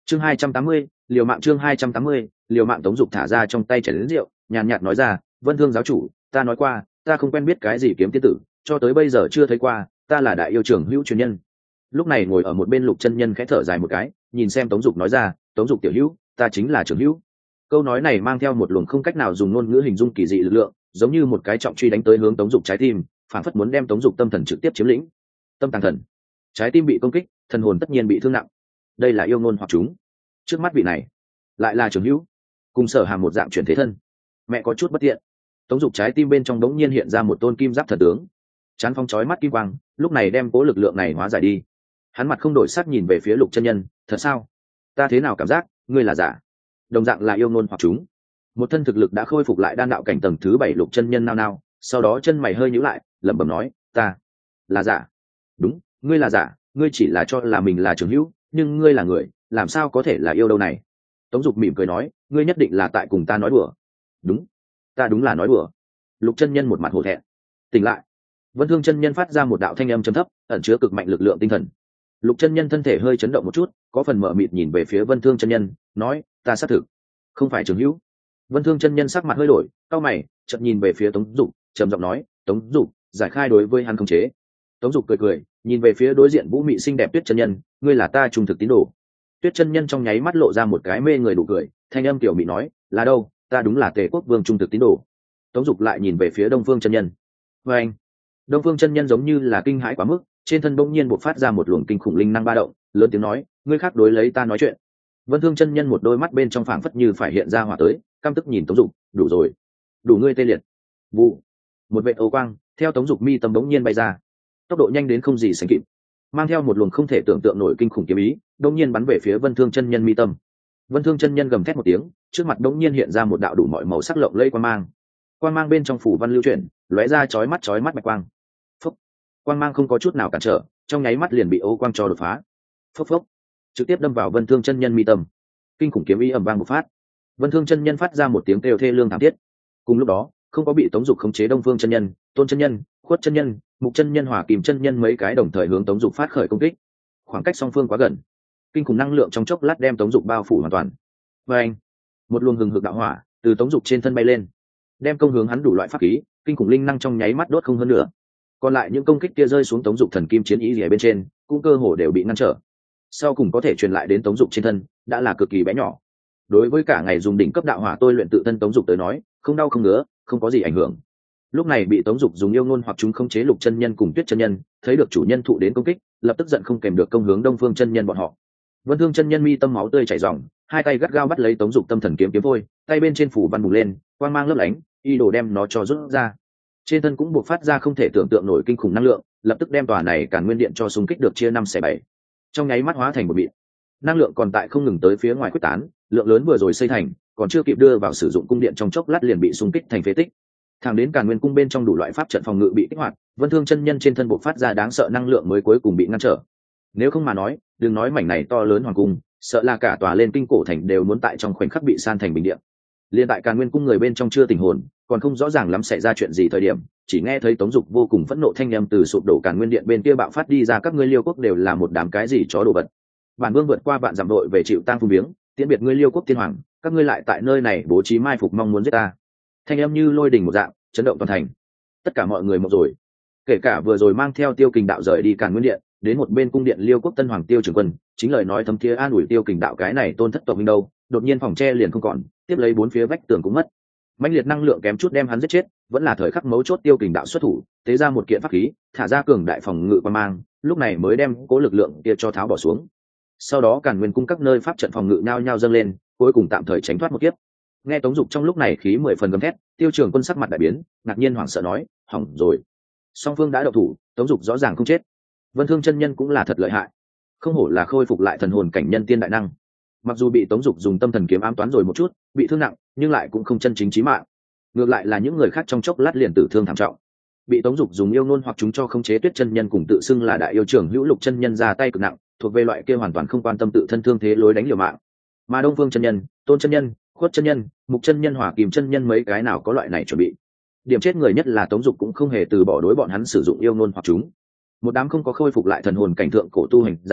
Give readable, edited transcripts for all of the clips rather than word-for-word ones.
chương 280, liều mạng. chương 280, liều mạng. Tống Dục thả ra trong tay chảy đến rượu, nhàn nhạt nói ra, Vân Thương giáo chủ, ta nói qua, ta không quen biết cái gì kiếm tiên tử, cho tới bây giờ chưa thấy qua, ta là đại yêu trưởng hữu truyền nhân. Lúc này ngồi ở một bên Lục chân nhân khẽ thở dài một cái, nhìn xem Tống Dục nói ra, Tống Dục tiểu hữu, ta chính là trưởng hữu. Câu nói này mang theo một luồng không cách nào dùng ngôn ngữ hình dung kỳ dị lực lượng, giống như một cái trọng truy đánh tới hướng Tống Dục trái tim, phản phất muốn đem Tống Dục tâm thần trực tiếp chiếm lĩnh. Tâm tàng thần, trái tim bị công kích, thần hồn tất nhiên bị thương nặng. Đây là yêu ngôn hoặc chúng. Trước mắt vị này lại là trưởng hữu, cùng Sở Hàm một dạng chuyển thế thân. Mẹ có chút bất tiện. Tống Dục trái tim bên trong đống nhiên hiện ra một tôn kim giáp thần tướng, chán phong chói mắt kim quang, lúc này đem cố lực lượng này hóa giải đi. Hắn mặt không đổi sắc nhìn về phía Lục chân nhân, thật sao? Ta thế nào cảm giác ngươi là giả? Đồng dạng là yêu ngôn hoặc chúng. Một thân thực lực đã khôi phục lại đan đạo cảnh tầng thứ 7 Lục chân nhân nao nao, sau đó chân mày hơi nhíu lại, lẩm bẩm nói, ta là giả. Đúng, ngươi là giả, ngươi chỉ là cho là mình là trưởng hữu, nhưng ngươi là người, làm sao có thể là yêu đâu này? Tống Dục mỉm cười nói, ngươi nhất định là tại cùng ta nói đùa. Đúng, ta đúng là nói đùa. Lục chân nhân một mặt hổ thẹn. Tỉnh lại. Vân Thương chân nhân phát ra một đạo thanh âm trầm thấp, ẩn chứa cực mạnh lực lượng tinh thần. Lục chân nhân thân thể hơi chấn động một chút, có phần mờ mịt nhìn về phía Vân Thương chân nhân, nói, ta xác thực không phải trưởng hữu. Vân Thương chân nhân sắc mặt hơi đổi, cau mày, chợt nhìn về phía Tống Dục, trầm giọng nói, Tống Dục, giải khai đối với hắn khống chế. Tống Dục cười cười, nhìn về phía đối diện vũ mị xinh đẹp Tuyết chân nhân, ngươi là ta trung thực tín đồ. Tuyết chân nhân trong nháy mắt lộ ra một cái mê người nụ cười, thanh âm tiểu mị nói, là đâu, ta đúng là Tề Quốc Vương trung thực tín đồ. Tống Dục lại nhìn về phía Đông Phương chân nhân. Và anh, Đông Phương chân nhân giống như là kinh hãi quá mức, trên thân bỗng nhiên bộc phát ra một luồng kinh khủng linh năng ba động, lớn tiếng nói, ngươi khác đối lấy ta nói chuyện. Vân Thương chân nhân một đôi mắt bên trong phảng phất như phải hiện ra hỏa tới, căm tức nhìn Tống Dục, đủ rồi, đủ ngươi tê liệt. Vụ, một vệt ô quang theo Tống Dục mi tâm bỗng nhiên bay ra, tốc độ nhanh đến không gì sánh kịp, mang theo một luồng không thể tưởng tượng nổi kinh khủng kiếm ý, bỗng nhiên bắn về phía Vân Thương chân nhân mi tâm. Vân Thương chân nhân gầm thét một tiếng, trước mặt bỗng nhiên hiện ra một đạo đủ mọi màu sắc lộng lẫy quang mang. Quang mang bên trong phủ văn lưu chuyển, lóe ra chói mắt bạch quang. Phốc. Quang mang không có chút nào cản trở, trong nháy mắt liền bị ô quang cho đột phá. Phốc phốc, trực tiếp đâm vào Vân Thương chân nhân mi tâm. Kinh khủng kiếm ý ầm vang bộc phát. Vân Thương chân nhân phát ra một tiếng kêu thê lương thảm thiết. Cùng lúc đó, không có bị Tống Dục khống chế Đông Phương chân nhân, Tôn chân nhân, Khuất chân nhân, Mục chân nhân, Hỏa Kìm chân nhân mấy cái đồng thời hướng Tống Dục phát khởi công kích. Khoảng cách song phương quá gần, kinh khủng năng lượng trong chốc lát đem Tống Dục bao phủ hoàn toàn. Và anh, một luồng hừng hực đạo hỏa từ Tống Dục trên thân bay lên, đem công hướng hắn đủ loại pháp khí, kinh khủng linh năng trong nháy mắt đốt không hơn nữa. Còn lại những công kích kia rơi xuống Tống Dục thần kim chiến ý gì ở bên trên, cũng cơ hồ đều bị ngăn trở. Sau cùng có thể truyền lại đến Tống Dục trên thân, đã là cực kỳ bé nhỏ. Đối với cả ngày dùng đỉnh cấp đạo hỏa tôi luyện tự thân Tống Dục tới nói, không đau không ngứa, không có gì ảnh hưởng. Lúc này bị Tống Dục dùng yêu ngôn hoặc chúng khống chế Lục chân nhân cùng Tuyết chân nhân, thấy được chủ nhân thụ đến công kích, lập tức giận không kèm được công hướng Đông Phương chân nhân bọn họ. Vân Thương chân nhân mi tâm máu tươi chảy ròng, hai tay gắt gao bắt lấy Tống Dục tâm thần kiếm vôi, tay bên trên phủ văn bùng lên, quang mang lấp lánh, y đồ đem nó cho rút ra. Trên thân cũng buộc phát ra không thể tưởng tượng nổi kinh khủng năng lượng, lập tức đem tòa này Càn Nguyên Điện cho xung kích được chia 5/7, trong nháy mắt hóa thành một bịt. Năng lượng còn tại không ngừng tới phía ngoài quyết tán, lượng lớn vừa rồi xây thành, còn chưa kịp đưa vào sử dụng cung điện trong chốc lát liền bị xung kích thành phế tích. Thẳng đến Càn Nguyên cung bên trong đủ loại pháp trận phòng ngự bị kích hoạt, Vân Thương chân nhân trên thân buộc phát ra đáng sợ năng lượng mới cuối cùng bị ngăn trở. Nếu không mà nói, đừng nói mảnh này to lớn hoàng cung, sợ là cả tòa lên kinh cổ thành đều muốn tại trong khoảnh khắc bị san thành bình địa. Liên tại Càn Nguyên cung người bên trong chưa tỉnh hồn, còn không rõ ràng lắm xảy ra chuyện gì thời điểm, chỉ nghe thấy Tống Dục vô cùng phẫn nộ thanh âm từ sụp đổ Càn Nguyên điện bên kia bạo phát đi ra, các ngươi Liêu quốc đều là một đám cái gì chó đồ vật. Bản vương vượt qua vạn dặm đội về chịu tang phung viếng, tiễn biệt ngươi Liêu quốc tiên hoàng, các ngươi lại tại nơi này bố trí mai phục mong muốn giết ta. Thanh âm như lôi đình một dạng, chấn động toàn thành. Tất cả mọi người mộng rồi, kể cả vừa rồi mang theo Tiêu Kình đạo rời đi Càn Nguyên điện, đến một bên cung điện Liêu quốc tân hoàng Tiêu Trường Quân, chính lời nói thấm thía an ủi Tiêu Kình đạo cái này tôn thất tộc minh đâu, đột nhiên phòng tre liền không còn, tiếp lấy bốn phía vách tường cũng mất. Mãnh liệt năng lượng kém chút đem hắn giết chết, vẫn là thời khắc mấu chốt Tiêu Kình đạo xuất thủ, tế ra một kiện pháp khí, thả ra cường đại phòng ngự qua mang, lúc này mới đem cố lực lượng kia cho tháo bỏ xuống. Sau đó Càn Nguyên cung các nơi pháp trận phòng ngự nhao nhao dâng lên, cuối cùng tạm thời tránh thoát một kiếp. Nghe Tống Dục trong lúc này khí 10 phần gầm thét, Tiêu Trường Quân sắc mặt đại biến, ngạc nhiên hoảng sợ nói, hỏng rồi. Song phương đã động thủ, Tống Dục rõ ràng không chết. Vân Thương chân nhân cũng là thật lợi hại, không hổ là khôi phục lại thần hồn cảnh nhân tiên đại năng. Mặc dù bị Tống Dục dùng tâm thần kiếm ám toán rồi một chút, bị thương nặng, nhưng lại cũng không chân chính chí mạng. Ngược lại là những người khác trong chốc lát liền tử thương thảm trọng. Bị Tống Dục dùng yêu ngôn hoặc chúng cho khống chế Tuyết chân nhân cùng tự xưng là đại yêu trưởng hữu Lục chân nhân ra tay cực nặng, thuộc về loại kia hoàn toàn không quan tâm tự thân thương thế lối đánh liều mạng. Mà Đông Phương chân nhân, Tôn chân nhân, Khuất chân nhân, Mục chân nhân, Hỏa Kìm chân nhân mấy cái nào có loại này chuẩn bị. Điểm chết người nhất là Tống Dục cũng không hề từ bỏ đối bọn hắn sử dụng yêu ngôn hoặc chúng. Một đám không có khôi phục lại thần hồn cảnh thượng cổ tu hành giả,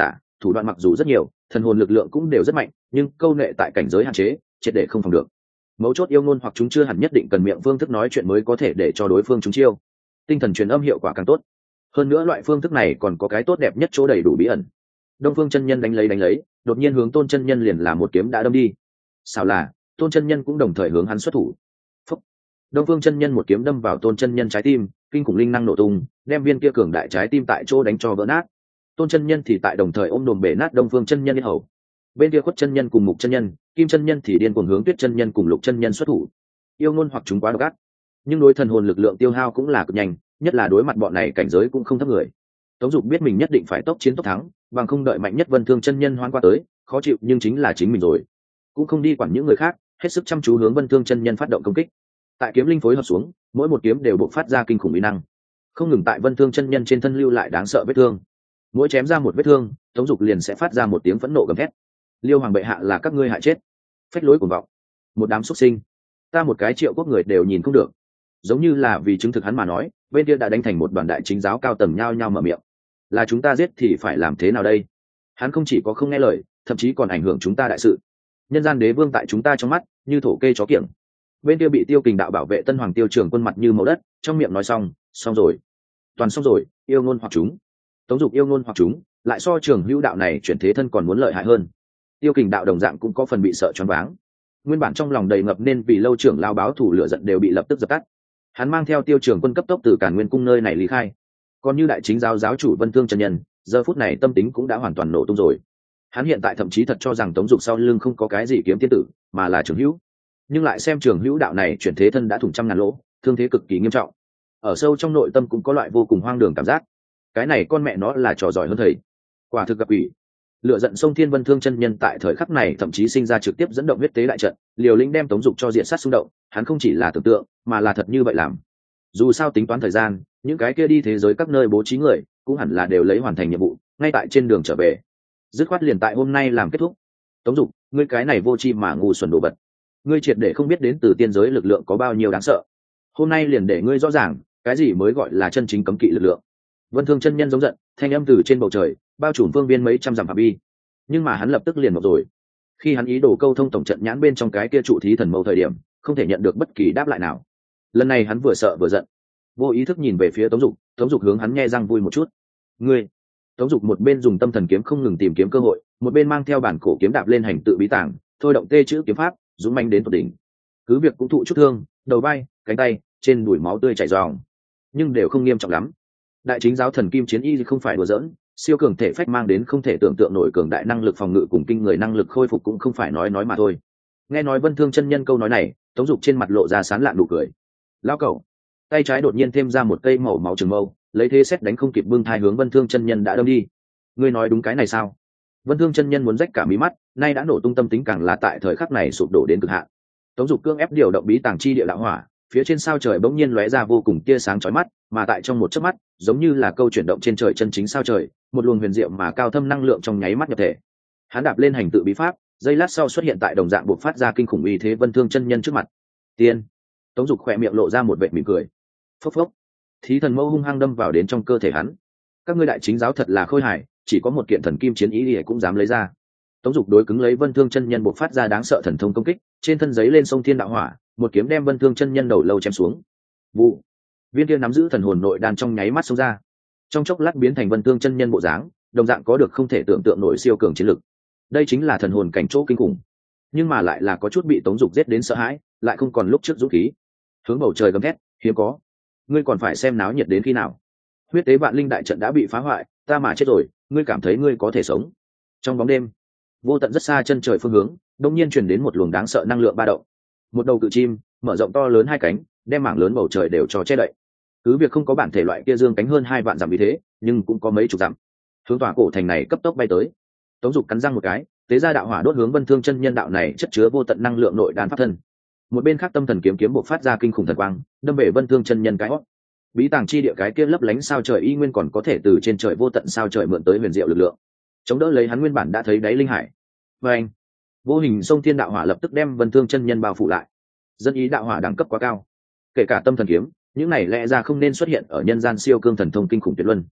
thủ đoạn mặc dù rất nhiều, thần hồn lực lượng cũng đều rất mạnh, nhưng câu nệ tại cảnh giới hạn chế, triệt để không phòng được. Mấu chốt yêu ngôn hoặc chúng chưa hẳn nhất định cần miệng phương thức nói chuyện mới có thể để cho đối phương chúng chiêu. Tinh thần truyền âm hiệu quả càng tốt. Hơn nữa loại phương thức này còn có cái tốt đẹp nhất chỗ đầy đủ bí ẩn. Đông Phương chân nhân đánh lấy, đột nhiên hướng Tôn chân nhân liền là một kiếm đã đâm đi. Sao là, Tôn chân nhân cũng đồng thời hướng hắn xuất thủ. Phúc. Đông Phương chân nhân một kiếm đâm vào Tôn chân nhân trái tim, kinh khủng linh năng nổ tung, đem viên kia cường đại trái tim tại chỗ đánh cho vỡ nát. Tôn chân nhân thì tại đồng thời ôm đồm bể nát Đông Phương chân nhân yết hầu. Bên kia Khuất chân nhân cùng Mục chân nhân, Kim chân nhân thì điên cuồng hướng Tuyết chân nhân cùng Lục chân nhân xuất thủ. Yêu ngôn hoặc chúng quá độc ác, nhưng đối thần hồn lực lượng tiêu hao cũng là cực nhanh, nhất là đối mặt bọn này cảnh giới cũng không thấp người. Tống Dục biết mình nhất định phải tốc chiến tốc thắng, bằng không đợi mạnh nhất Vân Thương chân nhân hoán qua tới, khó chịu nhưng chính là chính mình rồi. Cũng không đi quản những người khác, hết sức chăm chú hướng Vân Thương chân nhân phát động công kích. Tại kiếm linh phối hợp xuống, mỗi một kiếm đều bộc phát ra kinh khủng uy năng, không ngừng tại Vân Thương chân nhân trên thân lưu lại đáng sợ vết thương. Mỗi chém ra một vết thương, Tống Dục liền sẽ phát ra một tiếng phẫn nộ gầm thét. Liêu hoàng bệ hạ là các ngươi hại chết, phách lối cuồng vọng, một đám xuất sinh, ta một cái Triệu Quốc người đều nhìn không được. Giống như là vì chứng thực hắn mà nói, bên kia đã đánh thành một đoàn đại chính giáo cao tầng nhao nhao mở miệng. Là chúng ta giết thì phải làm thế nào đây? Hắn không chỉ có không nghe lời, thậm chí còn ảnh hưởng chúng ta đại sự. Nhân gian đế vương tại chúng ta trong mắt như thổ kê chó kiểng. Bên kia bị Tiêu Kình đạo bảo vệ Tân Hoàng Tiêu Trường Quân mặt như màu đất, trong miệng nói xong rồi, toàn xong rồi, yêu ngôn hoặc chúng. Tống Dục yêu ngôn hoặc chúng, lại so Trường Hữu đạo này chuyển thế thân còn muốn lợi hại hơn. Tiêu Kình đạo đồng dạng cũng có phần bị sợ choáng váng. Nguyên bản trong lòng đầy ngập nên vì lâu trưởng lao báo thủ lửa giận đều bị lập tức dập tắt. Hắn mang theo Tiêu Trường Quân cấp tốc từ Càn Nguyên cung nơi này lý khai. Còn như đại chính giáo giáo chủ Vân Thương chân nhân, giờ phút này tâm tính cũng đã hoàn toàn nổ tung rồi. Hắn hiện tại thậm chí thật cho rằng Tống Dục sau lưng không có cái gì kiếm tiên tử, mà là Trường Hữu. Nhưng lại xem Trường Hữu đạo này chuyển thế thân đã thủng trăm ngàn lỗ, thương thế cực kỳ nghiêm trọng. Ở sâu trong nội tâm cũng có loại vô cùng hoang đường cảm giác. Cái này con mẹ nó là trò giỏi hơn thầy. Quả thực gặp ủy. Lựa giận sông Thiên Vân Thương chân nhân tại thời khắc này thậm chí sinh ra trực tiếp dẫn động huyết tế đại trận, liều lĩnh đem Tống Dục cho diện sát xung động, hắn không chỉ là tưởng tượng, mà là thật như vậy làm. Dù sao tính toán thời gian, những cái kia đi thế giới các nơi bố trí người, cũng hẳn là đều lấy hoàn thành nhiệm vụ, ngay tại trên đường trở về. Dứt khoát liền tại hôm nay làm kết thúc. Tống Dục, ngươi cái này vô tri mà ngu xuẩn đồ vật. Ngươi triệt để không biết đến từ tiên giới lực lượng có bao nhiêu đáng sợ. Hôm nay liền để ngươi rõ ràng, cái gì mới gọi là chân chính cấm kỵ lực lượng. Vân Thương chân nhân giống giận, thanh âm từ trên bầu trời bao trùm phương viên mấy trăm dặm phạm vi. Nhưng mà hắn lập tức liền một rồi. Khi hắn ý đồ câu thông tổng trận nhãn bên trong cái kia trụ thí thần mâu thời điểm, không thể nhận được bất kỳ đáp lại nào. Lần này hắn vừa sợ vừa giận, vô ý thức nhìn về phía Tống Dục hướng hắn nhe răng vui một chút. Ngươi. Tống Dục một bên dùng tâm thần kiếm không ngừng tìm kiếm cơ hội, một bên mang theo bản cổ kiếm đạp lên hành tự bí tàng, thôi động tê chữ kiếm pháp, dũng mãnh đến tột đỉnh. Cứ việc cũng thụ chút thương, đầu vai, cánh tay, trên đùi máu tươi chảy ròng, nhưng đều không nghiêm trọng lắm. Đại chính giáo thần kim chiến y không phải đùa giỡn, siêu cường thể phách mang đến không thể tưởng tượng nổi cường đại năng lực phòng ngự cùng kinh người năng lực khôi phục cũng không phải nói mà thôi. Nghe nói Vân Thương chân nhân câu nói này, Tống Dục trên mặt lộ ra sán lạn nụ cười. Lao cẩu. Tay trái đột nhiên thêm ra một cây màu máu trường mâu, lấy thế xét đánh không kịp bưng thai hướng Vân Thương chân nhân đã đâm đi. Ngươi nói đúng cái này sao? Vân Thương chân nhân muốn rách cả mí mắt, nay đã nổ tung tâm tính càng là tại thời khắc này sụp đổ đến cực hạn. Tống Dục cương ép điều động bí tàng chi địa đạo hỏa, phía trên sao trời bỗng nhiên lóe ra vô cùng tia sáng chói mắt, mà tại trong một chớp mắt, giống như là câu chuyển động trên trời chân chính sao trời, một luồng huyền diệu mà cao thâm năng lượng trong nháy mắt nhập thể. Hắn đạp lên hành tự bí pháp, giây lát sau xuất hiện tại đồng dạng bộc phát ra kinh khủng uy thế Vân Thương chân nhân trước mặt. Tiên. Tống Dục khỏe miệng lộ ra một vệt mỉm cười. Phốc phốc. Thí thần mâu hung hăng đâm vào đến trong cơ thể hắn. Các ngươi đại chính giáo thật là khôi hài, chỉ có một kiện thần kim chiến ý cũng dám lấy ra. Tống Dục đối cứng lấy Vân Thương chân nhân bộc phát ra đáng sợ thần thông công kích, trên thân giấy lên sông thiên đạo hỏa, một kiếm đem Vân Thương chân nhân đầu lâu chém xuống. Vụ. Viên kia nắm giữ thần hồn nội đan trong nháy mắt xông ra, trong chốc lát biến thành Vân Thương chân nhân bộ dáng, đồng dạng có được không thể tưởng tượng nổi siêu cường chiến lực. Đây chính là thần hồn cảnh chỗ kinh khủng, nhưng mà lại là có chút bị Tống Dục giết đến sợ hãi, lại không còn lúc trước dũng khí, hướng bầu trời gầm thét, hiếm có, ngươi còn phải xem náo nhiệt đến khi nào? Huyết tế vạn linh đại trận đã bị phá hoại, ta mà chết rồi, ngươi cảm thấy ngươi có thể sống? Trong bóng đêm, vô tận rất xa chân trời phương hướng, đông nhiên truyền đến một luồng đáng sợ năng lượng ba động. Một đầu cự chim mở rộng to lớn hai cánh, đem mảng lớn bầu trời đều cho che đậy. Cứ việc không có bản thể loại kia dương cánh hơn 2 vạn dặm vì thế, nhưng cũng có mấy chục dặm. Hướng tòa cổ thành này cấp tốc bay tới. Tống Dục cắn răng một cái, tế ra đạo hỏa đốt hướng Vân Thương chân nhân đạo này chất chứa vô tận năng lượng nội đan pháp thân. Một bên khác tâm thần kiếm bộc phát ra kinh khủng thần quang, đâm về Vân Thương chân nhân cái hót. Bí tàng chi địa cái kia lấp lánh sao trời y nguyên còn có thể từ trên trời vô tận sao trời mượn tới huyền diệu lực lượng, chống đỡ lấy hắn nguyên bản đã thấy đáy linh hải. Và anh, vô hình sông thiên đạo hỏa lập tức đem Vân Thương chân nhân bao phủ lại. Dân ý đạo hỏa đẳng cấp quá cao, kể cả tâm thần kiếm, những này lẽ ra không nên xuất hiện ở nhân gian siêu cương thần thông kinh khủng tuyệt luân.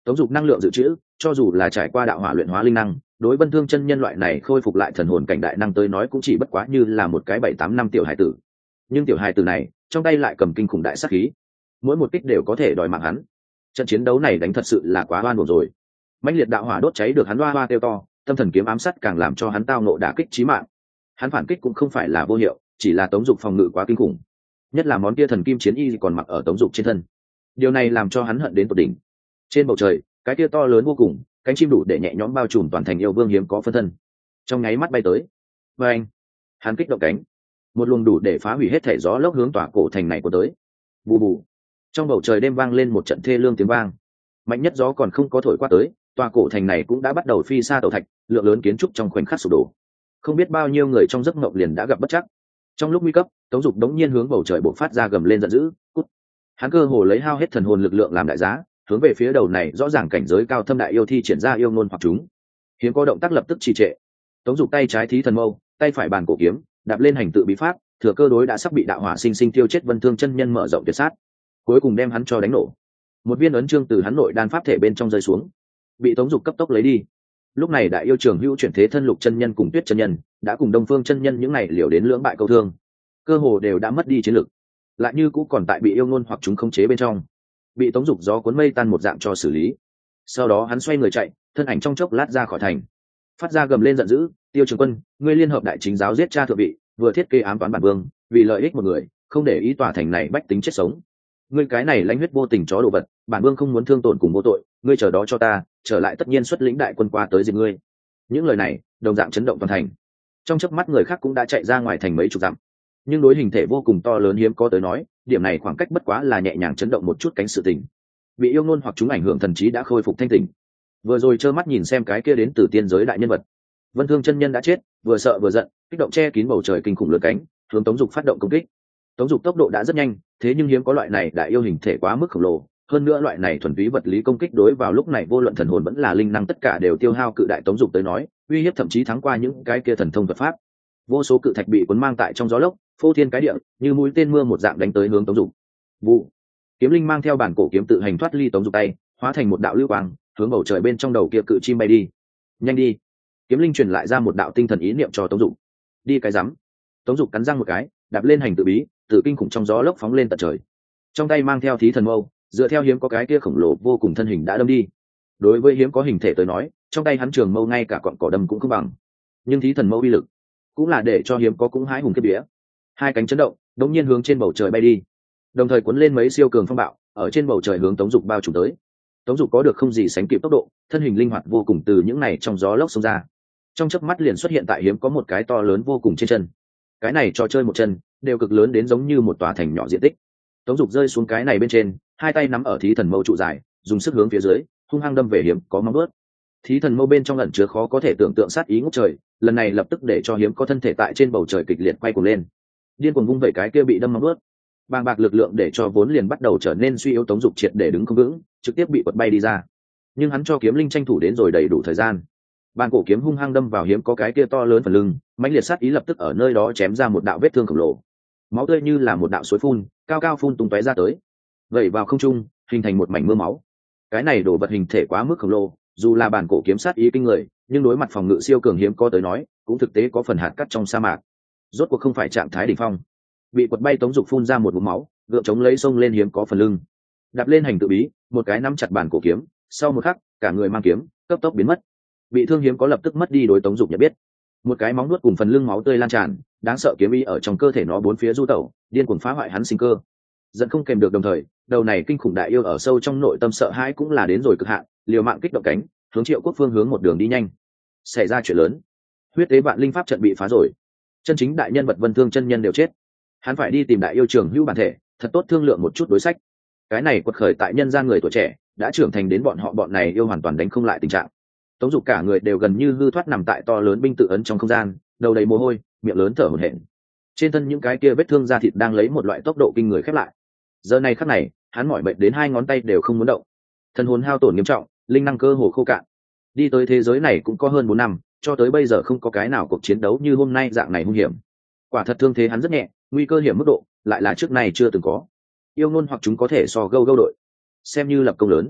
Tống dục năng lượng dự trữ cho dù là trải qua đạo hỏa luyện hóa linh năng, đối Vân Thương chân nhân loại này khôi phục lại thần hồn cảnh đại năng tới nói cũng chỉ bất quá như là một cái 7-8 năm tiểu hải tử. Nhưng tiểu hải tử này trong tay lại cầm kinh khủng đại sát khí, mỗi một kích đều có thể đòi mạng hắn. Trận chiến đấu này đánh thật sự là quá oan uổng rồi. Mãnh liệt đạo hỏa đốt cháy được hắn hoa hoa kêu to, tâm thần kiếm ám sát càng làm cho hắn tao nộ đả kích chí mạng. Hắn phản kích cũng không phải là vô hiệu, chỉ là Tống dục phòng ngự quá kinh khủng, nhất là món kia thần kim chiến y còn mặc ở Tống dục trên thân. Điều này làm cho hắn hận đến tột đỉnh. Trên bầu trời, cái kia to lớn vô cùng, cánh chim đủ để nhẹ nhõm bao trùm toàn thành yêu vương hiếm có phân thân, trong nháy mắt bay tới. Và anh, hắn kích động cánh, một luồng đủ để phá hủy hết thể gió lốc hướng tỏa cổ thành này của tới. Bù bù, trong bầu trời đêm vang lên một trận thê lương tiếng vang. Mạnh nhất gió còn không có thổi qua tới, tòa cổ thành này cũng đã bắt đầu phi xa tàu thạch, lượng lớn kiến trúc trong khoảnh khắc sụp đổ. Không biết bao nhiêu người trong giấc mộng liền đã gặp bất trắc. Trong lúc nguy cấp, Tống dục đống nhiên hướng bầu trời bộc phát ra gầm lên giận dữ. Cút. Hắn cơ hồ lấy hao hết thần hồn lực lượng làm đại giá, hướng về phía đầu này rõ ràng cảnh giới cao thâm đại yêu thi triển ra yêu ngôn hoặc chúng. Hiếm có động tác lập tức trì trệ. Tống dục tay trái thí thần mâu, tay phải bàn cổ kiếm, đạp lên hành tự bí pháp, thừa cơ đối đã sắp bị đạo hỏa sinh sinh tiêu chết Vân Thương chân nhân mở rộng tuyệt sát, cuối cùng đem hắn cho đánh nổ. Một viên ấn chương từ hắn nội đan pháp thể bên trong rơi xuống, bị Tống dục cấp tốc lấy đi. Lúc này đại yêu trường hữu chuyển thế thân Lục chân nhân cùng Tuyết chân nhân đã cùng Đông Phương chân nhân những ngày liều đến lưỡng bại câu thương, cơ hồ đều đã mất đi chiến lực, lại như cũ còn tại bị yêu ngôn hoặc chúng khống chế bên trong, bị Tống dục gió cuốn mây tan một dạng cho xử lý. Sau đó hắn xoay người chạy, thân ảnh trong chốc lát ra khỏi thành, phát ra gầm lên giận dữ: Tiêu Trường Quân, ngươi liên hợp đại chính giáo giết cha thượng vị, vừa thiết kế ám toán bản vương, vì lợi ích một người, không để ý tòa thành này bách tính chết sống. Ngươi cái này lãnh huyết vô tình chó đồ vật, bản vương không muốn thương tổn cùng vô tội, ngươi chờ đó cho ta, trở lại tất nhiên xuất lĩnh đại quân qua tới diệt ngươi. Những lời này đồng dạng chấn động toàn thành. Trong chớp mắt người khác cũng đã chạy ra ngoài thành mấy chục dặm, nhưng đối hình thể vô cùng to lớn hiếm có tới nói, điểm này khoảng cách bất quá là nhẹ nhàng chấn động một chút cánh sự tình. Bị yêu ngôn hoặc chúng ảnh hưởng thần trí đã khôi phục thanh tỉnh, vừa rồi trơ mắt nhìn xem cái kia đến từ tiên giới đại nhân vật Vân Thương chân nhân đã chết, vừa sợ vừa giận, kích động che kín bầu trời kinh khủng lưỡi cánh, hướng Tống dục phát động công kích. Tống dục tốc độ đã rất nhanh, thế nhưng hiếm có loại này đại yêu hình thể quá mức khổng lồ, hơn nữa loại này thuần túy vật lý công kích đối vào lúc này vô luận thần hồn vẫn là linh năng tất cả đều tiêu hao cự đại. Tống dục tới nói, uy hiếp thậm chí thắng qua những cái kia thần thông thuật pháp. Vô số cự thạch bị cuốn mang tại trong gió lốc, phô thiên cái địa, như mũi tên mưa một dạng đánh tới hướng Tống dục. Vụ, kiếm linh mang theo bản cổ kiếm tự hành thoát ly Tống dục tay, hóa thành một đạo lưu quang, hướng bầu trời bên trong đầu kia cự chim bay đi. Nhanh đi! Kiếm linh truyền lại ra một đạo tinh thần ý niệm cho Tống dục. Đi cái rắm! Tống dục cắn răng một cái, đạp lên hành tự bí, tự kinh khủng trong gió lốc phóng lên tận trời. Trong tay mang theo thí thần mâu, dựa theo hiếm có cái kia khổng lồ vô cùng thân hình đã đâm đi. Đối với hiếm có hình thể tới nói, trong tay hắn trường mâu ngay cả cọn cỏ đâm cũng không bằng. Nhưng thí thần mâu uy lực cũng là để cho hiếm có cũng hái hùng kết vía. Hai cánh chấn động, đống nhiên hướng trên bầu trời bay đi, đồng thời cuốn lên mấy siêu cường phong bạo, ở trên bầu trời hướng Tống dục bao trùm tới. Tống dục có được không gì sánh kịp tốc độ, thân hình linh hoạt vô cùng, từ những này trong gió lốc xông ra, trong chớp mắt liền xuất hiện tại hiếm có một cái to lớn vô cùng trên chân. Cái này trò chơi một chân đều cực lớn đến giống như một tòa thành nhỏ diện tích. Tống dục rơi xuống cái này bên trên, hai tay nắm ở thí thần mâu trụ dài, dùng sức hướng phía dưới hung hăng đâm về hiếm có móng vuốt. Thí thần mâu bên trong ẩn chứa khó có thể tưởng tượng sát ý ngút trời, lần này lập tức để cho hiếm có thân thể tại trên bầu trời kịch liệt quay cuồng lên, điên cuồng vung vẩy cái kia bị đâm móng vuốt. Bàng bạc lực lượng để cho vốn liền bắt đầu trở nên suy yếu Tống dục triệt để đứng không vững, trực tiếp bị quật bay đi ra. Nhưng hắn cho kiếm linh tranh thủ đến rồi đầy đủ thời gian, bàn cổ kiếm hung hăng đâm vào hiếm có cái kia to lớn phần lưng, mãnh liệt sát ý lập tức ở nơi đó chém ra một đạo vết thương khổng lồ, máu tươi như là một đạo suối phun cao cao phun tung tóe ra tới, vẩy vào không trung hình thành một mảnh mưa máu. Cái này đổ vật hình thể quá mức khổng lồ, dù là bản cổ kiếm sát ý kinh người, nhưng đối mặt phòng ngự siêu cường hiếm có tới nói, cũng thực tế có phần hạt cát trong sa mạc. Rốt cuộc không phải trạng thái đỉnh phong, bị quật bay Tống dục phun ra một ngụm máu, gượng chống lấy sông lên hiếm có phần lưng, đạp lên hành tự bí, một cái nắm chặt bản cổ kiếm, sau một khắc cả người mang kiếm cấp tốc biến mất. Bị thương hiếm có lập tức mất đi đối Tống dục nhận biết, một cái móng nuốt cùng phần lưng máu tươi lan tràn, đáng sợ kiếm ý ở trong cơ thể nó bốn phía du tẩu, điên cuồng phá hoại hắn sinh cơ, giận không kèm được. Đồng thời đầu này kinh khủng đại yêu ở sâu trong nội tâm sợ hãi cũng là đến rồi cực hạn, liều mạng kích động cánh, hướng Triệu Quốc phương hướng một đường đi nhanh. Xảy ra chuyện lớn, huyết tế vạn linh pháp trận bị phá rồi, chân chính đại nhân vật Vân Thương chân nhân đều chết. Hắn phải đi tìm đại yêu trường hữu bản thể, thật tốt thương lượng một chút đối sách. Cái này quật khởi tại nhân gian người tuổi trẻ đã trưởng thành đến bọn này yêu hoàn toàn đánh không lại tình trạng. Tống dục cả người đều gần như hư thoát nằm tại to lớn binh tự ấn trong không gian, đầu đầy mồ hôi, miệng lớn thở hổn hển. Trên thân những cái kia vết thương da thịt đang lấy một loại tốc độ kinh người khép lại. Giờ này khắc này, hắn mỏi mệt đến hai ngón tay đều không muốn động, thân hồn hao tổn nghiêm trọng, linh năng cơ hồ khô cạn. Đi tới thế giới này cũng có hơn 4 năm, cho tới bây giờ không có cái nào cuộc chiến đấu như hôm nay dạng này hung hiểm. Quả thật thương thế hắn rất nhẹ, nguy cơ hiểm mức độ lại là trước này chưa từng có. Yêu ngôn hoặc chúng có thể so gâu đội, xem như lập công lớn.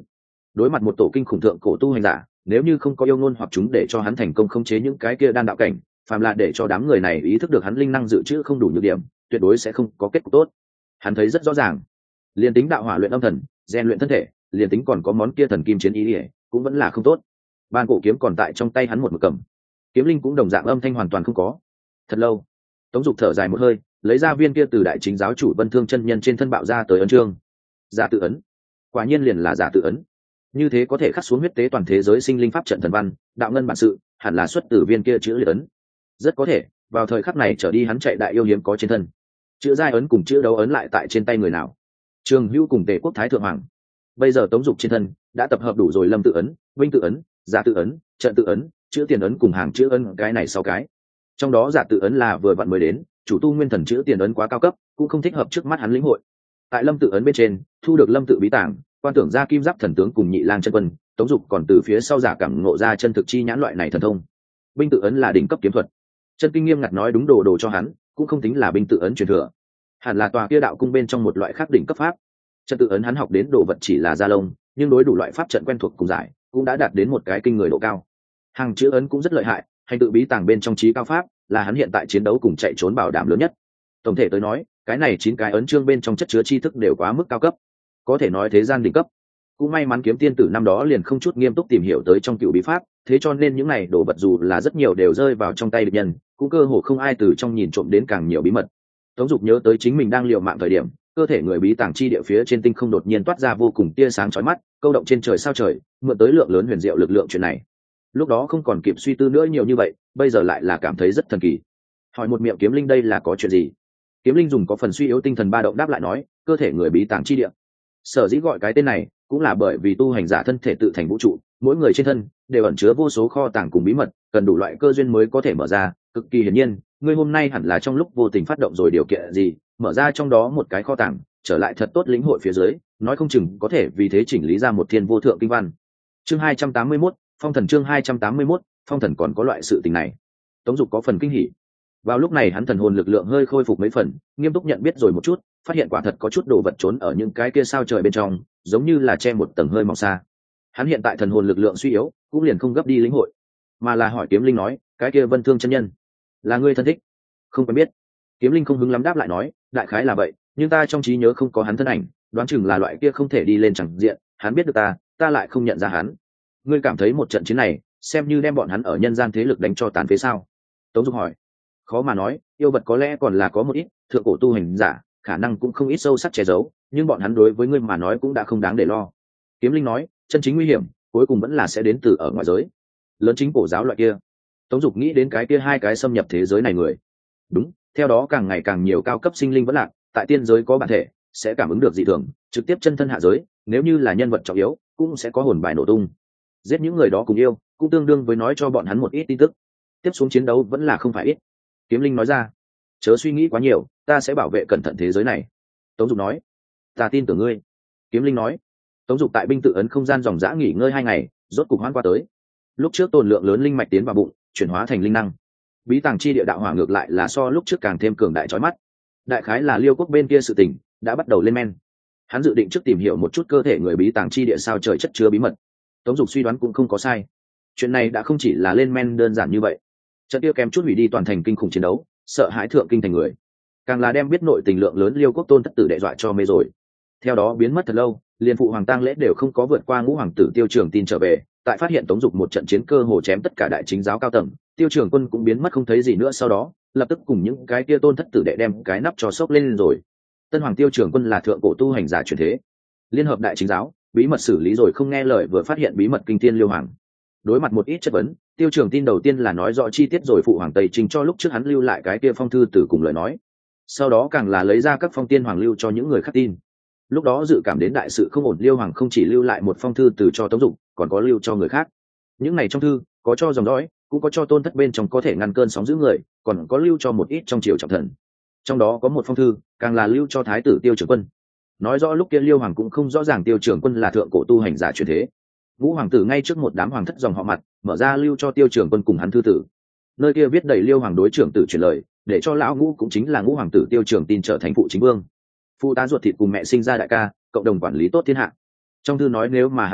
đối mặt một tổ kinh khủng thượng cổ tu hành giả, nếu như không có yêu ngôn hoặc chúng để cho hắn thành công khống chế những cái kia đan đạo cảnh, phàm là để cho đám người này ý thức được hắn linh năng dự trữ không đủ nhược điểm, tuyệt đối sẽ không có kết cục tốt. Hắn thấy rất rõ ràng, liền tính đạo hỏa luyện âm thần, rèn luyện thân thể, liền tính còn có món kia thần kim chiến ý ỉa cũng vẫn là không tốt. Ban cổ kiếm còn tại trong tay hắn một mực cầm, kiếm linh cũng đồng dạng âm thanh hoàn toàn không có. Thật lâu, Tống Dục thở dài một hơi, lấy ra viên kia từ đại chính giáo chủ Vân Thương chân nhân trên thân bạo ra tới ấn chương. Giả tự ấn, quả nhiên liền là giả tự ấn. Như thế có thể khắc xuống huyết tế toàn thế giới sinh linh pháp trận thần văn, đạo ngân bản sự, hẳn là xuất từ viên kia chữ liệt ấn. Rất có thể, vào thời khắc này trở đi hắn chạy đại yêu hiếm có trên thân. Chữ giai ấn cùng chữ đấu ấn lại tại trên tay người nào? Trường Hữu cùng Tề Quốc Thái thượng hoàng. Bây giờ Tống Dục trên thân đã tập hợp đủ rồi Lâm tự ấn, Vinh tự ấn, giả tự ấn, trận tự ấn, chữ tiền ấn cùng hàng chữ ấn cái này 6 cái. Trong đó giả tự ấn là vừa vặn mới đến, chủ tu nguyên thần chữ tiền ấn quá cao cấp, cũng không thích hợp trước mắt hắn lĩnh hội. Tại Lâm tự ấn bên trên, thu được Lâm tự bí tàng, quan tưởng ra kim giáp thần tướng cùng nhị lang chân quân, Tống Dục còn từ phía sau giả cảm ngộ ra chân thực chi nhãn loại này thần thông. Binh tự ấn là đỉnh cấp kiếm thuật, chân kinh nghiêm ngặt nói đúng đồ cho hắn, cũng không tính là binh tự ấn truyền thừa, hẳn là tòa kia đạo cung bên trong một loại khác đỉnh cấp pháp. Trận tự ấn hắn học đến đồ vật chỉ là gia lông, nhưng đối đủ loại pháp trận quen thuộc cùng giải, cũng đã đạt đến một cái kinh người độ cao. Hàng chữ ấn cũng rất lợi hại, hành tự bí tàng bên trong trí cao pháp, là hắn hiện tại chiến đấu cùng chạy trốn bảo đảm lớn nhất. Tổng thể tới nói, cái này 9 cái ấn chương bên trong chất chứa tri thức đều quá mức cao cấp, có thể nói thế gian đỉnh cấp. Cũng may mắn kiếm tiên tử năm đó liền không chút nghiêm túc tìm hiểu tới trong cựu bí pháp, thế cho nên những này đồ vật dù là rất nhiều đều rơi vào trong tay địch nhân, cũng cơ hồ không ai từ trong nhìn trộm đến càng nhiều bí mật. Tống Dục nhớ tới chính mình đang liều mạng thời điểm, cơ thể người bí tàng chi địa phía trên tinh không đột nhiên toát ra vô cùng tia sáng chói mắt, câu động trên trời sao trời, mượn tới lượng lớn huyền diệu lực lượng chuyện này. Lúc đó không còn kịp suy tư nữa nhiều như vậy, bây giờ lại là cảm thấy rất thần kỳ. Hỏi một miệng kiếm linh đây là có chuyện gì? Kiếm linh dùng có phần suy yếu tinh thần ba động đáp lại nói, cơ thể người bí tàng chi địa. Sở dĩ gọi cái tên này, cũng là bởi vì tu hành giả thân thể tự thành vũ trụ, mỗi người trên thân đều ẩn chứa vô số kho tàng cùng bí mật, cần đủ loại cơ duyên mới có thể mở ra. Cực kỳ hiển nhiên, ngươi hôm nay hẳn là trong lúc vô tình phát động rồi điều kiện gì, mở ra trong đó một cái kho tàng, trở lại thật tốt lĩnh hội phía dưới, nói không chừng có thể vì thế chỉnh lý ra một thiên vô thượng kinh văn. Chương 281, Phong thần chương 281, Phong thần còn có loại sự tình này. Tống Dục có phần kinh hỉ. Vào lúc này hắn thần hồn lực lượng hơi khôi phục mấy phần, nghiêm túc nhận biết rồi một chút, phát hiện quả thật có chút đồ vật trốn ở những cái kia sao trời bên trong, giống như là che một tầng hơi mỏng xa. Hắn hiện tại thần hồn lực lượng suy yếu, cũng liền không gấp đi lĩnh hội, mà là hỏi kiếm linh nói, cái kia Vân Thương chân nhân là ngươi thân thích? Không quen biết. Kiếm linh không hứng lắm đáp lại nói, đại khái là vậy, nhưng ta trong trí nhớ không có hắn thân ảnh, đoán chừng là loại kia không thể đi lên chẳng diện, hắn biết được ta lại không nhận ra hắn. Ngươi cảm thấy một trận chiến này xem như đem bọn hắn ở nhân gian thế lực đánh cho tàn phế sao? Tống Dục hỏi. Khó mà nói, yêu vật có lẽ còn là có một ít, thượng cổ tu hành giả khả năng cũng không ít sâu sắc che giấu, nhưng bọn hắn đối với ngươi mà nói cũng đã không đáng để lo. Kiếm linh nói, chân chính nguy hiểm cuối cùng vẫn là sẽ đến từ ở ngoại giới, lớn chính cổ giáo loại kia. Tống Dục nghĩ đến cái kia 2 cái xâm nhập thế giới này người. Đúng, theo đó càng ngày càng nhiều cao cấp sinh linh vẫn lạc, tại tiên giới có bản thể sẽ cảm ứng được dị thường, trực tiếp chân thân hạ giới, nếu như là nhân vật trọng yếu cũng sẽ có hồn bài nổ tung. Giết những người đó cùng yêu, cũng tương đương với nói cho bọn hắn một ít tin tức. Tiếp xuống chiến đấu vẫn là không phải ít. Kiếm linh nói ra, chớ suy nghĩ quá nhiều, ta sẽ bảo vệ cẩn thận thế giới này. Tống Dục nói, ta tin tưởng ngươi. Kiếm linh nói. Tống Dục tại binh tự ấn không gian dòng dã nghỉ ngơi 2 ngày, rốt cục hoãn qua tới. Lúc trước tồn lượng lớn linh mạch tiến vào bụng, chuyển hóa thành linh năng. Bí tàng chi địa đạo hỏa ngược lại là so lúc trước càng thêm cường đại chói mắt. Đại khái là Liêu quốc bên kia sự tình đã bắt đầu lên men. Hắn dự định trước tìm hiểu một chút cơ thể người bí tàng chi địa sao trời chất chứa bí mật. Tống Dục suy đoán cũng không có sai. Chuyện này đã không chỉ là lên men đơn giản như vậy. Trận kia kém chút hủy đi toàn thành kinh khủng chiến đấu, sợ hãi thượng kinh thành người, càng là đem biết nội tình lượng lớn Liêu quốc tôn thất tử đe dọa cho mê rồi. Theo đó biến mất thật lâu, liền phụ hoàng tang lễ đều không có vượt qua ngũ hoàng tử Tiêu Trường Tin trở về, tại phát hiện Tống Dục một trận chiến cơ hồ chém tất cả đại chính giáo cao tầng, Tiêu Trường Quân cũng biến mất không thấy gì nữa, sau đó lập tức cùng những cái kia tôn thất tử đệ đem cái nắp cho sốc lên rồi. Tân hoàng Tiêu Trường Quân là thượng cổ tu hành giả truyền thế, liên hợp đại chính giáo bí mật xử lý rồi không nghe lời, vừa phát hiện bí mật kinh thiên Liêu hoàng. Đối mặt một ít chất vấn, Tiêu Trường Tin đầu tiên là nói rõ chi tiết rồi phụ hoàng Tây Trình cho lúc trước hắn lưu lại cái kia phong thư từ cùng lời nói, sau đó càng là lấy ra các phong tiên hoàng lưu cho những người khác tin. Lúc đó dự cảm đến đại sự không ổn, Liêu hoàng không chỉ lưu lại một phong thư từ cho Tống Dục, còn có lưu cho người khác. Những này trong thư có cho dòng dõi, cũng có cho tôn thất bên trong có thể ngăn cơn sóng giữ người, còn có lưu cho một ít trong triều trọng thần. Trong đó có một phong thư càng là lưu cho thái tử Tiêu Trường Quân, nói rõ lúc kia Liêu hoàng cũng không rõ ràng Tiêu Trường Quân là thượng cổ tu hành giả truyền thế. Ngũ hoàng tử ngay trước một đám hoàng thất dòng họ mặt mở ra lưu cho Tiêu Trường Quân cùng hắn thư tử, nơi kia viết đầy Liêu hoàng đối trưởng tử truyền lời, để cho lão ngũ cũng chính là ngũ hoàng tử Tiêu Trường Tin trở thành phụ chính vương, phụ tá ruột thịt cùng mẹ sinh ra đại ca, cộng đồng quản lý tốt thiên hạ. Trong thư nói nếu mà hắn chết,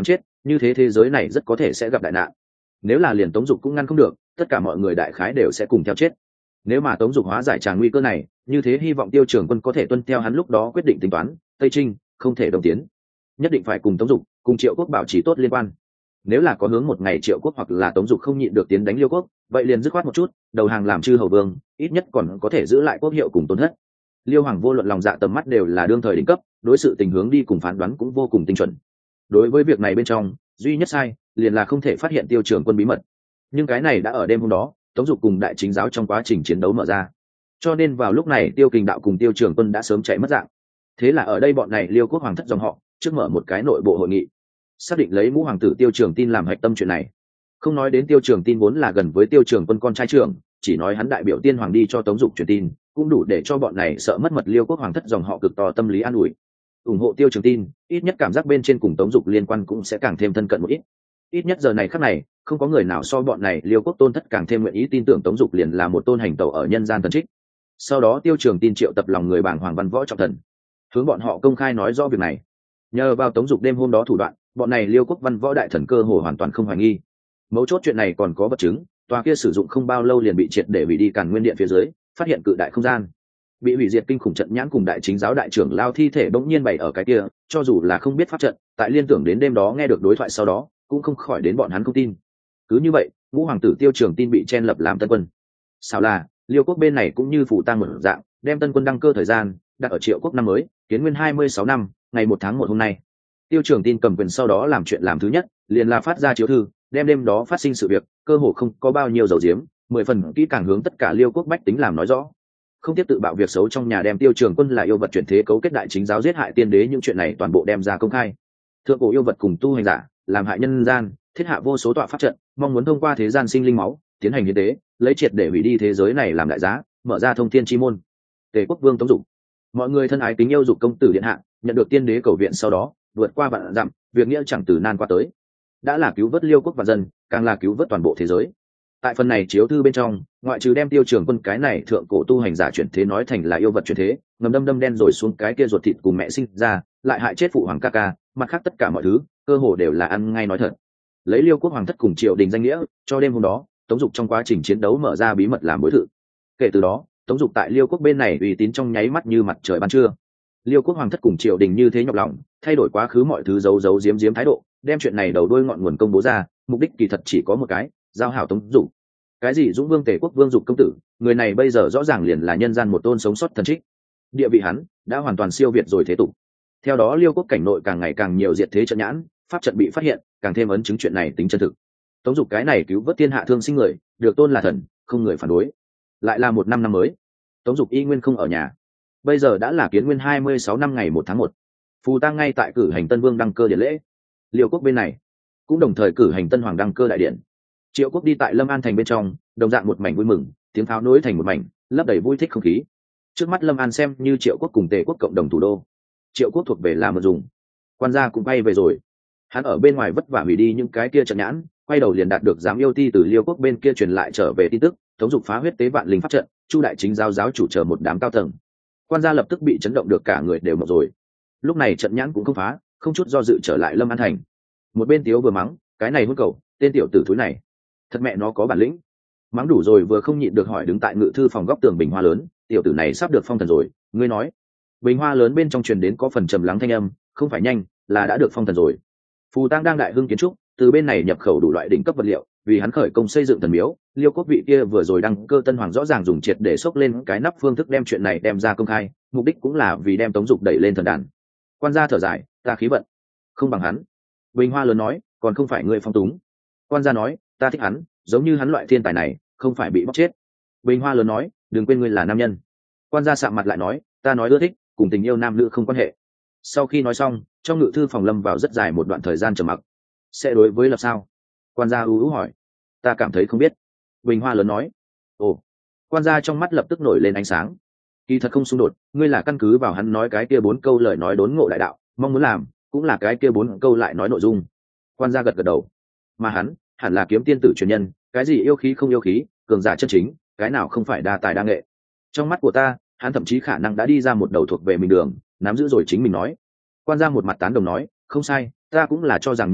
như thế giới này rất có thể sẽ gặp đại nạn. Nếu là liền Tống Dục cũng ngăn không được, tất cả mọi người đại khái đều sẽ cùng theo chết. Nếu mà Tống Dục hóa giải tràng nguy cơ này, như thế hy vọng Tiêu Trường Quân có thể tuân theo hắn lúc đó quyết định tính toán, Tây Trinh không thể đồng tiến, nhất định phải cùng Tống Dục cùng Triệu Quốc bảo trì tốt liên quan. Nếu là có hướng một ngày Triệu Quốc hoặc là Tống Dục không nhịn được tiến đánh Liêu Quốc, vậy liền dứt khoát một chút, đầu hàng làm chư hầu vương, ít nhất còn có thể giữ lại quốc hiệu cùng Tôn Thất. Liêu Hoàng vô luận lòng dạ tầm mắt đều là đương thời đỉnh cấp, đối sự tình hướng đi cùng phán đoán cũng vô cùng tinh chuẩn. Đối với việc này bên trong, duy nhất sai liền là không thể phát hiện Tiêu Trường Quân bí mật. Nhưng cái này đã ở đêm hôm đó, Tống Dục cùng Đại Chính giáo trong quá trình chiến đấu mở ra. Cho nên vào lúc này Tiêu Kình Đạo cùng Tiêu Trường Quân đã sớm chạy mất dạng. Thế là ở đây bọn này Liêu Quốc hoàng thất dòng họ, trước mở một cái nội bộ hội nghị, xác định lấy Ngũ hoàng tử Tiêu Trường Tin làm hạch tâm chuyện này. Không nói đến Tiêu Trường Tin vốn là gần với Tiêu Trường Quân con trai trưởng, chỉ nói hắn đại biểu tiên hoàng đi cho Tống Dục truyền tin, cũng đủ để cho bọn này sợ mất mật Liêu Quốc hoàng thất dòng họ cực to tâm lý an ủi. Ủng hộ Tiêu Trường Tin, ít nhất cảm giác bên trên cùng Tống Dục liên quan cũng sẽ càng thêm thân cận một ít. Ít nhất giờ này khắc này, không có người nào so bọn này Liêu Quốc tôn thất càng thêm nguyện ý tin tưởng Tống Dục liền là một tôn hành tẩu ở nhân gian thần trích. Sau đó Tiêu Trường Tin triệu tập lòng người bảng Hoàng Văn Võ trọng thần, hướng bọn họ công khai nói rõ việc này. Nhờ vào Tống Dục đêm hôm đó thủ đoạn, bọn này Liêu Quốc văn võ đại thần cơ hồ hoàn toàn không hoài nghi. Mấu chốt chuyện này còn có vật chứng, tòa kia sử dụng không bao lâu liền bị triệt để hủy đi Càn Nguyên Điện phía dưới, phát hiện cự đại không gian bị hủy diệt kinh khủng trận nhãn cùng Đại Chính giáo đại trưởng lao thi thể bỗng nhiên bày ở cái kia, cho dù là không biết pháp trận, tại liên tưởng đến đêm đó nghe được đối thoại sau đó, cũng không khỏi đến bọn hắn không tin. Cứ như vậy, Ngũ hoàng tử Tiêu Trường Tin bị chen lập làm tân quân. Sao là Liêu Quốc bên này cũng như phủ tang một dạng, đem tân quân đăng cơ thời gian đặt ở Triệu Quốc năm mới, Kiến Nguyên 26 năm, ngày 1 tháng 1 hôm nay. Tiêu Trường Tin cầm quyền sau đó làm chuyện làm thứ nhất, liền là phát ra chiếu thư, đem đêm đó phát sinh sự việc, cơ hồ không có bao nhiêu dầu diếm, 10 phần kỹ càng hướng tất cả Liêu Quốc bách tính làm nói rõ. Không tiếp tự bạo việc xấu trong nhà, đem Tiêu Trường Quân là yêu vật chuyển thế cấu kết Đại Chính giáo giết hại tiên đế những chuyện này toàn bộ đem ra công khai. Thượng cổ yêu vật cùng tu hành giả, làm hại nhân gian, thiết hạ vô số tọa pháp trận, mong muốn thông qua thế gian sinh linh máu, tiến hành hiến tế, lấy triệt để hủy đi thế giới này làm đại giá, mở ra thông thiên chi môn. Tề Quốc Vương Tống Dục, mọi người thân ái kính yêu Dục công tử điện hạ, nhận được tiên đế cầu viện sau đó, vượt qua vạn dặm, việc nghĩa chẳng từ nan qua tới, đã là cứu vớt Liêu Quốc và dân, càng là cứu vớt toàn bộ thế giới. Tại phần này chiếu thư bên trong, ngoại trừ đem Tiêu Trường Quân cái này thượng cổ tu hành giả chuyển thế nói thành là yêu vật chuyển thế, ngầm đâm đen rồi xuống cái kia ruột thịt cùng mẹ sinh ra, lại hại chết phụ hoàng ca ca, mặt khác tất cả mọi thứ cơ hồ đều là ăn ngay nói thật. Lấy Liêu Quốc hoàng thất cùng triều đình danh nghĩa, cho đêm hôm đó Tống Dục trong quá trình chiến đấu mở ra bí mật làm bối thự. Kể từ đó, Tống Dục tại Liêu Quốc bên này uy tín trong nháy mắt như mặt trời ban trưa. Liêu Quốc hoàng thất cùng triều đình như thế nhọc lòng, thay đổi quá khứ mọi thứ giấu giấu giếm giếm thái độ, đem chuyện này đầu đuôi ngọn nguồn công bố ra, mục đích kỳ thật chỉ có một cái, giao hảo Tống Dục. Cái gì Dũng Vương Tề Quốc Vương Dục công tử, người này bây giờ rõ ràng liền là nhân gian một tôn sống sót thần trích. Địa vị hắn đã hoàn toàn siêu việt rồi thế tục. Theo đó Liêu Quốc cảnh nội càng ngày càng nhiều diệt thế trận nhãn, pháp trận bị phát hiện, càng thêm ấn chứng chuyện này tính chân thực. Tống Dục cái này cứu vớt thiên hạ thương sinh người, được tôn là thần, không người phản đối. Lại là một năm mới, Tống Dục y nguyên không ở nhà. Bây giờ đã là Kiến Nguyên 26 năm ngày 1 tháng 1. Phù tang ngay tại cử hành Tân Vương đăng cơ điển lễ. Liêu Quốc bên này cũng đồng thời cử hành Tân Hoàng đăng cơ đại điện. Triệu Quốc đi tại Lâm An thành bên trong, đồng dạng một mảnh vui mừng, tiếng pháo nối thành một mảnh, lấp đầy vui thích không khí. Trước mắt Lâm An xem như Triệu Quốc cùng Tề Quốc cộng đồng thủ đô. Triệu Quốc thuộc về là một dùng. Quan gia cũng bay về rồi. Hắn ở bên ngoài vất vả hủy đi những cái kia trận nhãn, quay đầu liền đạt được giám yêu ti từ Liêu Quốc bên kia truyền lại trở về tin tức, Tống Dục phá huyết tế vạn linh pháp trận, Chu Đại Chính giáo giáo chủ chờ một đám cao tầng. Quan gia lập tức bị chấn động được cả người đều mộng rồi. Lúc này trận nhãn cũng không phá, không chút do dự trở lại Lâm An thành. Một bên Tiếu vừa mắng, cái này hôn cầu, tên tiểu tử thúi này, thật mẹ nó có bản lĩnh. Mắng đủ rồi vừa không nhịn được hỏi đứng tại ngự thư phòng góc tường bình hoa lớn, tiểu tử này sắp được phong thần rồi, ngươi nói. Bình hoa lớn bên trong truyền đến có phần trầm lắng thanh âm, không phải nhanh, là đã được phong thần rồi. Phù Tang đang đại hưng kiến trúc, từ bên này nhập khẩu đủ loại đỉnh cấp vật liệu, vì hắn khởi công xây dựng thần miếu. Liêu Quốc vị kia vừa rồi đăng cơ tân hoàng rõ ràng dùng triệt để xốc lên cái nắp phương thức đem chuyện này đem ra công khai, mục đích cũng là vì đem Tống Dục đẩy lên thần đàn. Quan gia thở dài, ta khí vận không bằng hắn. Bình hoa lớn nói, còn không phải ngươi phong túng. Quan gia nói, ta thích hắn, giống như hắn loại thiên tài này không phải bị bóc chết. Bình hoa lớn nói, đừng quên ngươi là nam nhân. Quan gia sạm mặt lại nói, ta nói ưa thích, cùng tình yêu nam nữ không quan hệ. Sau khi nói xong, trong ngự thư phòng lâm vào rất dài một đoạn thời gian trầm mặc. Sẽ đối với lập sao? Quan gia ưu ưu hỏi. Ta cảm thấy không biết. Bình hoa lớn nói. Ồ. Quan gia trong mắt lập tức nổi lên ánh sáng. Kỳ thật không xung đột, ngươi là căn cứ vào hắn nói cái kia 4 câu lời nói đốn ngộ đại đạo, mong muốn làm cũng là cái kia 4 câu lại nói nội dung. Quan gia gật gật đầu. Mà hắn hẳn là kiếm tiên tử truyền nhân, cái gì yêu khí không yêu khí, cường giả chân chính, cái nào không phải đa tài đa nghệ. Trong mắt của ta, hắn thậm chí khả năng đã đi ra một đầu thuộc về mình đường, nắm giữ rồi chính mình nói. Quan gia một mặt tán đồng nói, không sai, ta cũng là cho rằng như vậy,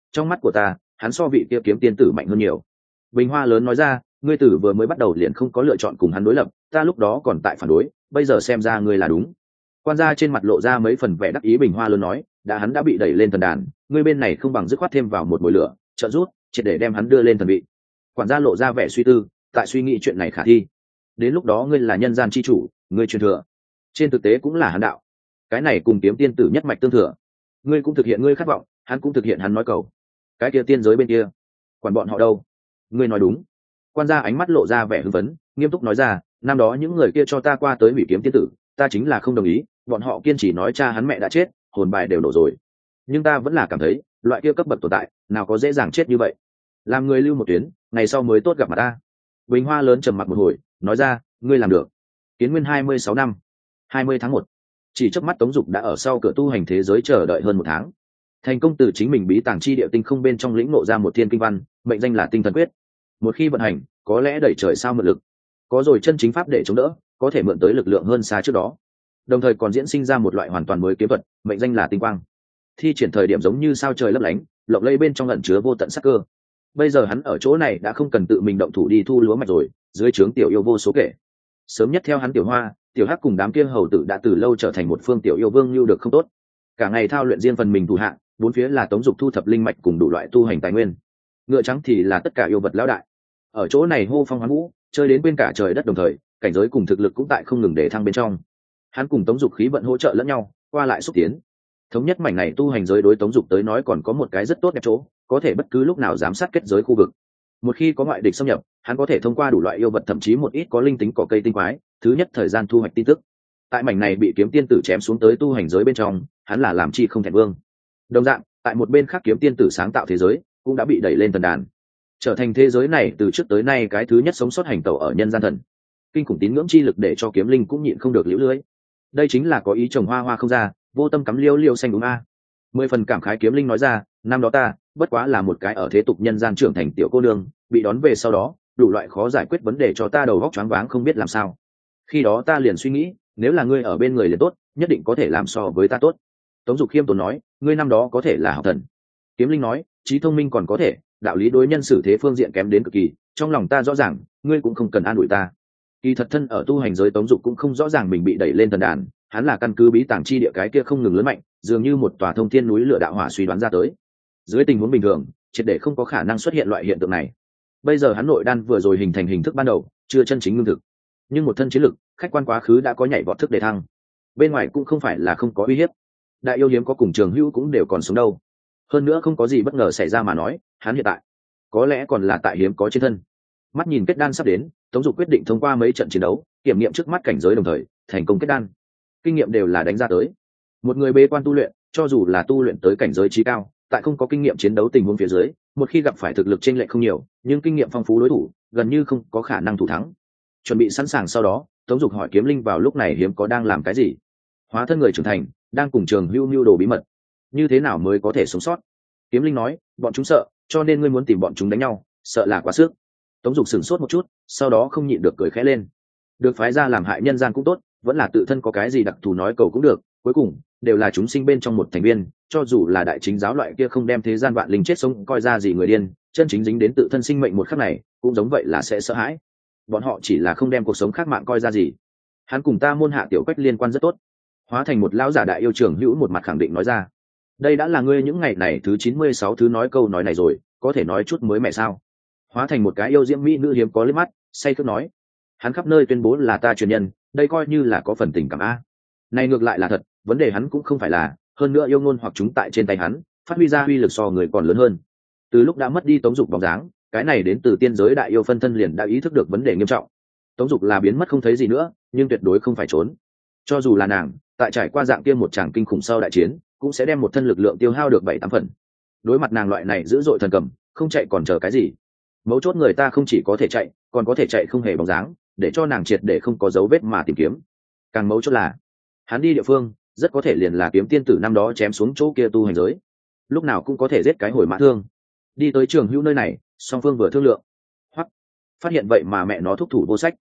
trong mắt của ta hắn so vị kia kiếm tiên tử mạnh hơn nhiều. Bình Hoa lớn nói ra, ngươi tử vừa mới bắt đầu liền không có lựa chọn cùng hắn đối lập, ta lúc đó còn tại phản đối, bây giờ xem ra ngươi là đúng. Quan gia trên mặt lộ ra mấy phần vẻ đắc ý. Bình Hoa lớn nói, hắn đã bị đẩy lên thần đàn, ngươi bên này không bằng dứt khoát thêm vào một mồi lửa, trợ rút triệt để đem hắn đưa lên thần vị. Quản gia lộ ra vẻ suy tư, tại suy nghĩ chuyện này khả thi. Đến lúc đó ngươi là nhân gian chi chủ, ngươi truyền thừa, trên thực tế cũng là hắn đạo, cái này cùng kiếm tiên tử nhất mạch tương thừa. Ngươi cũng thực hiện ngươi khát vọng, hắn cũng thực hiện hắn nói cầu. Cái kia tiên giới bên kia, quản bọn họ đâu? Ngươi nói đúng. Quan gia ánh mắt lộ ra vẻ hưng phấn, nghiêm túc nói ra, năm đó những người kia cho ta qua tới hủy kiếm tiên tử, ta chính là không đồng ý, bọn họ kiên trì nói cha hắn mẹ đã chết, hồn bài đều nổ rồi. Nhưng ta vẫn là cảm thấy, loại kia cấp bậc tồn tại, nào có dễ dàng chết như vậy. Làm người lưu một tuyến, ngày sau mới tốt gặp mặt ta. Bình Hoa lớn trầm mặc một hồi, nói ra, ngươi làm được. Kiến Nguyên 26 năm, 20 tháng 1. Chỉ chớp mắt Tống Dục đã ở sau cửa tu hành thế giới chờ đợi hơn một tháng. Thành công từ chính mình bí tàng chi địa tinh không bên trong lĩnh ngộ ra một thiên kinh văn, mệnh danh là Tinh Thần Quyết. Một khi vận hành, có lẽ đẩy trời sao mượn lực. Có rồi chân chính pháp để chống đỡ, có thể mượn tới lực lượng hơn xa trước đó. Đồng thời còn diễn sinh ra một loại hoàn toàn mới kiếm thuật, mệnh danh là Tinh Quang. Thi triển thời điểm giống như sao trời lấp lánh, lộng lẫy bên trong ẩn chứa vô tận sắc cơ. Bây giờ hắn ở chỗ này đã không cần tự mình động thủ đi thu lúa mạch rồi, dưới trướng tiểu yêu vô số kể. Sớm nhất theo hắn Tiểu Hoa, Tiểu Hắc cùng đám kia hầu tử đã từ lâu trở thành một phương tiểu yêu vương lưu được không tốt. Cả ngày thao luyện riêng phần mình thủ hạ, bốn phía là Tống Dục thu thập linh mạch cùng đủ loại tu hành tài nguyên. Ngựa trắng thì là tất cả yêu vật lão đại. Ở chỗ này hô phong hoán vũ, chơi đến quên cả trời đất, đồng thời cảnh giới cùng thực lực cũng tại không ngừng để thăng bên trong. Hắn cùng Tống Dục khí vận hỗ trợ lẫn nhau, qua lại xúc tiến. Thống nhất mảnh này tu hành giới đối Tống Dục tới nói còn có một cái rất tốt đẹp chỗ, có thể bất cứ lúc nào giám sát kết giới khu vực. Một khi có ngoại địch xâm nhập, hắn có thể thông qua đủ loại yêu vật, thậm chí một ít có linh tính cỏ cây tinh quái, thứ nhất thời gian thu hoạch tin tức. Tại mảnh này bị kiếm tiên tử chém xuống tới tu hành giới bên trong, hắn là làm chi không thẹn vương. Đồng dạng, tại một bên khác kiếm tiên tử sáng tạo thế giới cũng đã bị đẩy lên thần đàn, trở thành thế giới này từ trước tới nay cái thứ nhất sống sót hành tẩu ở nhân gian thần. Kinh khủng tín ngưỡng chi lực để cho kiếm linh cũng nhịn không được liễu lưới. Đây chính là có ý trồng hoa hoa không ra, vô tâm cắm liêu liêu xanh đúng a. 10 phần cảm khái kiếm linh nói ra, năm đó ta bất quá là một cái ở thế tục nhân gian trưởng thành tiểu cô nương, bị đón về sau đó đủ loại khó giải quyết vấn đề cho ta đầu óc choáng váng không biết làm sao. Khi đó ta liền suy nghĩ, nếu là ngươi ở bên người liền tốt, nhất định có thể làm so với ta tốt. Tống Dục khiêm tốn nói, ngươi năm đó có thể là học thần. Kiếm linh nói, trí thông minh còn có thể, đạo lý đối nhân xử thế phương diện kém đến cực kỳ, trong lòng ta rõ ràng, ngươi cũng không cần an ủi ta. Kỳ thật thân ở tu hành giới Tống Dục cũng không rõ ràng mình bị đẩy lên thần đàn, hắn là căn cứ bí tàng chi địa cái kia không ngừng lớn mạnh, dường như một tòa thông thiên núi lửa đạo hỏa suy đoán ra tới. Dưới tình huống bình thường, triệt để không có khả năng xuất hiện loại hiện tượng này. Bây giờ hắn nội đan vừa rồi hình thành hình thức ban đầu, chưa chân chính ngưng thực, nhưng một thân chiến lực, khách quan quá khứ đã có nhảy vọt thức để thăng. Bên ngoài cũng không phải là không có uy hiếp, đại yêu hiếm có cùng Trường Hữu cũng đều còn sống đâu. Hơn nữa không có gì bất ngờ xảy ra mà nói, hắn hiện tại có lẽ còn là tại hiếm có trên thân. Mắt nhìn kết đan sắp đến, Tống Dục quyết định thông qua mấy trận chiến đấu, kiểm nghiệm trước mắt cảnh giới, đồng thời thành công kết đan. Kinh nghiệm đều là đánh ra tới. Một người bế quan tu luyện, cho dù là tu luyện tới cảnh giới trí cao, tại không có kinh nghiệm chiến đấu tình huống phía dưới, một khi gặp phải thực lực chênh lệch không nhiều, nhưng kinh nghiệm phong phú đối thủ, gần như không có khả năng thủ thắng. Chuẩn bị sẵn sàng sau đó, Tống Dục hỏi kiếm linh vào lúc này hiếm có đang làm cái gì. Hóa thân người trưởng thành, đang cùng Trường Hữu mưu đồ bí mật, như thế nào mới có thể sống sót. Kiếm linh nói, bọn chúng sợ, cho nên ngươi muốn tìm bọn chúng đánh nhau, sợ là quá sức. Tống Dục sửng sốt một chút, sau đó không nhịn được cười khẽ lên. Được phái ra làm hại nhân gian cũng tốt, vẫn là tự thân có cái gì đặc thù nói cầu cũng được, cuối cùng đều là chúng sinh bên trong một thành viên, cho dù là đại chính giáo loại kia không đem thế gian vạn linh chết sống coi ra gì người điên, chân chính dính đến tự thân sinh mệnh một khắc này, cũng giống vậy là sẽ sợ hãi. Bọn họ chỉ là không đem cuộc sống khác mạng coi ra gì. Hắn cùng ta môn hạ tiểu quách liên quan rất tốt. Hóa thành một lão giả đại yêu Trường Hữu một mặt khẳng định nói ra, đây đã là ngươi những ngày này thứ 96 thứ nói câu nói này rồi, có thể nói chút mới mẹ sao. Hóa thành một cái yêu diễm mỹ nữ hiếm có liếc mắt, say khước nói, hắn khắp nơi tuyên bố là ta truyền nhân, đây coi như là có phần tình cảm a. Này ngược lại là thật, vấn đề hắn cũng không phải là, hơn nữa yêu ngôn hoặc chúng tại trên tay hắn, phát huy ra uy lực so người còn lớn hơn. Từ lúc đã mất đi Tống Dục bóng dáng, cái này đến từ tiên giới đại yêu phân thân liền đã ý thức được vấn đề nghiêm trọng. Tống Dục là biến mất không thấy gì nữa, nhưng tuyệt đối không phải trốn. Cho dù là nàng, tại trải qua dạng kia một tràng kinh khủng sau đại chiến, cũng sẽ đem một thân lực lượng tiêu hao được 7-8 phần. Đối mặt nàng loại này dữ dội thần cầm, không chạy còn chờ cái gì? Mấu chốt người ta không chỉ có thể chạy, còn có thể chạy không hề bóng dáng, để cho nàng triệt để không có dấu vết mà tìm kiếm. Càng mấu chốt là, hắn đi địa phương, rất có thể liền là kiếm tiên tử năm đó chém xuống chỗ kia tu hành giới, lúc nào cũng có thể giết cái hồi mã thương. Đi tới Trường Hữu nơi này, song phương vừa thương lượng, hoặc phát hiện vậy mà mẹ nó thúc thủ vô sách.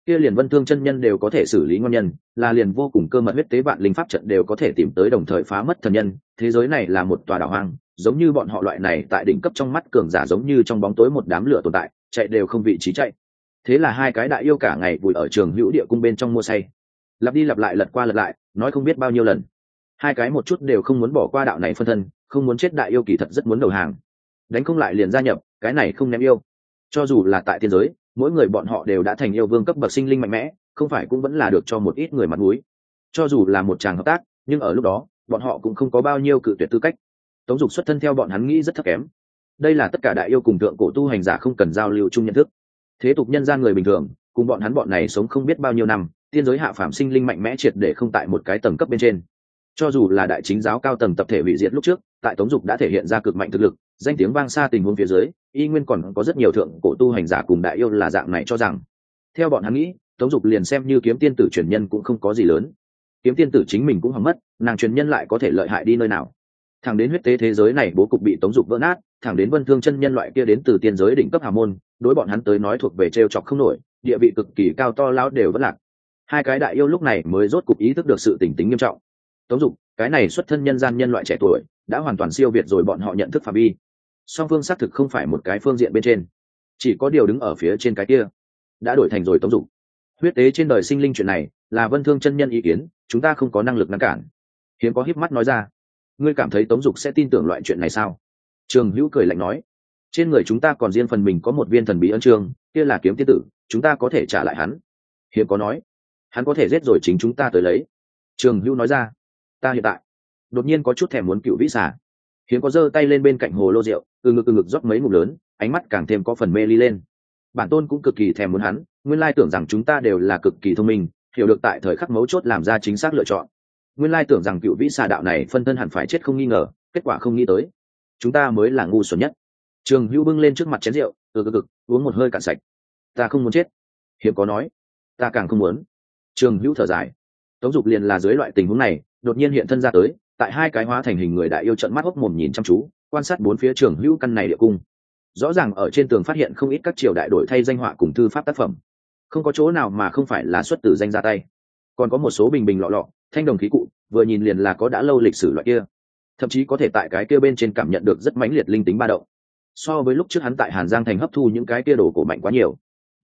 kia liền Vân Thương chân nhân đều có thể xử lý ngon nhân, là liền vô cùng cơ mật huyết tế vạn linh pháp trận đều có thể tìm tới đồng thời phá mất thần nhân. Thế giới này là một tòa đảo hoang, giống như bọn họ loại này tại đỉnh cấp trong mắt cường giả giống như trong bóng tối một đám lửa tồn tại, chạy đều không vị trí chạy. Thế là hai cái đại yêu cả ngày vùi ở Trường Hữu địa cung bên trong mua say, lặp đi lặp lại lật qua lật lại, nói không biết bao nhiêu lần. Hai cái một chút đều không muốn bỏ qua đạo này phân thân, không muốn chết đại yêu kỳ thật rất muốn đầu hàng, đánh không lại liền gia nhập, cái này không ném yêu. Cho dù là tại tiên giới, mỗi người bọn họ đều đã thành yêu vương cấp bậc sinh linh mạnh mẽ, không phải cũng vẫn là được cho một ít người mặt mũi. Cho dù là một tràng hợp tác, nhưng ở lúc đó bọn họ cũng không có bao nhiêu cự tuyệt tư cách. Tống Dục xuất thân theo bọn hắn nghĩ rất thấp kém, đây là tất cả đại yêu cùng thượng cổ tu hành giả không cần giao lưu chung nhận thức. Thế tục nhân gian người bình thường cùng bọn hắn bọn này sống không biết bao nhiêu năm, tiên giới hạ phàm sinh linh mạnh mẽ triệt để không tại một cái tầng cấp bên trên. Cho dù là đại chính giáo cao tầng tập thể hủy diệt lúc trước, tại Tống Dục đã thể hiện ra cực mạnh thực lực, danh tiếng vang xa tình huống phía dưới, y nguyên còn có rất nhiều thượng cổ tu hành giả cùng đại yêu là dạng này cho rằng, theo bọn hắn nghĩ, Tống Dục liền xem như kiếm tiên tử truyền nhân cũng không có gì lớn. Kiếm tiên tử chính mình cũng hỏng mất, nàng truyền nhân lại có thể lợi hại đi nơi nào? Thẳng đến huyết tế thế giới này bố cục bị Tống Dục vỡ nát, thẳng đến Vân Thương chân nhân loại kia đến từ tiên giới đỉnh cấp hào môn, đối bọn hắn tới nói thuộc về trêu chọc không nổi, địa vị cực kỳ cao to lão đều vẫn lạc. Hai cái đại yêu lúc này mới rốt cục ý thức được sự tình tính nghiêm trọng. Tống Dục, cái này xuất thân nhân gian nhân loại trẻ tuổi, đã hoàn toàn siêu việt rồi bọn họ nhận thức phạm vi. Song phương xác thực không phải một cái phương diện bên trên, chỉ có điều đứng ở phía trên cái kia đã đổi thành rồi Tống Dục. Huyết tế trên đời sinh linh chuyện này là Vân Thương chân nhân ý kiến, chúng ta không có năng lực ngăn cản. Hiếm có híp mắt nói ra, ngươi cảm thấy Tống Dục sẽ tin tưởng loại chuyện này sao? Trường Hữu cười lạnh nói, trên người chúng ta còn riêng phần mình có một viên thần bí ân chương, kia là kiếm tiên tử, chúng ta có thể trả lại hắn. Hiếm có nói, hắn có thể giết rồi chính chúng ta tới lấy. Trường Hữu nói ra, ta hiện tại đột nhiên có chút thèm muốn cựu vĩ xà. Hiếm có giơ tay lên bên cạnh hồ lô rượu, từ ngực rót mấy ngụm lớn, ánh mắt càng thêm có phần mê ly lên. Bản tôn cũng cực kỳ thèm muốn hắn, nguyên lai tưởng rằng chúng ta đều là cực kỳ thông minh, hiểu được tại thời khắc mấu chốt làm ra chính xác lựa chọn. Nguyên lai tưởng rằng cựu vĩ xà đạo này phân thân hẳn phải chết không nghi ngờ, kết quả không nghĩ tới, chúng ta mới là ngu xuẩn nhất. Trường Hữu bưng lên trước mặt chén rượu, uống một hơi cạn sạch. Ta không muốn chết. Hiếm có nói, ta càng không muốn. Trường Hữu thở dài. Tống Dục liền là dưới loại tình huống này, đột nhiên hiện thân ra tới, tại hai cái hóa thành hình người đại yêu trợn mắt hốc mồm nhìn chăm chú, quan sát bốn phía Trường Hữu căn này địa cung. Rõ ràng ở trên tường phát hiện không ít các triều đại đổi thay danh họa cùng thư pháp tác phẩm, không có chỗ nào mà không phải là xuất từ danh ra tay. Còn có một số bình bình lọ lọ, thanh đồng khí cụ, vừa nhìn liền là có đã lâu lịch sử loại kia. Thậm chí có thể tại cái kia bên trên cảm nhận được rất mãnh liệt linh tính ba động. So với lúc trước hắn tại Hàn Giang thành hấp thu những cái kia đồ cổ mạnh quá nhiều.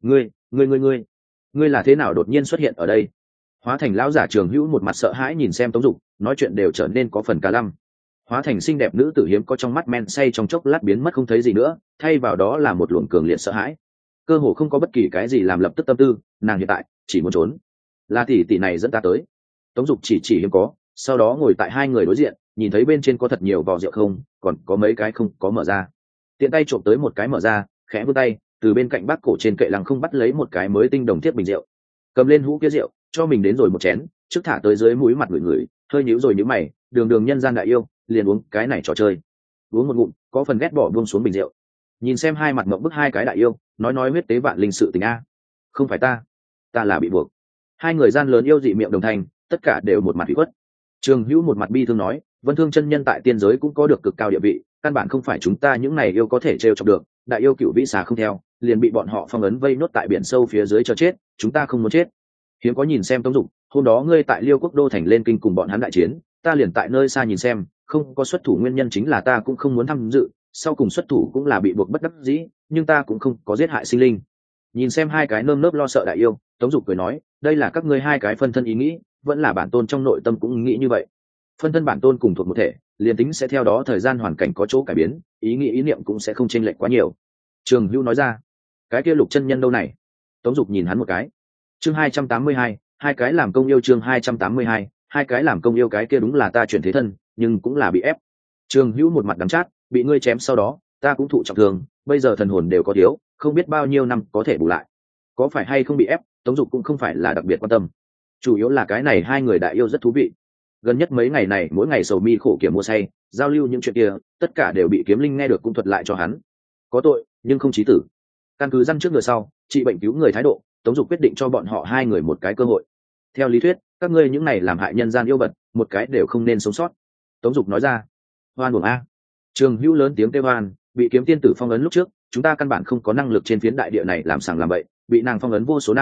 Ngươi là thế nào đột nhiên xuất hiện ở đây? Hóa thành lão giả Trường Hữu một mặt sợ hãi nhìn xem Tống Dục, nói chuyện đều trở nên có phần cả lăm. Hóa thành xinh đẹp nữ tử hiếm có trong mắt men say trong chốc lát biến mất không thấy gì nữa, thay vào đó là một luồng cường liệt sợ hãi. Cơ hồ không có bất kỳ cái gì làm lập tức tâm tư, nàng hiện tại chỉ muốn trốn. Là tỷ này dẫn ta tới. Tống Dục chỉ hiếm có, sau đó ngồi tại hai người đối diện, nhìn thấy bên trên có thật nhiều vò rượu không, còn có mấy cái không có mở ra. Tiện tay trộm tới một cái mở ra, khẽ vươn tay, từ bên cạnh bác cổ trên kệ lăng không bắt lấy một cái mới tinh đồng thiết bình rượu, cầm lên hũ kia rượu, cho mình đến rồi một chén, trước thả tới dưới mũi mặt người, hơi nhíu rồi nhíu mày, đường nhân gian đại yêu, liền uống cái này trò chơi. Uống một ngụm, có phần ghét bỏ buông xuống bình rượu. Nhìn xem hai mặt ngậm bức hai cái đại yêu, nói huyết tế vạn linh sự tình a. Không phải ta là bị buộc. Hai người gian lớn yêu dị miệng đồng thanh, tất cả đều một mặt ủy khuất. Trường Hữu một mặt bi thương nói, Vân Thương chân nhân tại tiên giới cũng có được cực cao địa vị, căn bản không phải chúng ta những này yêu có thể trêu chọc được, đại yêu cựu vĩ xà không theo, liền bị bọn họ phong ấn vây nốt tại biển sâu phía dưới cho chết, chúng ta không muốn chết. Hiếm có nhìn xem Tống Dục, hôm đó ngươi tại Liêu Quốc đô thành lên kinh cùng bọn hắn đại chiến, ta liền tại nơi xa nhìn xem, không có xuất thủ nguyên nhân chính là ta cũng không muốn tham dự, sau cùng xuất thủ cũng là bị buộc bất đắc dĩ, nhưng ta cũng không có giết hại sinh linh. Nhìn xem hai cái nơm nớp lo sợ đại yêu, Tống Dục cười nói, đây là các ngươi hai cái phân thân ý nghĩ, vẫn là bản tôn trong nội tâm cũng nghĩ như vậy. Phân thân bản tôn cùng thuộc một thể, liền tính sẽ theo đó thời gian hoàn cảnh có chỗ cải biến, ý nghĩ ý niệm cũng sẽ không chênh lệch quá nhiều. Trường Hữu nói ra, cái kia Lục chân nhân đâu này? Tống Dục nhìn hắn một cái. Chương 282, hai cái làm công yêu. Chương 282, hai cái làm công yêu. Cái kia đúng là ta chuyển thế thân, nhưng cũng là bị ép. Trường Hữu một mặt đắng chát, bị ngươi chém sau đó, ta cũng thụ trọng thương, bây giờ thần hồn đều có thiếu, không biết bao nhiêu năm có thể bù lại. Có phải hay không bị ép, Tống Dục cũng không phải là đặc biệt quan tâm. Chủ yếu là cái này hai người đại yêu rất thú vị. Gần nhất mấy ngày này mỗi ngày sầu mi khổ kiểm mua say, giao lưu những chuyện kia, tất cả đều bị kiếm linh nghe được cũng thuật lại cho hắn. Có tội nhưng không chí tử. Căn cứ răn trước ngựa sau, trị bệnh cứu người thái độ, Tống Dục quyết định cho bọn họ hai người một cái cơ hội. Theo lý thuyết, các ngươi những này làm hại nhân gian yêu vật, một cái đều không nên sống sót. Tống Dục nói ra. Hoan buồng a. Trường Hữu lớn tiếng kêu hoan, bị kiếm tiên tử phong ấn lúc trước, chúng ta căn bản không có năng lực trên phiến đại địa này làm sàng làm bậy, bị nàng phong ấn vô số năm,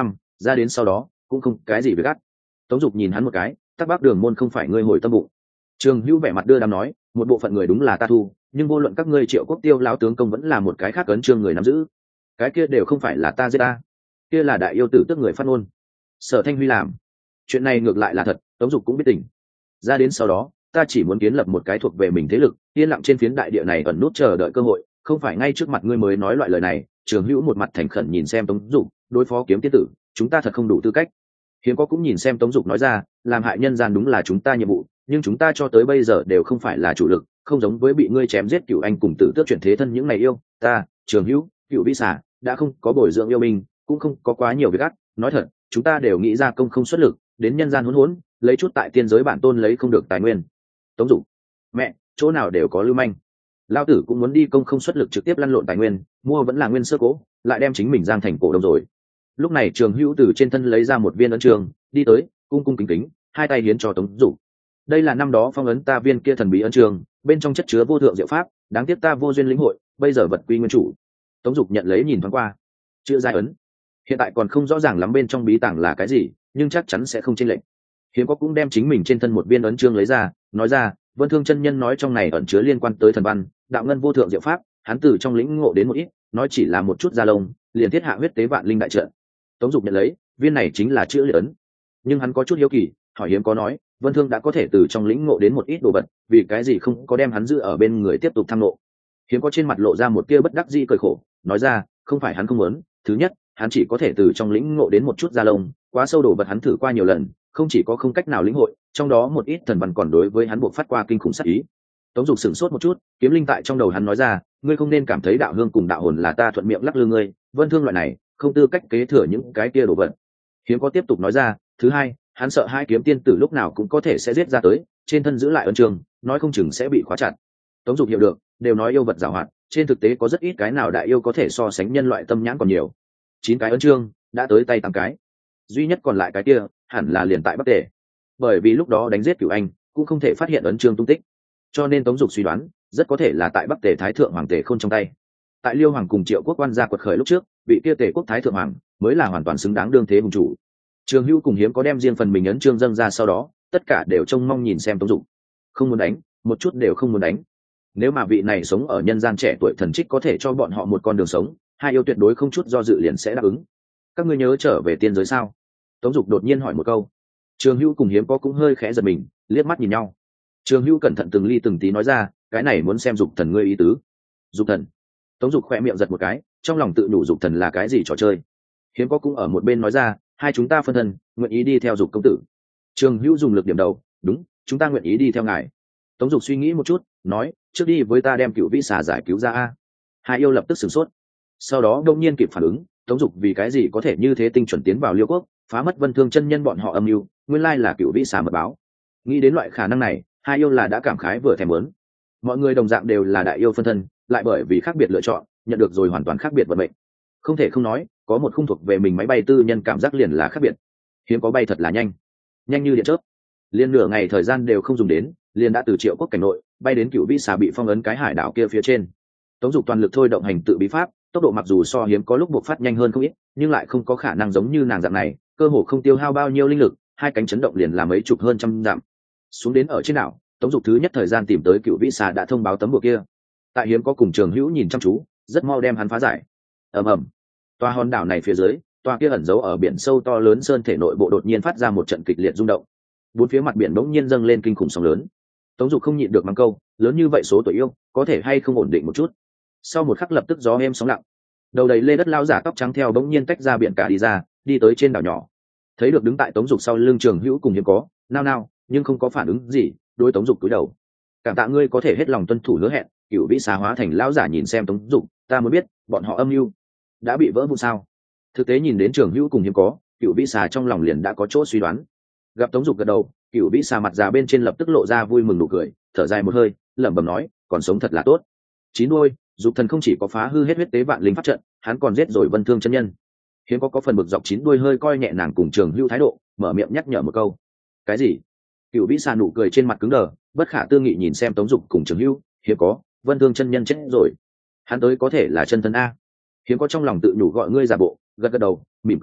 ra đến sau đó cũng không cái gì với gắt. Tống Dục nhìn hắn một cái, Tắc Bác Đường môn không phải ngươi hồi tâm bụng. Trường Hữu vẻ mặt đưa đám nói, một bộ phận người đúng là ta thu, nhưng vô luận các ngươi Triệu Quốc Tiêu lão tướng công vẫn là một cái khác ấn chương người nắm giữ, cái kia đều không phải là ta giết ta, kia là đại yêu tử tức người phát ngôn. Sở Thanh Huy làm chuyện này ngược lại là thật. Tống Dục cũng biết tình. Ra đến sau đó ta chỉ muốn kiến lập một cái thuộc về mình thế lực, yên lặng trên phiến đại địa này ẩn nút chờ đợi cơ hội, không phải ngay trước mặt ngươi mới nói loại lời này. Trường Hữu một mặt thành khẩn nhìn xem Tống Dục, đối phó Kiếm Tiên tử chúng ta thật không đủ tư cách. Hiếm có cũng nhìn xem Tống Dục nói ra, làm hại nhân gian đúng là chúng ta nhiệm vụ, nhưng chúng ta cho tới bây giờ đều không phải là chủ lực, không giống với bị ngươi chém giết Cửu Anh cùng Tử Tước chuyển thế thân những này yêu. Ta Trường Hữu, Cửu Vĩ Xà đã không có bồi dưỡng yêu binh, cũng không có quá nhiều việc gắt. Nói thật, chúng ta đều nghĩ ra công không xuất lực, đến nhân gian hỗn hỗn, lấy chút tại tiên giới bản tôn lấy không được tài nguyên. Tống Dục, mẹ, chỗ nào đều có lưu manh. Lão tử cũng muốn đi công không xuất lực trực tiếp lăn lộn tài nguyên, mua vẫn là nguyên sơ cố, lại đem chính mình giang thành cổ đông rồi. Lúc này Trường Hữu từ trên thân lấy ra một viên ấn trường, đi tới, cung cung kính kính, hai tay hiến cho Tống Dục. Đây là năm đó phong ấn ta viên kia thần bí ấn trường, bên trong chất chứa vô thượng diệu pháp, đáng tiếc ta vô duyên lĩnh hội, bây giờ vật quy nguyên chủ. Tống Dục nhận lấy nhìn thoáng qua, chữ giai ấn. Hiện tại còn không rõ ràng lắm bên trong bí tàng là cái gì, nhưng chắc chắn sẽ không chênh lệch. Hiếm có cũng đem chính mình trên thân một viên ấn chương lấy ra, nói ra, Vân Thương chân nhân nói trong này ẩn chứa liên quan tới thần văn, đạo ngân vô thượng diệu pháp, hắn từ trong lĩnh ngộ đến một ít, nói chỉ là một chút da lông, liền thiết hạ huyết tế vạn linh đại trận. Tống Dục nhận lấy, viên này chính là chữ liệt ấn. Nhưng hắn có chút hiếu kỳ, hỏi Hiếm có nói, Vân Thương đã có thể từ trong lĩnh ngộ đến một ít đồ vật, vì cái gì không có đem hắn giữ ở bên người tiếp tục thăng ngộ? Hiếm có trên mặt lộ ra một tia bất đắc dĩ cười khổ, nói ra, không phải hắn không muốn, thứ nhất, hắn chỉ có thể từ trong lĩnh ngộ đến một chút da lông, quá sâu đồ vật hắn thử qua nhiều lần, không chỉ có không cách nào lĩnh hội, trong đó một ít thần văn còn đối với hắn buộc phát qua kinh khủng sát ý. Tống Dục sửng sốt một chút, kiếm linh tại trong đầu hắn nói ra, ngươi không nên cảm thấy đạo hương cùng đạo hồn là ta thuận miệng lắc lư ngươi, Vân Thương loại này không tư cách kế thừa những cái kia đồ vật. Hiếm có tiếp tục nói ra, thứ hai, hắn sợ hai kiếm tiên tử lúc nào cũng có thể sẽ giết ra tới, trên thân giữ lại ấn trường, nói không chừng sẽ bị khóa chặt. Tống Dục hiểu được, đều nói yêu vật giàu hoạt, trên thực tế có rất ít cái nào đại yêu có thể so sánh nhân loại tâm nhãn còn nhiều. 9 cái ấn chương đã tới tay 8 cái, duy nhất còn lại cái kia hẳn là liền tại Bắc Tề, bởi vì lúc đó đánh giết Cửu Anh cũng không thể phát hiện ấn chương tung tích, cho nên Tống Dục suy đoán rất có thể là tại Bắc Tề Thái Thượng Hoàng Tề Khôn trong tay. Tại Liêu Hoàng cùng Triệu Quốc quan gia quật khởi lúc trước, vị kia Tề Quốc Thái Thượng Hoàng mới là hoàn toàn xứng đáng đương thế hùng chủ. Trường Hữu cùng Hiếm có đem riêng phần mình ấn chương dâng ra, sau đó tất cả đều trông mong nhìn xem Tống Dục, không muốn đánh, một chút đều không muốn đánh. Nếu mà vị này sống ở nhân gian trẻ tuổi thần trích có thể cho bọn họ một con đường sống, hai yêu tuyệt đối không chút do dự liền sẽ đáp ứng. Các ngươi nhớ trở về tiên giới sao? Tống Dục đột nhiên hỏi một câu. Trường Hữu cùng Hiếm có cũng hơi khẽ giật mình, liếc mắt nhìn nhau. Trường Hữu cẩn thận từng ly từng tí nói ra, cái này muốn xem Dục thần ngươi ý tứ. Dục thần? Tống Dục khẽ miệng giật một cái, trong lòng tự nhủ Dục thần là cái gì trò chơi. Hiếm có cũng ở một bên nói ra, hai chúng ta phân thân, nguyện ý đi theo Dục công tử. Trường Hữu dùng lực điểm đầu, đúng, chúng ta nguyện ý đi theo ngài. Tống Dục suy nghĩ một chút, nói, trước đi với ta đem Cửu Vĩ Xà giải cứu ra a. Hai yêu lập tức sửng sốt, sau đó đông nhiên kịp phản ứng, Tống Dục vì cái gì có thể như thế tinh chuẩn tiến vào Liêu Quốc, phá mất Vân Thương chân nhân bọn họ âm mưu, nguyên lai là Cửu Vĩ Xà mật báo. Nghĩ đến loại khả năng này, hai yêu là đã cảm khái vừa thèm muốn. Mọi người đồng dạng đều là đại yêu phân thân, lại bởi vì khác biệt lựa chọn, nhận được rồi hoàn toàn khác biệt vận mệnh. Không thể không nói, có một khung thuộc về mình máy bay tư nhân cảm giác liền là khác biệt. Hiếm có bay thật là nhanh, nhanh như điện chớp, liền nửa ngày thời gian đều không dùng đến, liền đã từ Triệu Quốc cảnh nội bay đến Cửu Vĩ Xà bị phong ấn cái hải đảo kia phía trên. Tống Dục toàn lực thôi động hành tự bí pháp, tốc độ mặc dù so Hiếm có lúc buộc phát nhanh hơn không ít, nhưng lại không có khả năng giống như nàng dạng này, cơ hồ không tiêu hao bao nhiêu linh lực, hai cánh chấn động liền làm mấy chục hơn trăm dặm. Xuống đến ở trên đảo, Tống Dục thứ nhất thời gian tìm tới Cửu Vĩ Xà đã thông báo tấm bùa kia. Tại Hiếm có cùng Trường Hữu nhìn chăm chú, rất mau đem hắn phá giải. Ầm ầm, tòa hòn đảo này phía dưới, tòa kia ẩn giấu ở biển sâu to lớn sơn thể nội bộ đột nhiên phát ra một trận kịch liệt rung động. Bốn phía mặt biển bỗng nhiên dâng lên kinh khủng sóng lớn. Tống Dục không nhịn được mắng câu, lớn như vậy số tuổi yêu, có thể hay không ổn định một chút. Sau một khắc lập tức gió êm sóng lặng, đầu đầy lê đất lao giả tóc trắng theo bỗng nhiên tách ra biển cả đi ra, đi tới trên đảo nhỏ. Thấy được đứng tại Tống Dục sau lưng Trường Hữu cùng Hiếm có, nao nao, nhưng không có phản ứng gì, đối Tống Dục cúi đầu. Cảm tạ ngươi có thể hết lòng tuân thủ hứa hẹn. Cửu Vĩ Xà hóa thành lão giả nhìn xem Tống Dục, ta muốn biết, bọn họ âm mưu đã bị vỡ vụn sao? Thực tế nhìn đến Trường Hữu cùng Hiếm có, Cửu Vĩ Xà trong lòng liền đã có chỗ suy đoán. Gặp Tống Dục gật đầu, Cửu Vĩ Xà mặt già bên trên lập tức lộ ra vui mừng nụ cười, thở dài một hơi, lẩm bẩm nói, còn sống thật là tốt. Chín đuôi, Dục thần không chỉ có phá hư hết huyết tế vạn linh pháp trận, hắn còn giết rồi Vân Thương chân nhân. Hiếm có phần bực dọc chín đuôi hơi coi nhẹ nàng cùng Trường Hữu thái độ, mở miệng nhắc nhở một câu. Cái gì? Cửu Vĩ Xà nụ cười trên mặt cứng đờ, bất khả tư nghị nhìn xem Tống Dục cùng Trường Hữu, Hiếm có, Vân Thương chân nhân chết rồi, hắn tới có thể là chân thân a. Hiếm có trong lòng tự nhủ gọi ngươi giả bộ, gật gật đầu, mỉm cười nói,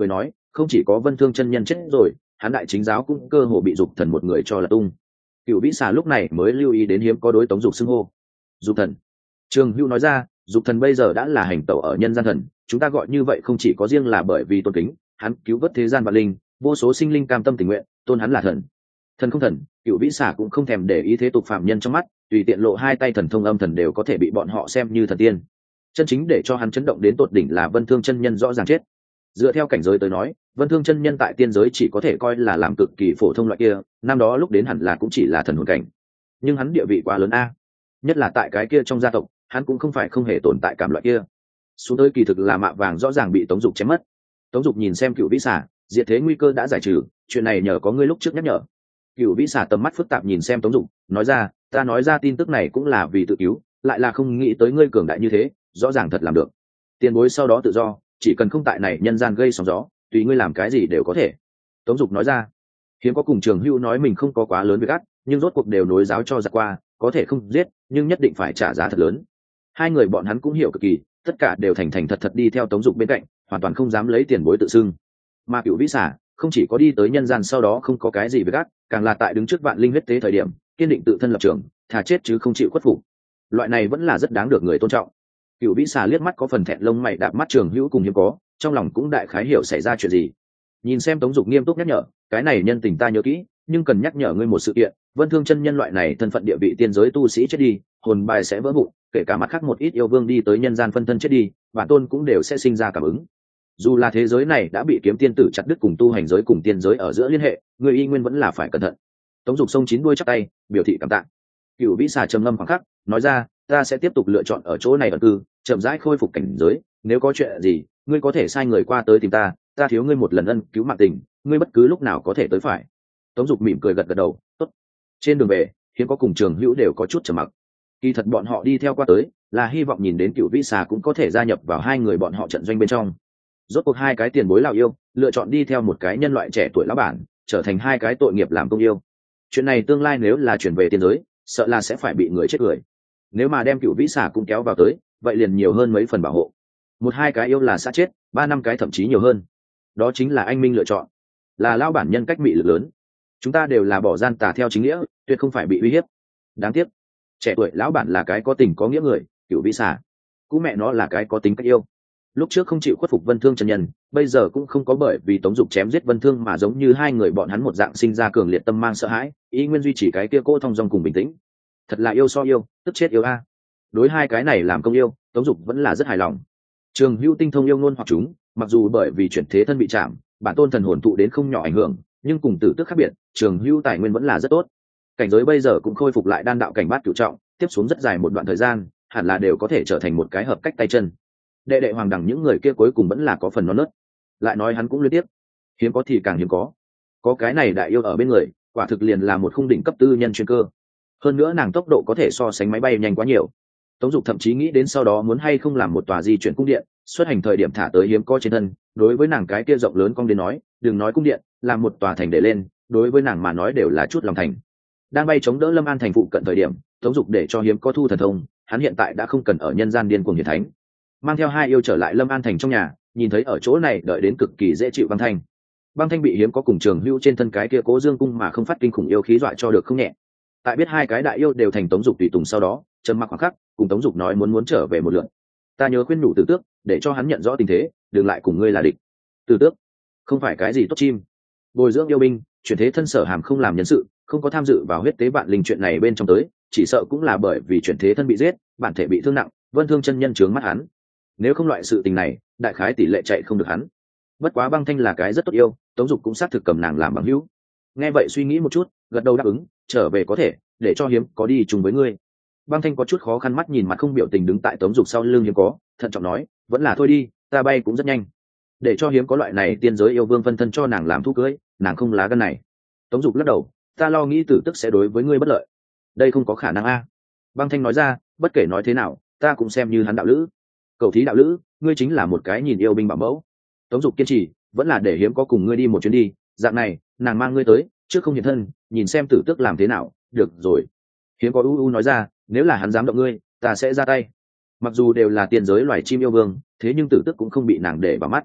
Không chỉ có Vân Thương chân nhân chết rồi, hắn đại chính giáo cũng cơ hồ bị Dục Thần một người cho là tung. Cửu Vĩ Xà lúc này mới lưu ý đến hiếm có đối Tống Dục xưng hô Dục Thần. Trường Hưu nói ra, Dục Thần bây giờ đã là hành tẩu ở nhân gian thần, chúng ta gọi như vậy không chỉ có riêng là bởi vì tôn kính, hắn cứu vớt thế gian vạn linh, vô số sinh linh cam tâm tình nguyện tôn hắn là thần. Thần không thần, Cửu Vĩ Xà cũng không thèm để ý thế tục phạm nhân trong mắt, tùy tiện lộ hai tay thần thông âm thần đều có thể bị bọn họ xem như thần tiên. Chân chính để cho hắn chấn động đến tột đỉnh là Vân Thương chân nhân rõ ràng chết. Dựa theo cảnh giới tới nói, Vân Thương chân nhân tại tiên giới chỉ có thể coi là làm cực kỳ phổ thông loại kia, năm đó lúc đến hẳn là cũng chỉ là thần hồn cảnh, nhưng hắn địa vị quá lớn a, nhất là tại cái kia trong gia tộc, hắn cũng không phải không hề tồn tại cảm loại kia. Xuống tới kỳ thực là Mạ Vàng rõ ràng bị Tống Dục chém mất. Tống Dục nhìn xem Cửu Vĩ Xà, diệt thế nguy cơ đã giải trừ, chuyện này nhờ có ngươi lúc trước nhắc nhở. Cửu Vĩ Xà tầm mắt phức tạp nhìn xem Tống Dục, nói ra, ta nói ra tin tức này cũng là vì tự cứu, lại là không nghĩ tới ngươi cường đại như thế, rõ ràng thật làm được. Tiền bối sau đó tự do, chỉ cần không tại này nhân gian gây sóng gió, tùy ngươi làm cái gì đều có thể. Tống Dục nói ra. Hiếm có cùng Trường Hưu nói mình không có quá lớn việc ác, nhưng rốt cuộc đều nối giáo cho giặc qua, có thể không giết, nhưng nhất định phải trả giá thật lớn. Hai người bọn hắn cũng hiểu cực kỳ, tất cả đều thành thành thật thật đi theo Tống Dục bên cạnh, hoàn toàn không dám lấy tiền bối tự xưng. Mà Cửu Vĩ Xà không chỉ có đi tới nhân gian sau đó không có cái gì việc ác, càng là tại đứng trước vạn linh huyết tế thời điểm, kiên định tự thân lập trường, thà chết chứ không chịu khuất phục. Loại này vẫn là rất đáng được người tôn trọng. Cửu Vĩ Xà liếc mắt có phần thẹn lông mày đạp mắt Trường Hữu cùng Hiếm có, trong lòng cũng đại khái hiểu xảy ra chuyện gì. Nhìn xem Tống Dục nghiêm túc nhắc nhở, cái này nhân tình ta nhớ kỹ, nhưng cần nhắc nhở ngươi một sự kiện, Vân Thương chân nhân loại này thân phận địa vị tiên giới tu sĩ chết đi, hồn bài sẽ vỡ vụn, kể cả mặt khác một ít yêu vương đi tới nhân gian phân thân chết đi, bản tôn cũng đều sẽ sinh ra cảm ứng. Dù là thế giới này đã bị kiếm tiên tử chặt đứt cùng tu hành giới cùng tiên giới ở giữa liên hệ, người y nguyên vẫn là phải cẩn thận. Tống Dục sông chín đuôi chắp tay, biểu thị cảm tạ. Cửu Vĩ Xà trầm ngâm khoảng khắc, nói ra, ta sẽ tiếp tục lựa chọn ở chỗ này ẩn cư, chậm rãi khôi phục cảnh giới, nếu có chuyện gì, ngươi có thể sai người qua tới tìm ta, ta thiếu ngươi một lần ân cứu mạng tình, ngươi bất cứ lúc nào có thể tới phải. Tống Dục mỉm cười gật gật đầu, tốt. Trên đường về, Hiếm có cùng Trường Hữu đều có chút trầm mặc. Kỳ thật bọn họ đi theo qua tới, là hy vọng nhìn đến Cửu Vĩ Xà cũng có thể gia nhập vào hai người bọn họ trận doanh bên trong. Rốt cuộc hai cái tiền bối lão yêu, lựa chọn đi theo một cái nhân loại trẻ tuổi lão bản, trở thành hai cái tội nghiệp làm công yêu. Chuyện này tương lai nếu là chuyển về tiên giới, sợ là sẽ phải bị người chết cười. Nếu mà đem Cửu Vĩ Xà cũng kéo vào tới, vậy liền nhiều hơn mấy phần bảo hộ. Một hai cái yêu là sát chết, ba năm cái thậm chí nhiều hơn. Đó chính là anh minh lựa chọn, là lão bản nhân cách mị lực lớn. Chúng ta đều là bỏ gian tà theo chính nghĩa, tuyệt không phải bị uy hiếp. Đáng tiếc, trẻ tuổi lão bản là cái có tình có nghĩa người, Cửu Vĩ Xà cú mẹ nó là cái có tính cách yêu. Lúc trước không chịu khuất phục Vân Thương chân nhân, bây giờ cũng không có bởi vì Tống Dục chém giết Vân Thương mà giống như hai người bọn hắn một dạng sinh ra cường liệt tâm mang sợ hãi, ý nguyên duy trì cái kia cỗ thong dong cùng bình tĩnh. Thật là yêu so yêu, tức chết yêu a. Đối hai cái này làm công yêu, Tống Dục vẫn là rất hài lòng. Trường Hữu tinh thông yêu ngôn hoặc chúng, mặc dù bởi vì chuyển thế thân bị chạm, bản tôn thần hồn tụ đến không nhỏ ảnh hưởng, nhưng cùng Tử Tước khác biệt, Trường Hữu tài nguyên vẫn là rất tốt. Cảnh giới bây giờ cũng khôi phục lại đan đạo cảnh bát cửu trọng, tiếp xuống rất dài một đoạn thời gian, hẳn là đều có thể trở thành một cái hợp cách tay chân. Đệ đệ Hoàng Đẳng những người kia cuối cùng vẫn là có phần non nớt. Lại nói hắn cũng liên tiếp, hiếm có thì càng hiếm có cái này đại yêu ở bên người, quả thực liền là một khung đỉnh cấp tư nhân chuyên cơ. Hơn nữa nàng tốc độ có thể so sánh máy bay nhanh quá nhiều. Tống Dục thậm chí nghĩ đến sau đó muốn hay không làm một tòa di chuyển cung điện, xuất hành thời điểm thả tới hiếm có trên thân. Đối với nàng cái kia rộng lớn cong đến nói, đừng nói cung điện, làm một tòa thành để lên, đối với nàng mà nói đều là chút lòng thành. Đang bay chống đỡ Lâm An thành phụ cận thời điểm, Tống Dục để cho hiếm có thu thần thông, hắn hiện tại đã không cần ở nhân gian điên cuồng hiển thánh, mang theo hai yêu trở lại Lâm An thành trong nhà, nhìn thấy ở chỗ này đợi đến cực kỳ dễ chịu băng thanh bị hiếm có cùng Trường Hữu trên thân cái kia cố dương cung mà không phát kinh khủng yêu khí dọa cho được không nhẹ. Tại biết hai cái đại yêu đều thành Tống Dục tùy tùng sau đó, trầm mặc khoảng khắc, cùng Tống Dục nói muốn trở về một lượt. Ta nhớ khuyên nhủ Tử Tước, để cho hắn nhận rõ tình thế, đừng lại cùng ngươi là địch. Tử Tước không phải cái gì tốt chim, bồi dưỡng yêu binh, chuyển thế thân Sở Hàm không làm nhân sự, không có tham dự vào huyết tế bạn linh chuyện này bên trong tới, chỉ sợ cũng là bởi vì chuyển thế thân bị giết, bản thể bị thương nặng, Vân Thương chân nhân trướng mắt hắn. Nếu không loại sự tình này, đại khái tỷ lệ chạy không được hắn. Bất quá băng thanh là cái rất tốt yêu, Tống Dục cũng xác thực cầm nàng làm bằng hữu. Nghe vậy suy nghĩ một chút, gật đầu đáp ứng, trở về có thể, để cho hiếm có đi chung với ngươi. Băng thanh có chút khó khăn mắt nhìn mặt không biểu tình đứng tại Tống Dục sau lưng hiếm có, thận trọng nói, vẫn là thôi đi, ta bay cũng rất nhanh. Để cho hiếm có loại này tiên giới yêu vương phân thân cho nàng làm thú cưới, nàng không lá gân này. Tống Dục lắc đầu, ta lo nghĩ Tử Tức sẽ đối với ngươi bất lợi. Đây không có khả năng a. Băng thanh nói ra, bất kể nói thế nào, ta cũng xem như hắn đạo lữ. Cầu thí đạo lữ, ngươi chính là một cái nhìn yêu binh bảo mẫu. Tống Dục kiên trì, vẫn là để hiếm có cùng ngươi đi một chuyến đi, dạng này, nàng mang ngươi tới, trước không hiện thân, nhìn xem Tử Tước làm thế nào, được rồi. Hiếm có nói ra, nếu là hắn dám động ngươi, ta sẽ ra tay. Mặc dù đều là tiên giới loài chim yêu vương, thế nhưng Tử Tước cũng không bị nàng để vào mắt.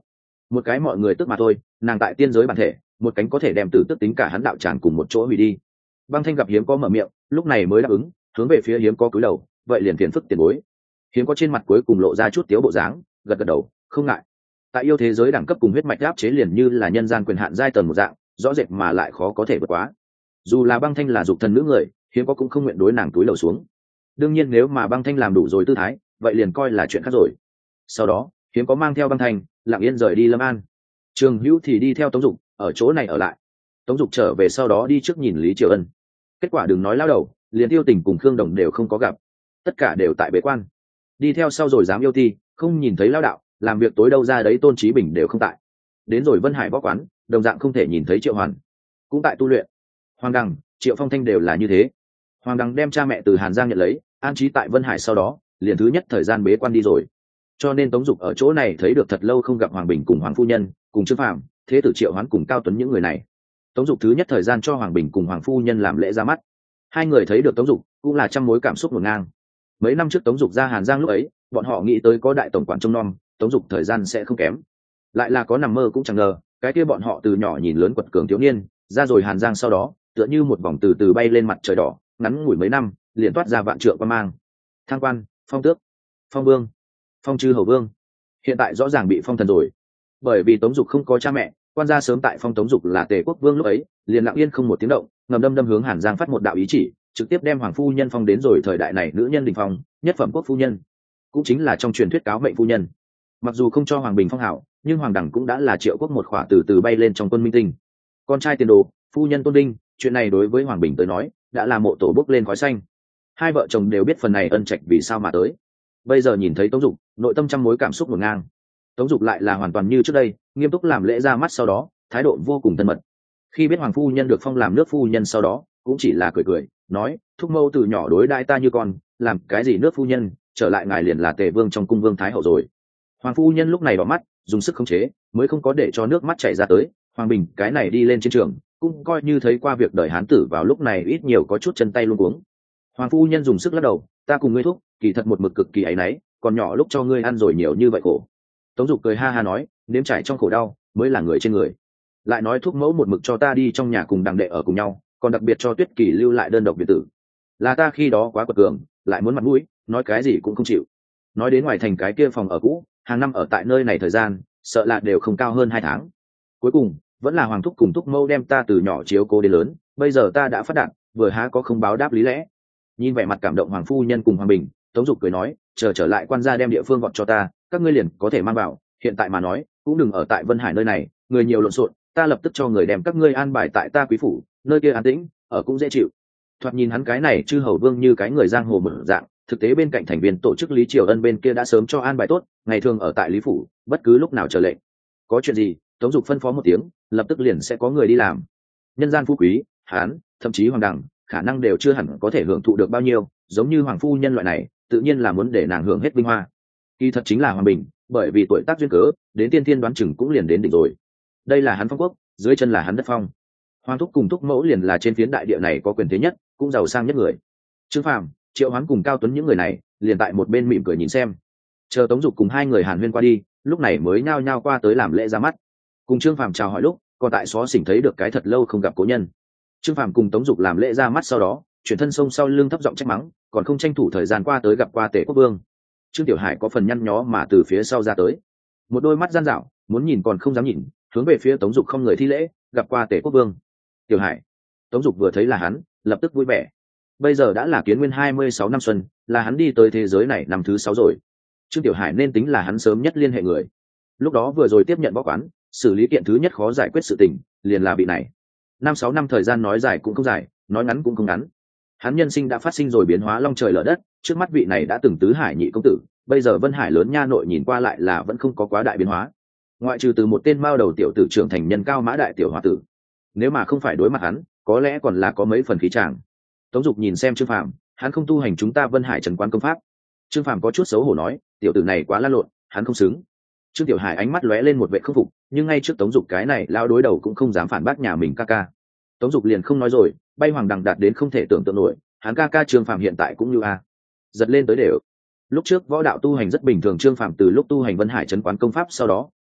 một cái mọi người tức mà thôi, nàng tại tiên giới bản thể, một cánh có thể đem tử tức tính cả hắn đạo tràng cùng một chỗ hủy đi. Băng Thanh gặp Hiếm có mở miệng, lúc này mới đáp ứng, hướng về phía Hiếm có cúi đầu, vậy liền phiền phức tiền bối. Hiếm có trên mặt cuối cùng lộ ra chút tiếu bộ dáng, gật gật đầu, không ngại. Tại yêu thế giới đẳng cấp cùng huyết mạch áp chế liền như là nhân gian quyền hạn giai tầng một dạng, rõ rệt mà lại khó có thể vượt quá. Dù là Băng Thanh là dục thần nữ người, Hiếm có cũng không nguyện đối nàng túi lầu xuống. Đương nhiên nếu mà Băng Thanh làm đủ rồi tư thái, vậy liền coi là chuyện khác rồi. Sau đó, Hiếm có mang theo Băng Thanh, lặng yên rời đi Lâm An. Trường Hữu thì đi theo Tống Dục, ở chỗ này ở lại. Tống Dục trở về sau đó đi trước nhìn Lý Triều Ân. Kết quả đừng nói lao đầu, liền Tiêu Tình cùng Khương Đồng đều không có gặp, tất cả đều tại bế quan. Đi theo sau rồi dám yêu ti, không nhìn thấy lao đạo, làm việc tối đâu ra đấy Tôn Chí Bình đều không tại. Đến rồi Vân Hải võ quán, đồng dạng không thể nhìn thấy Triệu Hoàn, cũng tại tu luyện. Hoàng Đằng, Triệu Phong Thanh đều là như thế. Hoàng Đằng đem cha mẹ từ Hàn Giang nhận lấy, an trí tại Vân Hải sau đó, liền thứ nhất thời gian bế quan đi rồi. Cho nên Tống Dục ở chỗ này thấy được thật lâu không gặp Hoàng Bình cùng Hoàng phu nhân, cùng Trương Phàm, thế tử Triệu Hoán cùng Cao Tuấn những người này. Tống Dục thứ nhất thời gian cho Hoàng Bình cùng Hoàng phu nhân làm lễ ra mắt. Hai người thấy được Tống Dục, cũng là trăm mối cảm xúc ngổn ngang. Mấy năm trước Tống Dục ra Hàn Giang lúc ấy, bọn họ nghĩ tới có đại tổng quản trông nom, Tống Dục thời gian sẽ không kém. Lại là có nằm mơ cũng chẳng ngờ, cái kia bọn họ từ nhỏ nhìn lớn quật cường thiếu niên, ra rồi Hàn Giang sau đó, tựa như một vòng từ từ bay lên mặt trời đỏ, ngắn ngủi mấy năm, liền toát ra vạn trượng quan mang. Thăng quan, phong tước, phong vương, phong chư hầu vương, hiện tại rõ ràng bị phong thần rồi. Bởi vì Tống Dục không có cha mẹ, quan gia sớm tại phong Tống Dục là Tề quốc vương lúc ấy, liền lặng yên không một tiếng động, ngầm đâm hướng Hàn Giang phát một đạo ý chỉ, trực tiếp đem Hoàng phu nhân phong đến rồi thời đại này nữ nhân đỉnh phong, nhất phẩm quốc phu nhân, cũng chính là trong truyền thuyết cáo mệnh phu nhân. Mặc dù không cho Hoàng Bình phong hảo, nhưng Hoàng Đẳng cũng đã là Triệu quốc một khỏa từ từ bay lên trong quân minh tinh. Con trai tiền đồ, phu nhân tôn đinh, chuyện này đối với Hoàng Bình tới nói, đã là mộ tổ bốc lên khói xanh. Hai vợ chồng đều biết phần này ân trạch vì sao mà tới. Bây giờ nhìn thấy Tống Dục, nội tâm trăm mối cảm xúc ngổn ngang. Tống Dục lại là hoàn toàn như trước đây, nghiêm túc làm lễ ra mắt sau đó, thái độ vô cùng thân mật. Khi biết Hoàng phu nhân được phong làm nước phu nhân sau đó, cũng chỉ là cười cười, nói: "Thúc mâu từ nhỏ đối đãi ta như con, làm cái gì nước phu nhân, trở lại ngài liền là Tề vương trong cung vương thái hậu rồi." Hoàng phu nhân lúc này đỏ mắt, dùng sức khống chế, mới không có để cho nước mắt chảy ra tới. Hoàng Bình cái này đi lên chiến trường, cũng coi như thấy qua việc đời hán tử vào lúc này ít nhiều có chút chân tay luống cuống. Hoàng phu nhân dùng sức lắc đầu: "Ta cùng ngươi thúc, kỳ thật một mực cực kỳ áy náy, còn nhỏ lúc cho ngươi ăn rồi nhiều như vậy khổ." Tống Dục cười ha ha nói: "Nếm trải trong khổ đau, mới là người trên người." Lại nói thúc mẫu một mực cho ta đi trong nhà cùng đằng đệ ở cùng nhau, còn đặc biệt cho Tuyết Kỳ lưu lại đơn độc biệt tử. Là ta khi đó quá quật cường, lại muốn mặt mũi, nói cái gì cũng không chịu. Nói đến ngoài thành cái kia phòng ở cũ, hàng năm ở tại nơi này thời gian, sợ là đều không cao hơn 2 tháng. Cuối cùng, vẫn là Hoàng thúc cùng thúc mẫu đem ta từ nhỏ chiếu cố đến lớn, bây giờ ta đã phát đạt, vừa há có không báo đáp lý lẽ. Nhìn vẻ mặt cảm động Hoàng phu nhân cùng Hoàng Bình, Tống Dục cười nói: "Chờ trở lại quan gia đem địa phương gọt cho ta, các ngươi liền có thể mang vào, hiện tại mà nói, cũng đừng ở tại Vân Hải nơi này, người nhiều lộn xộn, ta lập tức cho người đem các ngươi an bài tại ta quý phủ, nơi kia an tĩnh, ở cũng dễ chịu." Thoạt nhìn hắn cái này chư hầu vương như cái người giang hồ mở dạng, thực tế bên cạnh thành viên tổ chức Lý Triều Ân bên kia đã sớm cho an bài tốt, ngày thường ở tại Lý phủ, bất cứ lúc nào chờ lệnh. Có chuyện gì, Tống Dục phân phó một tiếng, lập tức liền sẽ có người đi làm. Nhân gian phú quý, hán, thậm chí hoàng đẳng, khả năng đều chưa hẳn có thể hưởng thụ được bao nhiêu, giống như hoàng phu nhân loại này, tự nhiên là muốn để nàng hưởng hết vinh hoa. Kỳ thật chính là Hoàng Bình, bởi vì tuổi tác duyên cớ, đến tiên thiên đoán chừng cũng liền đến đỉnh rồi. Đây là hắn phong quốc, dưới chân là hắn đất phong. Hoàng thúc cùng thúc mẫu liền là trên phiến đại địa này có quyền thế nhất, cũng giàu sang nhất người. Trương Phàm, Triệu Hoán cùng Cao Tuấn những người này, liền tại một bên mỉm cười nhìn xem. Chờ Tống Dục cùng hai người hàn huyên qua đi, lúc này mới nhao nhao qua tới làm lễ ra mắt. Cùng Trương Phàm chào hỏi lúc, còn tại xó xỉnh thấy được cái thật lâu không gặp cố nhân. Trương Phàm cùng Tống Dục làm lễ ra mắt sau đó, chuyển thân sông sau lưng thấp giọng trách mắng, còn không tranh thủ thời gian qua tới gặp qua Tề quốc vương. Trương Tiểu Hải có phần nhăn nhó mà từ phía sau ra tới, một đôi mắt gian dảo, muốn nhìn còn không dám nhìn, hướng về phía Tống Dục không người thi lễ, gặp qua Tề quốc vương. Tiểu Hải. Tống Dục vừa thấy là hắn, lập tức vui vẻ. Bây giờ đã là Kiến Nguyên 26 năm xuân, là hắn đi tới thế giới này năm thứ 6 rồi. Trương Tiểu Hải nên tính là hắn sớm nhất liên hệ người. Lúc đó vừa rồi tiếp nhận võ quán, xử lý kiện thứ nhất khó giải quyết sự tình, liền là vị này. 5-6 năm thời gian nói dài cũng không dài, nói ngắn cũng không ngắn. Hắn nhân sinh đã phát sinh rồi biến hóa long trời lở đất, trước mắt vị này đã từng tứ hải nhị công tử, bây giờ Vân Hải lớn nha nội nhìn qua lại là vẫn không có quá đại biến hóa. Ngoại trừ từ một tên mao đầu tiểu tử trưởng thành nhân cao mã đại tiểu hòa tử. Nếu mà không phải đối mặt hắn, có lẽ còn là có mấy phần khí chàng. Tống Dục nhìn xem Trương Phàm, hắn không tu hành chúng ta Vân Hải trần quan công pháp. Trương Phàm có chút xấu hổ nói, tiểu tử này quá lan lộn, hắn không xứng. Trương Tiểu Hải ánh mắt lóe lên một vẻ không phục, nhưng ngay trước Tống Dục cái này lao đối đầu cũng không dám phản bác nhà mình ca ca. Tống Dục liền không nói rồi, bay hoàng đằng đạt đến không thể tưởng tượng nổi, hắn ca ca Trương Phàm hiện tại cũng như a, giật lên tới đều. Lúc trước võ đạo tu hành rất bình thường, Trương Phàm từ lúc tu hành Vân Hải trấn quán công pháp sau đó,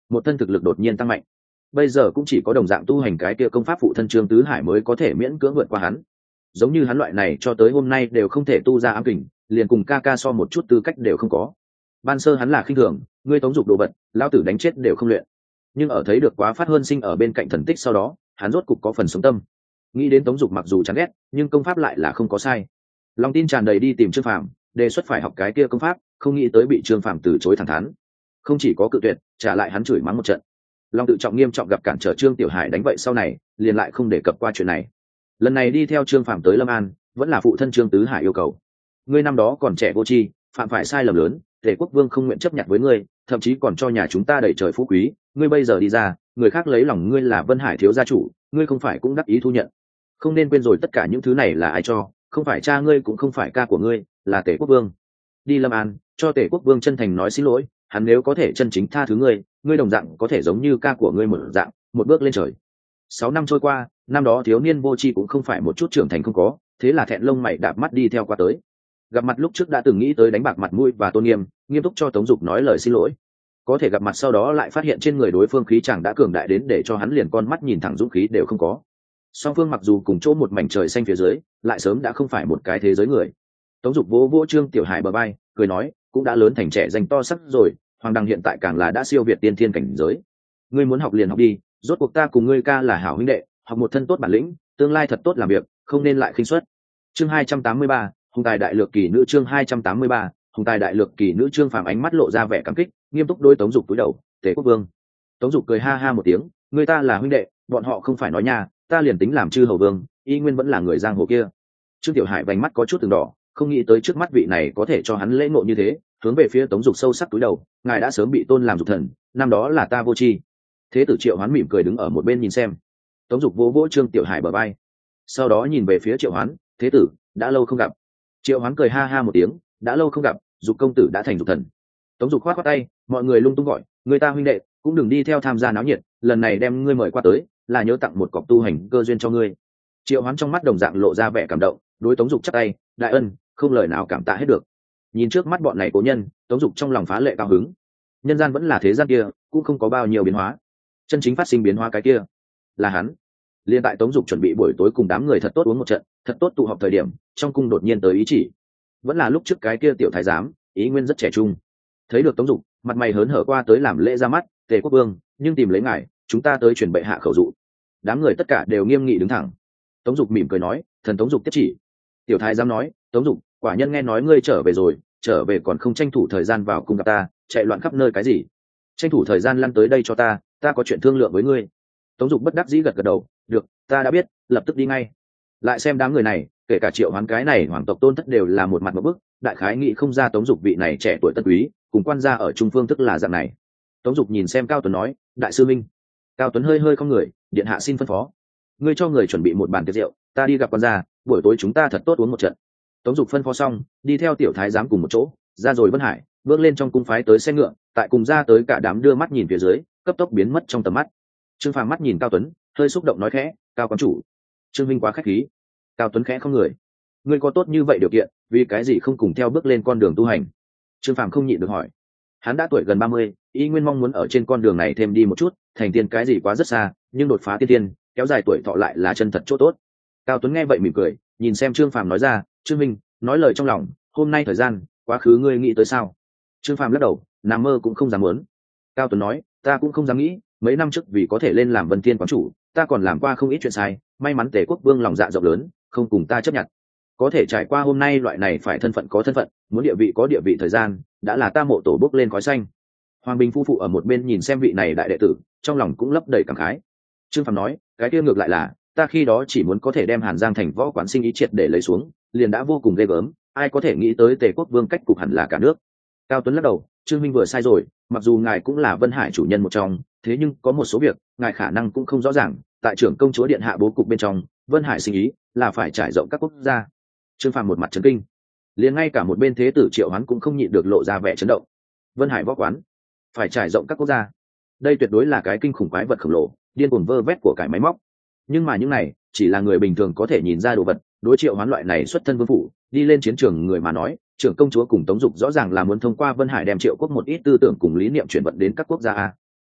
một thân thực lực đột nhiên tăng mạnh. Bây giờ cũng chỉ có đồng dạng tu hành cái kia công pháp phụ thân Trương Tứ Hải mới có thể miễn cưỡng vượt qua hắn. Giống như hắn loại này cho tới hôm nay đều không thể tu ra ám kình, liền cùng ca ca so một chút tư cách đều không có. Ban sơ hắn là khinh thường, ngươi Tống Dục đồ vật, lão tử đánh chết đều không luyện. Nhưng ở thấy được quá phát hơn sinh ở bên cạnh thần tích sau đó, hắn rốt cục có phần sống tâm. Nghĩ đến Tống Dục mặc dù chán ghét, nhưng công pháp lại là không có sai. Lòng tin tràn đầy đi tìm Trương Phàm, đề xuất phải học cái kia công pháp, không nghĩ tới bị Trương Phàm từ chối thẳng thắn. Không chỉ có cự tuyệt, trả lại hắn chửi mắng một trận. Long tự trọng nghiêm trọng gặp cản trở Trương Tiểu Hải đánh vậy sau này, liền lại không đề cập qua chuyện này. Lần này đi theo Trương Phàm tới Lâm An, vẫn là phụ thân Trương Tứ Hải yêu cầu. Ngươi năm đó còn trẻ vô tri, phạm phải sai lầm lớn, Tề Quốc Vương không nguyện chấp nhận với ngươi, thậm chí còn cho nhà chúng ta đẩy trời phú quý, ngươi bây giờ đi ra, người khác lấy lòng ngươi là Vân Hải thiếu gia chủ, ngươi không phải cũng đắc ý thu nhận. Không nên quên rồi tất cả những thứ này là ai cho, không phải cha ngươi cũng không phải ca của ngươi, là Tề Quốc Vương. Đi Lâm An, cho Tề Quốc Vương chân thành nói xin lỗi, hắn nếu có thể chân chính tha thứ ngươi, ngươi đồng dạng có thể giống như ca của ngươi một dạng, một bước lên trời. 6 năm trôi qua, năm đó thiếu niên vô tri cũng không phải một chút trưởng thành không có, thế là thẹn lông mày đạp mắt đi theo qua tới. Gặp mặt lúc trước đã từng nghĩ tới đánh bạc mặt mũi và tôn nghiêm, nghiêm túc cho Tống Dục nói lời xin lỗi. Có thể gặp mặt sau đó lại phát hiện trên người đối phương khí chàng đã cường đại đến để cho hắn liền con mắt nhìn thẳng dũng khí đều không có. Song phương mặc dù cùng chỗ một mảnh trời xanh phía dưới, lại sớm đã không phải một cái thế giới người. Tống Dục vỗ vỗ Trương Tiểu Hải bờ vai, cười nói, cũng đã lớn thành trẻ danh to sắc rồi, Hoàng Đăng hiện tại càng là đã siêu việt tiên thiên cảnh giới. Ngươi muốn học liền học đi, rốt cuộc ta cùng ngươi ca là hảo huynh đệ, học một thân tốt bản lĩnh, tương lai thật tốt làm việc, không nên lại khinh suất. Chương 283, Hùng tài đại lược kỳ nữ. Chương 283, Hùng tài đại lược kỳ nữ. Trương Phàm ánh mắt lộ ra vẻ cảm kích, nghiêm túc đối Tống Dục cúi đầu, Tề Quốc Vương. Tống Dục cười ha ha một tiếng, người ta là huynh đệ, bọn họ không phải nói nha, ta liền tính làm chư hầu vương, y nguyên vẫn là người giang hồ kia. Trương Tiểu Hải vành mắt có chút từng đỏ, không nghĩ tới trước mắt vị này có thể cho hắn lễ ngộ như thế, hướng về phía Tống Dục sâu sắc cúi đầu, ngài đã sớm bị tôn làm dục thần, năm đó là ta vô tri. Thế tử Triệu Hoán mỉm cười đứng ở một bên nhìn xem. Tống Dục vỗ vỗ Trương Tiểu Hải bờ vai, sau đó nhìn về phía Triệu Hoán, thế tử, đã lâu không gặp. Triệu Hoán cười ha ha một tiếng, đã lâu không gặp, Dục công tử đã thành dục thần. Tống Dục khoát khoát tay, mọi người lung tung gọi, người ta huynh đệ cũng đừng đi theo tham gia náo nhiệt, lần này đem ngươi mời qua tới, là nhớ tặng một cọc tu hành cơ duyên cho ngươi. Triệu Hoán trong mắt đồng dạng lộ ra vẻ cảm động, đối Tống Dục chắp tay, đại ân, không lời nào cảm tạ hết được. Nhìn trước mắt bọn này cố nhân, Tống Dục trong lòng phá lệ cao hứng. Nhân gian vẫn là thế gian kia, cũng không có bao nhiêu biến hóa. Chân chính phát sinh biến hóa cái kia là hắn. Liên tại Tống Dục chuẩn bị buổi tối cùng đám người thật tốt uống một trận, thật tốt tụ họp thời điểm, trong cung đột nhiên tới ý chỉ. Vẫn là lúc trước cái kia tiểu thái giám, ý nguyên rất trẻ trung. Thấy được Tống Dục, mặt mày hớn hở qua tới làm lễ ra mắt, Tề Quốc Vương, nhưng tìm lấy ngài, chúng ta tới truyền bệ hạ khẩu dụ. Đám người tất cả đều nghiêm nghị đứng thẳng. Tống Dục mỉm cười nói, thần Tống Dục tiếp chỉ. Tiểu thái giám nói, Tống Dục, quả nhân nghe nói ngươi trở về rồi, trở về còn không tranh thủ thời gian vào cung gặp ta, chạy loạn khắp nơi cái gì? Tranh thủ thời gian lăn tới đây cho ta có chuyện thương lượng với ngươi. Tống Dục bất đắc dĩ gật gật đầu, được, ta đã biết, lập tức đi ngay. Lại xem đám người này, kể cả Triệu Hoán cái này hoàng tộc tôn thất đều là một mặt một bức, đại khái nghĩ không ra Tống Dục vị này trẻ tuổi tân quý, cùng quan gia ở trung phương tức là dạng này. Tống Dục nhìn xem Cao Tuấn nói, đại sư minh. Cao Tuấn hơi hơi không người, điện hạ xin phân phó. Ngươi cho người chuẩn bị một bàn tiệc rượu, ta đi gặp quan gia, buổi tối chúng ta thật tốt uống một trận. Tống Dục phân phó xong, đi theo tiểu thái giám cùng một chỗ ra rồi Vân Hải, bước lên trong cung phái tới xe ngựa, tại cùng ra tới cả đám đưa mắt nhìn phía dưới, cấp tốc biến mất trong tầm mắt. Trương Phàm mắt nhìn Cao Tuấn, hơi xúc động nói khẽ, Cao quán chủ. Trương Minh quá khách khí. Cao Tuấn khẽ không người, ngươi có tốt như vậy điều kiện, vì cái gì không cùng theo bước lên con đường tu hành? Trương Phàm không nhịn được hỏi. Hắn đã tuổi gần 30, y nguyên mong muốn ở trên con đường này thêm đi một chút, thành tiên cái gì quá rất xa, nhưng đột phá tiên tiên, kéo dài tuổi thọ lại là chân thật chỗ tốt. Cao Tuấn nghe vậy mỉm cười, nhìn xem Trương Phàm nói ra, Trương Minh, nói lời trong lòng, hôm nay thời gian, quá khứ ngươi nghĩ tới sao? Trương Phàm lắc đầu, nằm mơ cũng không dám muốn. Cao Tuấn nói, ta cũng không dám nghĩ, mấy năm trước vì có thể lên làm Vân Thiên quán chủ, ta còn làm qua không ít chuyện sai, may mắn Tề Quốc Vương lòng dạ rộng lớn, không cùng ta chấp nhận. Có thể trải qua hôm nay loại này phải thân phận có thân phận, muốn địa vị có địa vị thời gian, đã là ta mộ tổ bốc lên khói xanh. Hoàng Bình phu phụ ở một bên nhìn xem vị này đại đệ tử, trong lòng cũng lấp đầy cảm khái. Trương Phàm nói, cái kia ngược lại là, ta khi đó chỉ muốn có thể đem Hàn Giang thành võ quán sinh ý triệt để lấy xuống, liền đã vô cùng ghê gớm, ai có thể nghĩ tới Tề Quốc Vương cách cục hẳn là cả nước. Cao Tuấn lắc đầu, Trương Minh vừa sai rồi, mặc dù ngài cũng là Vân Hải chủ nhân một trong, thế nhưng có một số việc ngài khả năng cũng không rõ ràng, tại trưởng công chúa điện hạ bố cục bên trong, Vân Hải sinh ý là phải trải rộng các quốc gia. Trương Phàm một mặt chấn kinh, liền ngay cả một bên thế tử Triệu Hoán cũng không nhịn được lộ ra vẻ chấn động. Vân Hải võ quán phải trải rộng các quốc gia, đây tuyệt đối là cái kinh khủng quái vật khổng lồ, điên cuồng vơ vét của cải máy móc. Nhưng mà những này chỉ là người bình thường có thể nhìn ra đồ vật, đối Triệu Hoán loại này xuất thân vương phủ, đi lên chiến trường người mà nói, trưởng công chúa cùng Tống Dục rõ ràng là muốn thông qua Vân Hải đem Triệu quốc một ít tư tưởng cùng lý niệm chuyển vận đến các quốc gia.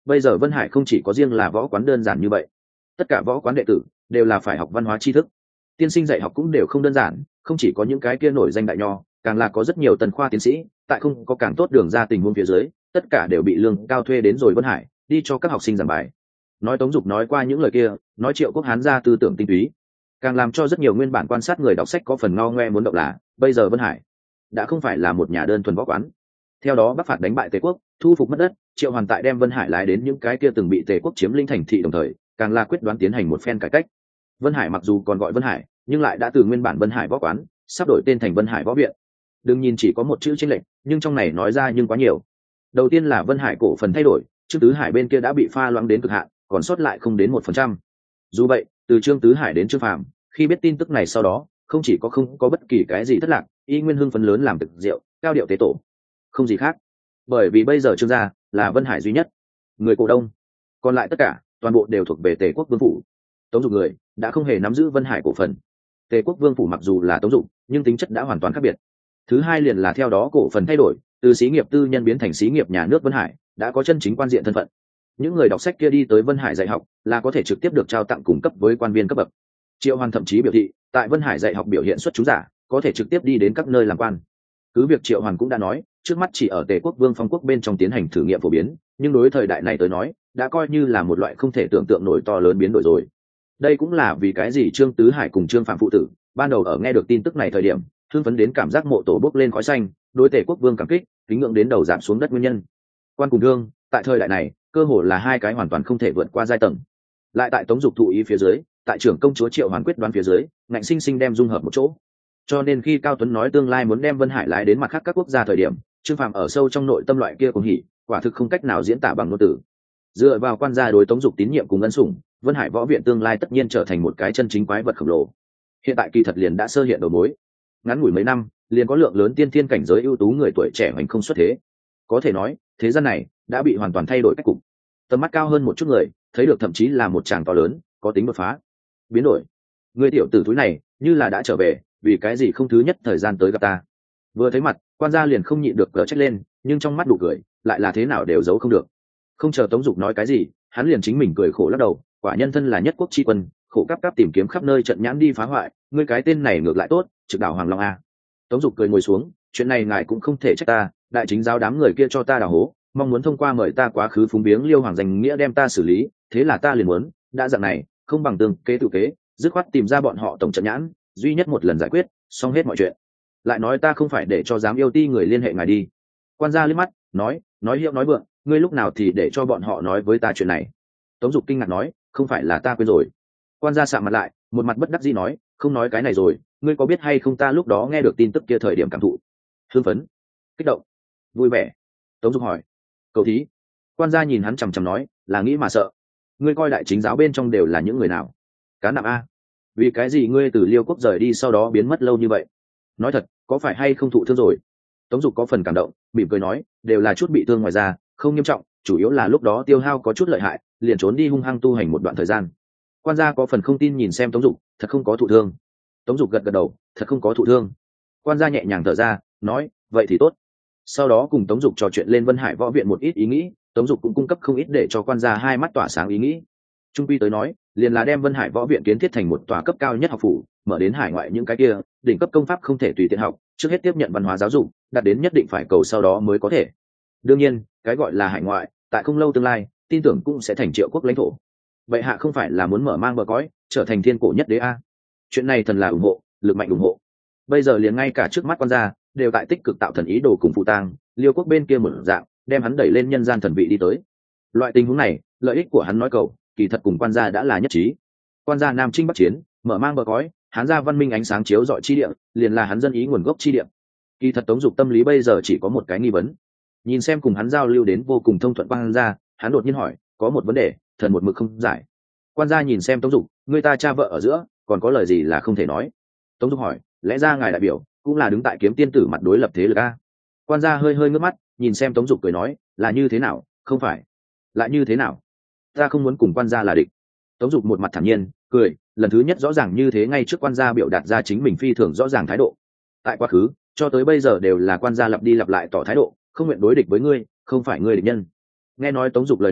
bây giờ Vân Hải không chỉ có riêng là võ quán đơn giản như vậy, tất cả võ quán đệ tử đều là phải học văn hóa tri thức. Tiên sinh dạy học cũng đều không đơn giản, không chỉ có những cái kia nổi danh đại nho, càng là có rất nhiều tần khoa tiến sĩ, tại không có càng tốt đường ra tình huống phía dưới, tất cả đều bị lương cao thuê đến rồi Vân Hải đi cho các học sinh giảng bài. Nói Tống Dục nói qua những lời kia, nói Triệu Quốc Hán ra tư tưởng tinh túy, càng làm cho rất nhiều nguyên bản quan sát người đọc sách có phần ngao ngoe muốn động là bây giờ Vân Hải đã không phải là một nhà đơn thuần võ quán. Theo đó Bắc phạt đánh bại Tề quốc, thu phục mất đất, Triệu Hoàn tại đem Vân Hải lái đến những cái kia từng bị Tề quốc chiếm lĩnh thành thị, đồng thời càng là quyết đoán tiến hành một phen cải cách. Vân Hải mặc dù còn gọi Vân Hải, nhưng lại đã từ nguyên bản Vân Hải võ quán sắp đổi tên thành Vân Hải võ viện. Đừng nhìn chỉ có một chữ chênh lệch, nhưng trong này nói ra nhưng quá nhiều. Đầu tiên là Vân Hải cổ phần thay đổi, Trương Tứ Hải bên kia đã bị pha loãng đến cực hạn, còn sót lại không đến 1%. Dù vậy, từ Trương Tứ Hải đến Trương Phàm, khi biết tin tức này sau đó, không chỉ có không có bất kỳ cái gì thất lạc, y nguyên hưng phấn lớn làm thực rượu, cao điệu tế tổ. Không gì khác, bởi vì bây giờ Trương gia là Vân Hải duy nhất người cổ đông, còn lại tất cả toàn bộ đều thuộc về Tề quốc vương phủ. Tống Dục người đã không hề nắm giữ Vân Hải cổ phần. Tề quốc vương phủ mặc dù là Tống Dục, nhưng tính chất đã hoàn toàn khác biệt. Thứ hai liền là theo đó cổ phần thay đổi, từ xí nghiệp tư nhân biến thành xí nghiệp nhà nước Vân Hải, đã có chân chính quan diện thân phận. Những người đọc sách kia đi tới Vân Hải dạy học là có thể trực tiếp được trao tặng cung cấp với quan viên cấp bậc. Triệu Hoàn thậm chí biểu thị, tại Vân Hải dạy học biểu hiện xuất chúng giả, có thể trực tiếp đi đến các nơi làm quan. Cứ việc Triệu Hoàn cũng đã nói, trước mắt chỉ ở Tề quốc Vương Phong quốc bên trong tiến hành thử nghiệm phổ biến, nhưng đối thời đại này tới nói, đã coi như là một loại không thể tưởng tượng nổi to lớn biến đổi rồi. Đây cũng là vì cái gì Trương Tứ Hải cùng Trương Phạm phụ tử, ban đầu ở nghe được tin tức này thời điểm, thương phấn đến cảm giác mộ tổ bốc lên khói xanh, đối Tề quốc Vương cảm kích, kính ngưỡng đến đầu giảm xuống đất nguyên nhân. Quan cùng thương, tại thời đại này, cơ hồ là hai cái hoàn toàn không thể vượt qua giai tầng. Lại tại Tống Dục thụ ý phía dưới, tại trưởng công chúa Triệu Hoàn quyết đoán phía dưới, ngạnh sinh sinh đem dung hợp một chỗ. Cho nên khi Cao Tuấn nói tương lai muốn đem Vân Hải lái đến mặt khác các quốc gia thời điểm, Trương Phàm ở sâu trong nội tâm loại kia cũng hỉ, quả thực không cách nào diễn tả bằng ngôn từ. Dựa vào quan gia đối Tống Dục tín nhiệm cùng ân sủng, Vân Hải võ viện tương lai tất nhiên trở thành một cái chân chính quái vật khổng lồ. Hiện tại kỳ thật liền đã sơ hiện đầu mối. Ngắn ngủi mấy năm, liền có lượng lớn tiên thiên cảnh giới ưu tú người tuổi trẻ hoành không xuất thế. Có thể nói, thế gian này đã bị hoàn toàn thay đổi cách cục. Tầm mắt cao hơn một chút người, thấy được thậm chí là một tràng to lớn, có tính đột phá. Biến đổi. Người tiểu tử túi này, như là đã trở về, vì cái gì không thứ nhất thời gian tới gặp ta. Vừa thấy mặt, quan gia liền không nhịn được cờ trách lên, nhưng trong mắt đủ cười, lại là thế nào đều giấu không được. Không chờ Tống Dục nói cái gì, hắn liền chính mình cười khổ lắc đầu, quả nhân thân là nhất quốc tri quân, khổ cắp cắp tìm kiếm khắp nơi trận nhãn đi phá hoại, ngươi cái tên này ngược lại tốt, trực đảo Hoàng Long a. Tống Dục cười ngồi xuống, chuyện này ngài cũng không thể trách ta, đại chính giáo đám người kia cho ta đào hố, mong muốn thông qua mời ta quá khứ phúng biếng Liêu Hoàng danh nghĩa đem ta xử lý, thế là ta liền muốn, đã dạng này, không bằng tương kế tự kế, dứt khoát tìm ra bọn họ tổng trận nhãn, duy nhất một lần giải quyết, xong hết mọi chuyện. Lại nói ta không phải để cho dám yêu ti người liên hệ ngài đi. Quan gia liếc mắt, nói hiệu nói vượng, ngươi lúc nào thì để cho bọn họ nói với ta chuyện này. Tống Dục kinh ngạc nói, không phải là ta quên rồi. Quan gia sạm mặt lại, một mặt bất đắc dĩ nói, không nói cái này rồi, ngươi có biết hay không ta lúc đó nghe được tin tức kia thời điểm cảm thụ hưng phấn, kích động, vui vẻ. Tống Dục hỏi, cầu thí. Quan gia nhìn hắn chằm chằm nói, là nghĩ mà sợ. Ngươi coi đại chính giáo bên trong đều là những người nào? Cá nạm a. Vì cái gì ngươi từ Liêu quốc rời đi sau đó biến mất lâu như vậy? Nói thật, có phải hay không thụ thương rồi? Tống Dục có phần cảm động, mỉm cười nói, đều là chút bị thương ngoài da, không nghiêm trọng, chủ yếu là lúc đó tiêu hao có chút lợi hại, liền trốn đi hung hăng tu hành một đoạn thời gian. Quan gia có phần không tin nhìn xem Tống Dục, thật không có thụ thương. Tống Dục gật gật đầu, thật không có thụ thương. Quan gia nhẹ nhàng thở ra, nói, vậy thì tốt. Sau đó cùng Tống Dục trò chuyện lên Vân Hải võ viện một ít ý nghĩ, Tống Dục cũng cung cấp không ít để cho quan gia hai mắt tỏa sáng ý nghĩ. Trung quy tới nói, liền là đem Vân Hải võ viện kiến thiết thành một tòa cấp cao nhất học phủ, mở đến hải ngoại những cái kia đỉnh cấp công pháp không thể tùy tiện học, trước hết tiếp nhận văn hóa giáo dục, đạt đến nhất định phải cầu sau đó mới có thể. Đương nhiên, cái gọi là hải ngoại, tại không lâu tương lai, tin tưởng cũng sẽ thành Triệu quốc lãnh thổ. Vậy hạ không phải là muốn mở mang bờ cõi, trở thành thiên cổ nhất đế a? Chuyện này thần là ủng hộ, lực mạnh ủng hộ. Bây giờ liền ngay cả trước mắt quan gia đều tại tích cực tạo thần ý đồ cùng phụ tang, Liêu quốc bên kia một dạng, đem hắn đẩy lên nhân gian thần vị đi tới. Loại tình huống này, lợi ích của hắn nói cầu, kỳ thật cùng quan gia đã là nhất trí. Quan gia Nam Chinh Bắc Chiến, mở mang bờ cõi, hắn gia văn minh ánh sáng chiếu rọi chi địa, liền là hắn dân ý nguồn gốc chi địa. Kỳ thật Tống Dục tâm lý bây giờ chỉ có một cái nghi vấn. Nhìn xem cùng hắn giao lưu đến vô cùng thông thuận quan gia, hắn đột nhiên hỏi, có một vấn đề, thần một mực không giải. Quan gia nhìn xem Tống Dục, người ta cha vợ ở giữa, còn có lời gì là không thể nói. Tống Dục hỏi, lẽ ra ngài đại biểu cũng là đứng tại Kiếm Tiên tử mặt đối lập thế lực a? Quan gia hơi hơi ngước mắt, nhìn xem Tống Dục cười nói, là như thế nào, không phải lại như thế nào? Ta không muốn cùng quan gia là địch. Tống Dục một mặt thản nhiên cười, lần thứ nhất rõ ràng như thế ngay trước quan gia biểu đạt ra chính mình phi thường rõ ràng thái độ. Tại quá khứ cho tới bây giờ đều là quan gia lặp đi lặp lại tỏ thái độ, không nguyện đối địch với ngươi, không phải ngươi địch nhân. Nghe nói Tống Dục lời này,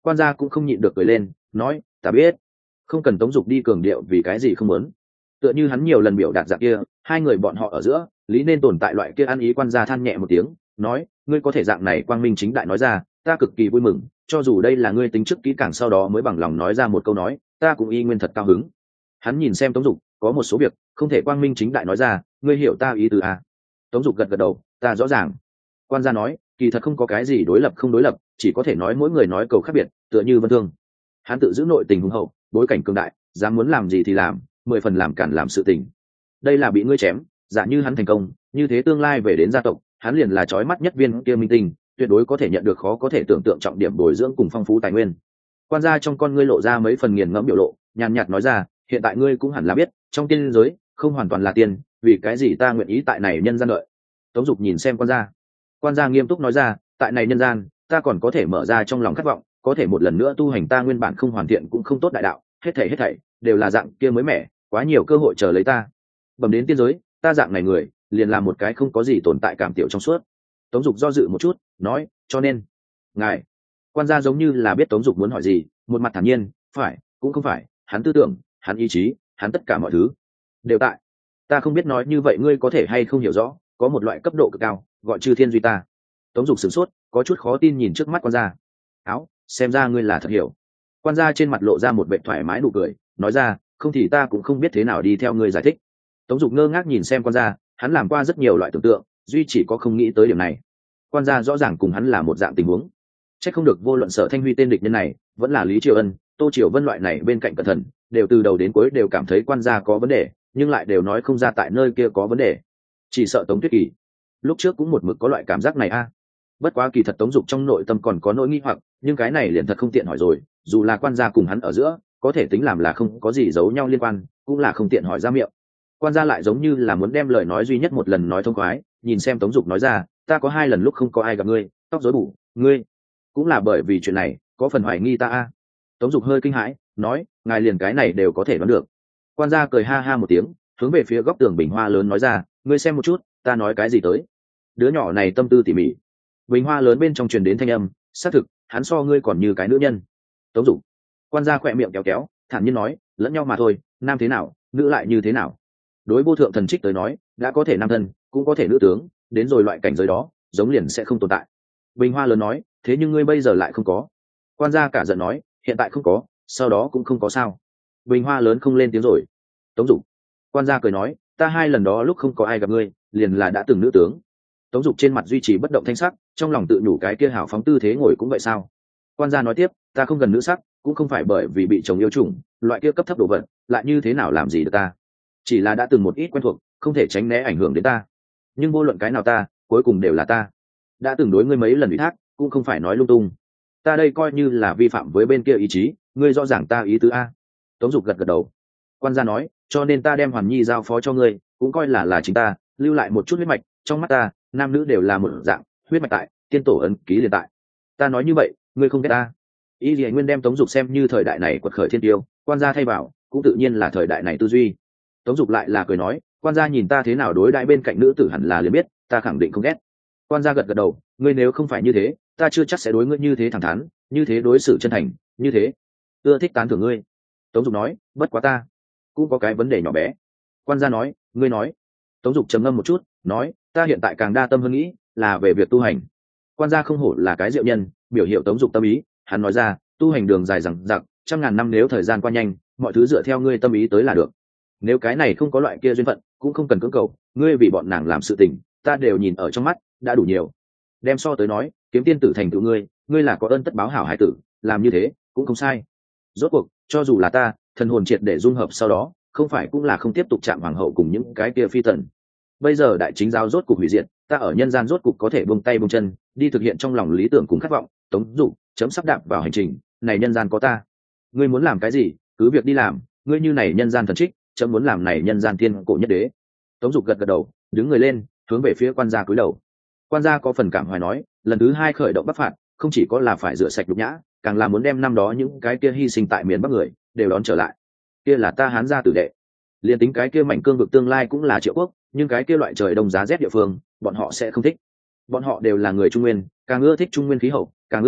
Quan gia cũng không nhịn được cười lên, nói ta biết. Không cần Tống Dục đi cường điệu vì cái gì không muốn. Tựa như hắn nhiều lần biểu đạt dạng kia, hai người bọn họ ở giữa lý nên tồn tại loại kia ăn ý. Quan gia than nhẹ một tiếng, nói ngươi có thể dạng này quang minh chính đại nói ra, ta cực kỳ vui mừng, cho dù đây là ngươi tính trước kỹ càng sau đó mới bằng lòng nói ra một câu nói, ta cũng y nguyên thật cao hứng. Hắn nhìn xem Tống Dục, có một số việc không thể quang minh chính đại nói ra, ngươi hiểu ta ý tứ à? Tống Dục gật gật đầu, ta rõ ràng. Quan gia nói, kỳ thật không có cái gì đối lập không đối lập, chỉ có thể nói mỗi người nói cầu khác biệt, tựa như Vân Thương. Hắn tự giữ nội tình hùng hậu, bối cảnh cường đại, dám muốn làm gì thì làm, 10 phần làm cản làm sự tình. Đây là bị ngươi chém, giả như hắn thành công, như thế tương lai về đến gia tộc, hắn liền là chói mắt nhất viên kia minh tinh, tuyệt đối có thể nhận được khó có thể tưởng tượng trọng điểm bồi dưỡng cùng phong phú tài nguyên. Quan gia trong con ngươi lộ ra mấy phần nghiền ngẫm biểu lộ, nhàn nhạt nói ra, hiện tại ngươi cũng hẳn là biết, trong tiên giới không hoàn toàn là tiền, vì cái gì ta nguyện ý tại này nhân gian đợi. Tống Dục nhìn xem quan gia nghiêm túc nói ra, tại này nhân gian ta còn có thể mở ra trong lòng khát vọng, có thể một lần nữa tu hành ta nguyên bản không hoàn thiện cũng không tốt đại đạo, hết thảy đều là dạng kia mới mẻ, quá nhiều cơ hội chờ lấy ta. Bẩm đến tiên giới, ta dạng này người liền là một cái không có gì tồn tại cảm tiểu trong suốt. Tống Dục do dự một chút, nói, cho nên ngài. Quan gia giống như là biết Tống Dục muốn hỏi gì, một mặt thản nhiên, phải cũng không phải, hắn tư tưởng, hắn ý chí, hắn tất cả mọi thứ đều tại. Ta không biết nói như vậy ngươi có thể hay không hiểu rõ, có một loại cấp độ cực cao gọi chư thiên duy ta. Tống Dục sửng sốt, có chút khó tin nhìn trước mắt quan gia. Áo, xem ra ngươi là thật hiểu. Quan gia trên mặt lộ ra một vẻ thoải mái nụ cười, nói ra, không thì ta cũng không biết thế nào đi theo ngươi giải thích. Tống Dục ngơ ngác nhìn xem quan gia, hắn làm qua rất nhiều loại tưởng tượng, duy chỉ có không nghĩ tới điểm này. Quan gia rõ ràng cùng hắn là một dạng tình huống. Chắc không được vô luận Sở Thanh Huy tên địch nhân này, vẫn là Lý Triều Ân, Tô Triều Vân loại này bên cạnh cẩn thận, đều từ đầu đến cuối đều cảm thấy quan gia có vấn đề, nhưng lại đều nói không ra tại nơi kia có vấn đề. Chỉ sợ Tống Tuyết Kỳ lúc trước cũng một mực có loại cảm giác này a. Bất quá kỳ thật Tống Dục trong nội tâm còn có nỗi nghi hoặc, nhưng cái này liền thật không tiện hỏi rồi, dù là quan gia cùng hắn ở giữa có thể tính làm là không có gì giấu nhau liên quan, cũng là không tiện hỏi ra miệng. Quan gia lại giống như là muốn đem lời nói duy nhất một lần nói thông khoái, nhìn xem Tống Dục nói ra, ta có 2 lần lúc không có ai gặp ngươi, tóc rối bù, ngươi cũng là bởi vì chuyện này có phần hoài nghi ta a. Tống Dục hơi kinh hãi, nói, ngài liền cái này đều có thể đoán được. Quan gia cười ha ha một tiếng, hướng về phía góc tường bình hoa lớn nói ra, ngươi xem một chút, ta nói cái gì tới. Đứa nhỏ này tâm tư tỉ mỉ. Bình hoa lớn bên trong truyền đến thanh âm, xác thực, hắn so ngươi còn như cái nữ nhân. Tống Dục. Quan gia khỏe miệng kéo kéo, thản nhiên nói, lẫn nhau mà thôi, nam thế nào, nữ lại như thế nào. Đối vô thượng thần trích tới nói, đã có thể nam thân, cũng có thể nữ tướng, đến rồi loại cảnh giới đó, giống liền sẽ không tồn tại. Bình hoa lớn nói, thế nhưng ngươi bây giờ lại không có. Quan gia cả giận nói, hiện tại không có, sau đó cũng không có sao. Bình hoa lớn không lên tiếng rồi. Tống Dục. Quan gia cười nói, ta 2 lần đó lúc không có ai gặp ngươi, liền là đã từng nữ tướng. Tống Dục trên mặt duy trì bất động thanh sắc, trong lòng tự nhủ cái kia hảo phóng tư thế ngồi cũng vậy sao. Quan gia nói tiếp, ta không gần nữ sắc, cũng không phải bởi vì bị chồng yêu chủng, loại kia cấp thấp đồ vật, lại như thế nào làm gì được ta. Chỉ là đã từng một ít quen thuộc, không thể tránh né ảnh hưởng đến ta. Nhưng vô luận cái nào ta, cuối cùng đều là ta. Đã từng đối ngươi mấy lần ủy thác, cũng không phải nói lung tung. Ta đây coi như là vi phạm với bên kia ý chí, ngươi rõ ràng ta ý tứ a. Tống Dục gật gật đầu. Quan gia nói, cho nên ta đem Hoàn Nhi giao phó cho ngươi, cũng coi là chính ta, lưu lại một chút huyết mạch, trong mắt ta, nam nữ đều là một dạng, huyết mạch tại, tiên tổ ấn ký liền tại. Ta nói như vậy, ngươi không ghét ta. Y Lệ Nguyên đem Tống Dục xem như thời đại này quật khởi thiên tiêu, quan gia thay vào, cũng tự nhiên là thời đại này tư duy. Tống Dục lại là cười nói, quan gia nhìn ta thế nào đối đãi bên cạnh nữ tử hẳn là liền biết, ta khẳng định không ghét. Quan gia gật gật đầu, ngươi nếu không phải như thế, ta chưa chắc sẽ đối ngươi như thế thẳng thắn, như thế đối xử chân thành, như thế ưa thích tán thưởng ngươi. Tống Dục nói, bất quá ta cũng có cái vấn đề nhỏ bé. Quan gia nói, ngươi nói. Tống Dục trầm ngâm một chút, nói, ta hiện tại càng đa tâm hơn nghĩ là về việc tu hành. Quan gia không hổ là cái diệu nhân, biểu hiệu Tống Dục tâm ý, hắn nói ra, tu hành đường dài dằng dặc, trăm ngàn năm, nếu thời gian qua nhanh, mọi thứ dựa theo ngươi tâm ý tới là được. Nếu cái này không có loại kia duyên phận, cũng không cần cưỡng cầu, ngươi vì bọn nàng làm sự tình, ta đều nhìn ở trong mắt, đã đủ nhiều. Đem so tới nói, kiếm tiên tử thành tựu ngươi, ngươi là có ơn tất báo hảo hải tử, làm như thế cũng không sai. Rốt cuộc, cho dù là ta, thần hồn triệt để dung hợp sau đó, không phải cũng là không tiếp tục chạm hoàng hậu cùng những cái kia phi tần. Bây giờ đại chính giáo rốt cục hủy diệt, ta ở nhân gian rốt cục có thể buông tay buông chân, đi thực hiện trong lòng lý tưởng cùng khát vọng. Tống Dục, chấm sắp đạp vào hành trình này, nhân gian có ta, ngươi muốn làm cái gì cứ việc đi làm, ngươi như này nhân gian thần trích, chấm muốn làm này nhân gian thiên cổ nhất đế. Tống Dục gật gật đầu, đứng người lên, hướng về phía quan gia cúi đầu. Quan gia có phần cảm hoài nói, lần thứ 2 khởi động bắc phạt, không chỉ có là phải rửa sạch nhục nhã, càng là muốn đem năm đó những cái kia hy sinh tại miền Bắc người đều đón trở lại. Kia là ta Hán gia tử đệ, liền tính cái kia mảnh cương vực tương lai cũng là Triệu Quốc, nhưng cái kia loại trời đông giá rét địa phương, bọn họ sẽ không thích. Bọn họ đều là người Trung Nguyên, càng ưa thích Trung Nguyên khí hậu, càng ưa thích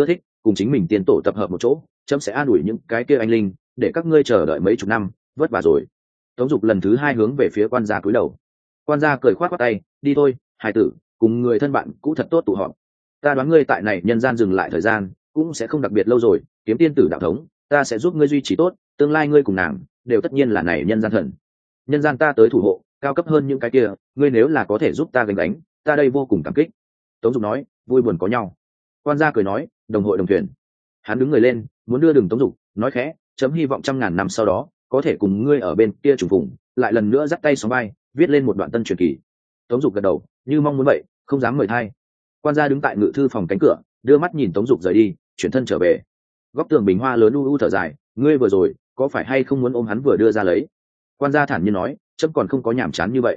cùng chính mình tiên tổ tập hợp một chỗ, chấm sẽ an ủi những cái kia anh linh, để các ngươi chờ đợi mấy chục năm, vất vả rồi. Tống Dục lần thứ hai hướng về phía quan gia cúi đầu. Quan gia cười khoát khoát tay, đi thôi, hài tử, cùng người thân bạn cũ thật tốt tụ họp. Ta đoán ngươi tại này nhân gian dừng lại thời gian cũng sẽ không đặc biệt lâu rồi, kiếm tiên tử đạo thống, ta sẽ giúp ngươi duy trì tốt, tương lai ngươi cùng nàng đều tất nhiên là này nhân gian thần. Nhân gian ta tới thủ hộ, cao cấp hơn những cái kia, ngươi nếu là có thể giúp ta gánh đánh, ta đây vô cùng cảm kích. Tống Dục nói, vui buồn có nhau. Quan gia cười nói, đồng hội đồng thuyền. Hắn đứng người lên, muốn đưa đường Tống Dục, nói khẽ, chấm hy vọng 100.000 năm sau đó có thể cùng ngươi ở bên kia trùng phùng, lại lần nữa dắt tay sóng vai, viết lên một đoạn tân truyền kỳ. Tống Dục gật đầu, như mong muốn vậy, không dám mời thay. Quan gia đứng tại ngự thư phòng cánh cửa, đưa mắt nhìn Tống Dục rời đi, chuyển thân trở về. Góc tường bình hoa lớn u u thở dài, ngươi vừa rồi có phải hay không muốn ôm hắn vừa đưa ra lấy? Quan gia thản nhiên nói, chấm còn không có nhảm chán như vậy.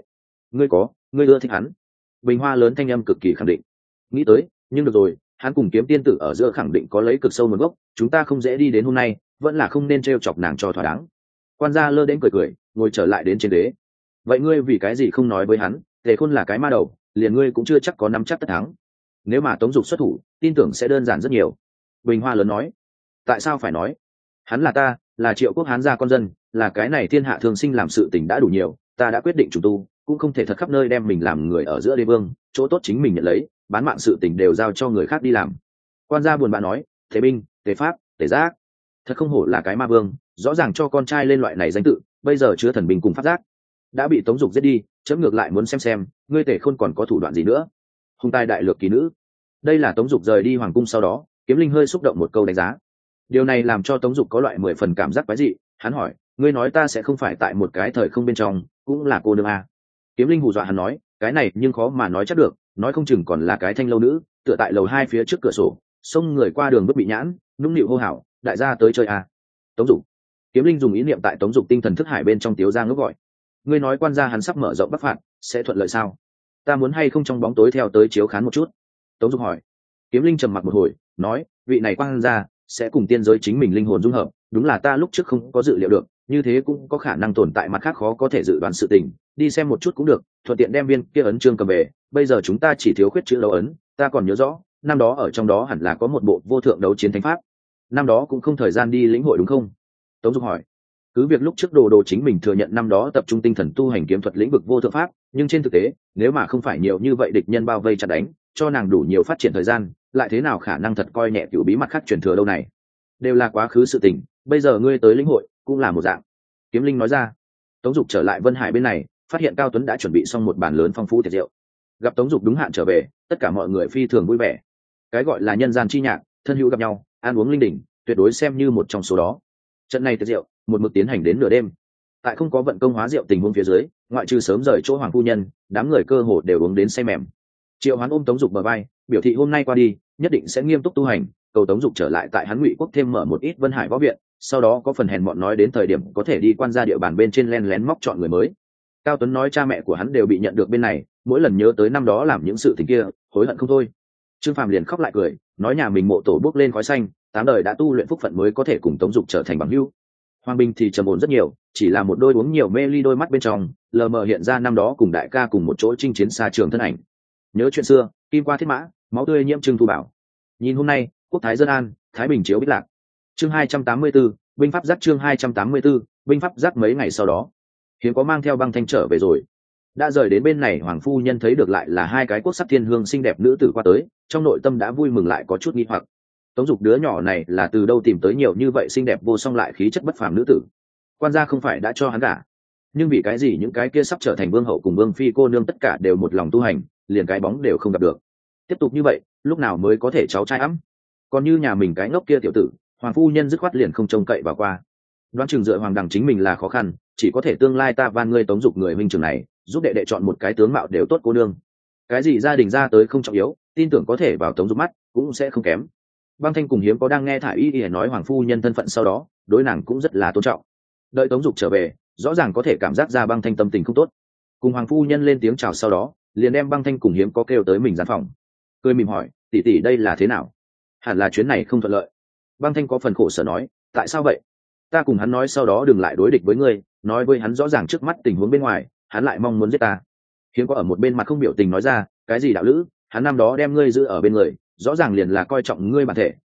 Ngươi ưa thích hắn. Bình hoa lớn thanh âm cực kỳ khẳng định. Nghĩ tới, nhưng được rồi, hắn cùng kiếm tiên tử ở giữa khẳng định có lấy cực sâu nguồn gốc, chúng ta không dễ đi đến hôm nay, vẫn là không nên trêu chọc nàng cho thỏa đáng. Quan gia lơ đến cười, ngồi trở lại đến trên ghế. Vậy ngươi vì cái gì không nói với hắn? Tề Khôn là cái ma đầu, liền ngươi cũng chưa chắc có nắm chắc tất thắng. Nếu mà Tống Dục xuất thủ, tin tưởng sẽ đơn giản rất nhiều. Bình hoa lớn nói, tại sao phải nói? Hắn là ta, là Triệu Quốc Hán gia con dân, là cái này thiên hạ thường sinh làm sự tình đã đủ nhiều, ta đã quyết định chủ tu, cũng không thể thật khắp nơi đem mình làm người ở giữa đế vương, chỗ tốt chính mình nhận lấy, bán mạng sự tình đều giao cho người khác đi làm. Quan gia buồn bã nói, Thế binh, Tề pháp, Tề giác, thật không hổ là cái ma vương, rõ ràng cho con trai lên loại này danh tự, bây giờ chứa thần binh cùng pháp giác, đã bị Tống Dục giết đi, chấm ngược lại muốn xem ngươi Tề Khôn còn có thủ đoạn gì nữa. Hùng tài đại lược kỳ nữ, đây là Tống Dục rời đi hoàng cung sau đó, Kiếm Linh hơi xúc động một câu đánh giá. Điều này làm cho Tống Dục có loại 10 phần cảm giác quái dị. Hắn hỏi, ngươi nói ta sẽ không phải tại một cái thời không bên trong, cũng là cô nương à? Kiếm Linh hù dọa hắn nói, cái này nhưng khó mà nói chắc được, nói không chừng còn là cái thanh lâu nữ, tựa tại lầu 2 phía trước cửa sổ, xông người qua đường bước bị nhãn, nũng nịu hô hào, đại gia tới chơi à? Tống Dục. Kiếm Linh dùng ý niệm tại Tống Dục tinh thần thức hải bên trong tiếu ra ngốc gọi. Ngươi nói quan gia hắn sắp mở rộng bắc phạt, sẽ thuận lợi sao? Ta muốn hay không trong bóng tối theo tới chiếu khán một chút? Tống Dục hỏi. Kiếm Linh trầm mặc một hồi, nói, vị này quan gia sẽ cùng tiên giới chính mình linh hồn dung hợp, đúng là ta lúc trước không có dự liệu được, như thế cũng có khả năng tồn tại mặt khác khó có thể dự đoán sự tình, đi xem một chút cũng được, thuận tiện đem viên kia ấn chương cầm về, bây giờ chúng ta chỉ thiếu khuyết chữ đấu ấn, ta còn nhớ rõ, năm đó ở trong đó hẳn là có một bộ vô thượng đấu chiến thánh pháp, năm đó cũng không thời gian đi lĩnh hội đúng không? Tống Dục hỏi. Cứ việc lúc trước đồ chính mình thừa nhận năm đó tập trung tinh thần tu hành kiếm thuật lĩnh vực vô thượng pháp, nhưng trên thực tế, nếu mà không phải nhiều như vậy địch nhân bao vây chặt đánh, cho nàng đủ nhiều phát triển thời gian, lại thế nào khả năng thật coi nhẹ cửu bí mặt khác truyền thừa đâu này? Đều là quá khứ sự tình, bây giờ ngươi tới lĩnh hội cũng là một dạng. Kiếm Linh nói ra. Tống Dục trở lại Vân Hải bên này, phát hiện Cao Tuấn đã chuẩn bị xong một bàn lớn phong phú tiệc rượu. Gặp Tống Dục đúng hạn trở về, tất cả mọi người phi thường vui vẻ. Cái gọi là nhân gian chi nhạc, thân hữu gặp nhau, ăn uống linh đình, tuyệt đối xem như một trong số đó. Trận này tiệc rượu, một mực tiến hành đến nửa đêm. Tại không có vận công hóa rượu tình huống phía dưới, ngoại trừ sớm rời chỗ hoàng phu nhân, đám người cơ hồ đều uống đến say mềm. Triệu Hoán ôm Tống Dục bờ vai, biểu thị hôm nay qua đi, nhất định sẽ nghiêm túc tu hành, cầu Tống Dục trở lại tại hắn Ngụy Quốc thêm mở một ít Vân Hải võ viện, sau đó có phần hèn mọn nói đến thời điểm có thể đi quan gia địa bàn bên trên len lén móc chọn người mới. Cao Tuấn nói cha mẹ của hắn đều bị nhận được bên này, mỗi lần nhớ tới năm đó làm những sự tình kia, hối hận không thôi. Trương Phàm liền khóc lại cười, nói nhà mình mộ tổ bước lên khói xanh, 8 đời đã tu luyện phúc phận mới có thể cùng Tống Dục trở thành bằng hữu. Hoàng Bình thì trầm ổn rất nhiều, chỉ là một đôi uống nhiều mê ly đôi mắt bên trong, lờ mờ hiện ra năm đó cùng đại ca cùng một chỗ chinh chiến xa trường thân ảnh. Nhớ chuyện xưa, kim qua thiết mã, máu tươi nhiễm trưng thu bảo. Nhìn hôm nay, quốc thái dân an, thái bình chiếu bích lạc. Chương 284, binh pháp giác chương 284, binh pháp giác mấy ngày sau đó, hiếm có mang theo băng thanh trở về rồi. Đã rời đến bên này hoàng phu nhân thấy được lại là hai cái quốc sắc thiên hương xinh đẹp nữ tử qua tới, trong nội tâm đã vui mừng lại có chút nghi hoặc. Tống Dục đứa nhỏ này là từ đâu tìm tới nhiều như vậy xinh đẹp vô song lại khí chất bất phàm nữ tử? Quan gia không phải đã cho hắn cả, nhưng vì cái gì những cái kia sắp trở thành vương hậu cùng vương phi cô nương tất cả đều một lòng tu hành, liền cái bóng đều không gặp được. Tiếp tục như vậy, lúc nào mới có thể cháu trai ấm? Còn như nhà mình cái ngốc kia tiểu tử, hoàng phu nhân dứt khoát liền không trông cậy vào qua. Đoán chừng dựa hoàng đằng chính mình là khó khăn, chỉ có thể tương lai ta van ngươi Tống Dục người huynh trưởng này, giúp đệ đệ chọn một cái tướng mạo đều tốt cô nương. Cái gì gia đình ra tới không trọng yếu, tin tưởng có thể vào Tống Dục mắt cũng sẽ không kém. Băng Thanh cùng Hiếm có đang nghe Thả Y nói hoàng phu nhân thân phận sau đó, đối nàng cũng rất là tôn trọng. Đợi Tống Dục trở về, rõ ràng có thể cảm giác ra Băng Thanh tâm tình không tốt. Cùng hoàng phu nhân lên tiếng chào sau đó, liền đem Băng Thanh cùng Hiếm có kêu tới mình gian phòng. Cười mỉm hỏi, tỷ tỷ đây là thế nào? Hẳn là chuyến này không thuận lợi. Băng Thanh có phần khổ sở nói, tại sao vậy? Ta cùng hắn nói sau đó đừng lại đối địch với ngươi, nói với hắn rõ ràng trước mắt tình huống bên ngoài, hắn lại mong muốn giết ta. Hiếm có ở một bên mặt không biểu tình nói ra, cái gì đạo lữ, hắn năm đó đem ngươi giữ ở bên người, rõ ràng liền là coi trọng ngươi bản thể,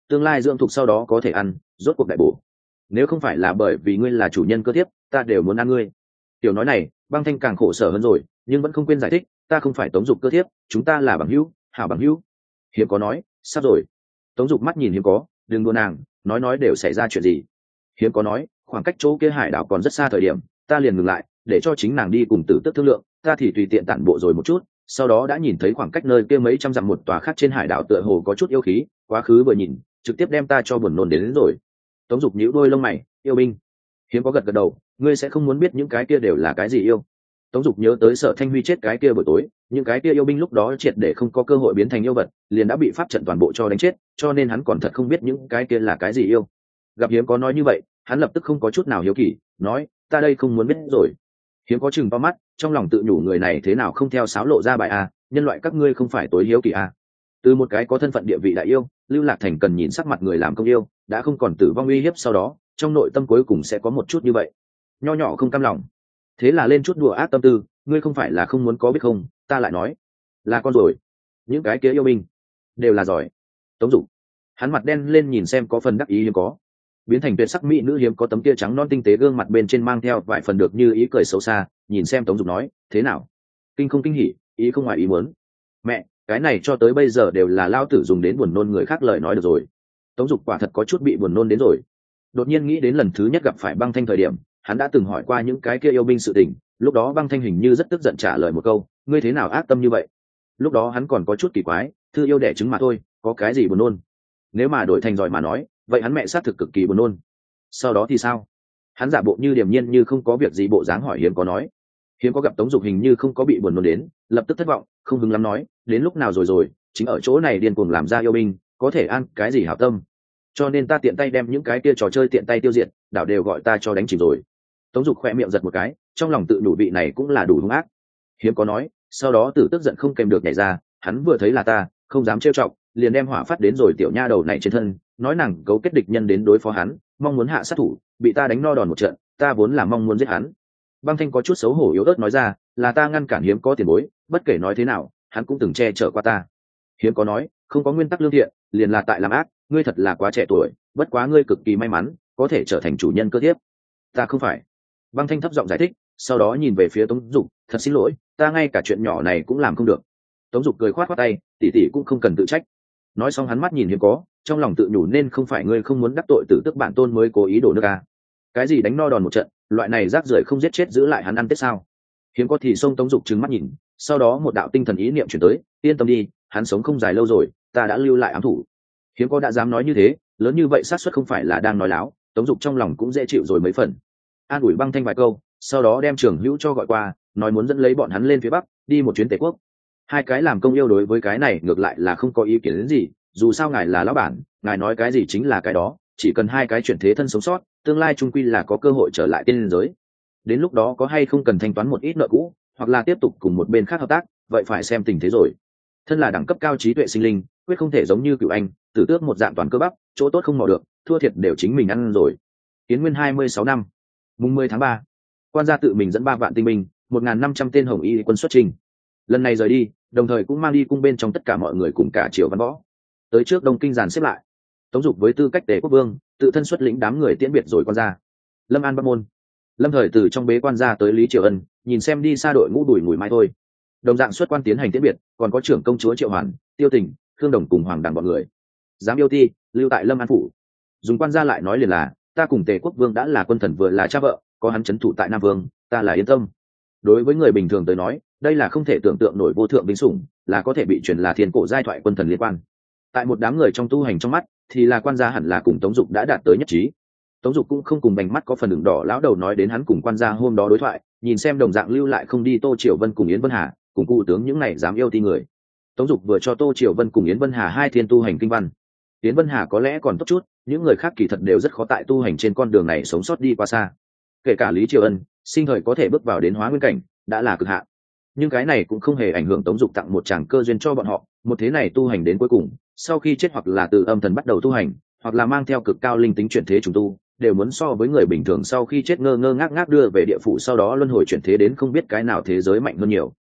tương lai dưỡng thục sau đó có thể ăn, rốt cuộc đại bổ. Nếu không phải là bởi vì ngươi là chủ nhân cơ thiếp, ta đều muốn ăn ngươi. Tiểu nói này, Băng Thanh càng khổ sở hơn rồi, nhưng vẫn không quên giải thích, ta không phải Tống Dục cơ thiếp, chúng ta là bằng hữu, hảo bằng hữu. Hiếm có nói, sắp rồi. Tống Dục mắt nhìn Hiếm có, đừng đùa nàng, nói đều xảy ra chuyện gì. Hiếm có nói, khoảng cách chỗ kia hải đảo còn rất xa thời điểm, ta liền ngừng lại, để cho chính nàng đi cùng Tử Tước thương lượng, ta thì tùy tiện tản bộ rồi một chút, sau đó đã nhìn thấy khoảng cách nơi kia mấy trăm dặm một tòa khác trên hải đảo tựa hồ có chút yêu khí, quá khứ vừa nhìn, trực tiếp đem ta cho buồn nôn đến rồi. Tống Dục nhíu đôi lông mày, yêu binh. Hiếm có gật gật đầu, ngươi sẽ không muốn biết những cái kia đều là cái gì yêu. Tống Dục nhớ tới Sở Thanh Huy chết cái kia buổi tối, những cái kia yêu binh lúc đó triệt để không có cơ hội biến thành yêu vật, liền đã bị pháp trận toàn bộ cho đánh chết, cho nên hắn còn thật không biết những cái kia là cái gì yêu. Gặp Hiếm có nói như vậy, hắn lập tức không có chút nào hiếu kỳ, nói, ta đây không muốn biết rồi. Hiếm có chừng to mắt, trong lòng tự nhủ người này thế nào không theo sáo lộ ra bài a, nhân loại các ngươi không phải tối hiếu kỳ a. Từ một cái có thân phận địa vị đại yêu, Lưu Lạc Thành cần nhìn sắc mặt người làm công yêu, đã không còn tử vong uy hiếp sau đó, trong nội tâm cuối cùng sẽ có một chút như vậy. Nho nhỏ không cam lòng. Thế là lên chút đùa ác tâm tư, ngươi không phải là không muốn có biết không, ta lại nói, là con rồi. Những cái kia yêu binh đều là giỏi. Tống Dục, hắn mặt đen lên nhìn xem có phần đắc ý Hiếm có. Biến thành tuyệt sắc mỹ nữ Hiếm có tấm kia trắng non tinh tế gương mặt bên trên mang theo vài phần được như ý cười xấu xa, nhìn xem Tống Dục nói, thế nào? Kinh không kinh hỉ, ý không ngoài ý muốn. Mẹ, cái này cho tới bây giờ đều là lao tử dùng đến buồn nôn người khác lời nói được rồi. Tống Dục quả thật có chút bị buồn nôn đến rồi. Đột nhiên nghĩ đến lần thứ nhất gặp phải Băng Thanh thời điểm, hắn đã từng hỏi qua những cái kia yêu binh sự tình, lúc đó Băng Thanh hình như rất tức giận trả lời một câu, ngươi thế nào ác tâm như vậy? Lúc đó hắn còn có chút kỳ quái, thư yêu đẻ trứng mà thôi, có cái gì buồn nôn? Nếu mà đổi thành giỏi mà nói, vậy hắn mẹ xác thực cực kỳ buồn nôn. Sau đó thì sao? Hắn giả bộ như điềm nhiên như không có việc gì bộ dáng hỏi Hiếm có nói. Hiếm có gặp Tống Dục hình như không có bị buồn nôn đến, lập tức thất vọng, không hứng lắm nói, đến lúc nào rồi, chính ở chỗ này điên cuồng làm ra yêu binh, có thể ăn cái gì hảo tâm. Cho nên ta tiện tay đem những cái kia trò chơi tiện tay tiêu diệt, đảo đều gọi ta cho đánh chìm rồi. Tống Dục khẽ miệng giật một cái, trong lòng tự đủ vị này cũng là đủ hung ác. Hiếm có nói, sau đó Tử tức giận không kèm được nhảy ra, hắn vừa thấy là ta, không dám trêu chọc, liền đem hỏa phát đến rồi tiểu nha đầu này trên thân, nói nàng cấu kết địch nhân đến đối phó hắn, mong muốn hạ sát thủ, bị ta đánh no đòn một trận, ta vốn là mong muốn giết hắn. Băng Thanh có chút xấu hổ yếu ớt nói ra, là ta ngăn cản Hiếm có tiền bối, bất kể nói thế nào, hắn cũng từng che chở qua ta. Hiếm có nói, không có nguyên tắc lương thiện, liền là tại làm ác, ngươi thật là quá trẻ tuổi, bất quá ngươi cực kỳ may mắn, có thể trở thành chủ nhân cơ thiếp. Ta không phải. Băng Thanh thấp giọng giải thích, sau đó nhìn về phía Tống Dục, thật xin lỗi, ta ngay cả chuyện nhỏ này cũng làm không được. Tống Dục cười khoát khoát tay, tỷ tỷ cũng không cần tự trách. Nói xong hắn mắt nhìn Hiếm có, trong lòng tự nhủ nên không phải ngươi không muốn đắc tội Tử Tước bản tôn mới cố ý đổ nước à. Cái gì đánh no đòn một trận, loại này rác rưởi không giết chết giữ lại hắn ăn tết sao? Hiếm có thì xông Tống Dục trừng mắt nhìn, sau đó một đạo tinh thần ý niệm chuyển tới, yên tâm đi, hắn sống không dài lâu rồi, ta đã lưu lại ám thủ. Hiếm có đã dám nói như thế, lớn như vậy xác suất không phải là đang nói láo, Tống Dục trong lòng cũng dễ chịu rồi mấy phần. An ủi Băng Thanh vài câu, sau đó đem Trường Hữu cho gọi qua, nói muốn dẫn lấy bọn hắn lên phía bắc, đi một chuyến Tề quốc. Hai cái làm công yêu đối với cái này ngược lại là không có ý kiến đến gì, dù sao ngài là lão bản, ngài nói cái gì chính là cái đó, chỉ cần hai cái chuyển thế thân sống sót, tương lai trung quy là có cơ hội trở lại tiên giới. Đến lúc đó có hay không cần thanh toán một ít nợ cũ, hoặc là tiếp tục cùng một bên khác hợp tác, vậy phải xem tình thế rồi. Thân là đẳng cấp cao trí tuệ sinh linh, quyết không thể giống như Cửu Anh, Tử Tước một dạng toàn cơ bắp, chỗ tốt không mò được, thua thiệt đều chính mình ăn rồi. Kiến Nguyên 26 năm, mùng 10 tháng 3, quan gia tự mình dẫn 3 vạn tinh binh, 1.500 tên hồng y quân xuất trình. Lần này rời đi, đồng thời cũng mang đi cung bên trong tất cả mọi người cùng cả triều văn võ. Tới trước Đông Kinh dàn xếp lại. Tống Dục với tư cách Tề quốc vương, tự thân xuất lĩnh đám người tiễn biệt rồi quan gia. Lâm An Bắc môn. Lâm Thời từ trong bế quan gia tới Lý Triều Ân, nhìn xem đi xa đội ngũ đuổi mùi mai thôi. Đồng dạng xuất quan tiến hành tiễn biệt, còn có trưởng công chúa Triệu Hoàn, Tiêu Tình, Khương Đồng cùng Hoàng Đằng bọn người. Dám yêu ti, lưu tại Lâm An phủ. Dùng quan gia lại nói liền là, ta cùng Tề quốc vương đã là quân thần vừa là cha vợ, có hắn trấn thủ tại Nam Vương, ta là yên tâm. Đối với người bình thường tới nói, đây là không thể tưởng tượng nổi vô thượng vinh sủng, là có thể bị truyền là thiên cổ giai thoại quân thần liên quan. Tại một đám người trong tu hành trong mắt, thì là quan gia hẳn là cùng Tống Dục đã đạt tới nhất trí. Tống Dục cũng không cùng bành mắt có phần đường đỏ lão đầu nói đến hắn cùng quan gia hôm đó đối thoại, nhìn xem đồng dạng lưu lại không đi Tô Triều Vân cùng Yến Vân Hà, cùng cụ tướng những này dám yêu ti người. Tống Dục vừa cho Tô Triều Vân cùng Yến Vân Hà hai thiên tu hành kinh văn. Yến Vân Hà có lẽ còn tốt chút, những người khác kỳ thật đều rất khó tại tu hành trên con đường này sống sót đi qua xa. Kể cả Lý Triều Ân, sinh thời có thể bước vào đến hóa nguyên cảnh, đã là cực hạn. Nhưng cái này cũng không hề ảnh hưởng Tống Dục tặng một tràng cơ duyên cho bọn họ, một thế này tu hành đến cuối cùng, sau khi chết hoặc là từ âm thần bắt đầu tu hành, hoặc là mang theo cực cao linh tính chuyển thế trùng tu, đều muốn so với người bình thường sau khi chết ngơ ngơ ngác ngác đưa về địa phủ sau đó luân hồi chuyển thế đến không biết cái nào thế giới mạnh hơn nhiều.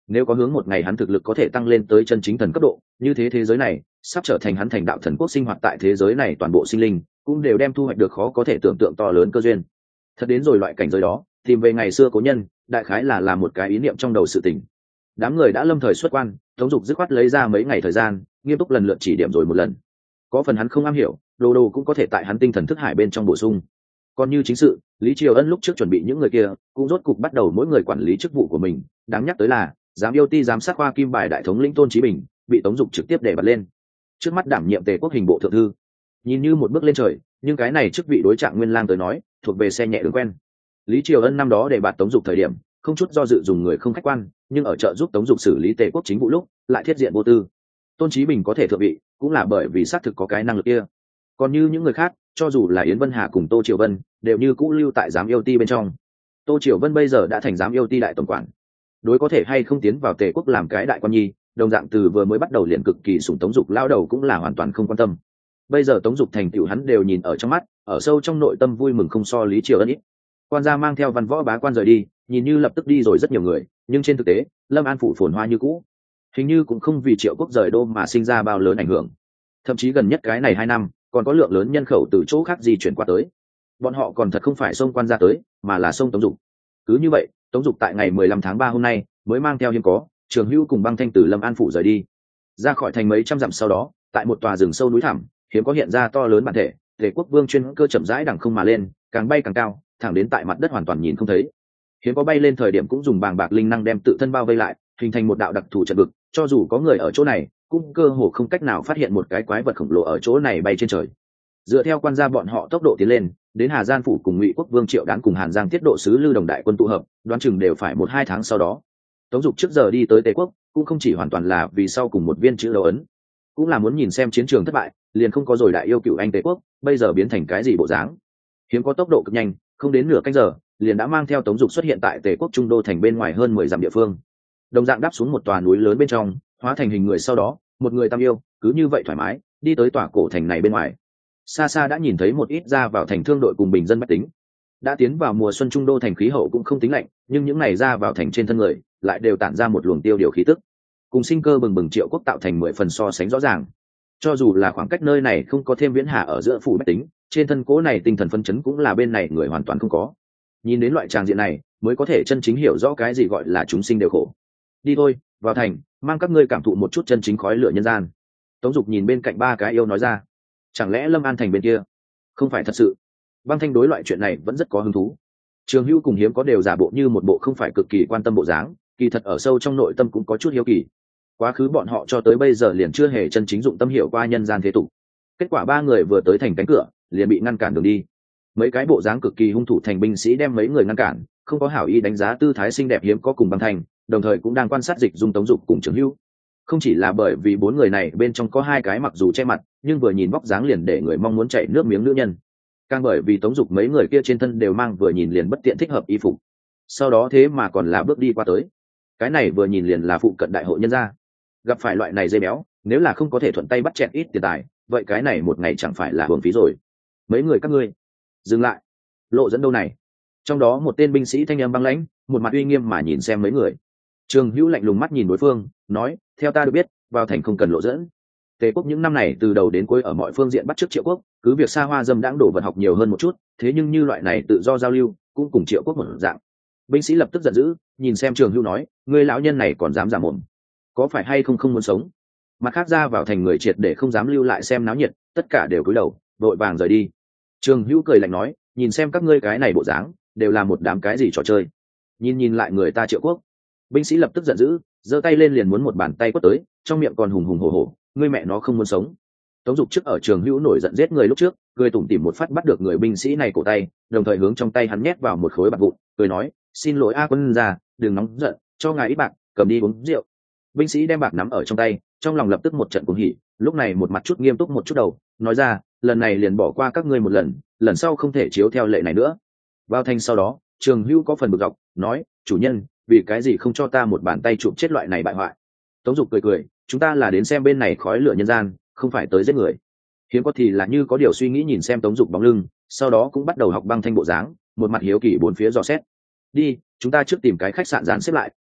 nếu có hướng một ngày hắn thực lực có thể tăng lên tới chân chính thần cấp độ, như thế giới này sắp trở thành hắn thành đạo thần quốc sinh hoạt tại thế giới này, toàn bộ sinh linh cũng đều đem thu hoạch được khó có thể tưởng tượng to lớn cơ duyên. Thật đến rồi loại cảnh giới đó, tìm về ngày xưa cố nhân, đại khái là làm một cái ý niệm trong đầu sự tình. Đám người đã lâm thời xuất quan, Tống Dục dứt khoát lấy ra mấy ngày thời gian, nghiêm túc lần lượt chỉ điểm rồi một lần. Có phần hắn không am hiểu, đồ đồ cũng có thể tại hắn tinh thần thức hải bên trong bổ sung. Còn như chính sự, Lý Triều Ân lúc trước chuẩn bị những người kia cũng rốt cục bắt đầu mỗi người quản lý chức vụ của mình. Đáng nhắc tới là giám yêu ti giám sát khoa kim bài đại thống lĩnh Tôn Chí Bình bị Tống Dục trực tiếp để bật lên, trước mắt đảm nhiệm Tề Quốc hình bộ thượng thư. Nhìn như một bước lên trời, nhưng cái này chức vị đối Trạng Nguyên Lang tới nói thuộc về xe nhẹ đường quen. Lý Triều Ân năm đó để bạt Tống Dục thời điểm không chút do dự dùng người không khách quan, nhưng ở trợ giúp Tống Dục xử lý Tề Quốc chính vụ lúc lại thiết diện vô tư. Tôn Chí Bình có thể thượng vị cũng là bởi vì xác thực có cái năng lực kia. Còn như những người khác, cho dù là Yến Vân Hà cùng Tô Triều Vân đều như cũ lưu tại giám yêu ti bên trong. Tô Triều Vân bây giờ đã thành giám yêu ti đại tổng quản, đối có thể hay không tiến vào Tề Quốc làm cái đại quan nhi, đồng dạng từ vừa mới bắt đầu liền cực kỳ sủng Tống Dục lao đầu cũng là hoàn toàn không quan tâm. Bây giờ Tống Dục thành tựu hắn đều nhìn ở trong mắt, ở sâu trong nội tâm vui mừng không so Lý Triều Ân ít. Quan gia mang theo văn võ bá quan rời đi, nhìn như lập tức đi rồi rất nhiều người, nhưng trên thực tế Lâm An phủ phồn hoa như cũ, hình như cũng không vì Triệu Quốc rời đô mà sinh ra bao lớn ảnh hưởng. Thậm chí gần nhất cái này 2 năm còn có lượng lớn nhân khẩu từ chỗ khác di chuyển qua tới. Bọn họ còn thật không phải xông quan gia tới, mà là xông Tống Dục. Cứ như vậy, Tống Dục tại ngày 15 tháng 3 hôm nay mới mang theo hiếm có Trường Hưu cùng Băng Thanh từ Lâm An phủ rời đi, ra khỏi thành mấy trăm dặm. Sau đó tại một tòa rừng sâu núi thẳm, hiếm có hiện ra to lớn bản thể Tề Quốc vương chuyên cơ chậm rãi đằng không mà lên, càng bay càng cao, thẳng đến tại mặt đất hoàn toàn nhìn không thấy. Hiếm có bay lên thời điểm cũng dùng bàng bạc linh năng đem tự thân bao vây lại, hình thành một đạo đặc thù trận vực, cho dù có người ở chỗ này cũng cơ hồ không cách nào phát hiện một cái quái vật khổng lồ ở chỗ này bay trên trời. Dựa theo quan gia bọn họ tốc độ tiến lên, đến Hà Giang phủ cùng Ngụy Quốc vương Triệu Đán cùng Hàn Giang tiết độ sứ Lưu Đồng đại quân tụ hợp, đoán chừng đều phải 1-2 tháng sau đó. Tống Dục trước giờ đi tới Tề Quốc cũng không chỉ hoàn toàn là vì sau cùng một viên chữ dấu ấn, cũng là muốn nhìn xem chiến trường thất bại liền không có rồi đại yêu cựu anh Tề Quốc bây giờ biến thành cái gì bộ dáng. Hiếm có tốc độ cực nhanh, không đến nửa canh giờ liền đã mang theo Tống Dục xuất hiện tại Tề Quốc trung đô thành bên ngoài hơn 10 dặm địa phương. Đồng dạng đáp xuống một tòa núi lớn bên trong, hóa thành hình người, sau đó một người tam yêu cứ như vậy thoải mái đi tới tòa cổ thành này bên ngoài. Xa xa đã nhìn thấy một ít ra vào thành thương đội cùng bình dân bách tính. Đã tiến vào mùa xuân trung đô thành khí hậu cũng không tính lạnh, nhưng những này ra vào thành trên thân người lại đều tản ra một luồng tiêu điều khí tức, cùng sinh cơ bừng bừng Triệu Quốc tạo thành 10 phần so sánh rõ ràng. Cho dù là khoảng cách nơi này không có thêm Viễn Hà ở giữa phủ bách tính, trên thân cố này tinh thần phấn chấn cũng là bên này người hoàn toàn không có. Nhìn đến loại tràng diện này mới có thể chân chính hiểu rõ cái gì gọi là chúng sinh đều khổ. Đi thôi, vào thành, mang các ngươi cảm thụ một chút chân chính khói lửa nhân gian. Tống Dục nhìn bên cạnh 3 cái yêu nói ra. Chẳng lẽ Lâm An thành bên kia không phải thật sự? Băng Thanh đối loại chuyện này vẫn rất có hứng thú. Trường Hưu cùng Hiếm có đều giả bộ như một bộ không phải cực kỳ quan tâm bộ dáng, kỳ thật ở sâu trong nội tâm cũng có chút hiếu kỳ. Quá khứ bọn họ cho tới bây giờ liền chưa hề chân chính dụng tâm hiểu qua nhân gian thế tục. Kết quả 3 người vừa tới thành cánh cửa liền bị ngăn cản đường đi. Mấy cái bộ dáng cực kỳ hung thủ thành binh sĩ đem mấy người ngăn cản, không có hảo ý đánh giá tư thái xinh đẹp Hiếm có cùng Băng Thanh, đồng thời cũng đang quan sát dịch dung Tống Dục cùng Trường Hưu. Không chỉ là bởi vì 4 người này bên trong có 2 cái mặc dù che mặt nhưng vừa nhìn vóc dáng liền để người mong muốn chảy nước miếng nữ nhân, càng bởi vì Tống Dục mấy người kia trên thân đều mang vừa nhìn liền bất tiện thích hợp y phục. Sau đó thế mà còn là bước đi qua tới, cái này vừa nhìn liền là phụ cận đại hội nhân gia. Gặp phải loại này dây béo, nếu là không có thể thuận tay bắt chẹt ít tiền tài, vậy cái này một ngày chẳng phải là hưởng phí rồi. Mấy người các ngươi dừng lại, lộ dẫn đâu này? Trong đó một tên binh sĩ thanh âm băng lãnh, một mặt uy nghiêm mà nhìn xem mấy người. Trường Hữu lạnh lùng mắt nhìn đối phương, nói: theo ta được biết, vào thành không cần lộ dẫn. Tề Quốc những năm này từ đầu đến cuối ở mọi phương diện bắt chước Triệu Quốc, cứ việc xa hoa dâm đãng đổ vật học nhiều hơn một chút, thế nhưng như loại này tự do giao lưu cũng cùng Triệu Quốc một dạng. Binh sĩ lập tức giận dữ, nhìn xem Trường Hữu nói: ngươi lão nhân này còn dám giả mồm, có phải hay không muốn sống? Mặt khác ra vào thành người triệt để không dám lưu lại xem náo nhiệt, tất cả đều cúi đầu vội vàng rời đi. Trường Hữu cười lạnh nói: nhìn xem các ngươi cái này bộ dáng, đều là một đám cái gì trò chơi. Nhìn lại người ta Triệu Quốc. Binh sĩ lập tức giận dữ, giơ tay lên liền muốn một bàn tay quất tới, trong miệng còn hùng hùng hổ hổ: ngươi mẹ nó không muốn sống. Tống Dục trước ở Trường Hữu nổi giận giết người lúc trước, cười tủm tỉm một phát bắt được người binh sĩ này cổ tay, đồng thời hướng trong tay hắn nhét vào một khối bạc vụn, cười nói: xin lỗi A quân gia, đừng nóng giận, cho ngài ít bạc, cầm đi uống rượu. Binh sĩ đem bạc nắm ở trong tay, trong lòng lập tức một trận cuồng hỉ, lúc này một mặt chút nghiêm túc một chút đầu, nói ra: lần này liền bỏ qua các ngươi một lần, lần sau không thể chiếu theo lệ này nữa. Vào thành sau đó, Trường Hữu có phần bực dọc, nói: chủ nhân, vì cái gì không cho ta một bàn tay chụp chết loại này bại hoại? Tống Dục cười cười: chúng ta là đến xem bên này khói lửa nhân gian, không phải tới giết người. Hiếm có thì là như có điều suy nghĩ nhìn xem Tống Dục bóng lưng, sau đó cũng bắt đầu học Băng Thanh bộ dáng, một mặt hiếu kỳ bốn phía dò xét. đi, chúng ta trước tìm cái khách sạn dàn xếp lại,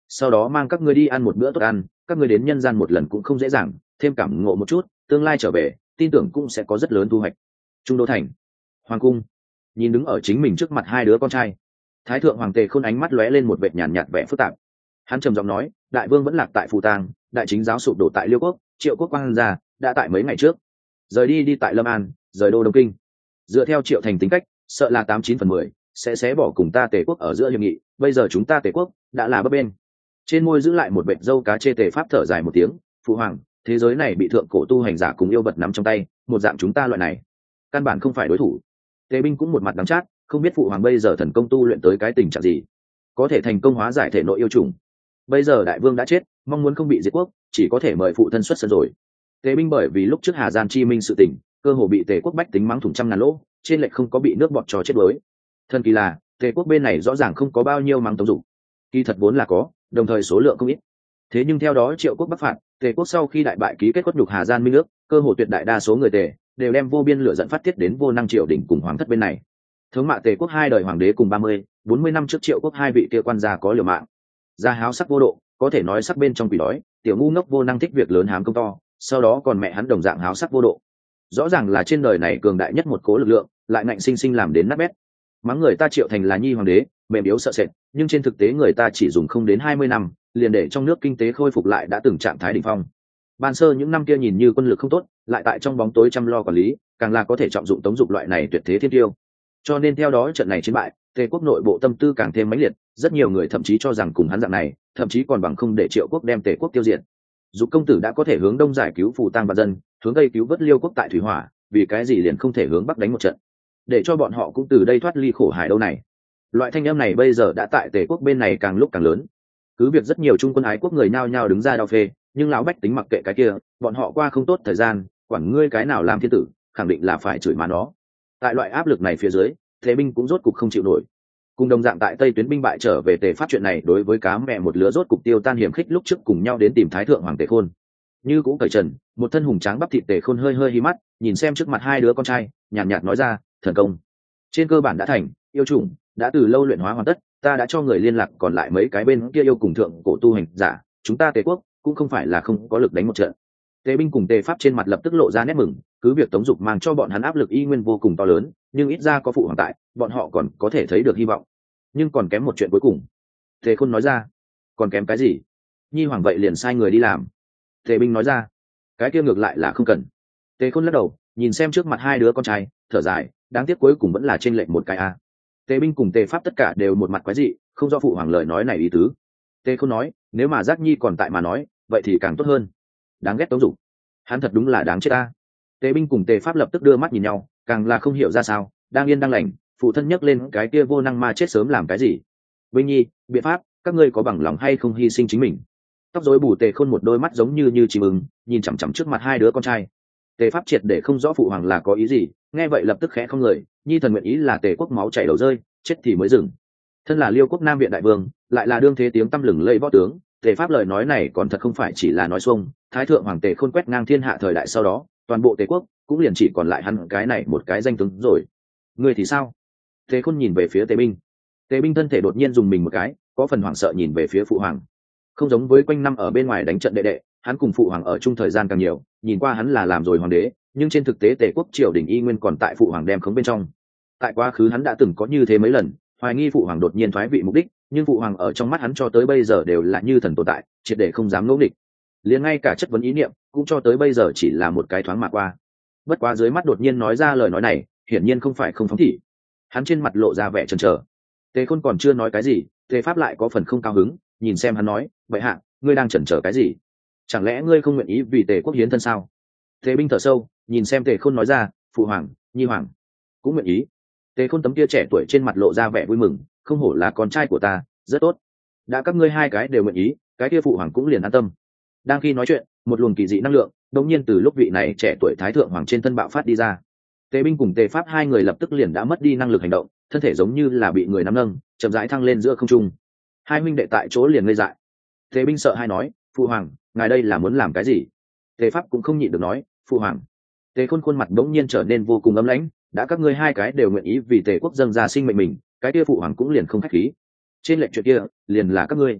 sau đó mang các ngươi đi ăn một bữa tốt ăn, các ngươi đến nhân gian một lần cũng không dễ dàng, thêm cảm ngộ một chút, tương lai trở về tin tưởng cũng sẽ có rất lớn thu hoạch. Trung đô thành, hoàng cung, nhìn đứng ở chính mình trước mặt hai đứa con trai, thái thượng hoàng Tề Khôn ánh mắt lóe lên một vệt nhàn nhạt vẻ phức tạp. Hắn trầm giọng nói, đại vương vẫn lạc tại phù tang, đại chính giáo sụp đổ tại Liêu quốc, Triệu quốc quang gia đã tại mấy ngày trước rời đi tại Lâm An, rời đô Đông Kinh. Dựa theo Triệu Thành tính cách, sợ là 89/10 sẽ xé bỏ cùng ta Tề quốc ở giữa hiệp nghị, bây giờ chúng ta Tề quốc đã là bấp bên. Trên môi giữ lại một vệt râu cá chê Tề Pháp thở dài một tiếng, phụ hoàng, thế giới này bị thượng cổ tu hành giả cùng yêu vật nắm trong tay, một dạng chúng ta loại này căn bản không phải đối thủ. Tề Binh cũng một mặt đắng chát, không biết phụ hoàng bây giờ thần công tu luyện tới cái tình trạng gì, có thể thành công hóa giải thể nội yêu trùng. Bây giờ đại vương đã chết, mong muốn không bị diệt quốc, chỉ có thể mời phụ thân xuất sân rồi. Tề Binh bởi vì lúc trước Hà Giang Chi Minh sự tình, cơ hồ bị Tề quốc bách tính mắng thủng trăm ngàn lỗ, trên lệch không có bị nước bọt cho chết đuối. Thần kỳ là, Tề quốc bên này rõ ràng không có bao nhiêu mắng Tống Dục, kỳ thật vốn là có, đồng thời số lượng không ít. Thế nhưng theo đó Triệu quốc bắc phạt, Tề quốc sau khi đại bại ký kết quất nhục Hà Giang Minh ước, cơ hồ tuyệt đại đa số người Tề đều đem vô biên lửa giận phát tiết đến vô năng triều đình cùng hoàng thất bên này. Thống mạ Tề quốc hai đời hoàng đế cùng 30-40 năm trước Triệu quốc hai vị kia quan gia có liều mạng. Gia háo sắc vô độ, có thể nói sắc bên trong quỷ đói, tiểu ngu ngốc vô năng thích việc lớn hám công to, sau đó còn mẹ hắn đồng dạng háo sắc vô độ. Rõ ràng là trên đời này cường đại nhất một cố lực lượng, lại ngạnh sinh sinh làm đến nát bét. Mắng người ta Triệu Thành là nhi hoàng đế, mềm yếu sợ sệt, nhưng trên thực tế người ta chỉ dùng không đến 20 năm, liền để trong nước kinh tế khôi phục lại đã từng trạng thái đỉnh phong. Ban sơ những năm kia nhìn như quân lực không tốt, lại tại trong bóng tối chăm lo quản lý, càng là có thể trọng dụng Tống Dục loại này tuyệt thế thiên tiêu. Cho nên theo đó trận này chiến bại, Tề quốc nội bộ tâm tư càng thêm mãnh liệt, rất nhiều người thậm chí cho rằng cùng hắn dạng này, thậm chí còn bằng không để Triệu quốc đem Tề quốc tiêu diệt. Dục công tử đã có thể hướng đông giải cứu phù tang và dân, hướng tây cứu vớt Liêu quốc tại thủy hỏa, vì cái gì liền không thể hướng bắc đánh một trận, để cho bọn họ cũng từ đây thoát ly khổ hải đâu này. Loại thanh âm này bây giờ đã tại Tề quốc bên này càng lúc càng lớn. Cứ việc rất nhiều trung quân ái quốc người nhao nhao đứng ra đao phê, nhưng lão bách tính mặc kệ cái kia, bọn họ qua không tốt thời gian, quản ngươi cái nào làm thiên tử, khẳng định là phải chửi mà nó. Tại loại áp lực này phía dưới, Tề binh cũng rốt cục không chịu nổi. Cùng đồng dạng tại Tây tuyến binh bại trở về Tề Pháp chuyện này đối với cá mẹ một lứa rốt cục tiêu tan hiểm khích lúc trước cùng nhau đến tìm Thái thượng hoàng Tề Khôn. Như cũ cởi trần, một thân hùng tráng bắp thịt Tề Khôn hơi hơi hí mắt, nhìn xem trước mặt hai đứa con trai, nhàn nhạt nói ra, thần công trên cơ bản đã thành, yêu chủng đã từ lâu luyện hóa hoàn tất, ta đã cho người liên lạc còn lại mấy cái bên kia yêu cùng thượng cổ tu hành giả, chúng ta Tề quốc cũng không phải là không có lực đánh một trận. Tề binh cùng Tề Pháp trên mặt lập tức lộ ra nét mừng, cứ việc Tống Dục mang cho bọn hắn áp lực y nguyên vô cùng to lớn, nhưng ít ra có phụ hoàng tại, bọn họ còn có thể thấy được hy vọng. Nhưng còn kém một chuyện cuối cùng. Tề Khôn nói ra, còn kém cái gì? Nhi hoàng vậy liền sai người đi làm. Tề binh nói ra, cái kia ngược lại là không cần. Tề Khôn lắc đầu, nhìn xem trước mặt hai đứa con trai, thở dài, đáng tiếc cuối cùng vẫn là trên lệnh một cái a. Tề binh cùng Tề Pháp tất cả đều một mặt quái dị, không do phụ hoàng lời nói này ý tứ. Tề Khôn nói, nếu mà Giác Nhi còn tại mà nói, vậy thì càng tốt hơn. Đáng ghét Tống Dục, hắn thật đúng là đáng chết ta. Tề binh cùng Tề Pháp lập tức đưa mắt nhìn nhau, càng là không hiểu ra sao, đang yên đang lành, phụ thân nhấc lên cái kia vô năng ma chết sớm làm cái gì. Binh Nhi, biện pháp, các ngươi có bằng lòng hay không hy sinh chính mình? Tóc rối bù Tề Khôn một đôi mắt giống như chim ưng, nhìn chằm chằm trước mặt hai đứa con trai. Tề Pháp triệt để không rõ phụ hoàng là có ý gì, nghe vậy lập tức khẽ không lời, Nhi thần nguyện ý là Tề quốc máu chảy đầu rơi, chết thì mới dừng. Thân là Liêu quốc Nam viện đại vương, lại là đương thế tiếng tăm lừng lẫy võ tướng, Tề Pháp lời nói này còn thật không phải chỉ là nói xuông. Thái thượng hoàng Tề Khôn quét ngang thiên hạ thời đại sau đó, toàn bộ Tề quốc cũng liền chỉ còn lại hắn cái này một cái danh tướng rồi. Người thì sao? Tề Khôn nhìn về phía Tề binh. Tề binh thân thể đột nhiên dùng mình một cái, có phần hoảng sợ nhìn về phía phụ hoàng. Không giống với quanh năm ở bên ngoài đánh trận đệ đệ, hắn cùng phụ hoàng ở chung thời gian càng nhiều, nhìn qua hắn là làm rồi hoàng đế, nhưng trên thực tế Tề quốc triều đình y nguyên còn tại phụ hoàng đem khống bên trong. Tại quá khứ hắn đã từng có như thế mấy lần, hoài nghi phụ hoàng đột nhiên thoái vị mục đích, nhưng phụ hoàng ở trong mắt hắn cho tới bây giờ đều là như thần tồn tại, triệt để không dám ngẫu nghịch. Liền ngay cả chất vấn ý niệm cũng cho tới bây giờ chỉ là một cái thoáng mà qua. Bất quá dưới mắt đột nhiên nói ra lời nói này, hiển nhiên không phải không phóng thị. Hắn trên mặt lộ ra vẻ chần chờ. Tề Khôn còn chưa nói cái gì, Tề Pháp lại có phần không cao hứng, nhìn xem hắn nói, vậy hạ, ngươi đang chần chờ cái gì? Chẳng lẽ ngươi không nguyện ý vì Tề quốc hiến thân sao? Tề binh thở sâu, nhìn xem Tề Khôn nói ra, phụ hoàng, nhi hoàng cũng nguyện ý. Tề Khôn tấm kia trẻ tuổi trên mặt lộ ra vẻ vui mừng, không hổ là con trai của ta, rất tốt. Đã các ngươi hai cái đều nguyện ý, cái kia phụ hoàng cũng liền an tâm. Đang khi nói chuyện, một luồng kỳ dị năng lượng đột nhiên từ lúc vị này trẻ tuổi thái thượng hoàng trên thân bạo phát đi ra. Tề binh cùng Tề Pháp hai người lập tức liền đã mất đi năng lực hành động, thân thể giống như là bị người nắm nâng, chậm rãi thăng lên giữa không trung. Hai huynh đệ tại chỗ liền ngây dại. Tề binh sợ hai nói, phụ hoàng, ngài đây là muốn làm cái gì? Tề Pháp cũng không nhịn được nói, phụ hoàng. Tề Khôn khuôn mặt đống nhiên trở nên vô cùng ấm lãnh, đã các ngươi hai cái đều nguyện ý vì Tề quốc dâng ra sinh mệnh mình, cái kia phụ hoàng cũng liền không khách khí. Trên lệnh chuyện kia, liền là các ngươi.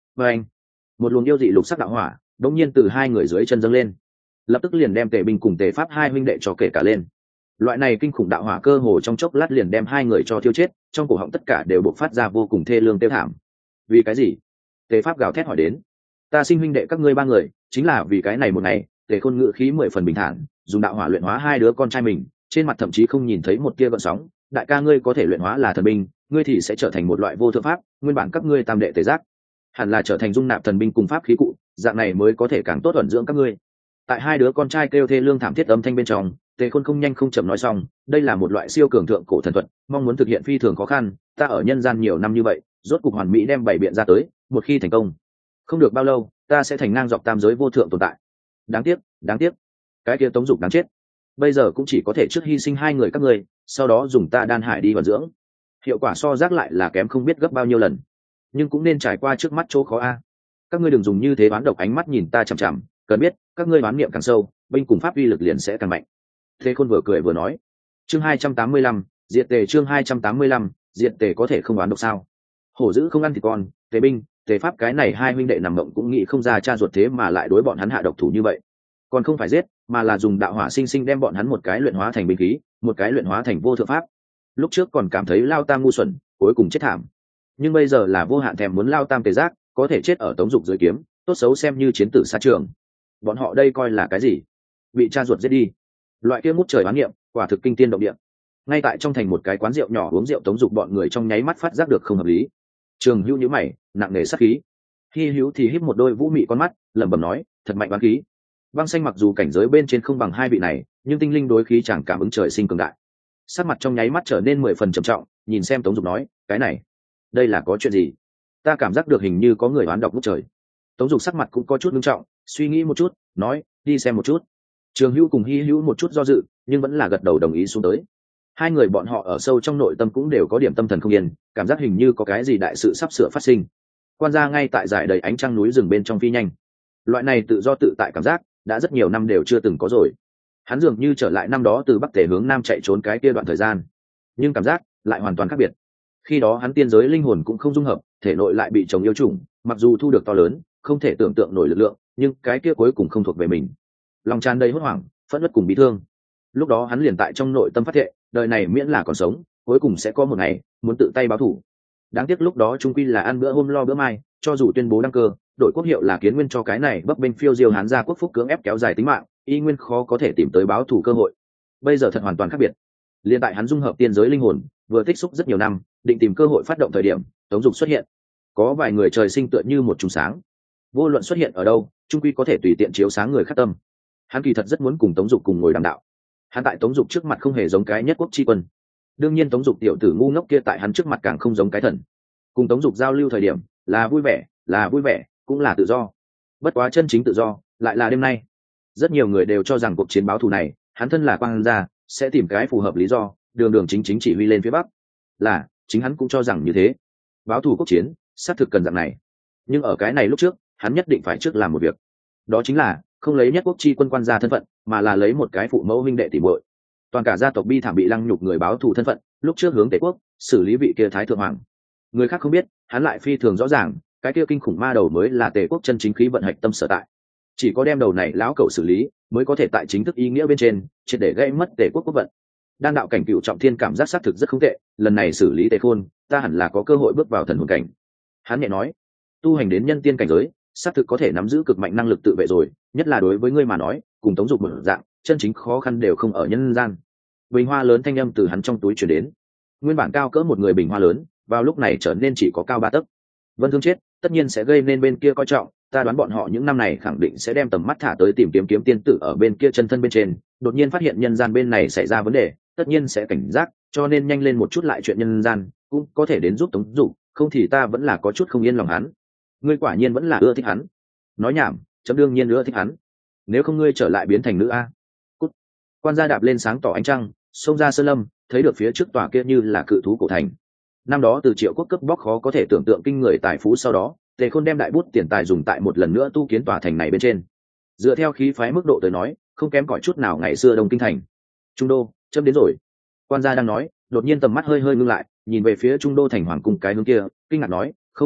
và anh, một luồng yêu dị lục sắc đạo hỏa đột nhiên từ hai người dưới chân dâng lên, lập tức liền đem Tề binh cùng Tề pháp hai huynh đệ cho kể cả lên. Loại này kinh khủng đạo hỏa cơ hồ trong chốc lát liền đem hai người cho thiêu chết, trong cổ họng tất cả đều bộc phát ra vô cùng thê lương tiêu thảm. Vì cái gì? Tề pháp gào thét hỏi đến. Ta sinh huynh đệ các ngươi ba người chính là vì cái này một ngày. Tề khôn ngự khí 10 phần bình thản, dùng đạo hỏa luyện hóa hai đứa con trai mình, trên mặt thậm chí không nhìn thấy một tia gợn sóng. Đại ca ngươi có thể luyện hóa là thần binh, ngươi thì sẽ trở thành một loại vô thượng pháp, nguyên bản các ngươi tam đệ Tề giác hẳn là trở thành dung nạp thần binh cùng pháp khí cụ, dạng này mới có thể càng tốt ẩn dưỡng các ngươi. Tại hai đứa con trai kêu thê lương thảm thiết âm thanh bên trong, Tề khôn không nhanh không chậm nói xong, đây là một loại siêu cường thượng cổ thần thuật, mong muốn thực hiện phi thường khó khăn, ta ở nhân gian nhiều năm như vậy, rốt cục hoàn mỹ đem bảy biện ra tới, một khi thành công, không được bao lâu ta sẽ thành ngang dọc tam giới vô thượng tồn tại. Đáng tiếc, cái kia Tống Dục đáng chết, bây giờ cũng chỉ có thể trước hy sinh hai người các ngươi, sau đó dùng ta đan hải đi vận dưỡng, hiệu quả so giác lại là kém không biết gấp bao nhiêu lần, nhưng cũng nên trải qua trước mắt chỗ khó a. Các ngươi đừng dùng như thế đoán độc ánh mắt nhìn ta chằm chằm, cần biết các ngươi đoán niệm càng sâu, binh cùng pháp uy lực liền sẽ càng mạnh. Thế Khôn vừa cười vừa nói. Chương 285, diệt Tề. Chương 285, diệt Tề có thể không đoán độc sao? Hổ dữ không ăn thịt con, Tề binh, Tề pháp cái này hai huynh đệ nằm mộng cũng nghĩ không ra cha ruột thế mà lại đối bọn hắn hạ độc thủ như vậy. Còn không phải giết, mà là dùng đạo hỏa sinh sinh đem bọn hắn một cái luyện hóa thành binh khí, một cái luyện hóa thành vô thượng pháp. Lúc trước còn cảm thấy Lao Tam ngu xuẩn, cuối cùng chết thảm. Nhưng bây giờ là vô hạn thèm muốn Lao Tam Tề giác, có thể chết ở Tống Dục dưới kiếm, tốt xấu xem như chiến tử xa trường. Bọn họ đây coi là cái gì? Bị cha ruột giết đi. Loại kia ngút trời oán niệm, quả thực kinh tiên động địa. Ngay tại trong thành một cái quán rượu nhỏ uống rượu Tống Dục bọn người trong nháy mắt phát giác được không hợp lý. Trường Hữu nhíu mày, nặng nề sát khí. Hi Hữu thì híp một đôi vũ mị con mắt, lẩm bẩm nói, thật mạnh oán khí. Băng Xanh mặc dù cảnh giới bên trên không bằng hai vị này, nhưng tinh linh đối khí chẳng cảm ứng trời sinh cường đại. Sắc mặt trong nháy mắt trở nên 10 phần trầm trọng, nhìn xem Tống Dục nói, cái này, đây là có chuyện gì? Ta cảm giác được hình như có người oán độc ngút trời. Tống Dục sắc mặt cũng có chút nghiêm trọng, suy nghĩ một chút, nói, đi xem một chút. Trường Hữu cùng Hi Hữu một chút do dự, nhưng vẫn là gật đầu đồng ý xuống tới. Hai người bọn họ ở sâu trong nội tâm cũng đều có điểm tâm thần không yên, cảm giác hình như có cái gì đại sự sắp sửa phát sinh. Quan gia ngay tại dải đầy ánh trăng núi rừng bên trong phi nhanh. Loại này tự do tự tại cảm giác đã rất nhiều năm đều chưa từng có rồi. Hắn dường như trở lại năm đó từ Bắc Tề hướng Nam chạy trốn cái kia đoạn thời gian, nhưng cảm giác lại hoàn toàn khác biệt. Khi đó hắn tiên giới linh hồn cũng không dung hợp, thể nội lại bị chồng yêu chủng, mặc dù thu được to lớn, không thể tưởng tượng nổi lực lượng, nhưng cái kia cuối cùng không thuộc về mình. Lòng tràn đầy hốt hoảng, phẫn uất cùng bi thương. Lúc đó hắn liền tại trong nội tâm phát thệ, đời này miễn là còn sống, cuối cùng sẽ có một ngày muốn tự tay báo thù. Đáng tiếc lúc đó trung quy là ăn bữa hôm lo bữa mai, cho dù tuyên bố đăng cơ, đổi quốc hiệu là Kiến Nguyên cho cái này bấp bênh phiêu diêu Hán gia quốc phúc cưỡng ép kéo dài tính mạng, y nguyên khó có thể tìm tới báo thù cơ hội. Bây giờ thật hoàn toàn khác biệt. Liên tại hắn dung hợp tiên giới linh hồn, vừa tích xúc rất nhiều năm, định tìm cơ hội phát động thời điểm, Tống Dục xuất hiện. Có vài người trời sinh tựa như một chùm sáng, vô luận xuất hiện ở đâu, trung quy có thể tùy tiện chiếu sáng người khác tâm. Hắn kỳ thật rất muốn cùng Tống Dục cùng ngồi đàm đạo. Hắn tại Tống Dục trước mặt không hề giống cái nhất quốc chi quân, đương nhiên Tống Dục tiểu tử ngu ngốc kia tại hắn trước mặt càng không giống cái thần. Cùng Tống Dục giao lưu thời điểm là vui vẻ, cũng là tự do. Bất quá chân chính tự do lại là đêm nay. Rất nhiều người đều cho rằng cuộc chiến báo thù này, hắn thân là quan gia sẽ tìm cái phù hợp lý do, đường đường chính chính chỉ huy lên phía bắc. Là, chính hắn cũng cho rằng như thế. Báo thù quốc chiến, xác thực cần dạng này. Nhưng ở cái này lúc trước, hắn nhất định phải trước làm một việc. Đó chính là không lấy nhất quốc chi quân quan gia thân phận, mà là lấy một cái phụ mẫu huynh đệ tỉ muội. Toàn cả gia tộc bi thảm bị lăng nhục người báo thù thân phận, lúc trước hướng Tề quốc xử lý vị kia thái thượng hoàng. Người khác không biết, hắn lại phi thường rõ ràng, cái kia kinh khủng ma đầu mới là Tề quốc chân chính khí vận hạch tâm sở tại. Chỉ có đem đầu này lão cẩu xử lý, mới có thể tại chính thức ý nghĩa bên trên triệt để gây mất Tề quốc quốc vận. Đan đạo cảnh cựu trọng thiên cảm giác xác thực rất không tệ, lần này xử lý Tề Khôn, ta hẳn là có cơ hội bước vào thần hồn cảnh. Hắn nhẹ nói, tu hành đến nhân tiên cảnh giới, xác thực có thể nắm giữ cực mạnh năng lực tự vệ rồi, nhất là đối với ngươi mà nói, cùng Tống Dục một dạng, chân chính khó khăn đều không ở nhân gian. Bình hoa lớn thanh âm từ hắn trong túi truyền đến. Nguyên bản cao cỡ một người bình hoa lớn, vào lúc này trở nên chỉ có cao 3 tấc. Vân Thương chết, tất nhiên sẽ gây nên bên kia coi trọng, ta đoán bọn họ những năm này khẳng định sẽ đem tầm mắt thả tới tìm kiếm kiếm tiên tử ở bên kia chân thân bên trên, đột nhiên phát hiện nhân gian bên này xảy ra vấn đề, tất nhiên sẽ cảnh giác, cho nên nhanh lên một chút lại chuyện nhân gian, cũng có thể đến giúp Tống Dục, không thì ta vẫn là có chút không yên lòng hắn. Ngươi quả nhiên vẫn là ưa thích hắn. Nói nhảm, chấm đương nhiên ưa thích hắn. Nếu không ngươi trở lại biến thành nữ a. Cút. Quan gia đạp lên sáng tỏ ánh trăng, xông ra sơn lâm, thấy được phía trước tòa kia như là cự thú cổ thành. Năm đó từ Triệu quốc cướp bóc khó có thể tưởng tượng kinh người tài phú, sau đó Tề Khôn đem đại bút tiền tài dùng tại một lần nữa tu kiến tòa thành này bên trên. Dựa theo khí phái mức độ tới nói, không kém cỏi chút nào ngày xưa Đông Kinh thành. Trung đô, chấm đến rồi. Quan gia đang nói, đột nhiên tầm mắt hơi hơi ngưng lại, nhìn về phía Trung đô thành hoàng cung cái hướng kia, kinh ngạc nói, không tốt,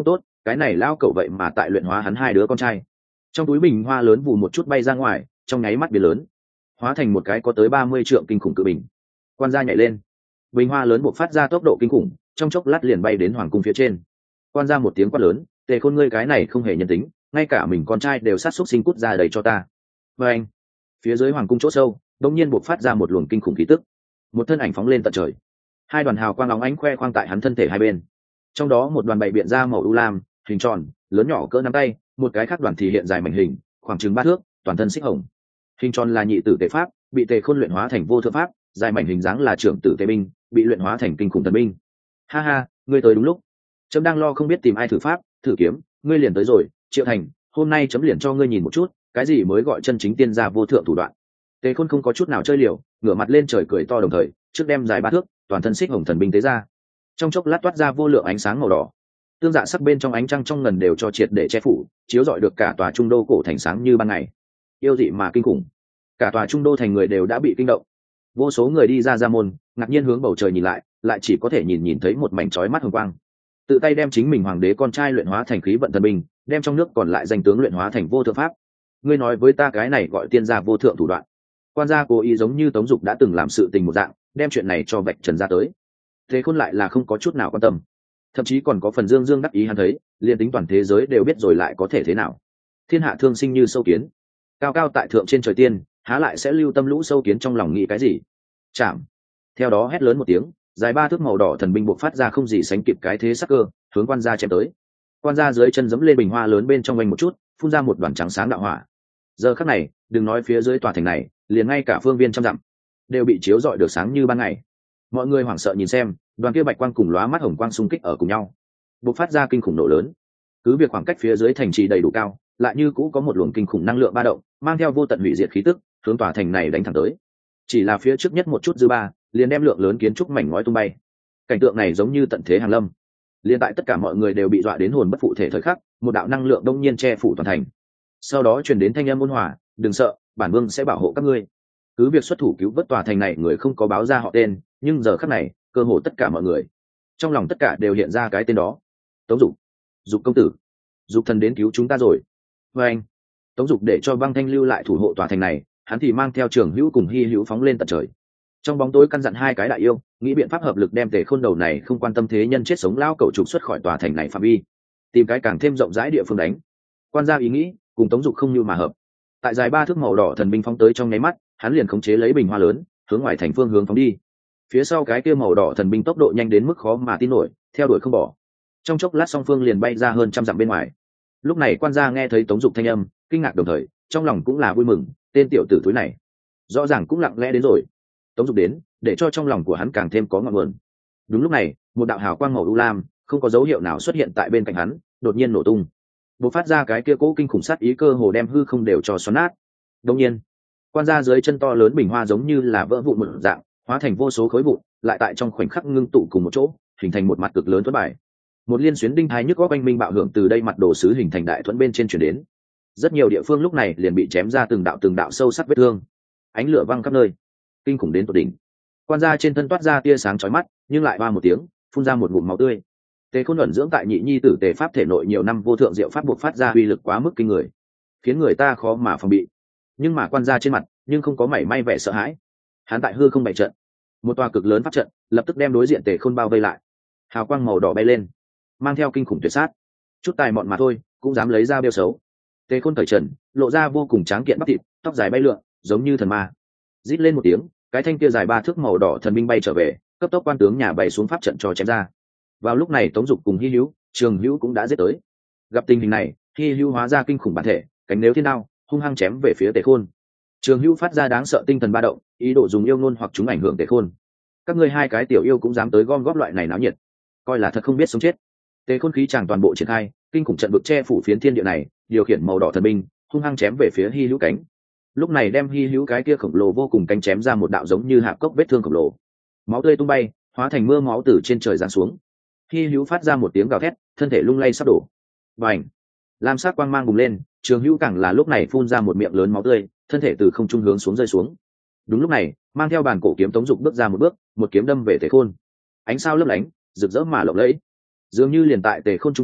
cái này lao cẩu vậy mà tại luyện hóa hắn hai đứa con trai. Trong túi bình hoa lớn vù một chút bay ra ngoài, trong nháy mắt biến lớn, hóa thành một cái có tới 30 trượng kinh khủng cự bình. Quan gia nhảy lên, bình hoa lớn bộc phát ra tốc độ kinh khủng, trong chốc lát liền bay đến hoàng cung phía trên. Quan gia một tiếng quát lớn, Tề Khôn ngươi cái này không hề nhân tính, ngay cả mình con trai đều sát xúc sinh cút ra đầy cho ta. Và anh, phía dưới hoàng cung chỗ sâu đột nhiên bộc phát ra một luồng kinh khủng khí tức, một thân ảnh phóng lên tận trời, hai đoàn hào quang óng ánh khoe khoang tại hắn thân thể hai bên, trong đó một đoàn bày biện ra màu u lam hình tròn lớn nhỏ cỡ nắm tay, một cái khác đoàn thì hiện dài mảnh hình khoảng chừng 3 thước, toàn thân xích hồng. Hình tròn là nhị tử Tề Pháp, bị Tề Khôn luyện hóa thành vô thượng pháp, dài mảnh hình dáng là trưởng tử Tề Binh, bị luyện hóa thành kinh khủng thần binh. Ha ha, ngươi tới đúng lúc, chấm đang lo không biết tìm ai thử pháp thử kiếm, ngươi liền tới rồi. Triệu Thành, hôm nay chấm liền cho ngươi nhìn một chút cái gì mới gọi chân chính tiên gia vô thượng thủ đoạn. Tề Khôn không có chút nào chơi liều, ngửa mặt lên trời cười to, đồng thời trước đem dài 3 thước toàn thân xích hồng thần binh tế ra, trong chốc lát toát ra vô lượng ánh sáng màu đỏ, tương dạ sắc bên trong ánh trăng trong ngần đều cho triệt để che phủ, chiếu rọi được cả tòa trung đô cổ thành sáng như ban ngày, yêu dị mà kinh khủng. Cả tòa trung đô thành người đều đã bị kinh động, vô số người đi ra môn ngạc nhiên hướng bầu trời nhìn lại, lại chỉ có thể nhìn thấy một mảnh chói mắt hồng quang. Tự tay đem chính mình hoàng đế con trai luyện hóa thành khí vận thần binh, đem trong nước còn lại danh tướng luyện hóa thành vô thượng pháp. Ngươi nói với ta cái này gọi tiên gia vô thượng thủ đoạn. Quan gia cố ý giống như Tống Dục đã từng làm sự tình một dạng, đem chuyện này cho vạch trần ra tới. Thế Khôn lại là không có chút nào quan tâm, thậm chí còn có phần dương dương đắc ý, hắn thấy liền tính toàn thế giới đều biết rồi lại có thể thế nào. Thiên hạ thương sinh như sâu kiến, cao cao tại thượng trên trời tiên, há lại sẽ lưu tâm lũ sâu kiến trong lòng nghĩ cái gì. Chạm. Theo đó hét lớn một tiếng, dài 3 thước màu đỏ thần binh bộc phát ra không gì sánh kịp cái thế sắc cơ, hướng quan gia chém tới. Quan gia dưới chân giẫm lên bình hoa lớn bên trong vành một chút, phun ra một đoàn trắng sáng đạo hỏa. Giờ khắc này, đừng nói phía dưới tòa thành này, liền ngay cả phương viên trăm dặm đều bị chiếu rọi được sáng như ban ngày. Mọi người hoảng sợ nhìn xem, đoàn kia bạch quang cùng lóa mắt hồng quang xung kích ở cùng nhau, bộc phát ra kinh khủng nổ lớn. Cứ việc khoảng cách phía dưới thành trì đầy đủ cao, lại như cũ có một luồng kinh khủng năng lượng ba động, mang theo vô tận hủy diệt khí tức, hướng tòa thành này đánh thẳng tới. Chỉ là phía trước nhất một chút dư ba, liền đem lượng lớn kiến trúc mảnh ngói tung bay. Cảnh tượng này giống như tận thế hàng lâm. Liên tại tất cả mọi người đều bị dọa đến hồn bất phụ thể thời khắc, một đạo năng lượng đông nhiên che phủ toàn thành. Sau đó truyền đến thanh âm ôn hòa, đừng sợ, bản vương sẽ bảo hộ các ngươi. Cứ việc xuất thủ cứu vớt tòa thành này người không có báo ra họ tên, nhưng giờ khắc này, cơ hồ tất cả mọi người trong lòng tất cả đều hiện ra cái tên đó. Tống Dục, Dục công tử, Dục thần đến cứu chúng ta rồi. Và anh, Tống Dục để cho Băng Thanh lưu lại thủ hộ tòa thành này, hắn thì mang theo Trường Hữu cùng Hi Hữu phóng lên tận trời. Trong bóng tối căn dặn hai cái đại yêu, nghĩ biện pháp hợp lực đem Tề Khôn đầu này không quan tâm thế nhân chết sống lao cẩu trục xuất khỏi tòa thành này phạm vi, tìm cái càng thêm rộng rãi địa phương đánh. Quan gia ý nghĩ cùng Tống Dục không như mà hợp. Tại dài 3 thước màu đỏ thần binh phóng tới trong nháy mắt, hắn liền khống chế lấy bình hoa lớn, hướng ngoài thành phương hướng phóng đi. Phía sau cái kia màu đỏ thần binh tốc độ nhanh đến mức khó mà tin nổi, theo đuổi không bỏ. Trong chốc lát song phương liền bay ra hơn 100 dặm bên ngoài. Lúc này quan gia nghe thấy Tống Dục thanh âm, kinh ngạc đồng thời, trong lòng cũng là vui mừng, tên tiểu tử thúi này rõ ràng cũng lặng lẽ đến rồi. Tống Dục đến, để cho trong lòng của hắn càng thêm có ngọn nguồn. Đúng lúc này, một đạo hào quang màu u lam, không có dấu hiệu nào xuất hiện tại bên cạnh hắn, đột nhiên nổ tung, bộc phát ra cái kia cố kinh khủng sát ý, cơ hồ đem hư không đều cho xoắn nát. Đột nhiên, quan gia dưới chân to lớn bình hoa giống như là vỡ vụn một dạng, hóa thành vô số khối vụn, lại tại trong khoảnh khắc ngưng tụ cùng một chỗ, hình thành một mặt cực lớn thuẫn bài. Một liên xuyến đinh thái nhức góc oanh minh bạo hưởng từ đây mặt đồ sứ hình thành đại thuẫn bên trên chuyển đến. Rất nhiều địa phương lúc này liền bị chém ra từng đạo sâu sắc vết thương, ánh lửa văng khắp nơi, kinh khủng đến tột đỉnh. Quan gia trên thân toát ra tia sáng chói mắt, nhưng lại ba một tiếng phun ra một ngụm máu tươi. Tề Khôn ẩn dưỡng tại nhị nhi tử Tề Pháp thể nội nhiều năm vô thượng diệu pháp buộc phát ra uy lực quá mức kinh người, khiến người ta khó mà phòng bị. Nhưng mà quan gia trên mặt nhưng không có mảy may vẻ sợ hãi. Hắn tại hư không bày trận, một tòa cực lớn pháp trận lập tức đem đối diện Tề Khôn bao vây lại. Hào quang màu đỏ bay lên, mang theo kinh khủng tuyệt sát. Chút tài mọn mà thôi, cũng dám lấy ra bêu xấu. Tề Khôn cởi trần, lộ ra vô cùng tráng kiện bắp thịt, tóc dài bay lượn, giống như thần ma. Rít lên một tiếng, cái thanh kia dài 3 thước màu đỏ thần binh bay trở về, cấp tốc quan tướng nhà bày xuống pháp trận cho chém ra. Vào lúc này Tống Dục cùng Hi Hữu, Trường Hữu cũng đã giết tới. Gặp tình hình này, Hi Hữu hóa ra kinh khủng bản thể, cánh nếu thiên đao, hung hăng chém về phía Tề Khôn. Trường Hữu phát ra đáng sợ tinh thần ba động, ý đồ dùng yêu ngôn hoặc chúng ảnh hưởng Tề Khôn. Các ngươi hai cái tiểu yêu cũng dám tới gom góp loại này náo nhiệt, coi là thật không biết sống chết. Tề Khôn khí tràng toàn bộ triển khai, kinh khủng trận vực che phủ phiến thiên địa này, điều khiển màu đỏ thần binh, hung hăng chém về phía Hi Hữu cánh. Lúc này đem Hi Hữu cái kia khổng lồ vô cùng cánh chém ra một đạo giống như hạp cốc vết thương khổng lồ, máu tươi tung bay, hóa thành mưa máu từ trên trời giáng xuống. Hi Hữu phát ra một tiếng gào thét, thân thể lung lay sắp đổ. Bành! Lam sắc quang mang bùng lên, Trường Hữu càng là lúc này phun ra một miệng lớn máu tươi, thân thể từ không trung hướng xuống rơi xuống. Đúng lúc này, mang theo bàn cổ kiếm Tống Dục bước ra một bước, một kiếm đâm về Tề Khôn. Ánh sao lấp lánh, rực rỡ mà lộng lẫy, dường như liền tại Tề Khôn trung quanh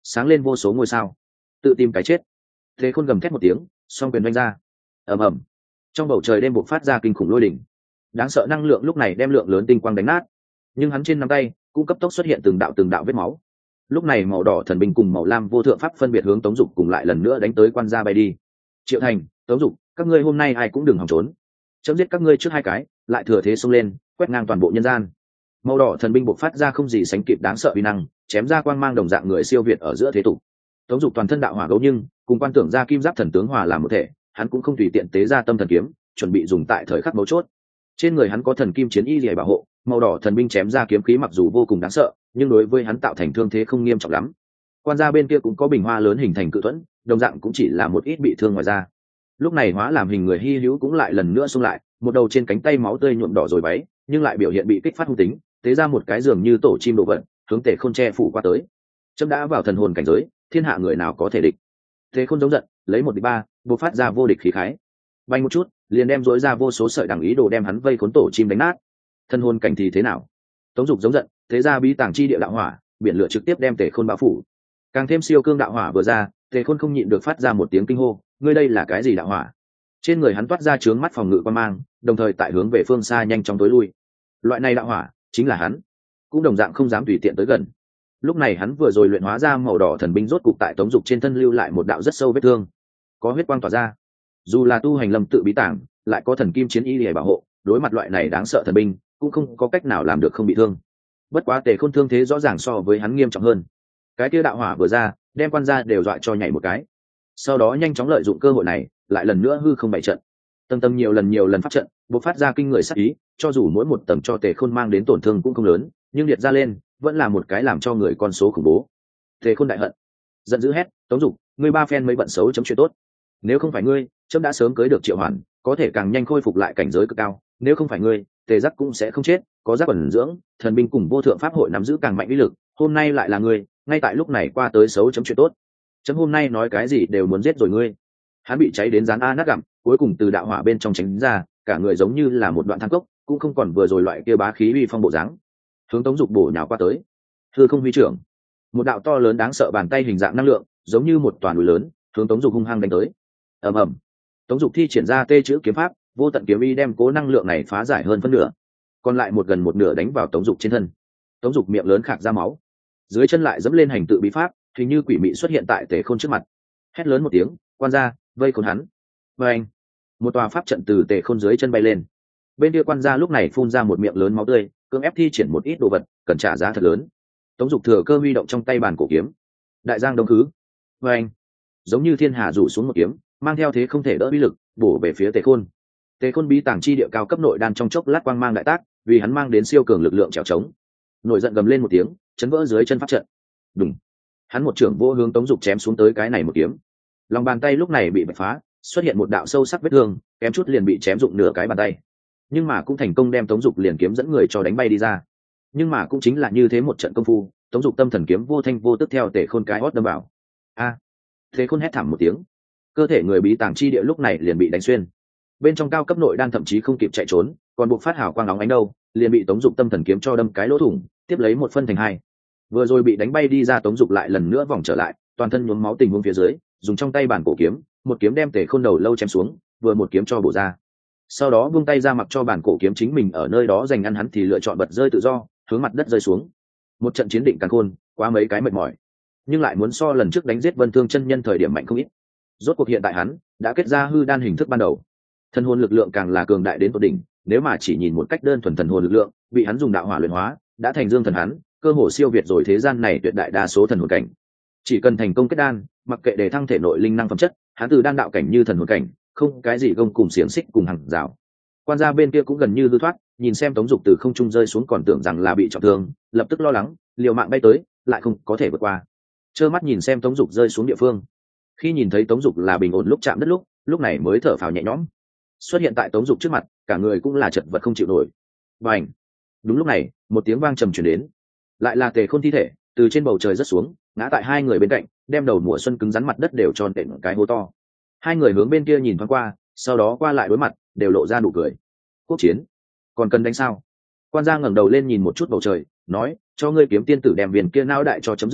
sáng lên vô số ngôi sao. Tự tìm cái chết. Thế Khôn gầm thét một tiếng, song quyền đánh ra. Ầm ầm. Trong bầu trời đêm bộc phát ra kinh khủng lôi đỉnh. Đáng sợ năng lượng lúc này đem lượng lớn tinh quang đánh nát. Nhưng hắn trên nắm tay cũng cấp tốc xuất hiện từng đạo vết máu. Lúc này màu đỏ thần binh cùng màu lam vô thượng pháp phân biệt hướng Tống Dục cùng lại lần nữa đánh tới quan gia bay đi. Triệu Thành, Tống Dục, các ngươi hôm nay ai cũng đừng hòng trốn. Chấm giết các ngươi trước hai cái, lại thừa thế xông lên, quét ngang toàn bộ nhân gian. Màu đỏ thần binh bộc phát ra không gì sánh kịp đáng sợ uy năng, chém ra quang mang đồng dạng người siêu việt ở giữa thế tục. Tống Dục toàn thân đạo hỏa gấu nhưng cùng quan tưởng ra kim giáp thần tướng hòa làm một thể, hắn cũng không tùy tiện tế ra tâm thần kiếm, chuẩn bị dùng tại thời khắc mấu chốt. Trên người hắn có thần kim chiến y liễu bảo hộ, màu đỏ thần binh chém ra kiếm khí mặc dù vô cùng đáng sợ, nhưng đối với hắn tạo thành thương thế không nghiêm trọng lắm. Quan gia bên kia cũng có bình hoa lớn hình thành cự thuẫn, đồng dạng cũng chỉ là một ít bị thương ngoài ra. Lúc này hóa làm hình người hy hữu cũng lại lần nữa xông lại, một đầu trên cánh tay máu tươi nhuộm đỏ rồi váy, nhưng lại biểu hiện bị kích phát hung tính, tế ra một cái giường như tổ chim đồ vật, hướng Tề Khôn che phủ qua tới. Chấm đã vào thần hồn cảnh giới, thiên hạ người nào có thể địch. Tề Khôn giống giận, lấy một địch ba, bộc phát ra vô địch khí khái. Bay một chút, liền đem dối ra vô số sợi đằng ý đồ đem hắn vây khốn tổ chim đánh nát. Thần hồn cảnh thì thế nào? Tống Dục giống giận, thế ra bí tàng chi địa đạo hỏa, biển lửa trực tiếp đem Tề Khôn bao phủ. Càng thêm siêu cương đạo hỏa vừa ra, Tề Khôn không nhịn được phát ra một tiếng kinh hô, ngươi đây là cái gì đạo hỏa? Trên người hắn toát ra chướng mắt phòng ngự quan mang, đồng thời tại hướng về phương xa nhanh chóng tối lui. Loại này đạo hỏa chính là hắn, cũng đồng dạng không dám tùy tiện tới gần. Lúc này hắn vừa rồi luyện hóa ra màu đỏ thần binh rốt cục tại Tống Dục trên thân lưu lại một đạo rất sâu vết thương, có huyết quang tỏa ra. Dù là tu hành lâm tự bí tàng, lại có thần kim chiến y để bảo hộ, đối mặt loại này đáng sợ thần binh, cũng không có cách nào làm được không bị thương. Bất quá Tề Khôn thương thế rõ ràng so với hắn nghiêm trọng hơn. Cái kia đạo hỏa vừa ra, đem quan gia đều dọa cho nhảy một cái. Sau đó nhanh chóng lợi dụng cơ hội này, lại lần nữa hư không bày trận. Tầng nhiều lần phát trận, bộc phát ra kinh người sát ý, cho dù mỗi một tầng cho Tề Khôn mang đến tổn thương cũng không lớn, nhưng liệt ra lên, vẫn là một cái làm cho người con số khủng bố. Tề Khôn đại hận, giận dữ hét, Tống Dục, ngươi ba phen mấy bận xấu chấm chuyện tốt. Nếu không phải ngươi, chấm đã sớm cưới được Triệu Hoàn, có thể càng nhanh khôi phục lại cảnh giới cực cao. Nếu không phải ngươi, Tề Giác cũng sẽ không chết, có giác ẩn dưỡng, thần binh cùng vô thượng pháp hội nắm giữ càng mạnh uy lực. Hôm nay lại là ngươi, ngay tại lúc này qua tới xấu chấm chuyện tốt. Chấm hôm nay nói cái gì đều muốn giết rồi ngươi. Hắn bị cháy đến rán a nát gặm, cuối cùng từ đạo hỏa bên trong tránh ra, cả người giống như là một đoạn thang cốc, cũng không còn vừa rồi loại kia bá khí uy phong bộ dáng. Hướng Tống Dục bổ nhào qua tới. Hư không huy trưởng, một đạo to lớn đáng sợ bàn tay hình dạng năng lượng, giống như một toàn núi lớn, hướng Tống Dục hung hăng đánh tới. Ầm ầm. Tống Dục thi triển ra tê chữ kiếm pháp, vô tận kiếm uy đem cố năng lượng này phá giải hơn phân nửa, còn lại một gần một nửa đánh vào Tống Dục trên thân. Tống Dục miệng lớn khạc ra máu, dưới chân lại dẫm lên hành tự bí pháp, hình như quỷ mị xuất hiện tại Tề Khôn trước mặt, hét lớn một tiếng, quan gia, vây khốn hắn. Và anh, một tòa pháp trận từ Tề Khôn dưới chân bay lên. Bên kia quan gia lúc này phun ra một miệng lớn máu tươi, cưỡng ép thi triển một ít đồ vật, cần trả giá thật lớn. Tống Dục thừa cơ huy động trong tay bàn cổ kiếm, đại giang đông khứ. Và anh, giống như thiên hà rủ xuống một kiếm, mang theo thế không thể đỡ uy lực, bổ về phía Tề Khôn. Tề Khôn bí tàng chi địa cao cấp nội đan trong chốc lát quang mang đại tác, vì hắn mang đến siêu cường lực lượng trèo trống. Nổi giận gầm lên một tiếng, chấn vỡ dưới chân pháp trận. Đùng, hắn một trưởng vô hướng Tống Dục chém xuống tới cái này một kiếm. Lòng bàn tay lúc này bị bạch phá, xuất hiện một đạo sâu sắc vết thương, kém chút liền bị chém dụng nửa cái bàn tay. Nhưng mà cũng thành công đem Tống Dục liền kiếm dẫn người cho đánh bay đi ra. Nhưng mà cũng chính là như thế một trận công phu, Tống Dục tâm thần kiếm vô thanh vô tức theo Tề Khôn cái hót đâm vào. A! Tề Khôn hét thảm một tiếng, cơ thể người bí tàng chi địa lúc này liền bị đánh xuyên. Bên trong cao cấp nội đan thậm chí không kịp chạy trốn, còn buộc phát hào quang óng ánh đâu, liền bị Tống Dục tâm thần kiếm cho đâm cái lỗ thủng, tiếp lấy một phân thành hai. Vừa rồi bị đánh bay đi ra Tống Dục lại lần nữa vòng trở lại, toàn thân nhuốm máu tình huống phía dưới, dùng trong tay bản cổ kiếm, một kiếm đem Tề Khôn đầu lâu chém xuống, vừa một kiếm cho bổ ra. Sau đó buông tay ra mặc cho bản cổ kiếm chính mình ở nơi đó giành ăn, hắn thì lựa chọn bật rơi tự do, hướng mặt đất rơi xuống. Một trận chiến định càn khôn, quá mấy cái mệt mỏi, nhưng lại muốn so lần trước đánh giết Vân Thương chân nhân thời điểm mạnh không ít. Rốt cuộc hiện tại hắn đã kết ra hư đan hình thức ban đầu, thần hồn lực lượng càng là cường đại đến tột đỉnh. Nếu mà chỉ nhìn một cách đơn thuần thần hồn lực lượng, bị hắn dùng đạo hỏa luyện hóa, đã thành dương thần hắn, cơ hồ siêu việt rồi thế gian này tuyệt đại đa số thần hồn cảnh. Chỉ cần thành công kết đan, mặc kệ để thăng thể nội linh năng phẩm chất, hắn từ đan đạo cảnh như thần hồn cảnh, không cái gì gông cùng xiềng xích cùng hàng rào. Quan gia bên kia cũng gần như lưu thoát, nhìn xem Tống Dục từ không trung rơi xuống còn tưởng rằng là bị trọng thương, lập tức lo lắng, liều mạng bay tới, lại không có thể vượt qua. Trơ mắt nhìn xem Tống Dục rơi xuống địa phương. Khi nhìn thấy Tống Dục là bình ổn lúc chạm đất lúc này mới thở phào nhẹ nhõm. Xuất hiện tại Tống Dục trước mặt, cả người cũng là chật vật không chịu nổi. Bành! Đúng lúc này, một tiếng vang trầm truyền đến, lại là Tề Khôn thi thể từ trên bầu trời rớt xuống, ngã tại hai người bên cạnh, đem đầu mùa xuân cứng rắn mặt đất đều tròn tện cái hố to. Hai người hướng bên kia nhìn thoáng qua, sau đó qua lại đối mặt, đều lộ ra nụ cười. Quốc chiến, còn cần đánh sao? Quan gia ngẩng đầu lên nhìn một chút bầu trời, nói, cho ngươi kiếm tiên tử đem viên kia não đại cho chấm giữ lại,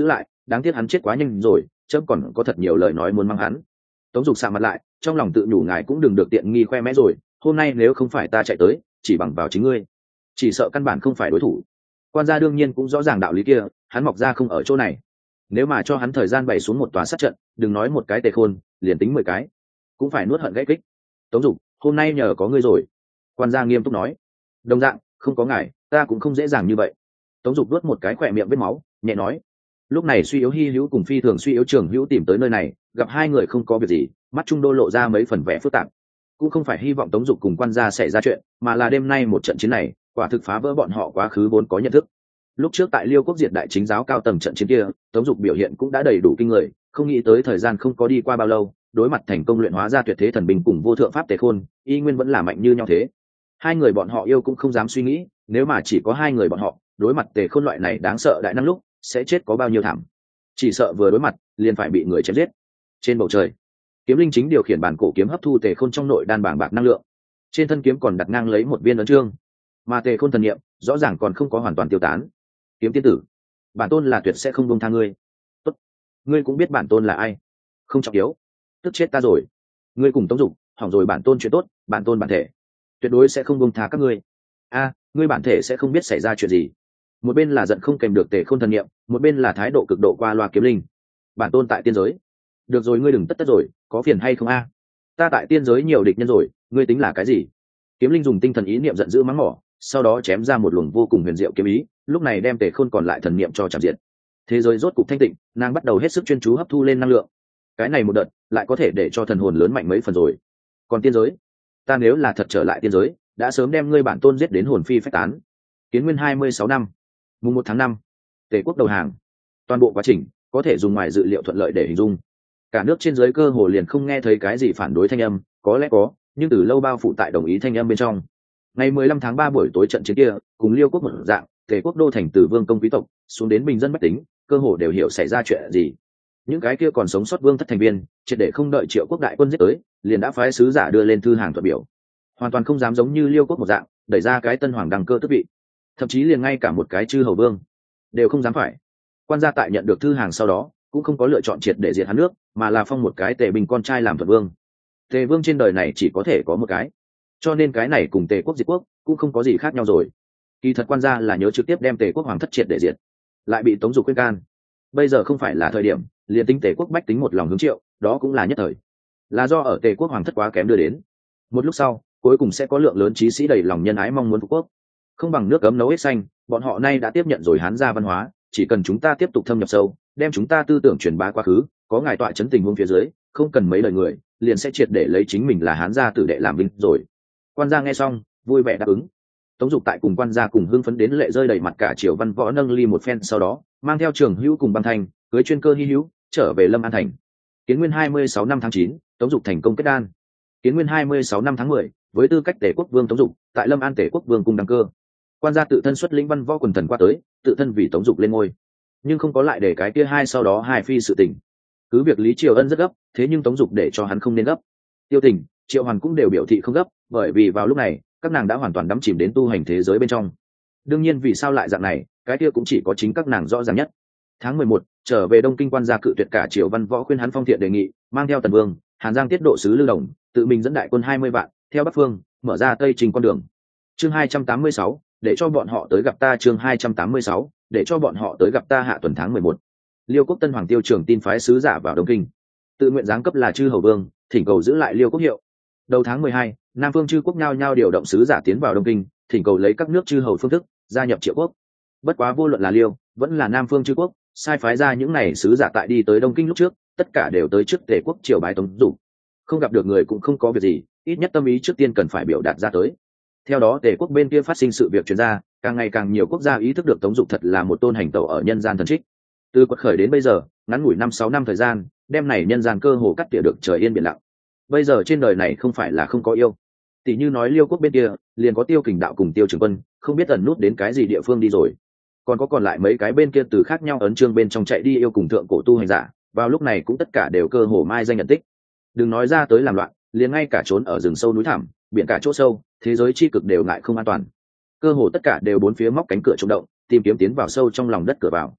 đáng tiếc hắn chết quá nhanh rồi, chấm còn có thật nhiều lời nói muốn mắng hắn. Tống Dục sạm mặt lại, trong lòng tự nhủ ngài cũng đừng được tiện nghi khoe mẽ rồi, hôm nay nếu không phải ta chạy tới, chỉ bằng vào chính ngươi, chỉ sợ căn bản không phải đối thủ. Quan gia đương nhiên cũng rõ ràng đạo lý kia, hắn mọc ra không ở chỗ này, nếu mà cho hắn thời gian bày xuống một tòa sát trận, đừng nói một cái Tề Khôn, liền tính 10 cái cũng phải nuốt hận gãy kích. Tống Dục, hôm nay nhờ có ngươi rồi. Quan gia nghiêm túc nói. Đồng dạng, không có ngài, ta cũng không dễ dàng như vậy. Tống Dục nuốt một cái khỏe miệng vết máu, nhẹ nói. Lúc này Suy Yếu Hi Hữu cùng Phi Thường Suy Yếu Trường Hữu tìm tới nơi này, gặp hai người không có việc gì, mắt trung đô lộ ra mấy phần vẻ phức tạp. Cũng không phải hy vọng Tống Dục cùng quan gia xảy ra chuyện, mà là đêm nay một trận chiến này, quả thực phá vỡ bọn họ quá khứ vốn có nhận thức. Lúc trước tại Liêu Quốc diệt đại chính giáo cao tầng trận chiến kia, Tống Dục biểu hiện cũng đã đầy đủ kinh người, không nghĩ tới thời gian không có đi qua bao lâu, đối mặt thành công luyện hóa ra tuyệt thế thần binh cùng vô thượng pháp Tề Khôn, y nguyên vẫn là mạnh như nhau thế. Hai người bọn họ yêu cũng không dám suy nghĩ, nếu mà chỉ có hai người bọn họ, đối mặt Tề Khôn loại này đáng sợ đại năng lúc, sẽ chết có bao nhiêu thảm. Chỉ sợ vừa đối mặt, liền phải bị người chém giết. Trên bầu trời, Kiếm Linh chính điều khiển bản cổ kiếm hấp thu Tề Khôn trong nội đan bảng bạc năng lượng. Trên thân kiếm còn đặt ngang lấy một viên ấn chương, mà Tề Khôn thần niệm rõ ràng còn không có hoàn toàn tiêu tán. Kiếm tiên tử, bản tôn là tuyệt sẽ không buông tha ngươi. Tốt, ngươi cũng biết bản tôn là ai, không trọng yếu, tức chết ta rồi. Ngươi cùng Tống Dục hỏng rồi bản tôn chuyện tốt, bản tôn bản thể tuyệt đối sẽ không buông tha các ngươi. Ngươi bản thể sẽ không biết xảy ra chuyện gì. Một bên là giận không kèm được Tề Khôn thần niệm, một bên là thái độ cực độ qua loa Kiếm Linh. Bản tôn tại tiên giới. Được rồi, ngươi đừng tất rồi, có phiền hay không ta tại tiên giới nhiều địch nhân rồi, ngươi tính là cái gì? Kiếm Linh dùng tinh thần ý niệm giận dữ mắng mỏ, sau đó chém ra một luồng vô cùng huyền diệu kiếm ý, lúc này đem Tề Khôn còn lại thần niệm cho chạm diệt. Thế giới rốt cục thanh tịnh, nàng bắt đầu hết sức chuyên chú hấp thu lên năng lượng. Cái này một đợt lại có thể để cho thần hồn lớn mạnh mấy phần rồi. Còn tiên giới, ta nếu là thật trở lại tiên giới, đã sớm đem ngươi bản tôn giết đến hồn phi phách tán. Kiến Nguyên 26 năm, mùng 1 tháng 5, Tề quốc đầu hàng. Toàn bộ quá trình có thể dùng ngoài dự liệu thuận lợi để hình dung. Cả nước trên dưới cơ hồ liền không nghe thấy cái gì phản đối thanh âm, có lẽ có, nhưng từ lâu bao phủ tại đồng ý thanh âm bên trong. Ngày 15 tháng 3 buổi tối trận chiến kia, cùng Liêu quốc một dạng, Tề quốc đô thành từ vương công quý tộc xuống đến bình dân bách tính, cơ hồ đều hiểu xảy ra chuyện gì. Những cái kia còn sống sót vương thất thành viên, triệt để không đợi Triệu quốc đại quân giết tới, liền đã phái sứ giả đưa lên thư hàng thuận biểu. Hoàn toàn không dám giống như Liêu quốc một dạng, đẩy ra cái tân hoàng đăng cơ tước vị. Thậm chí liền ngay cả một cái chư hầu vương đều không dám phải. Quan gia tại nhận được thư hàng sau đó, cũng không có lựa chọn triệt để diệt hắn nước, mà là phong một cái Tề Bình con trai làm thuận vương. Tề vương trên đời này chỉ có thể có một cái, cho nên cái này cùng Tề quốc diệt quốc cũng không có gì khác nhau rồi. Kỳ thật quan gia là nhớ trực tiếp đem Tề quốc hoàng thất triệt để diệt, lại bị Tống Dục khuyên can. Bây giờ không phải là thời điểm, liền tính Tề quốc bách tính một lòng hướng Triệu, đó cũng là nhất thời. Là do ở Tề quốc hoàng thất quá kém đưa đến. Một lúc sau, cuối cùng sẽ có lượng lớn trí sĩ đầy lòng nhân ái mong muốn phục quốc. Không bằng nước cấm nấu hết xanh, bọn họ nay đã tiếp nhận rồi Hán gia văn hóa, chỉ cần chúng ta tiếp tục thâm nhập sâu, đem chúng ta tư tưởng truyền bá quá khứ, có ngài tọa chấn tình huống phía dưới, không cần mấy lời người, liền sẽ triệt để lấy chính mình là Hán gia tử đệ làm vinh rồi. Quan gia nghe xong, vui vẻ đáp ứng. Tống Dục tại cùng quan gia cùng hưng phấn đến lệ rơi đầy mặt cả Triều Văn Võ nâng ly một phen, sau đó mang theo Trường Hữu cùng Băng Thanh, cưới chuyên cơ Hi Hữu trở về Lâm An thành. Kiến Nguyên 26 năm tháng 9, Tống Dục thành công kết đan. Kiến Nguyên 26 năm tháng 10, với tư cách Tề quốc vương Tống Dục tại Lâm An Tề quốc vương cung đăng cơ. Quan gia tự thân xuất lĩnh văn võ quần thần qua tới, tự thân vì Tống Dục lên ngôi, nhưng không có lại để cái kia hai sau đó hai phi sự tình. Cứ việc Lý Triều Ân rất gấp, thế nhưng Tống Dục để cho hắn không nên gấp. Tiêu Tình, Triệu Hoàn cũng đều biểu thị không gấp, bởi vì vào lúc này các nàng đã hoàn toàn đắm chìm đến tu hành thế giới bên trong. Đương nhiên vì sao lại dạng này, cái kia cũng chỉ có chính các nàng rõ ràng nhất. Tháng 11, trở về Đông Kinh, quan gia cự tuyệt cả Triều văn võ khuyên hắn phong thiện đề nghị, mang theo Tần Vương, Hàn Giang tiết độ sứ Lưu Đồng, tự mình dẫn đại quân 20 vạn, theo Bắc phương, mở ra Tây Trình con đường. Chương 286, để cho bọn họ tới gặp ta. Chương 286, để cho bọn họ tới gặp ta. Hạ tuần tháng 11, Liêu quốc tân hoàng Tiêu Trường tin phái sứ giả vào Đông Kinh, tự nguyện giáng cấp là chư hầu vương, thỉnh cầu giữ lại Liêu quốc hiệu. Đầu tháng 12, Nam phương chư quốc nhao nhao điều động sứ giả tiến vào Đông Kinh, thỉnh cầu lấy các nước chư hầu phương thức gia nhập Triệu quốc. Bất quá vô luận là Liêu vẫn là Nam phương chư quốc, sai phái ra những này sứ giả tại đi tới Đông Kinh lúc trước, tất cả đều tới trước Tề quốc triều bái Tống Dục. Không gặp được người cũng không có việc gì, ít nhất tâm ý trước tiên cần phải biểu đạt ra tới. Theo đó Tề quốc bên kia phát sinh sự việc truyền ra, càng ngày càng nhiều quốc gia ý thức được Tống Dục thật là một tôn hành tẩu ở nhân gian thần trích. Từ quật khởi đến bây giờ, ngắn ngủi 5-6 năm thời gian, đem này nhân gian cơ hồ cắt tỉa được trời yên biển lặng. Bây giờ trên đời này không phải là không có yêu. Tỷ như nói Liêu quốc bên kia, liền có Tiêu Kình đạo cùng Tiêu Trường Quân, không biết ẩn nút đến cái gì địa phương đi rồi. Còn có còn lại mấy cái bên kia từ khác nhau ấn chương bên trong chạy đi yêu cùng thượng cổ tu hành giả, vào lúc này cũng tất cả đều cơ hồ mai danh nhận tích. Đừng nói ra tới làm loạn, liền ngay cả trốn ở rừng sâu núi thẳm, biển cả chỗ sâu, thế giới chi cực đều ngại không an toàn. Cơ hồ tất cả đều bốn phía móc cánh cửa trống động, tìm kiếm tiến vào sâu trong lòng đất cửa vào.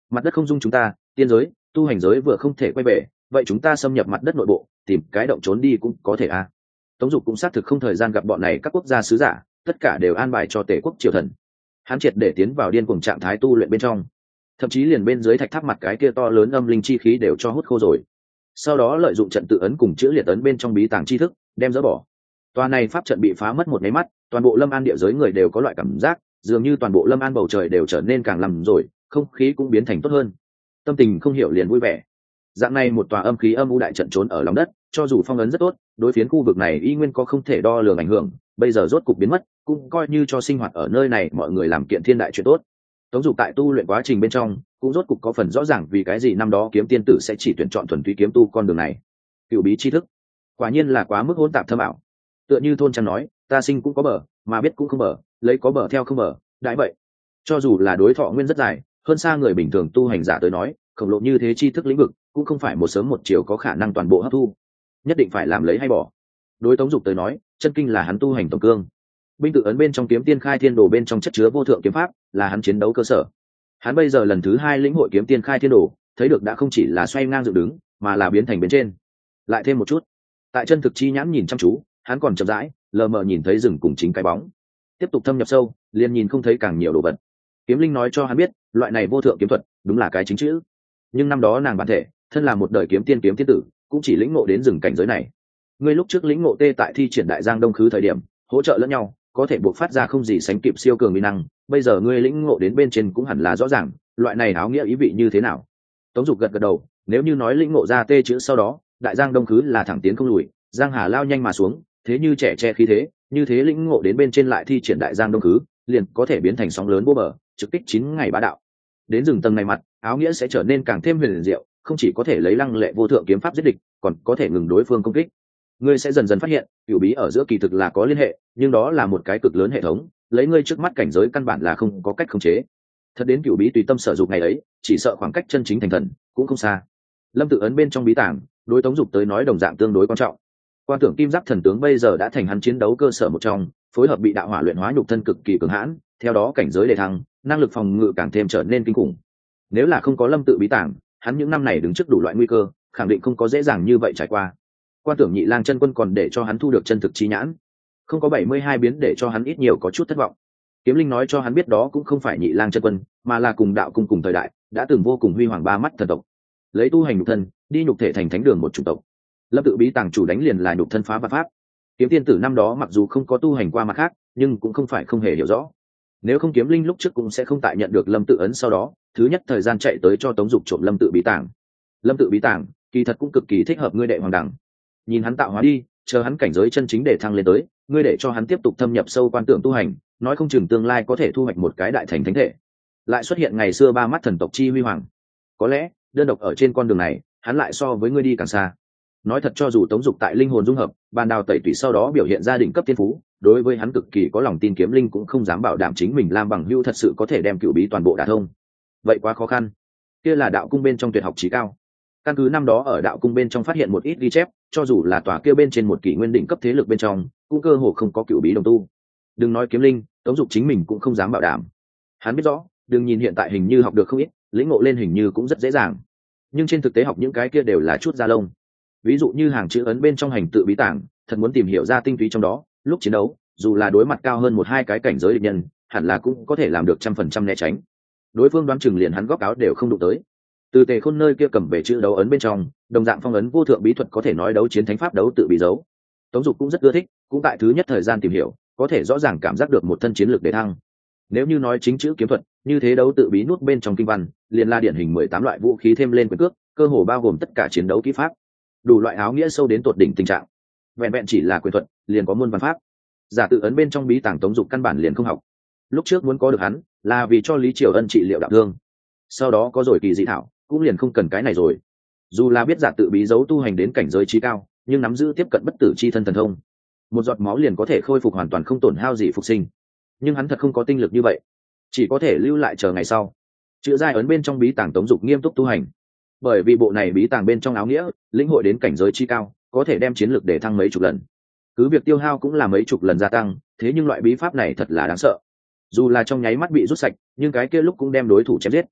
Mặt đất không dung chúng ta, tiên giới tu hành giới vừa không thể quay về, vậy chúng ta xâm nhập mặt đất nội bộ, tìm cái động trốn đi cũng có thể à. Tống Dục cũng xác thực không thời gian gặp bọn này các quốc gia sứ giả, tất cả đều an bài cho Tề quốc triều thần. Hắn triệt để tiến vào điên cuồng trạng thái tu luyện bên trong, thậm chí liền bên dưới thạch tháp mặt cái kia to lớn âm linh chi khí đều cho hút khô rồi. Sau đó lợi dụng trận tự ấn cùng chữ liệt ấn bên trong bí tàng chi thức, đem dỡ bỏ. Tòa này pháp trận bị phá mất một cái mắt, toàn bộ Lâm An địa giới người đều có loại cảm giác, dường như toàn bộ Lâm An bầu trời đều trở nên càng lầm rồi, không khí cũng biến thành tốt hơn. Tâm tình không hiểu liền vui vẻ. Dạng này một tòa âm khí âm u đại trận trốn ở lòng đất, cho dù phong ấn rất tốt, đối phiến khu vực này y nguyên có không thể đo lường ảnh hưởng, bây giờ rốt cục biến mất, cũng coi như cho sinh hoạt ở nơi này mọi người làm kiện thiên đại chuyện tốt. Tống Dục tại tu luyện quá trình bên trong, cũng rốt cục có phần rõ ràng vì cái gì năm đó kiếm tiên tử sẽ chỉ tuyển chọn thuần túy kiếm tu con đường này. Cửu bí tri thức, quả nhiên là quá mức hỗn tạp thâm ảo. Tựa như thôn trang nói, ta sinh cũng có bờ, mà biết cũng không bờ, lấy có bờ theo không bờ, đại vậy. Cho dù là đối thọ nguyên rất dài, hơn xa người bình thường tu hành giả tới nói, khổng lồ như thế tri thức lĩnh vực, cũng không phải một sớm một chiều có khả năng toàn bộ hấp thu, nhất định phải làm lấy hay bỏ. Đối Tống Dục tới nói, chân kinh là hắn tu hành tổng cương, binh tự ấn bên trong kiếm tiên khai thiên đồ bên trong chất chứa vô thượng kiếm pháp là hắn chiến đấu cơ sở. Hắn bây giờ lần thứ hai lĩnh hội kiếm tiên khai thiên đồ, thấy được đã không chỉ là xoay ngang dựng đứng, mà là biến thành bên trên. Lại thêm một chút, tại chân thực chi nhãn nhìn chăm chú, hắn còn chậm rãi lờ mờ nhìn thấy rừng cùng chính cái bóng. Tiếp tục thâm nhập sâu, liền nhìn không thấy càng nhiều đồ vật. Kiếm linh nói cho hắn biết, loại này vô thượng kiếm thuật đúng là cái chính chữ. Nhưng năm đó nàng bản thể thân là một đời kiếm tiên tử, cũng chỉ lĩnh ngộ đến rừng cảnh giới này. Ngươi lúc trước lĩnh ngộ tê tại thi triển đại giang đông khứ thời điểm, hỗ trợ lẫn nhau, có thể buộc phát ra không gì sánh kịp siêu cường uy năng. Bây giờ ngươi lĩnh ngộ đến bên trên cũng hẳn là rõ ràng, loại này áo nghĩa ý vị như thế nào. Tống Dục gật gật đầu, nếu như nói lĩnh ngộ ra tê chữ sau đó, đại giang đông khứ là thẳng tiến không lùi, giang hà lao nhanh mà xuống, thế như trẻ che khí thế, như thế lĩnh ngộ đến bên trên lại thi triển đại giang đông khứ, liền có thể biến thành sóng lớn vô bờ, trực kích 9 ngày bá đạo. Đến rừng tầng này mặt, áo nghĩa sẽ trở nên càng thêm huyền diệu, không chỉ có thể lấy lăng lệ vô thượng kiếm pháp giết địch, còn có thể ngừng đối phương công kích. Ngươi sẽ dần dần phát hiện, cửu bí ở giữa kỳ thực là có liên hệ, nhưng đó là một cái cực lớn hệ thống, lấy ngươi trước mắt cảnh giới căn bản là không có cách khống chế. Thật đến cửu bí tùy tâm sở dục ngày ấy, chỉ sợ khoảng cách chân chính thành thần cũng không xa. Lâm tự ấn bên trong bí tàng, đối Tống Dục tới nói đồng dạng tương đối quan trọng. Quan tưởng kim giáp thần tướng bây giờ đã thành hắn chiến đấu cơ sở một trong, phối hợp bị đạo hỏa luyện hóa nhục thân cực kỳ cường hãn, theo đó cảnh giới đề thăng, năng lực phòng ngự càng thêm trở nên kinh khủng. Nếu là không có lâm tự bí tàng, hắn những năm này đứng trước đủ loại nguy cơ, khẳng định không có dễ dàng như vậy trải qua. Quan tưởng nhị lang chân quân còn để cho hắn thu được chân thực chi nhãn, không có 72 biến để cho hắn ít nhiều có chút thất vọng. Kiếm linh nói cho hắn biết đó cũng không phải nhị lang chân quân, mà là cùng đạo cung cùng thời đại, đã từng vô cùng huy hoàng ba mắt thần tộc, lấy tu hành nhục thân đi nhục thể thành thánh đường một chủng tộc. Lâm tự bí tàng chủ đánh liền là nhục thân phá vạn pháp. Kiếm tiên tử năm đó mặc dù không có tu hành qua mặt khác, nhưng cũng không phải không hề hiểu rõ. Nếu không kiếm linh lúc trước cũng sẽ không tại nhận được lâm tự ấn sau đó, thứ nhất thời gian chạy tới cho Tống Dục trộm lâm tự bí tàng. Lâm tự bí tàng kỳ thật cũng cực kỳ thích hợp ngươi đệ hoàng đẳng. Nhìn hắn tạo hóa đi, chờ hắn cảnh giới chân chính để thăng lên tới, ngươi để cho hắn tiếp tục thâm nhập sâu quan tưởng tu hành, nói không chừng tương lai có thể thu hoạch một cái đại thành thánh thể, lại xuất hiện ngày xưa ba mắt thần tộc chi huy hoàng. Có lẽ đơn độc ở trên con đường này, hắn lại so với ngươi đi càng xa. Nói thật, cho dù Tống Dục tại linh hồn dung hợp, bàn đào tẩy tủy sau đó biểu hiện ra đỉnh cấp thiên phú, đối với hắn cực kỳ có lòng tin, kiếm linh cũng không dám bảo đảm chính mình Lam Bằng Hưu thật sự có thể đem cựu bí toàn bộ đả thông. Vậy quá khó khăn. Kia là đạo cung bên trong tuyệt học chí cao. Căn cứ năm đó ở đạo cung bên trong phát hiện một ít ghi chép, cho dù là tòa kia bên trên một kỷ nguyên đỉnh cấp thế lực bên trong, cũng cơ hồ không có cựu bí đồng tu. Đừng nói kiếm linh, Tống Dục chính mình cũng không dám bảo đảm. Hắn biết rõ, đừng nhìn hiện tại hình như học được không ít, lĩnh ngộ lên hình như cũng rất dễ dàng, nhưng trên thực tế học những cái kia đều là chút da lông. Ví dụ như hàng chữ ấn bên trong hành tự bí tàng, thật muốn tìm hiểu ra tinh túy trong đó, lúc chiến đấu dù là đối mặt cao hơn 1-2 cái cảnh giới địch nhân, hẳn là cũng có thể làm được 100% né tránh. Đối phương đoán chừng liền hắn góc áo đều không đụng tới. Từ Tề Khôn nơi kia cầm về chữ đấu ấn bên trong, đồng dạng phong ấn vô thượng bí thuật có thể nói đấu chiến thánh pháp đấu tự bí dấu. Tống Dục cũng rất ưa thích, cũng tại thứ nhất thời gian tìm hiểu, có thể rõ ràng cảm giác được một thân chiến lược để thăng. Nếu như nói chính chữ kiếm thuật, như thế đấu tự bí nút bên trong kinh văn, liền là điển hình 18 loại vũ khí thêm lên quyền cước, cơ hồ bao gồm tất cả chiến đấu kỹ pháp, đủ loại áo nghĩa sâu đến tột đỉnh tình trạng. Vẹn vẹn chỉ là quyền thuật, liền có muôn văn pháp. Giả tự ấn bên trong bí tàng Tống Dục căn bản liền không học. Lúc trước muốn có được hắn, là vì cho Lý Triều Ân trị liệu đạo thương. Sau đó có rồi kỳ dị thảo, cũng liền không cần cái này rồi. Dù là biết giả tự bí dấu tu hành đến cảnh giới trí cao, nhưng nắm giữ tiếp cận bất tử chi thân thần thông, một giọt máu liền có thể khôi phục hoàn toàn không tổn hao gì phục sinh. Nhưng hắn thật không có tinh lực như vậy, chỉ có thể lưu lại chờ ngày sau. Chữ giai ấn bên trong bí tàng Tống Dục nghiêm túc tu hành, bởi vì bộ này bí tàng bên trong áo nghĩa, lĩnh hội đến cảnh giới chi cao, có thể đem chiến lược để thăng mấy chục lần. Cứ việc tiêu hao cũng là mấy chục lần gia tăng, thế nhưng loại bí pháp này thật là đáng sợ. Dù là trong nháy mắt bị rút sạch, nhưng cái kia lúc cũng đem đối thủ chém giết.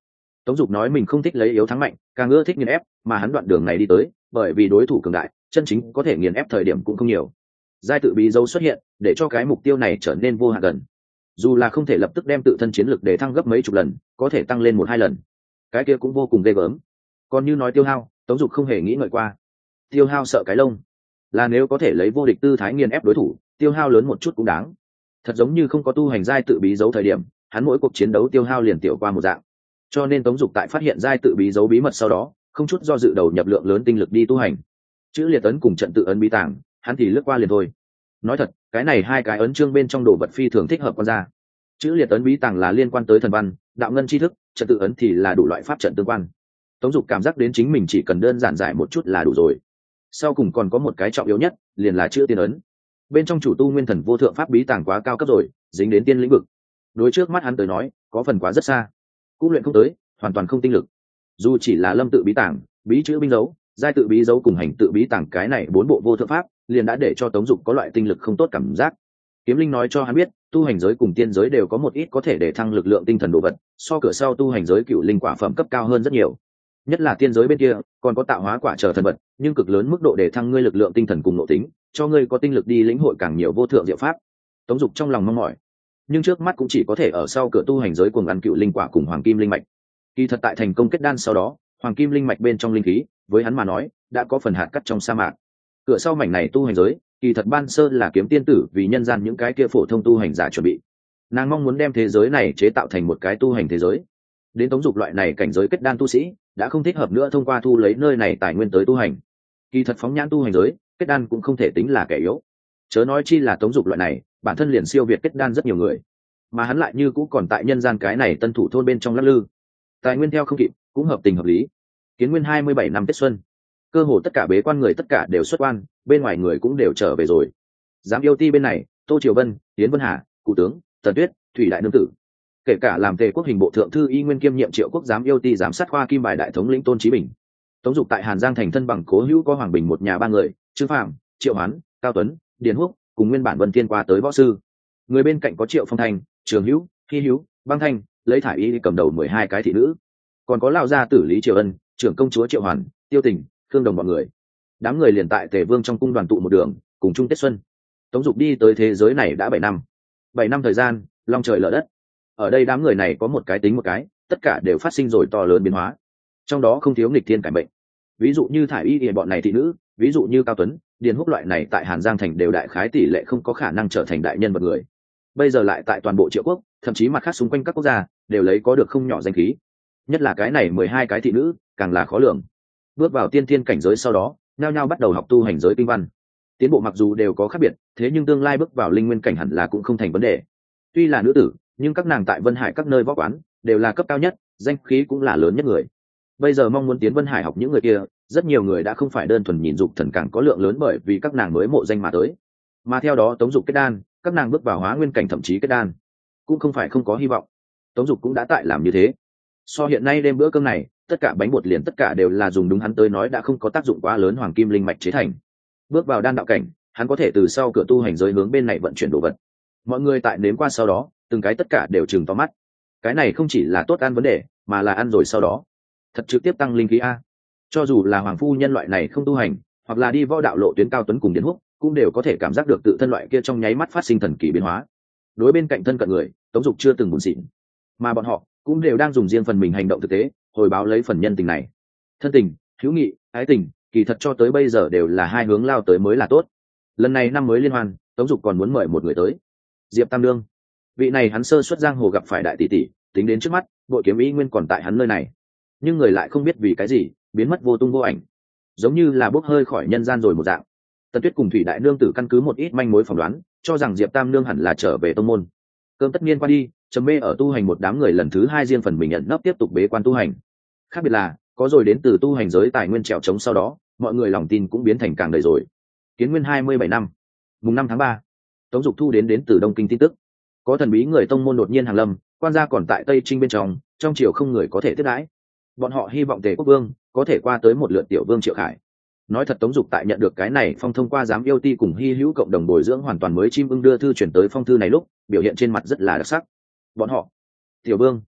Tống Dục nói mình không thích lấy yếu thắng mạnh, càng ưa thích nghiền ép, mà hắn đoạn đường này đi tới, bởi vì đối thủ cường đại, chân chính có thể nghiền ép thời điểm cũng không nhiều. Giai tự bí dấu xuất hiện, để cho cái mục tiêu này trở nên vô hạn gần. Dù là không thể lập tức đem tự thân chiến lực để thăng gấp mấy chục lần, có thể tăng lên 1-2 lần, cái kia cũng vô cùng ghê gớm. Còn như nói tiêu hao, Tống Dục không hề nghĩ ngợi qua. Tiêu hao sợ cái lông, là nếu có thể lấy vô địch tư thái nghiền ép đối thủ, tiêu hao lớn một chút cũng đáng. Thật giống như không có tu hành giai tự bí dấu thời điểm, hắn mỗi cuộc chiến đấu tiêu hao liền tiểu qua một dạng. Cho nên Tống Dục tại phát hiện giai tự bí dấu bí mật sau đó, không chút do dự đầu nhập lượng lớn tinh lực đi tu hành. Chữ liệt ấn cùng trận tự ấn bí tàng, hắn thì lướt qua liền thôi. Nói thật, cái này hai cái ấn chương bên trong đồ vật phi thường thích hợp con ra. Chữ liệt ấn bí tàng là liên quan tới thần văn, đạo ngân tri thức, trận tự ấn thì là đủ loại pháp trận tương quan. Tống Dục cảm giác đến chính mình chỉ cần đơn giản giải một chút là đủ rồi. Sau cùng còn có một cái trọng yếu nhất, liền là chữ tiên ấn. Bên trong chủ tu nguyên thần vô thượng pháp bí tàng quá cao cấp rồi, dính đến tiên lĩnh vực. Đối trước mắt hắn tới nói, có phần quá rất xa, cũng luyện không tới, hoàn toàn không tinh lực. Dù chỉ là lâm tự bí tàng, bí chữ binh dấu, giai tự bí dấu cùng hành tự bí tàng, cái này 4 bộ vô thượng pháp liền đã để cho Tống Dục có loại tinh lực không tốt cảm giác. Kiếm linh nói cho hắn biết, tu hành giới cùng tiên giới đều có một ít có thể để thăng lực lượng tinh thần đồ vật, so cửa sau tu hành giới cựu linh quả phẩm cấp cao hơn rất nhiều. Nhất là tiên giới bên kia còn có tạo hóa quả chờ thần vật, nhưng cực lớn mức độ để thăng ngươi lực lượng tinh thần cùng nội tính, cho ngươi có tinh lực đi lĩnh hội càng nhiều vô thượng diệu pháp. Tống Dục trong lòng mong mỏi, nhưng trước mắt cũng chỉ có thể ở sau cửa tu hành giới cùng ăn cựu linh quả cùng hoàng kim linh mạch. Kỳ thật tại thành công kết đan sau đó, hoàng kim linh mạch bên trong linh khí với hắn mà nói đã có phần hạt cắt trong sa mạc. Cửa sau mảnh này tu hành giới, kỳ thật ban sơ là kiếm tiên tử vì nhân gian những cái kia phổ thông tu hành giả chuẩn bị. Nàng mong muốn đem thế giới này chế tạo thành một cái tu hành thế giới. Đến Tống Dục loại này cảnh giới kết đan tu sĩ đã không thích hợp nữa thông qua thu lấy nơi này tài nguyên tới tu hành. Kỳ thật phóng nhãn tu hành giới, kết đan cũng không thể tính là kẻ yếu. Chớ nói chi là Tống Dục loại này, bản thân liền siêu việt kết đan rất nhiều người, mà hắn lại như cũ còn tại nhân gian cái này tân thủ thôn bên trong lắc lư. Tài nguyên theo không kịp, cũng hợp tình hợp lý. Kiến nguyên 27 năm Tết xuân, cơ hồ tất cả bế quan người tất cả đều xuất quan, bên ngoài người cũng đều trở về rồi. Giám yêu ti bên này, Tô Triều Vân, Yến Vân Hà, Cụ tướng, Tần Tuyết, Thủy Đại Nương Tử, kể cả làm Tề Quốc hình bộ thượng thư y nguyên kiêm nhiệm Triệu Quốc giám yêu ti giám sát khoa kim bài đại thống lĩnh Tôn Chí Bình. Tống Dục tại Hàn Giang thành thân bằng cố hữu có Hoàng Bình một nhà 3 người, Trương Phạm, Triệu Hoán, Cao Tuấn, Điền Húc, cùng nguyên bản Vân Thiên qua tới võ sư. Người bên cạnh có Triệu Phong Thành, Trường Hữu, Hy Hữu, Băng Thanh, lấy thải y cầm đầu 12 cái thị nữ, còn có lão gia tử Lý Triều Ân, trưởng công chúa Triệu Hoàn, Tiêu Tình, Khương Đồng bọn người. Đám người liền tại Tề Vương trong cung đoàn tụ một đường, cùng chung Tết xuân. Tống Dục đi tới thế giới này đã 7 năm. 7 năm thời gian, long trời lở đất. Ở đây đám người này có một cái tính một cái, tất cả đều phát sinh rồi to lớn biến hóa. Trong đó không thiếu nghịch thiên cải mệnh. Ví dụ như thải y bọn này thị nữ, ví dụ như Cao Tuấn, Điền Húc loại này tại Hàn Giang thành đều đại khái tỷ lệ không có khả năng trở thành đại nhân vật người. Bây giờ lại tại toàn bộ Triệu Quốc, thậm chí mặt khác xung quanh các quốc gia đều lấy có được không nhỏ danh khí. Nhất là cái này 12 cái thị nữ, càng là khó lường. Bước vào tiên thiên cảnh giới sau đó, nhao nhao bắt đầu học tu hành giới kinh văn. Tiến bộ mặc dù đều có khác biệt, thế nhưng tương lai bước vào linh nguyên cảnh hẳn là cũng không thành vấn đề. Tuy là nữ tử, nhưng các nàng tại Vân Hải các nơi võ quán đều là cấp cao nhất, danh khí cũng là lớn nhất người. Bây giờ mong muốn tiến Vân Hải học những người kia, rất nhiều người đã không phải đơn thuần nhìn dục thần càng có lượng lớn bởi vì các nàng mới mộ danh mà tới. Mà theo đó Tống Dục kết đan, các nàng bước vào hóa nguyên cảnh thậm chí kết đan, cũng không phải không có hy vọng. Tống Dục cũng đã tại làm như thế. So hiện nay đêm bữa cơm này, tất cả bánh bột liền tất cả đều là dùng đúng hắn tới nói đã không có tác dụng quá lớn hoàng kim linh mạch chế thành. Bước vào đan đạo cảnh, hắn có thể từ sau cửa tu hành giới hướng bên này vận chuyển đồ vật. Mọi người tại nếm qua sau đó, từng cái tất cả đều trừng to mắt. Cái này không chỉ là tốt ăn vấn đề, mà là ăn rồi sau đó thật trực tiếp tăng linh khí a. Cho dù là hoàng phu nhân loại này không tu hành, hoặc là đi võ đạo lộ tuyến Cao Tuấn cùng Điền Húc, cũng đều có thể cảm giác được tự thân loại kia trong nháy mắt phát sinh thần kỳ biến hóa. Đối bên cạnh thân cận người, Tống Dục chưa từng buồn xịn, mà bọn họ cũng đều đang dùng riêng phần mình hành động thực tế hồi báo lấy phần nhân tình này. Thân tình, hữu nghị, ái tình, kỳ thật cho tới bây giờ đều là hai hướng lao tới mới là tốt. Lần này năm mới liên hoan, Tống Dục còn muốn mời một người tới, Diệp Tam Nương. Vị này hắn sơ xuất giang hồ gặp phải đại tỷ tỷ, tính đến trước mắt bội kiếm ý nguyên còn tại hắn nơi này, nhưng người lại không biết vì cái gì biến mất vô tung vô ảnh, giống như là bốc hơi khỏi nhân gian rồi một dạng. Tần Tuyết cùng Thủy Đại Nương tử căn cứ một ít manh mối phỏng đoán, cho rằng Diệp Tam Nương hẳn là trở về tông môn. Cơm tất nhiên qua đi, trầm mê ở tu hành một đám người lần thứ 2 riêng phần mình nhận nấp tiếp tục bế quan tu hành. Khác biệt là có rồi đến từ tu hành giới tài nguyên trèo trống sau đó, mọi người lòng tin cũng biến thành càng đầy rồi. Kiến nguyên 27 năm, mùng 5 tháng 3, Tống Dục thu đến từ Đông Kinh tin tức, có thần bí người tông môn đột nhiên hàng lâm, quan gia còn tại Tây Trinh bên trong triều không người có thể tiếp đãi. Bọn họ hy vọng Tề Quốc Vương có thể qua tới một lượt tiểu vương Triệu Khải. Nói thật Tống Dục tại nhận được cái này phong thông qua giám yêu ti cùng hy hữu cộng đồng bồi dưỡng hoàn toàn mới chim ưng đưa thư chuyển tới phong thư này lúc biểu hiện trên mặt rất là đặc sắc. Bọn họ, tiểu vương,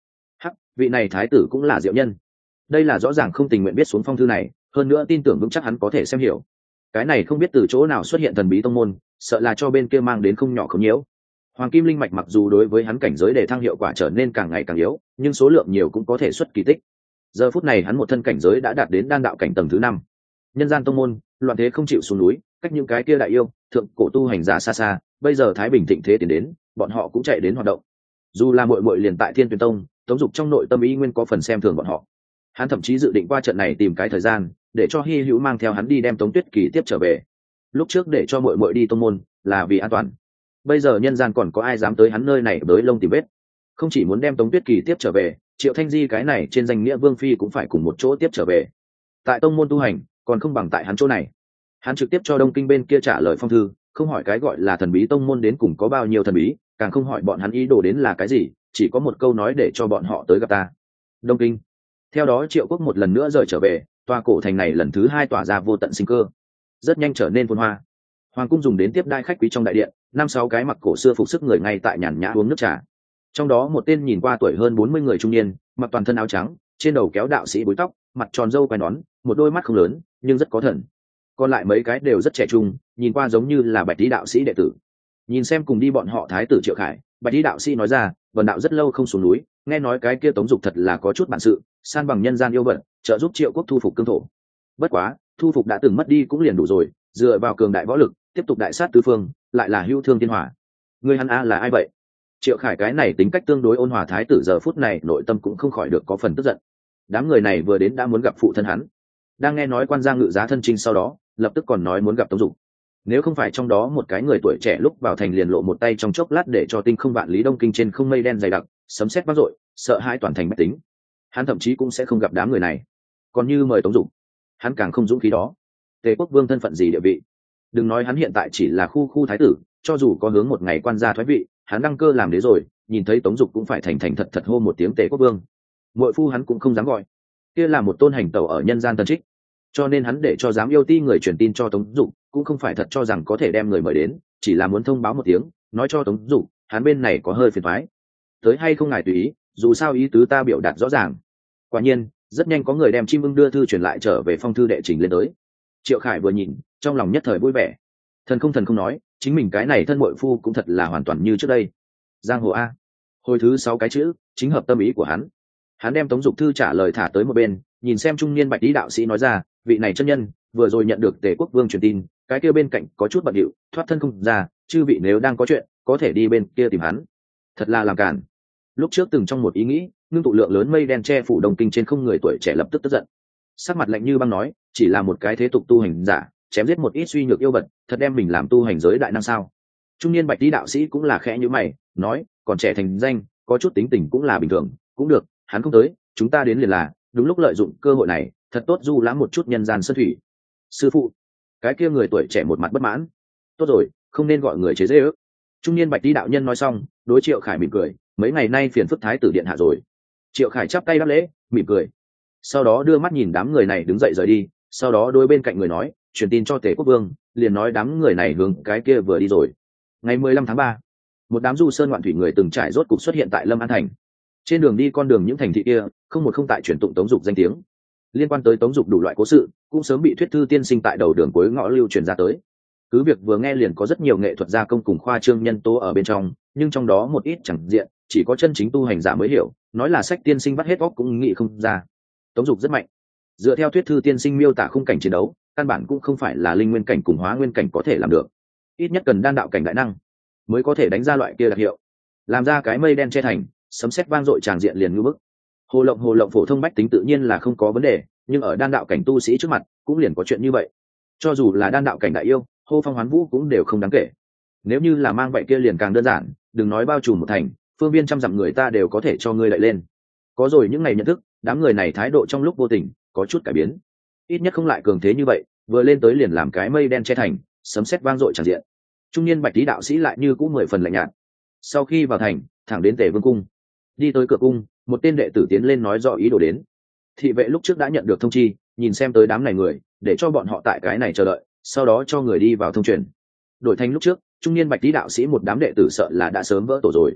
hắc, vị này thái tử cũng là diệu nhân. Đây là rõ ràng không tình nguyện biết xuống phong thư này, hơn nữa tin tưởng vững chắc hắn có thể xem hiểu. Cái này không biết từ chỗ nào xuất hiện thần bí tông môn, sợ là cho bên kia mang đến không nhỏ không nhiễu. Hoàng kim linh mạch mặc dù đối với hắn cảnh giới để thăng hiệu quả trở nên càng ngày càng yếu, nhưng số lượng nhiều cũng có thể xuất kỳ tích. Giờ phút này hắn một thân cảnh giới đã đạt đến đan đạo cảnh tầng thứ 5. Nhân gian tông môn, loạn thế không chịu xuống núi, cách những cái kia đại yêu, thượng cổ tu hành giả xa xa, bây giờ thái bình thịnh thế tiến đến, bọn họ cũng chạy đến hoạt động. Dù là muội muội liền tại Thiên Tuyền Tông, Tống Dục trong nội tâm ý nguyên có phần xem thường bọn họ. Hắn thậm chí dự định qua trận này tìm cái thời gian, để cho Hi Hữu mang theo hắn đi đem Tống Tuyết Kỳ tiếp trở về. Lúc trước để cho muội muội đi tông môn, là vì an toàn. Bây giờ nhân gian còn có ai dám tới hắn nơi này bới lông tìm vết? Không chỉ muốn đem Tống Tuyết Kỳ tiếp trở về, Triệu Thanh Di cái này trên danh nghĩa vương phi cũng phải cùng một chỗ tiếp trở về. Tại tông môn tu hành, còn không bằng tại hắn chỗ này. Hắn trực tiếp cho Đông Kinh bên kia trả lời phong thư, không hỏi cái gọi là thần bí tông môn đến cùng có bao nhiêu thần bí, càng không hỏi bọn hắn ý đồ đến là cái gì, chỉ có một câu nói để cho bọn họ tới gặp ta. Đông Kinh. Theo đó Triệu Quốc một lần nữa rời trở về, tòa cổ thành này lần thứ 2 tỏa ra vô tận sinh cơ, rất nhanh trở nên phồn hoa. Hoàng cung dùng đến tiếp đai khách quý trong đại điện, 5-6 cái mặc cổ xưa phục sức người ngay tại nhàn nhã uống nước trà. Trong đó một tên nhìn qua tuổi hơn 40 người trung niên, mặc toàn thân áo trắng, trên đầu kéo đạo sĩ búi tóc, mặt tròn râu quai nón, một đôi mắt không lớn nhưng rất có thần. Còn lại mấy cái đều rất trẻ trung, nhìn qua giống như là Bạch Lý đạo sĩ đệ tử. Nhìn xem cùng đi bọn họ thái tử Triệu Khải, Bạch Lý đạo sĩ nói ra, Vân đạo rất lâu không xuống núi, nghe nói cái kia Tống Dục thật là có chút bản sự, san bằng nhân gian yêu vận, trợ giúp Triệu Quốc thu phục cương thổ. Bất quá, thu phục đã từng mất đi cũng liền đủ rồi, dựa vào cường đại võ lực, tiếp tục đại sát tứ phương, lại là hưu thương thiên hỏa. Người hắn a là ai vậy? Triệu Khải cái này tính cách tương đối ôn hòa thái tử giờ phút này nội tâm cũng không khỏi được có phần tức giận. Đám người này vừa đến đã muốn gặp phụ thân hắn, đang nghe nói quan gia ngự giá thân trinh sau đó, lập tức còn nói muốn gặp Tống Dục. Nếu không phải trong đó một cái người tuổi trẻ lúc vào thành liền lộ một tay trong chốc lát để cho tinh không vạn lý Đông Kinh trên không mây đen dày đặc, sấm sét vang dội, sợ hãi toàn thành bách tính, hắn thậm chí cũng sẽ không gặp đám người này. Còn như mời Tống Dục, hắn càng không dũng khí đó. Tề quốc vương thân phận gì địa vị? Đừng nói hắn hiện tại chỉ là khu thái tử, cho dù có hướng một ngày quan gia thoái vị, hắn đăng cơ làm đế rồi, nhìn thấy Tống Dục cũng phải thành thành thật thật hô một tiếng Tề quốc vương. Muội phu hắn cũng không dám gọi, kia là một tôn hành tẩu ở nhân gian tân trích, cho nên hắn để cho dám yêu ti người truyền tin cho Tống Dục, cũng không phải thật cho rằng có thể đem người mời đến, chỉ là muốn thông báo một tiếng, nói cho Tống Dục, hắn bên này có hơi phiền toái. Tới hay không ngài tùy ý, dù sao ý tứ ta biểu đạt rõ ràng. Quả nhiên, rất nhanh có người đem chim ưng đưa thư truyền lại trở về phong thư đệ trình lên tới. Triệu Khải vừa nhìn, trong lòng nhất thời vui vẻ. Thần không nói, chính mình cái này thân muội phu cũng thật là hoàn toàn như trước đây. Giang hồ a. Hồi thứ 6 cái chữ, chính hợp tâm ý của hắn. Hắn đem Tống Dục thư trả lời thả tới một bên, nhìn xem trung niên Bạch Lý đạo sĩ nói ra, vị này chân nhân vừa rồi nhận được Tề quốc vương truyền tin, cái kia bên cạnh có chút bận rộn, thoát thân không ra, chư vị nếu đang có chuyện, có thể đi bên kia tìm hắn. Thật là làm cản. Lúc trước từng trong một ý nghĩ, ngưng tụ lượng lớn mây đen che phủ Đông Kinh trên không, người tuổi trẻ lập tức tức giận, sắc mặt lạnh như băng nói, chỉ là một cái thế tục tu hành giả, chém giết một ít suy nhược yêu vật, thật đem mình làm tu hành giới đại năng sao? Trung niên Bạch Lý đạo sĩ cũng là khẽ như mày, nói, còn trẻ thành danh, có chút tính tình cũng là bình thường, cũng được, hắn không tới, chúng ta đến liền là, đúng lúc lợi dụng cơ hội này, thật tốt du lãm một chút nhân gian sơn thủy. Sư phụ, cái kia người tuổi trẻ một mặt bất mãn, tốt rồi, không nên gọi người chế giễu. Trung niên Bạch Lý đạo nhân nói xong, đối Triệu Khải mỉm cười, mấy ngày nay phiền phức thái tử điện hạ rồi. Triệu Khải chắp tay đáp lễ, mỉm cười, sau đó đưa mắt nhìn đám người này đứng dậy rời đi, sau đó đôi bên cạnh người nói, truyền tin cho Tề quốc vương, liền nói đám người này hướng cái kia vừa đi rồi. Ngày 15 tháng 3, một đám du sơn ngoạn thủy người từng trải rốt cục xuất hiện tại Lâm An thành. Trên đường đi con đường những thành thị kia, không tại truyền tụng Tống Dục danh tiếng. Liên quan tới Tống Dục đủ loại cố sự, cũng sớm bị thuyết thư tiên sinh tại đầu đường cuối ngõ lưu truyền ra tới. Cứ việc vừa nghe liền có rất nhiều nghệ thuật gia công cùng khoa trương nhân tố ở bên trong, nhưng trong đó một ít chẳng diện, chỉ có chân chính tu hành giả mới hiểu, nói là sách tiên sinh bắt hết óc cũng nghĩ không ra. Tống Dục rất mạnh, dựa theo thuyết thư tiên sinh miêu tả khung cảnh chiến đấu, căn bản cũng không phải là linh nguyên cảnh cùng hóa nguyên cảnh có thể làm được, ít nhất cần đan đạo cảnh đại năng mới có thể đánh ra loại kia đặc hiệu, làm ra cái mây đen che thành, sấm sét vang dội tràng diện liền ngưỡng bức. Hồ lộng phổ thông bách tính tự nhiên là không có vấn đề, nhưng ở đan đạo cảnh tu sĩ trước mặt cũng liền có chuyện như vậy. Cho dù là đan đạo cảnh đại yêu, hô phong hoán vũ cũng đều không đáng kể. Nếu như là mang vậy kia liền càng đơn giản, đừng nói bao trùm một thành, phương viên trăm dặm người ta đều có thể cho ngươi đẩy lên. Có rồi những ngày nhận thức, đám người này thái độ trong lúc vô tình có chút cải biến, ít nhất không lại cường thế như vậy, vừa lên tới liền làm cái mây đen che thành, sấm sét vang dội tràn diện. Trung niên Bạch Lý đạo sĩ lại như cũng 10 phần lạnh nhạt. Sau khi vào thành, thẳng đến Tề Vương cung. Đi tới cửa cung, một tên đệ tử tiến lên nói rõ ý đồ đến. Thị vệ lúc trước đã nhận được thông chi, nhìn xem tới đám này người, để cho bọn họ tại cái này chờ đợi, sau đó cho người đi vào thông truyền. Đổi thành lúc trước, trung niên Bạch Lý đạo sĩ một đám đệ tử sợ là đã sớm vỡ tổ rồi.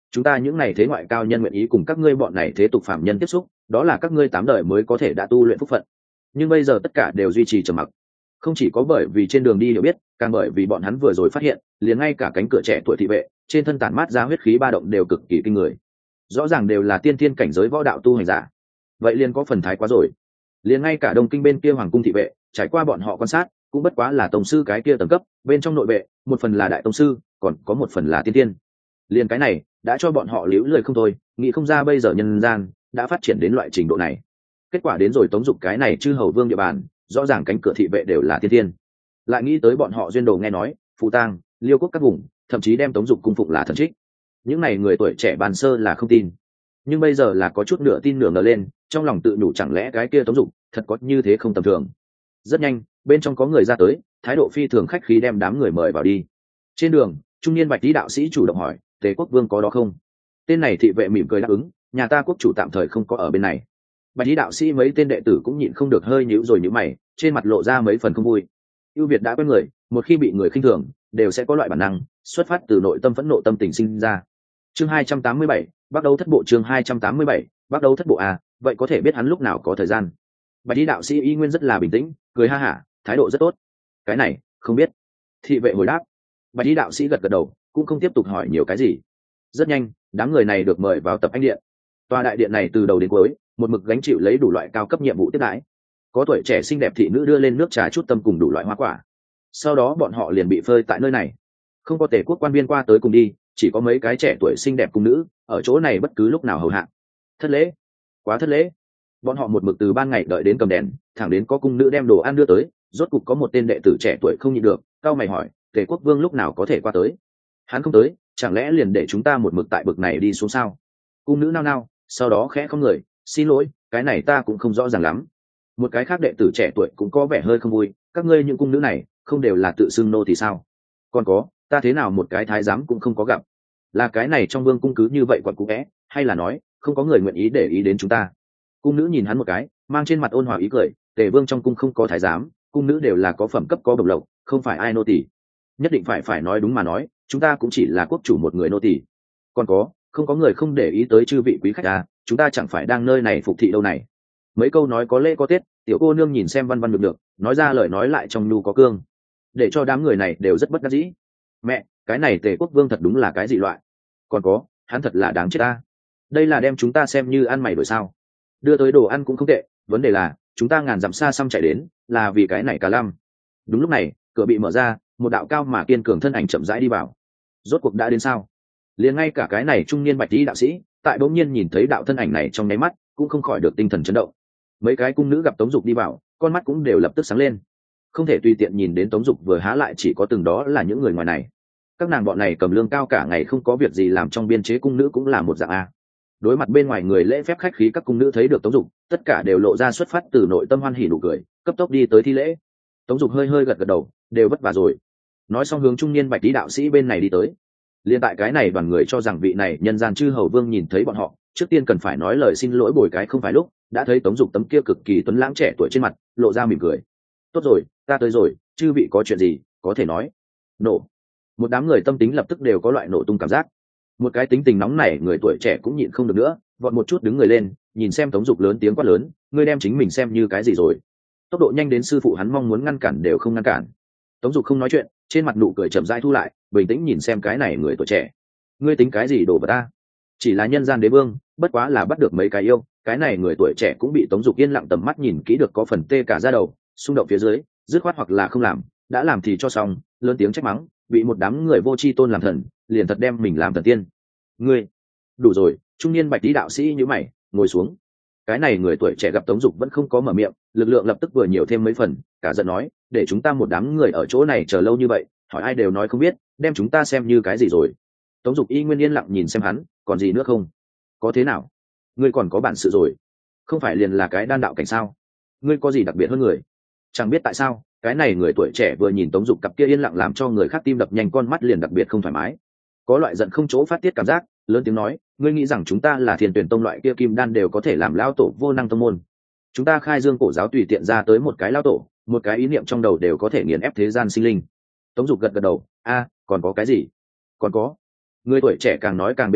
chúng ta những này thế ngoại cao nhân nguyện ý cùng các ngươi bọn này thế tục phạm nhân tiếp xúc, đó là các ngươi 8 đời mới có thể đã tu luyện phúc phận. Nhưng bây giờ tất cả đều duy trì trầm mặc, không chỉ có bởi vì trên đường đi hiểu biết, càng bởi vì bọn hắn vừa rồi phát hiện, liền ngay cả cánh cửa trẻ tuổi thị vệ trên thân tản mát ra huyết khí ba động đều cực kỳ kinh người, rõ ràng đều là tiên thiên cảnh giới võ đạo tu hành giả. Vậy liền có phần thái quá rồi. Liền ngay cả Đông Kinh bên kia hoàng cung thị vệ, trải qua bọn họ quan sát, cũng bất quá là tổng sư cái kia tầng cấp, bên trong nội vệ, một phần là đại tông sư, còn có một phần là tiên tiên. Liền cái này đã cho bọn họ liễu lời không thôi, nghĩ không ra bây giờ nhân gian đã phát triển đến loại trình độ này. Kết quả đến rồi Tống Dục cái này chư hầu vương địa bàn, rõ ràng cánh cửa thị vệ đều là tiên tiên. Lại nghĩ tới bọn họ duyên đồ nghe nói, phụ tang, liêu quốc các vùng, thậm chí đem Tống Dục cung phụng là thần trích. Những này người tuổi trẻ bàn sơ là không tin, nhưng bây giờ là có chút nửa tin nửa ngờ lên, trong lòng tự nhủ chẳng lẽ cái kia Tống Dục thật có như thế không tầm thường. Rất nhanh, bên trong có người ra tới, thái độ phi thường khách khí đem đám người mời vào đi. Trên đường, trung niên bạch tý đạo sĩ chủ động hỏi, Tề quốc vương có đó không? Tên này thị vệ mỉm cười đáp ứng, nhà ta quốc chủ tạm thời không có ở bên này. Bạch tý đạo sĩ mấy tên đệ tử cũng nhịn không được hơi nhíu rồi nhíu mày, trên mặt lộ ra mấy phần không vui. Ưu việt đã quen người, một khi bị người khinh thường, đều sẽ có loại bản năng xuất phát từ nội tâm phẫn nộ tâm tình sinh ra. Chương 287, bắt đầu thất bộ. Chương 287, bắt đầu thất bộ à, vậy có thể biết hắn lúc nào có thời gian. Bạch tý đạo sĩ y nguyên rất là bình tĩnh, cười ha hả, thái độ rất tốt. Cái này không biết. Thị vệ hồi đáp. Bạch tý đạo sĩ gật gật đầu, cũng không tiếp tục hỏi nhiều cái gì. Rất nhanh, đám người này được mời vào tập anh điện. Tòa đại điện này từ đầu đến cuối một mực gánh chịu lấy đủ loại cao cấp nhiệm vụ tiếp đãi. Có tuổi trẻ xinh đẹp thị nữ đưa lên nước trà chút tâm cùng đủ loại hoa quả. Sau đó bọn họ liền bị phơi tại nơi này. Không có Tề quốc quan viên qua tới cùng đi, chỉ có mấy cái trẻ tuổi xinh đẹp cung nữ ở chỗ này bất cứ lúc nào hầu hạ. Thất lễ, quá thất lễ. Bọn họ một mực từ ban ngày đợi đến cầm đèn, thẳng đến có cung nữ đem đồ ăn đưa tới, rốt cục có một tên đệ tử trẻ tuổi không nhịn được, cau mày hỏi, Tề quốc vương lúc nào có thể qua tới? Hắn không tới, chẳng lẽ liền để chúng ta một mực tại bực này đi xuống sao? Cung nữ nao nao, sau đó khẽ không người, xin lỗi, cái này ta cũng không rõ ràng lắm. Một cái khác đệ tử trẻ tuổi cũng có vẻ hơi không vui, các ngươi những cung nữ này không đều là tự xưng nô thì sao? Còn có, ta thế nào một cái thái giám cũng không có gặp? Là cái này trong vương cung cứ như vậy quặn cũ vẽ, hay là nói không có người nguyện ý để ý đến chúng ta? Cung nữ nhìn hắn một cái, mang trên mặt ôn hòa ý cười, Tề vương trong cung không có thái giám, cung nữ đều là có phẩm cấp có bậc lộc, không phải ai nô tỳ. Nhất định phải nói đúng mà nói, chúng ta cũng chỉ là quốc chủ một người nô tỳ. Còn có, không có người không để ý tới chư vị quý khách à, chúng ta chẳng phải đang nơi này phục thị đâu này. Mấy câu nói có lễ có tiết, tiểu cô nương nhìn xem văn văn được, nói ra lời nói lại trong nhu có cương, để cho đám người này đều rất bất đắc dĩ. Mẹ, cái này Tề quốc vương thật đúng là cái gì loại? Còn có, hắn thật là đáng chết ta. Đây là đem chúng ta xem như ăn mày đổi sao? Đưa tới đồ ăn cũng không tệ, vấn đề là chúng ta ngàn dặm xa xăm chạy đến, là vì cái này cả lăm. Đúng lúc này, cửa bị mở ra, một đạo cao mà kiên cường thân ảnh chậm rãi đi vào. Rốt cuộc đã đến sao? Liền ngay cả cái này trung niên bạch tý đạo sĩ, tại bỗng nhiên nhìn thấy đạo thân ảnh này trong nháy mắt, cũng không khỏi được tinh thần chấn động. Mấy cái cung nữ gặp Tống Dục đi vào, con mắt cũng đều lập tức sáng lên. Không thể tùy tiện nhìn đến Tống Dục vừa há lại chỉ có từng đó là những người ngoài này. Các nàng bọn này cầm lương cao cả ngày không có việc gì làm trong biên chế cung nữ cũng là một dạng a. Đối mặt bên ngoài người lễ phép khách khí các cung nữ thấy được Tống Dục, tất cả đều lộ ra xuất phát từ nội tâm hoan hỉ nụ cười, cấp tốc đi tới thi lễ. Tống Dục hơi hơi gật gật đầu, đều vất vả rồi. Nói xong hướng trung niên bạch tý đạo sĩ bên này đi tới. Liên tại cái này đoàn người cho rằng vị này nhân gian chư hầu vương nhìn thấy bọn họ, trước tiên cần phải nói lời xin lỗi bồi cái không phải lúc, đã thấy Tống Dục tấm kia cực kỳ tuấn lãng trẻ tuổi trên mặt lộ ra mỉm cười. Tốt rồi, ta tới rồi, chư vị có chuyện gì có thể nói. Nổ. Một đám người tâm tính lập tức đều có loại nổ tung cảm giác. Một cái tính tình nóng nảy người tuổi trẻ cũng nhịn không được nữa, vọt một chút đứng người lên, nhìn xem Tống Dục lớn tiếng quát lớn, ngươi đem chính mình xem như cái gì rồi? Tốc độ nhanh đến sư phụ hắn mong muốn ngăn cản đều không ngăn cản. Tống Dục không nói chuyện, trên mặt nụ cười chậm rãi thu lại, bình tĩnh nhìn xem cái này người tuổi trẻ. Ngươi tính cái gì đồ vật ta? Chỉ là nhân gian đế vương, bất quá là bắt được mấy cái yêu, cái này người tuổi trẻ cũng bị Tống Dục yên lặng tầm mắt nhìn kỹ được có phần tê cả da đầu, xung động phía dưới, dứt khoát hoặc là không làm, đã làm thì cho xong, lớn tiếng trách mắng, bị một đám người vô tri tôn làm thần, liền thật đem mình làm thần tiên. Ngươi, đủ rồi. Trung niên bạch tý đạo sĩ nhíu mày, ngồi xuống. Cái này người tuổi trẻ gặp Tống Dục vẫn không có mở miệng, lực lượng lập tức vừa nhiều thêm mấy phần, cả giận nói, để chúng ta một đám người ở chỗ này chờ lâu như vậy, hỏi ai đều nói không biết, đem chúng ta xem như cái gì rồi? Tống Dục y nguyên yên lặng nhìn xem hắn, còn gì nữa không? Có thế nào? Ngươi còn có bản sự rồi, không phải liền là cái đan đạo cảnh sao? Ngươi có gì đặc biệt hơn người? Chẳng biết tại sao, cái này người tuổi trẻ vừa nhìn Tống Dục cặp kia yên lặng làm cho người khác tim đập nhanh, con mắt liền đặc biệt không thoải mái, có loại giận không chỗ phát tiết cảm giác, lớn tiếng nói, ngươi nghĩ rằng chúng ta là Thiên Tuyển tông loại kia kim đan đều có thể làm lao tổ vô năng tông môn? Chúng ta khai dương cổ giáo tùy tiện ra tới một cái lao tổ, một cái ý niệm trong đầu đều có thể nghiền ép thế gian sinh linh. Tống Dục gật gật đầu, a, còn có cái gì? Còn có. Người tuổi trẻ càng nói càng bên trên,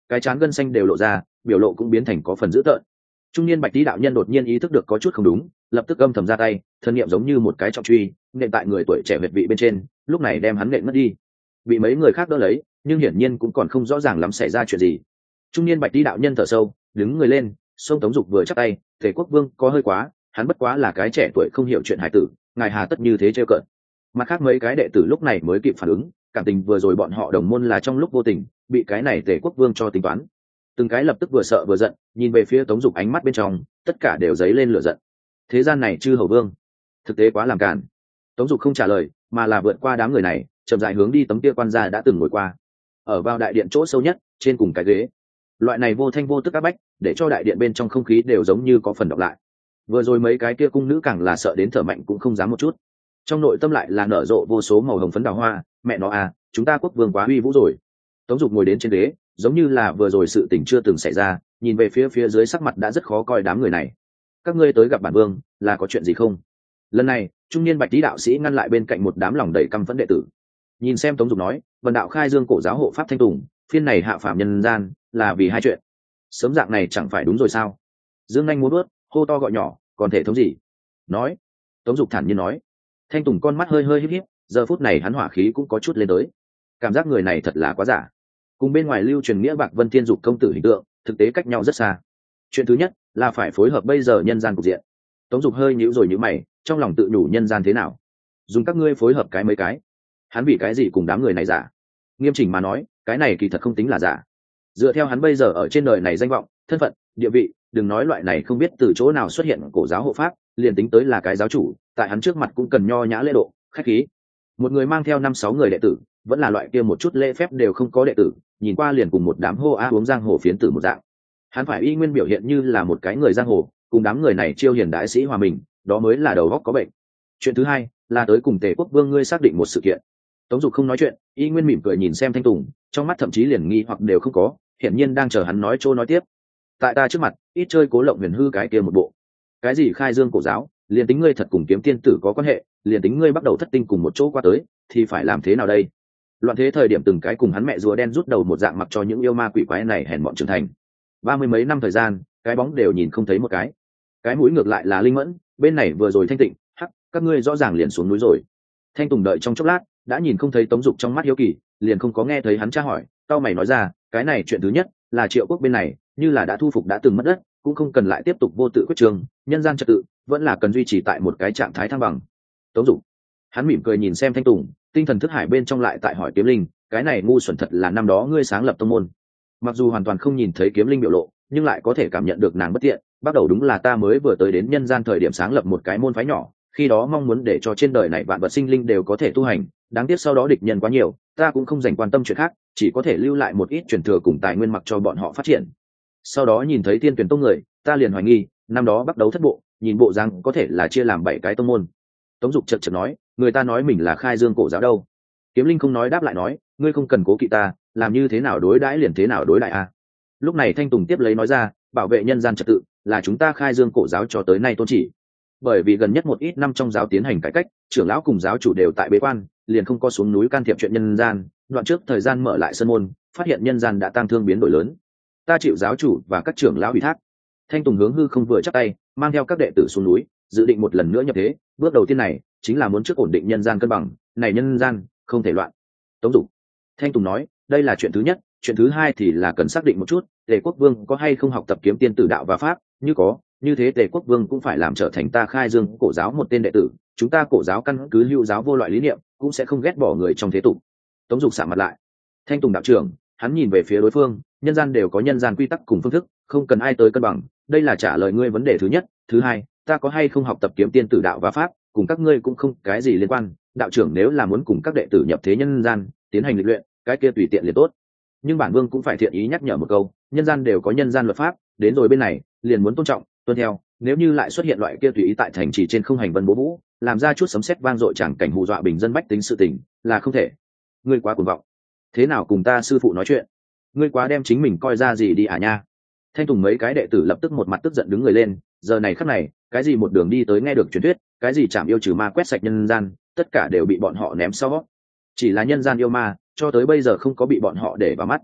cái trán gân xanh đều lộ ra, biểu lộ cũng biến thành có phần dữ tợn. Trung niên bạch tí đạo nhân đột nhiên ý thức được có chút không đúng, lập tức âm thầm ra tay, thân niệm giống như một cái trọng truy nện tại người tuổi trẻ huyệt vị bên trên, lúc này đem hắn nện mất đi. Bị mấy người khác đỡ lấy, nhưng hiển nhiên cũng còn không rõ ràng lắm xảy ra chuyện gì. Trung niên bạch tí đạo nhân thở sâu, đứng người lên, xông Tống Dục vừa chắp tay, Tề Quốc Vương có hơi quá, hắn bất quá là cái trẻ tuổi không hiểu chuyện hải tử, ngài hà tất như thế trêu cợt. Mặt khác mấy cái đệ tử lúc này mới kịp phản ứng, cảm tình vừa rồi bọn họ đồng môn là trong lúc vô tình bị cái này Tề Quốc Vương cho tính toán. Từng cái lập tức vừa sợ vừa giận, nhìn về phía Tống Dục ánh mắt bên trong tất cả đều dấy lên lửa giận. Thế gian này chư hầu vương thực tế quá làm cản. Tống Dục không trả lời, mà là vượt qua đám người này, chậm rãi hướng đi tấm kia quan gia đã từng ngồi qua. Ở vào đại điện chỗ sâu nhất, trên cùng cái ghế, loại này vô thanh vô tức áp bách, để cho đại điện bên trong không khí đều giống như có phần đọc lại. Vừa rồi mấy cái kia cung nữ càng là sợ đến thở mạnh cũng không dám một chút. Trong nội tâm lại là nở rộ vô số màu hồng phấn đào hoa, mẹ nó à, chúng ta quốc vương quá uy vũ rồi. Tống Dục ngồi đến trên ghế, giống như là vừa rồi sự tình chưa từng xảy ra, nhìn về phía dưới sắc mặt đã rất khó coi đám người này. Các ngươi tới gặp bản vương là có chuyện gì không? Lần này trung niên bạch tí đạo sĩ ngăn lại bên cạnh một đám lòng đầy căm phẫn đệ tử, nhìn xem Tống Dục nói, vần đạo khai dương cổ giáo hộ pháp Thanh Tùng, phiên này hạ phạm nhân gian là vì hai chuyện. Sớm dạng này chẳng phải đúng rồi sao? Dương anh muốn bước, hô to gọi nhỏ, còn thể thống gì? Nói. Tống Dục thản nhiên nói. Thanh Tùng con mắt hơi hơi híp híp, giờ phút này hắn hỏa khí cũng có chút lên tới. Cảm giác người này thật là quá giả. Cùng bên ngoài lưu truyền nghĩa bạc vân thiên dục công tử hình tượng, thực tế cách nhau rất xa. Chuyện thứ nhất là phải phối hợp bây giờ nhân gian cục diện. Tống Dục hơi nhíu rồi nhíu mày, trong lòng tự nhủ nhân gian thế nào? Dùng các ngươi phối hợp cái mấy cái. Hắn vì cái gì cùng đám người này giả? Nghiêm chỉnh mà nói, cái này kỳ thật không tính là giả. Dựa theo hắn bây giờ ở trên đời này danh vọng, thân phận, địa vị, đừng nói loại này không biết từ chỗ nào xuất hiện cổ giáo hộ pháp, liền tính tới là cái giáo chủ, tại hắn trước mặt cũng cần nho nhã lễ độ, khách khí. Một người mang theo 5-6 người đệ tử, vẫn là loại kia một chút lễ phép đều không có đệ tử, nhìn qua liền cùng một đám hô a uống giang hồ phiến tử một dạng. Hắn phải y nguyên biểu hiện như là một cái người giang hồ, cùng đám người này chiêu hiền đại sĩ hòa mình, đó mới là đầu óc có bệnh. Chuyện thứ hai là tới cùng Tề Quốc Vương ngươi xác định một sự kiện. Tống Dục không nói chuyện, y nguyên mỉm cười nhìn xem Thanh Tùng, trong mắt thậm chí liền nghi hoặc đều không có, hiển nhiên đang chờ hắn nói chỗ nói tiếp. Tại ta trước mặt, ít chơi Cố Lộng Huyền hư cái kia một bộ. Cái gì khai dương cổ giáo, liền tính ngươi thật cùng Kiếm Tiên tử có quan hệ, liền tính ngươi bắt đầu thất tinh cùng một chỗ qua tới, thì phải làm thế nào đây? Loạn thế thời điểm từng cái cùng hắn mẹ rùa đen rút đầu một dạng, mặc cho những yêu ma quỷ quái này hèn mọn trưởng thành. 30 mấy năm thời gian, cái bóng đều nhìn không thấy một cái. Cái mũi ngược lại là linh mẫn, bên này vừa rồi thanh tịnh, hắc, các ngươi rõ ràng liền xuống núi rồi. Thanh Tùng đợi trong chốc lát, đã nhìn không thấy Tống Dục trong mắt hiếu kỳ, liền không có nghe thấy hắn tra hỏi, tao mày nói ra, cái này chuyện thứ nhất là Triệu Quốc bên này, như là đã thu phục đã từng mất đất, cũng không cần lại tiếp tục vô tự quyết trường, nhân gian trật tự vẫn là cần duy trì tại một cái trạng thái thăng bằng. Tống Dục, hắn mỉm cười nhìn xem Thanh Tùng, tinh thần thức hải bên trong lại tại hỏi Kiếm Linh, cái này ngu xuẩn thật là năm đó ngươi sáng lập tông môn. Mặc dù hoàn toàn không nhìn thấy Kiếm Linh biểu lộ, nhưng lại có thể cảm nhận được nàng bất tiện, bắt đầu đúng là ta mới vừa tới đến nhân gian thời điểm sáng lập một cái môn phái nhỏ, khi đó mong muốn để cho trên đời này vạn vật sinh linh đều có thể tu hành, đáng tiếc sau đó địch nhân quá nhiều, ta cũng không dành quan tâm chuyện khác, chỉ có thể lưu lại một ít truyền thừa cùng tài nguyên mặc cho bọn họ phát triển. Sau đó nhìn thấy Thiên Tuyển tông người, ta liền hoài nghi, năm đó bắt đầu thất bộ, nhìn bộ rằng có thể là chia làm 7 cái tông môn. Tống Dục chợt chợt nói, người ta nói mình là khai dương cổ giáo đâu. Kiếm Linh không nói đáp lại nói, ngươi không cần cố kỵ ta, làm như thế nào đối đãi liền thế nào đối đãi a. Lúc này Thanh Tùng tiếp lấy nói ra, bảo vệ nhân gian trật tự là chúng ta khai dương cổ giáo cho tới nay tôn chỉ. Bởi vì gần nhất một ít năm trong giáo tiến hành cải cách, trưởng lão cùng giáo chủ đều tại bế quan, liền không có xuống núi can thiệp chuyện nhân gian. Đoạn trước thời gian mở lại sân môn, phát hiện nhân gian đã tăng thương biến đổi lớn, ta chịu giáo chủ và các trưởng lão ủy thác. Thanh Tùng hướng hư không vừa chắp tay, mang theo các đệ tử xuống núi, dự định một lần nữa nhập thế. Bước đầu tiên này chính là muốn trước ổn định nhân gian cân bằng, này nhân gian không thể loạn. Tống Dục, Thanh Tùng nói, đây là chuyện thứ nhất. Chuyện thứ hai thì là cần xác định một chút, Tề Quốc Vương có hay không học tập Kiếm Tiên tử đạo và pháp, như có, như thế Tề Quốc Vương cũng phải làm trở thành ta khai dương cổ giáo một tên đệ tử, chúng ta cổ giáo căn cứ hữu giáo vô loại lý niệm, cũng sẽ không ghét bỏ người trong thế tục. Tống Dục sạm mặt lại. Thanh Tùng đạo trưởng, hắn nhìn về phía đối phương, nhân gian đều có nhân gian quy tắc cùng phương thức, không cần ai tới cân bằng, đây là trả lời ngươi vấn đề thứ nhất. Thứ hai, ta có hay không học tập Kiếm Tiên tử đạo và pháp, cùng các ngươi cũng không cái gì liên quan. Đạo trưởng nếu là muốn cùng các đệ tử nhập thế nhân gian, tiến hành lịch luyện, cái kia tùy tiện liền tốt. Nhưng bản vương cũng phải thiện ý nhắc nhở một câu, nhân gian đều có nhân gian luật pháp, đến rồi bên này liền muốn tôn trọng tuân theo, nếu như lại xuất hiện loại kia tùy ý tại thành trì trên không hành vân bố vũ, làm ra chút sấm sét vang dội chẳng cảnh hù dọa bình dân bách tính sự tình, là không thể. Ngươi quá cuồng vọng, thế nào cùng ta sư phụ nói chuyện? Ngươi quá đem chính mình coi ra gì đi à nha. Thanh Tùng mấy cái đệ tử lập tức một mặt tức giận đứng người lên, giờ này khắc này, cái gì một đường đi tới nghe được truyền thuyết, cái gì chạm yêu trừ ma quét sạch nhân gian, tất cả đều bị bọn họ ném sau. Chỉ là nhân gian yêu ma, cho tới bây giờ không có bị bọn họ để vào mắt.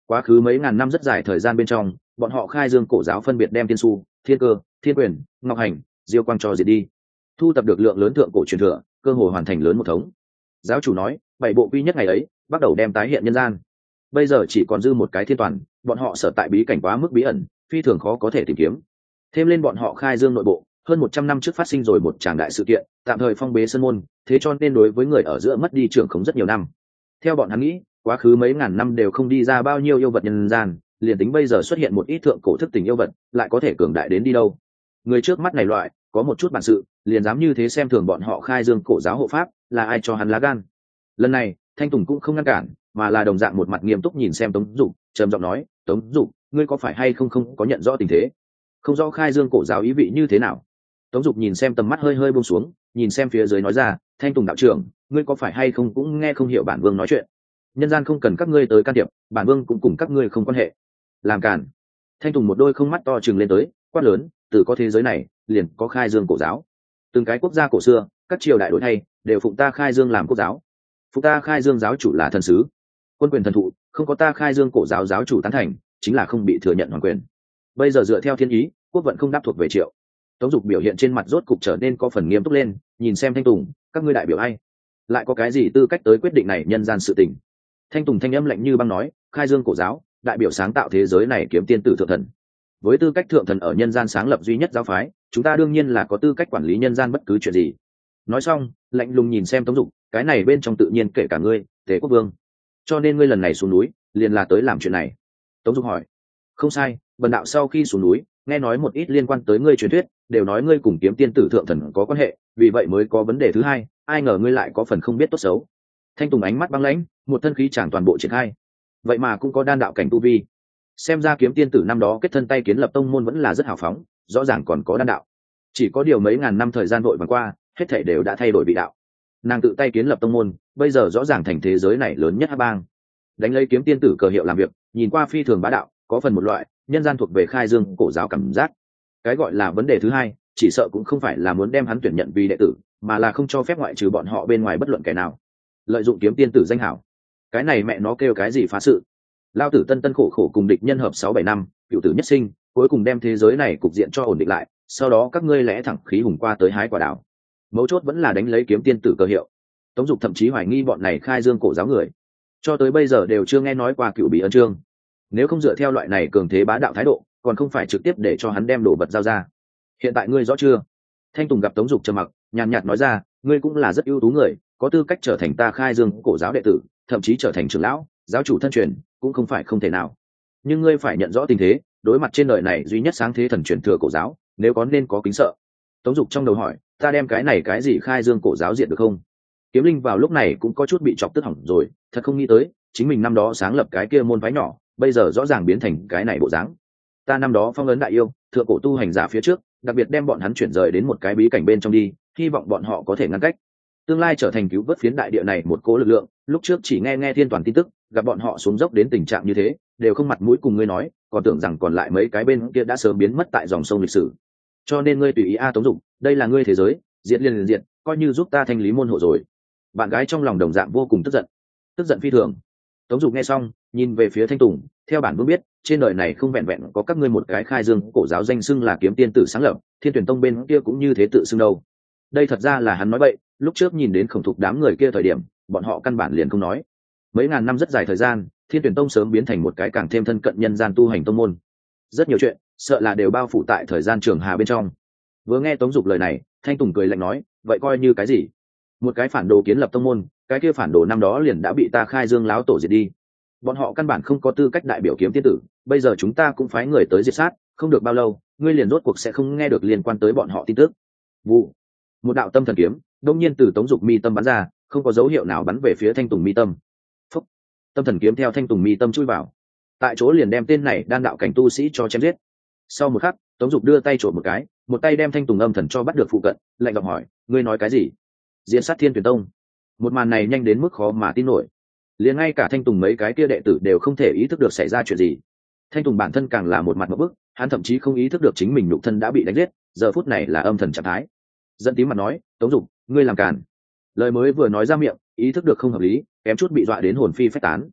Quá khứ mấy ngàn năm rất dài thời gian bên trong, bọn họ khai dương cổ giáo phân biệt đem thiên su, thiên cơ, thiên quyền, ngọc hành, diêu quang cho diệt đi, thu tập được lượng lớn thượng cổ truyền thừa, cơ hội hoàn thành lớn một thống. Giáo chủ nói, 7 bộ quy nhất ngày ấy bắt đầu đem tái hiện nhân gian. Bây giờ chỉ còn dư một cái thiên toàn, bọn họ sở tại bí cảnh quá mức bí ẩn, phi thường khó có thể tìm kiếm. Thêm lên bọn họ khai dương nội bộ, hơn 100 năm trước phát sinh rồi một tràng đại sự kiện, tạm thời phong bế sơn môn, thế cho nên đối với người ở giữa mất đi trưởng khống rất nhiều năm. Theo bọn hắn nghĩ, quá khứ mấy ngàn năm đều không đi ra bao nhiêu yêu vật nhân gian, liền tính bây giờ xuất hiện một ít thượng cổ thức tình yêu vật, lại có thể cường đại đến đi đâu. Người trước mắt này loại, có một chút bản sự, liền dám như thế xem thường bọn họ khai dương cổ giáo hộ pháp, là ai cho hắn lá gan. Lần này, Thanh Tùng cũng không ngăn cản, mà là đồng dạng một mặt nghiêm túc nhìn xem Tống Dục, trầm giọng nói, Tống Dục, ngươi có phải hay không có nhận rõ tình thế, không rõ khai dương cổ giáo ý vị như thế nào. Tống Dục nhìn xem tầm mắt hơi hơi buông xuống, nhìn xem phía dưới nói ra, Thanh Tùng đạo trưởng, ngươi có phải hay không cũng nghe không hiểu bản vương nói chuyện. Nhân gian không cần các ngươi tới can thiệp, bản vương cũng cùng các ngươi không quan hệ. Làm cản. Thanh Tùng một đôi không mắt to trừng lên tới, quát lớn, từ có thế giới này, liền có khai dương cổ giáo. Từng cái quốc gia cổ xưa, các triều đại đổi thay, đều phụng ta khai dương làm quốc giáo. Phụng ta khai dương giáo chủ là thần sứ, quân quyền thần thụ, không có ta khai dương cổ giáo giáo chủ tán thành, chính là không bị thừa nhận hoàng quyền. Bây giờ dựa theo thiên ý, quốc vận không đáp thuộc về Triệu. Tống Dục biểu hiện trên mặt rốt cục trở nên có phần nghiêm túc lên, nhìn xem Thanh Tùng, các ngươi đại biểu ai, lại có cái gì tư cách tới quyết định này nhân gian sự tình. Thanh Tùng thanh âm lạnh như băng nói, khai dương cổ giáo, đại biểu sáng tạo thế giới này kiếm tiên tử thượng thần. Với tư cách thượng thần ở nhân gian sáng lập duy nhất giáo phái, chúng ta đương nhiên là có tư cách quản lý nhân gian bất cứ chuyện gì. Nói xong, lạnh lùng nhìn xem Tống Dục, cái này bên trong tự nhiên kể cả ngươi, Tề Quốc Vương. Cho nên ngươi lần này xuống núi, liền là tới làm chuyện này. Tống Dục hỏi. Không sai, bần đạo sau khi xuống núi, nghe nói một ít liên quan tới ngươi truyền thuyết, đều nói ngươi cùng kiếm tiên tử thượng thần có quan hệ, vì vậy mới có vấn đề thứ hai, ai ngờ ngươi lại có phần không biết tốt xấu. Thanh Tùng ánh mắt băng lãnh, một thân khí chẳng toàn bộ triển khai. Vậy mà cũng có đan đạo cảnh tu vi. Xem ra kiếm tiên tử năm đó kết thân tay kiến lập tông môn vẫn là rất hào phóng, rõ ràng còn có đan đạo. Chỉ có điều mấy ngàn năm thời gian vội vàng qua, hết thảy đều đã thay đổi vị đạo. Nàng tự tay kiến lập tông môn, bây giờ rõ ràng thành thế giới này lớn nhất hắc bang. Đánh lấy kiếm tiên tử cờ hiệu làm việc, nhìn qua phi thường bá đạo, có phần một loại nhân gian thuộc về khai dương cổ giáo cảm giác. Cái gọi là vấn đề thứ hai, chỉ sợ cũng không phải là muốn đem hắn tuyển nhận vì đệ tử, mà là không cho phép ngoại trừ bọn họ bên ngoài bất luận kẻ nào lợi dụng kiếm tiên tử danh hảo. Cái này mẹ nó kêu cái gì phá sự. Lao tử tân tân khổ khổ cùng địch nhân hợp 6-7 năm, cựu tử nhất sinh, cuối cùng đem thế giới này cục diện cho ổn định lại, sau đó các ngươi lẽ thẳng khí hùng qua tới hái quả đảo. Mấu chốt vẫn là đánh lấy kiếm tiên tử cơ hiệu. Tống Dục thậm chí hoài nghi bọn này khai dương cổ giáo người, cho tới bây giờ đều chưa nghe nói qua cựu bí ân chương. Nếu không dựa theo loại này cường thế bá đạo thái độ, còn không phải trực tiếp để cho hắn đem đồ vật giao ra. Hiện tại ngươi rõ chưa? Thanh Tùng gặp Tống Dục trầm mặc, nhàn nhạt nói ra, ngươi cũng là rất ưu tú người, có tư cách trở thành ta khai dương cổ giáo đệ tử, thậm chí trở thành trưởng lão, giáo chủ thân truyền, cũng không phải không thể nào. Nhưng ngươi phải nhận rõ tình thế, đối mặt trên đời này duy nhất sáng thế thần truyền thừa cổ giáo, nếu có nên có kính sợ. Tống Dục trong đầu hỏi, ta đem cái này cái gì khai dương cổ giáo diện được không? Kiếm Linh vào lúc này cũng có chút bị chọc tức hỏng rồi, thật không nghĩ tới, chính mình năm đó sáng lập cái kia môn phái nhỏ, bây giờ rõ ràng biến thành cái này bộ dáng. Ta năm đó phong ấn đại yêu, thượng cổ tu hành giả phía trước, đặc biệt đem bọn hắn chuyển rời đến một cái bí cảnh bên trong đi, hy vọng bọn họ có thể ngăn cách tương lai trở thành cứu vớt phiến đại địa này một cố lực lượng. Lúc trước chỉ nghe thiên toàn tin tức, gặp bọn họ xuống dốc đến tình trạng như thế, đều không mặt mũi cùng ngươi nói, còn tưởng rằng còn lại mấy cái bên kia đã sớm biến mất tại dòng sông lịch sử. Cho nên ngươi tùy ý Tống Dục, đây là ngươi thế giới, diện liền diện, coi như giúp ta thanh lý môn hộ rồi. Bạn gái trong lòng đồng dạng vô cùng tức giận phi thường. Tống Dục nghe xong, nhìn về phía Thanh Tùng, theo bản vương biết, trên đời này không vẹn vẹn có các ngươi một cái khai dương cổ giáo danh xưng là kiếm tiên tử sáng lập, Thiên Tuyển Tông bên kia cũng như thế tự xưng đâu. Đây thật ra là hắn nói bậy, lúc trước nhìn đến Khổng Thục đám người kia thời điểm, bọn họ căn bản liền không nói. Mấy ngàn năm rất dài thời gian, Thiên Tuyển Tông sớm biến thành một cái càng thêm thân cận nhân gian tu hành tông môn. Rất nhiều chuyện, sợ là đều bao phủ tại thời gian trường hà bên trong. Vừa nghe Tống Dục lời này, Thanh Tùng cười lạnh nói, vậy coi như cái gì? Một cái phản đồ kiến lập tông môn, cái kia phản đồ năm đó liền đã bị ta khai dương láo tổ diệt đi. Bọn họ căn bản không có tư cách đại biểu kiếm tiên tử, bây giờ chúng ta cũng phái người tới diệt sát, không được bao lâu, ngươi liền rốt cuộc sẽ không nghe được liên quan tới bọn họ tin tức. Vụ. Một đạo tâm thần kiếm đông nhiên từ Tống Dục mi tâm bắn ra, không có dấu hiệu nào bắn về phía Thanh Tùng mi tâm. Phúc. Tâm thần kiếm theo Thanh Tùng mi tâm chui vào, tại chỗ liền đem tên này đan đạo cảnh tu sĩ cho chém giết. Sau một khắc, Tống Dục đưa tay trộm một cái, một tay đem Thanh Tùng âm thần cho bắt được phụ cận, lạnh giọng hỏi, ngươi nói cái gì? Diễn sát Thiên Tuyển Tông. Một màn này nhanh đến mức khó mà tin nổi, liền ngay cả Thanh Tùng mấy cái kia đệ tử đều không thể ý thức được xảy ra chuyện gì. Thanh Tùng bản thân càng là một mặt một bức, hắn thậm chí không ý thức được chính mình nhục thân đã bị đánh giết, giờ phút này là âm thần trạng thái. Giận tím mặt nói, Tống Dục, ngươi làm càn. Lời mới vừa nói ra miệng, ý thức được không hợp lý, kém chút bị dọa đến hồn phi phách tán.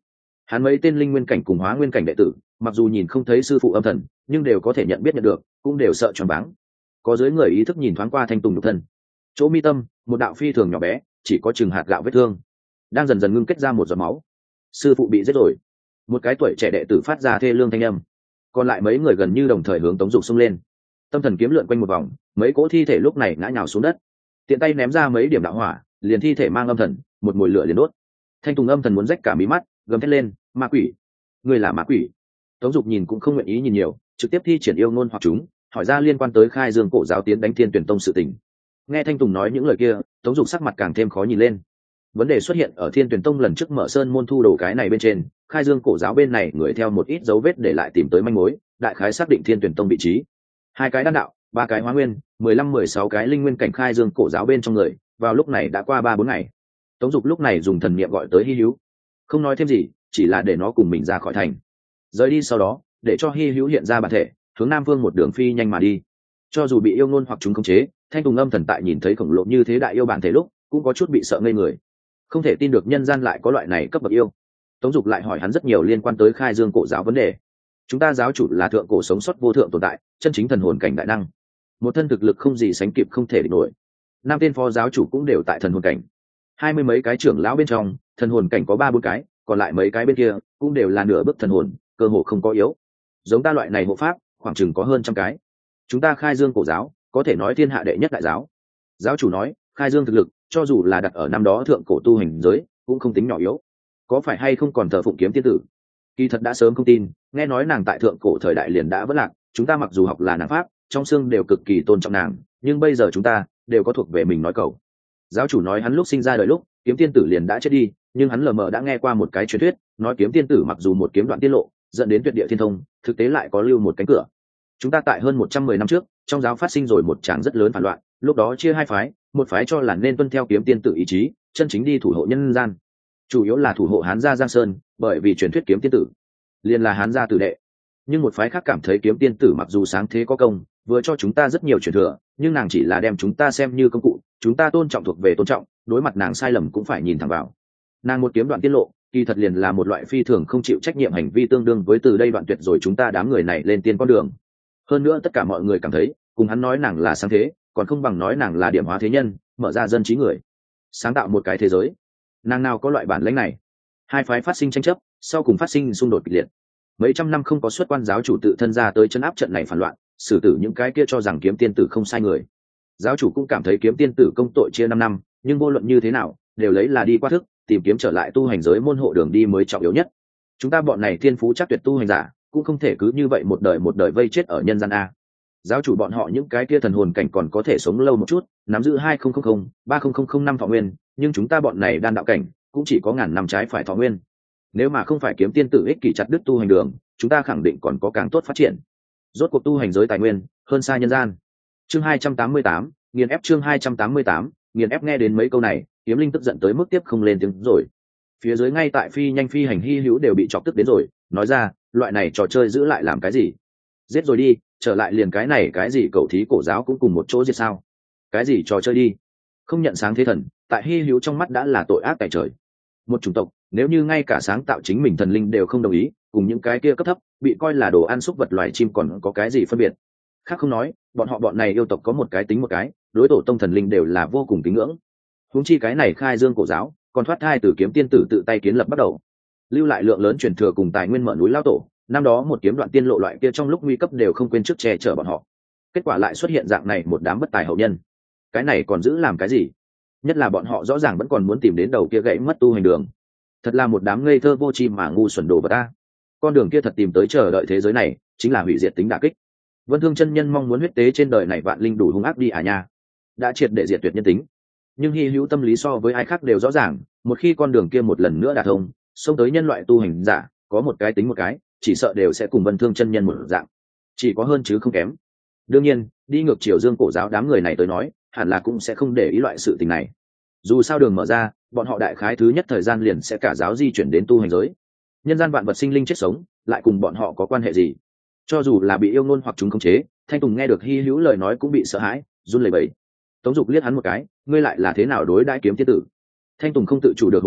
Hắn mấy tên linh nguyên cảnh cùng hóa nguyên cảnh đệ tử mặc dù nhìn không thấy sư phụ âm thần, nhưng đều có thể nhận biết nhận được, cũng đều sợ choáng váng. Có dưới người ý thức nhìn thoáng qua Thanh Tùng nhục thân, chỗ mi tâm một đạo phi thường nhỏ bé, chỉ có chừng hạt gạo vết thương đang dần dần ngưng kết ra một giọt máu. Sư phụ bị giết rồi. Một cái tuổi trẻ đệ tử phát ra thê lương thanh âm. Còn lại mấy người gần như đồng thời hướng Tống Dục xông lên. Tâm thần kiếm lượn quanh một vòng, mấy cỗ thi thể lúc này ngã nhào xuống đất, tiện tay ném ra mấy điểm đạo hỏa, liền thi thể mang âm thần, một mùi lửa liền đốt. Thanh Tùng âm thần muốn rách cả mí mắt, gầm thét lên, ma quỷ, ngươi là ma quỷ. Tống Dục nhìn cũng không nguyện ý nhìn nhiều, trực tiếp thi triển yêu ngôn hoặc chúng, hỏi ra liên quan tới khai dương cổ giáo tiến đánh Thiên Tuyển Tông sự tình. Nghe Thanh Tùng nói những lời kia, Tống Dục sắc mặt càng thêm khó nhìn lên. Vấn đề xuất hiện ở Thiên Tuyển Tông lần trước mở sơn môn thu đồ cái này bên trên, khai dương cổ giáo bên này người theo một ít dấu vết để lại tìm tới manh mối, đại khái xác định Thiên Tuyển Tông vị trí. 2 cái đan đạo, 3 cái hóa nguyên, 15-16 cái linh nguyên cảnh khai dương cổ giáo bên trong người, vào lúc này đã qua 3-4 ngày. Tống Dục lúc này dùng thần niệm gọi tới Hi Hữu, không nói thêm gì, chỉ là để nó cùng mình ra khỏi thành. Rời đi sau đó, để cho Hi Hữu hiện ra bản thể, hướng Nam Vương một đường phi nhanh mà đi. Cho dù bị yêu ngôn hoặc chúng khống chế, Thanh Tùng âm thần tại nhìn thấy khổng lồ như thế đại yêu bản thể lúc, cũng có chút bị sợ ngây người. Không thể tin được nhân gian lại có loại này cấp bậc yêu. Tống Dục lại hỏi hắn rất nhiều liên quan tới khai dương cổ giáo vấn đề. Chúng ta giáo chủ là thượng cổ sống sót vô thượng tồn tại, chân chính thần hồn cảnh đại năng, một thân thực lực không gì sánh kịp, không thể địch nổi. 5 tên phó giáo chủ cũng đều tại thần hồn cảnh, 20 mấy cái trưởng lão bên trong thần hồn cảnh có 3-4 cái, còn lại mấy cái bên kia cũng đều là nửa bước thần hồn, cơ hồ không có yếu. Giống ta loại này hộ pháp khoảng chừng có hơn trăm cái. Chúng ta khai dương cổ giáo có thể nói thiên hạ đệ nhất đại giáo. Giáo chủ nói khai dương thực lực cho dù là đặt ở năm đó thượng cổ tu hành giới cũng không tính nhỏ yếu. Có phải hay không còn thờ phụng kiếm tiên tử? Kỳ thật đã sớm không tin, nghe nói nàng tại thượng cổ thời đại liền đã vỡ lạc. Chúng ta mặc dù học là nàng pháp, trong xương đều cực kỳ tôn trọng nàng, nhưng bây giờ chúng ta đều có thuộc về mình nói cầu. Giáo chủ nói hắn lúc sinh ra đời lúc kiếm tiên tử liền đã chết đi, nhưng hắn lờ mờ đã nghe qua một cái truyền thuyết, nói kiếm tiên tử mặc dù một kiếm đoạn tiết lộ dẫn đến tuyệt địa thiên thông, thực tế lại có lưu một cánh cửa. Chúng ta tại hơn 110 năm trước trong giáo phát sinh rồi một tràng rất lớn phản loạn, lúc đó chia 2 phái, một phái cho là nên tuân theo kiếm tiên tử ý chí, chân chính đi thủ hộ nhân gian, chủ yếu là thủ hộ Hán gia Giang Sơn, bởi vì truyền thuyết kiếm tiên tử liền là Hán gia tử đệ. Nhưng một phái khác cảm thấy kiếm tiên tử mặc dù sáng thế có công, vừa cho chúng ta rất nhiều truyền thừa, nhưng nàng chỉ là đem chúng ta xem như công cụ, chúng ta tôn trọng thuộc về tôn trọng, đối mặt nàng sai lầm cũng phải nhìn thẳng vào. Nàng một kiếm đoạn tiết lộ, kỳ thật liền là một loại phi thường không chịu trách nhiệm hành vi, tương đương với từ đây đoạn tuyệt rồi chúng ta đám người này lên tiên con đường. Hơn nữa tất cả mọi người cảm thấy cùng hắn nói nàng là sáng thế còn không bằng nói nàng là điểm hóa thế nhân, mở ra dân trí người, sáng tạo một cái thế giới. Nàng nào có loại bản lĩnh này? 2 phái phát sinh tranh chấp, sau cùng phát sinh xung đột kịch liệt. Mấy trăm năm không có xuất quan giáo chủ tự thân ra tới chấn áp trận này phản loạn, xử tử những cái kia cho rằng kiếm tiên tử không sai người. Giáo chủ cũng cảm thấy kiếm tiên tử công tội chia 5 năm, nhưng vô luận như thế nào đều lấy là đi qua thức, tìm kiếm trở lại tu hành giới môn hộ đường đi mới trọng yếu nhất. Chúng ta bọn này thiên phú chắc tuyệt tu hành giả cũng không thể cứ như vậy một đời vây chết ở nhân gian a. Giáo chủ bọn họ những cái kia thần hồn cảnh còn có thể sống lâu một chút, nắm giữ 2000-3000 năm thọ nguyên, nhưng chúng ta bọn này đan đạo cảnh cũng chỉ có ngàn năm trái phải thọ nguyên. Nếu mà không phải kiếm tiên tử ích kỷ chặt đứt tu hành đường, chúng ta khẳng định còn có càng tốt phát triển. Rốt cuộc tu hành giới tài nguyên hơn xa nhân gian. Chương 288, nghiền ép. Chương 288, nghiền ép. Nghe đến mấy câu này, Kiếm Linh tức giận tới mức tiếp không lên tiếng rồi. Phía dưới ngay tại phi nhanh phi hành Hi Hữu đều bị chọc tức đến rồi, nói ra, loại này trò chơi giữ lại làm cái gì? Giết rồi đi, trở lại liền cái này cái gì cậu thí cổ giáo cũng cùng một chỗ giết sao? Cái gì trò chơi đi? Không nhận sáng thế thần, tại Hi Hữu trong mắt đã là tội ác tại trời. Một chủng tộc, nếu như ngay cả sáng tạo chính mình thần linh đều không đồng ý, cùng những cái kia cấp thấp, bị coi là đồ ăn súc vật loài chim còn có cái gì phân biệt? Khác không nói, bọn này yêu tộc có một cái tính một cái, đối tổ tông thần linh đều là vô cùng kính ngưỡng. Huống chi cái này khai dương cổ giáo, còn thoát thai từ kiếm tiên tử tự tay kiến lập bắt đầu, lưu lại lượng lớn truyền thừa cùng tài nguyên mở núi lao tổ. Năm đó một kiếm đoạn tiên lộ loại kia trong lúc nguy cấp đều không quên trước che chở bọn họ, kết quả lại xuất hiện dạng này một đám bất tài hậu nhân. Cái này còn giữ làm cái gì? Nhất là bọn họ rõ ràng vẫn còn muốn tìm đến đầu kia gãy mất tu hành đường. Thật là một đám ngây thơ vô tri mà ngu xuẩn đồ vật ta. Con đường kia thật tìm tới chờ đợi thế giới này chính là hủy diệt tính đả kích. Vân Thương chân nhân mong muốn huyết tế trên đời này vạn linh đủ hung ác đi à nha, đã triệt để diệt tuyệt nhân tính. Nhưng Hi Hữu tâm lý so với ai khác đều rõ ràng, một khi con đường kia một lần nữa đả thông, xông tới nhân loại tu hành giả, có một cái tính một cái, chỉ sợ đều sẽ cùng Vân Thương chân nhân một dạng, chỉ có hơn chứ không kém. Đương nhiên, đi ngược chiều dương cổ giáo đám người này tới nói, hẳn là cũng sẽ không để ý loại sự tình này. Dù sao đường mở ra, bọn họ đại khái thứ nhất thời gian liền sẽ cả giáo di chuyển đến tu hành giới. Nhân gian vạn vật sinh linh chết sống, lại cùng bọn họ có quan hệ gì? Cho dù là bị yêu ngôn hoặc chúng khống chế, Thanh Tùng nghe được Hi Hữu lời nói cũng bị sợ hãi, run lẩy bẩy. Tống Dục liếc hắn một cái, ngươi lại là thế nào đối đãi kiếm tiên tử? Thanh Tùng không tự chủ được hồi đáp,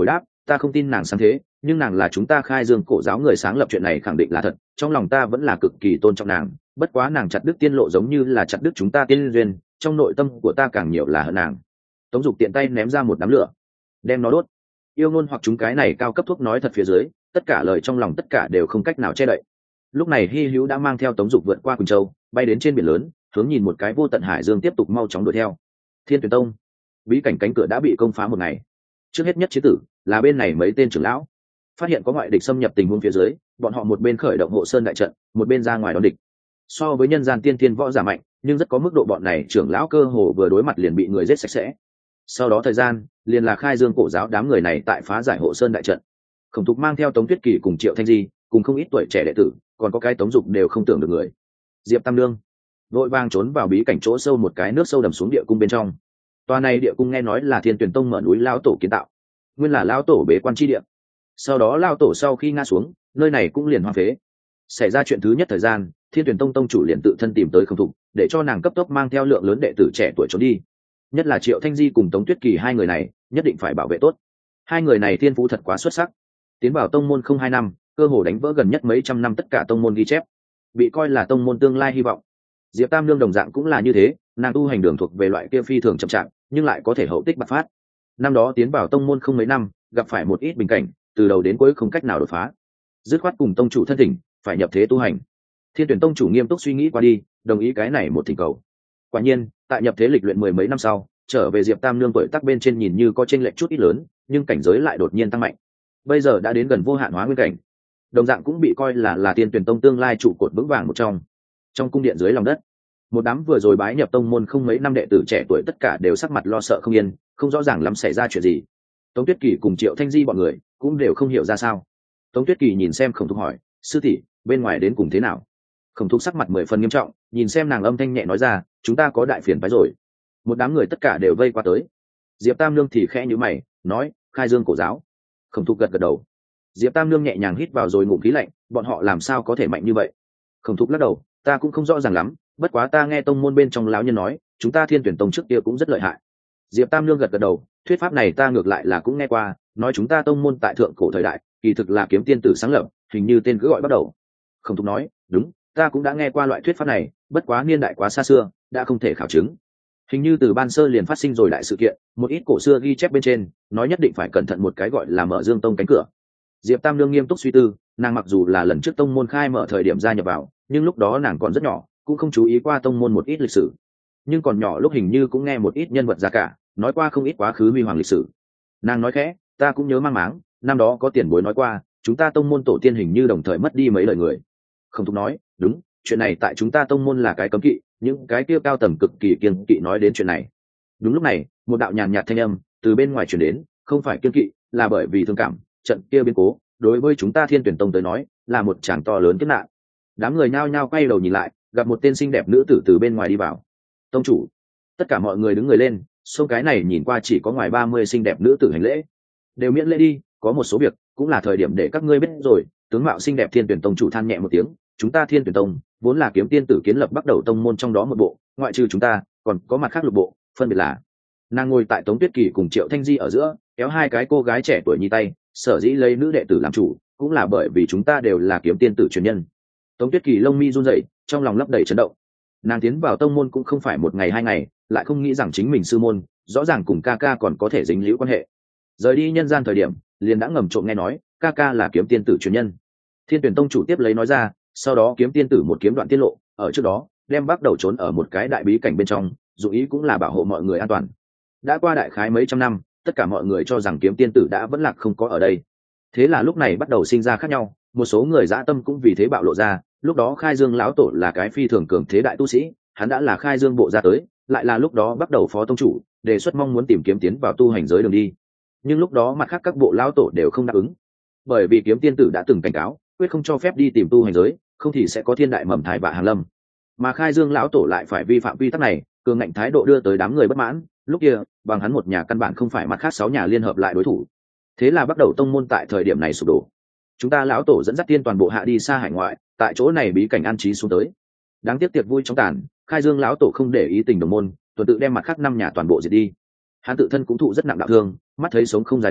ta không tin nàng sáng thế, nhưng nàng là chúng ta Khai Dương cổ giáo người sáng lập, chuyện này khẳng định là thật, trong lòng ta vẫn là cực kỳ tôn trọng nàng, bất quá nàng chặt đứt tiên lộ giống như là chặt đứt chúng ta tiên duyên, trong nội tâm của ta càng nhiều là hận nàng. Tống Dục tiện tay ném ra một đám lửa, đem nó đốt. Yêu ngôn hoặc chúng cái này cao cấp thuốc nói thật phía dưới, tất cả lời trong lòng tất cả đều không cách nào che đậy. Lúc này Hy Hữu đã mang theo Tống Dục vượt qua Quỳnh Châu, bay đến trên biển lớn, hướng nhìn một cái vô tận hải dương tiếp tục mau chóng đuổi theo. Thiên Tuyển Tông bí cảnh cánh cửa đã bị công phá một ngày. Trước hết nhất chế tử là bên này mấy tên trưởng lão phát hiện có ngoại địch xâm nhập tình huống phía dưới, bọn họ một bên khởi động hộ sơn đại trận, một bên ra ngoài đón địch. So với nhân gian tiên thiên võ giả mạnh, nhưng rất có mức độ, bọn này trưởng lão cơ hồ vừa đối mặt liền bị người giết sạch sẽ. Sau đó thời gian liền là Khai Dương cổ giáo đám người này tại phá giải hộ sơn đại trận. Khổng Thục mang theo Tống Tuyết Kỳ cùng Triệu Thanh Di cùng không ít tuổi trẻ đệ tử, còn có cái Tống Dục đều không tưởng được người. Diệp Tam Nương vội vàng trốn vào bí cảnh chỗ sâu một cái nước sâu đầm xuống địa cung bên trong. Tòa này địa cung nghe nói là Thiên Tuyển Tông mở núi lão tổ kiến tạo, nguyên là lão tổ bế quan chi địa. Sau đó lão tổ sau khi ngã xuống, nơi này cũng liền hoang phế. Xảy ra chuyện thứ nhất thời gian, Thiên Tuyển Tông tông chủ liền tự thân tìm tới Khổng Thục, để cho nàng cấp tốc mang theo lượng lớn đệ tử trẻ tuổi trốn đi. Nhất là Triệu Thanh Di cùng Tống Tuyết Kỳ hai người này, nhất định phải bảo vệ tốt. Hai người này thiên phú thật quá xuất sắc, tiến vào tông môn không 2 năm, cơ hồ đánh vỡ gần nhất mấy trăm năm tất cả tông môn ghi chép, bị coi là tông môn tương lai hy vọng. Diệp Tam Nương đồng dạng cũng là như thế, nàng tu hành đường thuộc về loại kia phi thường chậm chạp, nhưng lại có thể hậu tích bạc phát. Năm đó tiến vào tông môn không mấy năm, gặp phải một ít bình cảnh, từ đầu đến cuối không cách nào đột phá, dứt khoát cùng tông chủ thân thỉnh phải nhập thế tu hành. Thiên Tuyển tông chủ nghiêm túc suy nghĩ qua đi, đồng ý cái này một thỉnh cầu. Quả nhiên tại nhập thế lịch luyện 10 mấy năm sau, trở về Diệp Tam Nương tuổi tác bên trên nhìn như có chênh lệch chút ít lớn, nhưng cảnh giới lại đột nhiên tăng mạnh, bây giờ đã đến gần vô hạn hóa nguyên cảnh, đồng dạng cũng bị coi là Thiên Tuyển tông tương lai trụ cột vững vàng một trong. Trong cung điện dưới lòng đất, một đám vừa rồi bái nhập tông môn không mấy năm đệ tử trẻ tuổi tất cả đều sắc mặt lo sợ không yên, không rõ ràng lắm xảy ra chuyện gì. Tống Tuyết Kỳ cùng Triệu Thanh Di bọn người cũng đều không hiểu ra sao. Tống Tuyết Kỳ nhìn xem Khổng Thục hỏi, sư tỷ, bên ngoài đến cùng thế nào? Khổng Thục sắc mặt 10 phần nghiêm trọng, nhìn xem nàng âm thanh nhẹ nói ra, chúng ta có đại phiền phái rồi. Một đám người tất cả đều vây qua tới. Diệp Tam Nương thì khẽ nhíu mày, nói, Khai Dương cổ giáo. Khổng Thục gật gật đầu. Diệp Tam Nương nhẹ nhàng hít vào rồi ngụm khí lạnh, bọn họ làm sao có thể mạnh như vậy? Khổng Thục lắc đầu, ta cũng không rõ ràng lắm, bất quá ta nghe tông môn bên trong lão nhân nói, chúng ta Thiên Tuyển tông trước kia cũng rất lợi hại. Diệp Tam Nương gật gật đầu, thuyết pháp này ta ngược lại là cũng nghe qua, nói chúng ta tông môn tại thượng cổ thời đại, kỳ thực là kiếm tiên tử sáng lập, hình như tên cứ gọi bắt đầu. Khổng Thục nói, đúng, ta cũng đã nghe qua loại thuyết pháp này, bất quá niên đại quá xa xưa, đã không thể khảo chứng. Hình như từ ban sơ liền phát sinh rồi đại sự kiện, một ít cổ xưa ghi chép bên trên nói nhất định phải cẩn thận một cái gọi là mở dương tông cánh cửa. Diệp Tam Nương nghiêm túc suy tư, nàng mặc dù là lần trước tông môn khai mở thời điểm gia nhập vào, nhưng lúc đó nàng còn rất nhỏ, cũng không chú ý qua tông môn một ít lịch sử, nhưng còn nhỏ lúc hình như cũng nghe một ít nhân vật ra cả nói qua không ít quá khứ huy hoàng lịch sử. Nàng nói khẽ, ta cũng nhớ mang máng, năm đó có tiền bối nói qua, chúng ta tông môn tổ tiên hình như đồng thời mất đi mấy lời người. Khổng Thục nói, đúng, chuyện này tại chúng ta tông môn là cái cấm kỵ, những cái kia cao tầng cực kỳ kiêng kỵ nói đến chuyện này. Đúng lúc này, một đạo nhàn nhạt thanh âm từ bên ngoài truyền đến, không phải kiêng kỵ, là bởi vì thương cảm, trận kia biến cố đối với chúng ta Thiên Tuyển tông tới nói là một tràng to lớn kiếp nạn. Đám người nhao nhao quay đầu nhìn lại, gặp một tên xinh đẹp nữ tử từ bên ngoài đi vào. Tông chủ! Tất cả mọi người đứng người lên, xông cái này nhìn qua chỉ có ngoài 30 xinh đẹp nữ tử hành lễ. Đều miễn lễ đi, có một số việc cũng là thời điểm để các ngươi biết rồi. Tướng mạo xinh đẹp Thiên Tuyển tông chủ than nhẹ một tiếng, chúng ta Thiên Tuyển tông vốn là kiếm tiên tử kiến lập bắt đầu tông môn trong đó một bộ, ngoại trừ chúng ta còn có mặt khác lục bộ, phân biệt là. Nàng ngồi tại Tống Tuyết Kỳ cùng Triệu Thanh Di ở giữa, kéo hai cái cô gái trẻ tuổi nhi tay, sở dĩ lấy nữ đệ tử làm chủ cũng là bởi vì chúng ta đều là kiếm tiên tử truyền nhân. Tống Tuyết Kỳ lông mi run rẩy, trong lòng lấp đầy chấn động. Nàng tiến vào tông môn cũng không phải một ngày hai ngày, lại không nghĩ rằng chính mình sư môn rõ ràng cùng ca ca còn có thể dính líu quan hệ. Rời đi nhân gian thời điểm liền đã ngầm trộm nghe nói ca ca là kiếm tiên tử truyền nhân. Thiên Tuyển tông chủ tiếp lấy nói ra, sau đó kiếm tiên tử một kiếm đoạn tiết lộ, ở trước đó đem bắt đầu trốn ở một cái đại bí cảnh bên trong, dụng ý cũng là bảo hộ mọi người an toàn. Đã qua đại khái mấy trăm năm, tất cả mọi người cho rằng kiếm tiên tử đã vẫn lạc không có ở đây. Thế là lúc này bắt đầu sinh ra khác nhau, một số người dã tâm cũng vì thế bạo lộ ra. Lúc đó Khai Dương lão tổ là cái phi thường cường thế đại tu sĩ, hắn đã là Khai Dương bộ ra tới, lại là lúc đó bắt đầu phó tông chủ, đề xuất mong muốn tìm kiếm tiến vào tu hành giới đường đi. Nhưng lúc đó mặt khác các bộ lão tổ đều không đáp ứng, bởi vì kiếm tiên tử đã từng cảnh cáo, quyết không cho phép đi tìm tu hành giới, không thì sẽ có thiên đại mầm thai vạ hàng lâm. Mà Khai Dương lão tổ lại phải vi phạm quy tắc này, cường ngạnh thái độ đưa tới đám người bất mãn. Lúc kia bằng hắn một nhà căn bản không phải mặt khác 6 nhà liên hợp lại đối thủ. Thế là bắt đầu tông môn tại thời điểm này sụp đổ. Chúng ta lão tổ dẫn dắt tiên toàn bộ hạ đi xa hải ngoại, tại chỗ này bí cảnh an trí xuống tới. Đáng tiếc tiệc vui trong tàn, Khai Dương lão tổ không để ý tình đồng môn, tuần tự đem mặt khác 5 nhà toàn bộ diệt đi. Hắn tự thân cũng thụ rất nặng đạo thương, mắt thấy sống không dài lâu,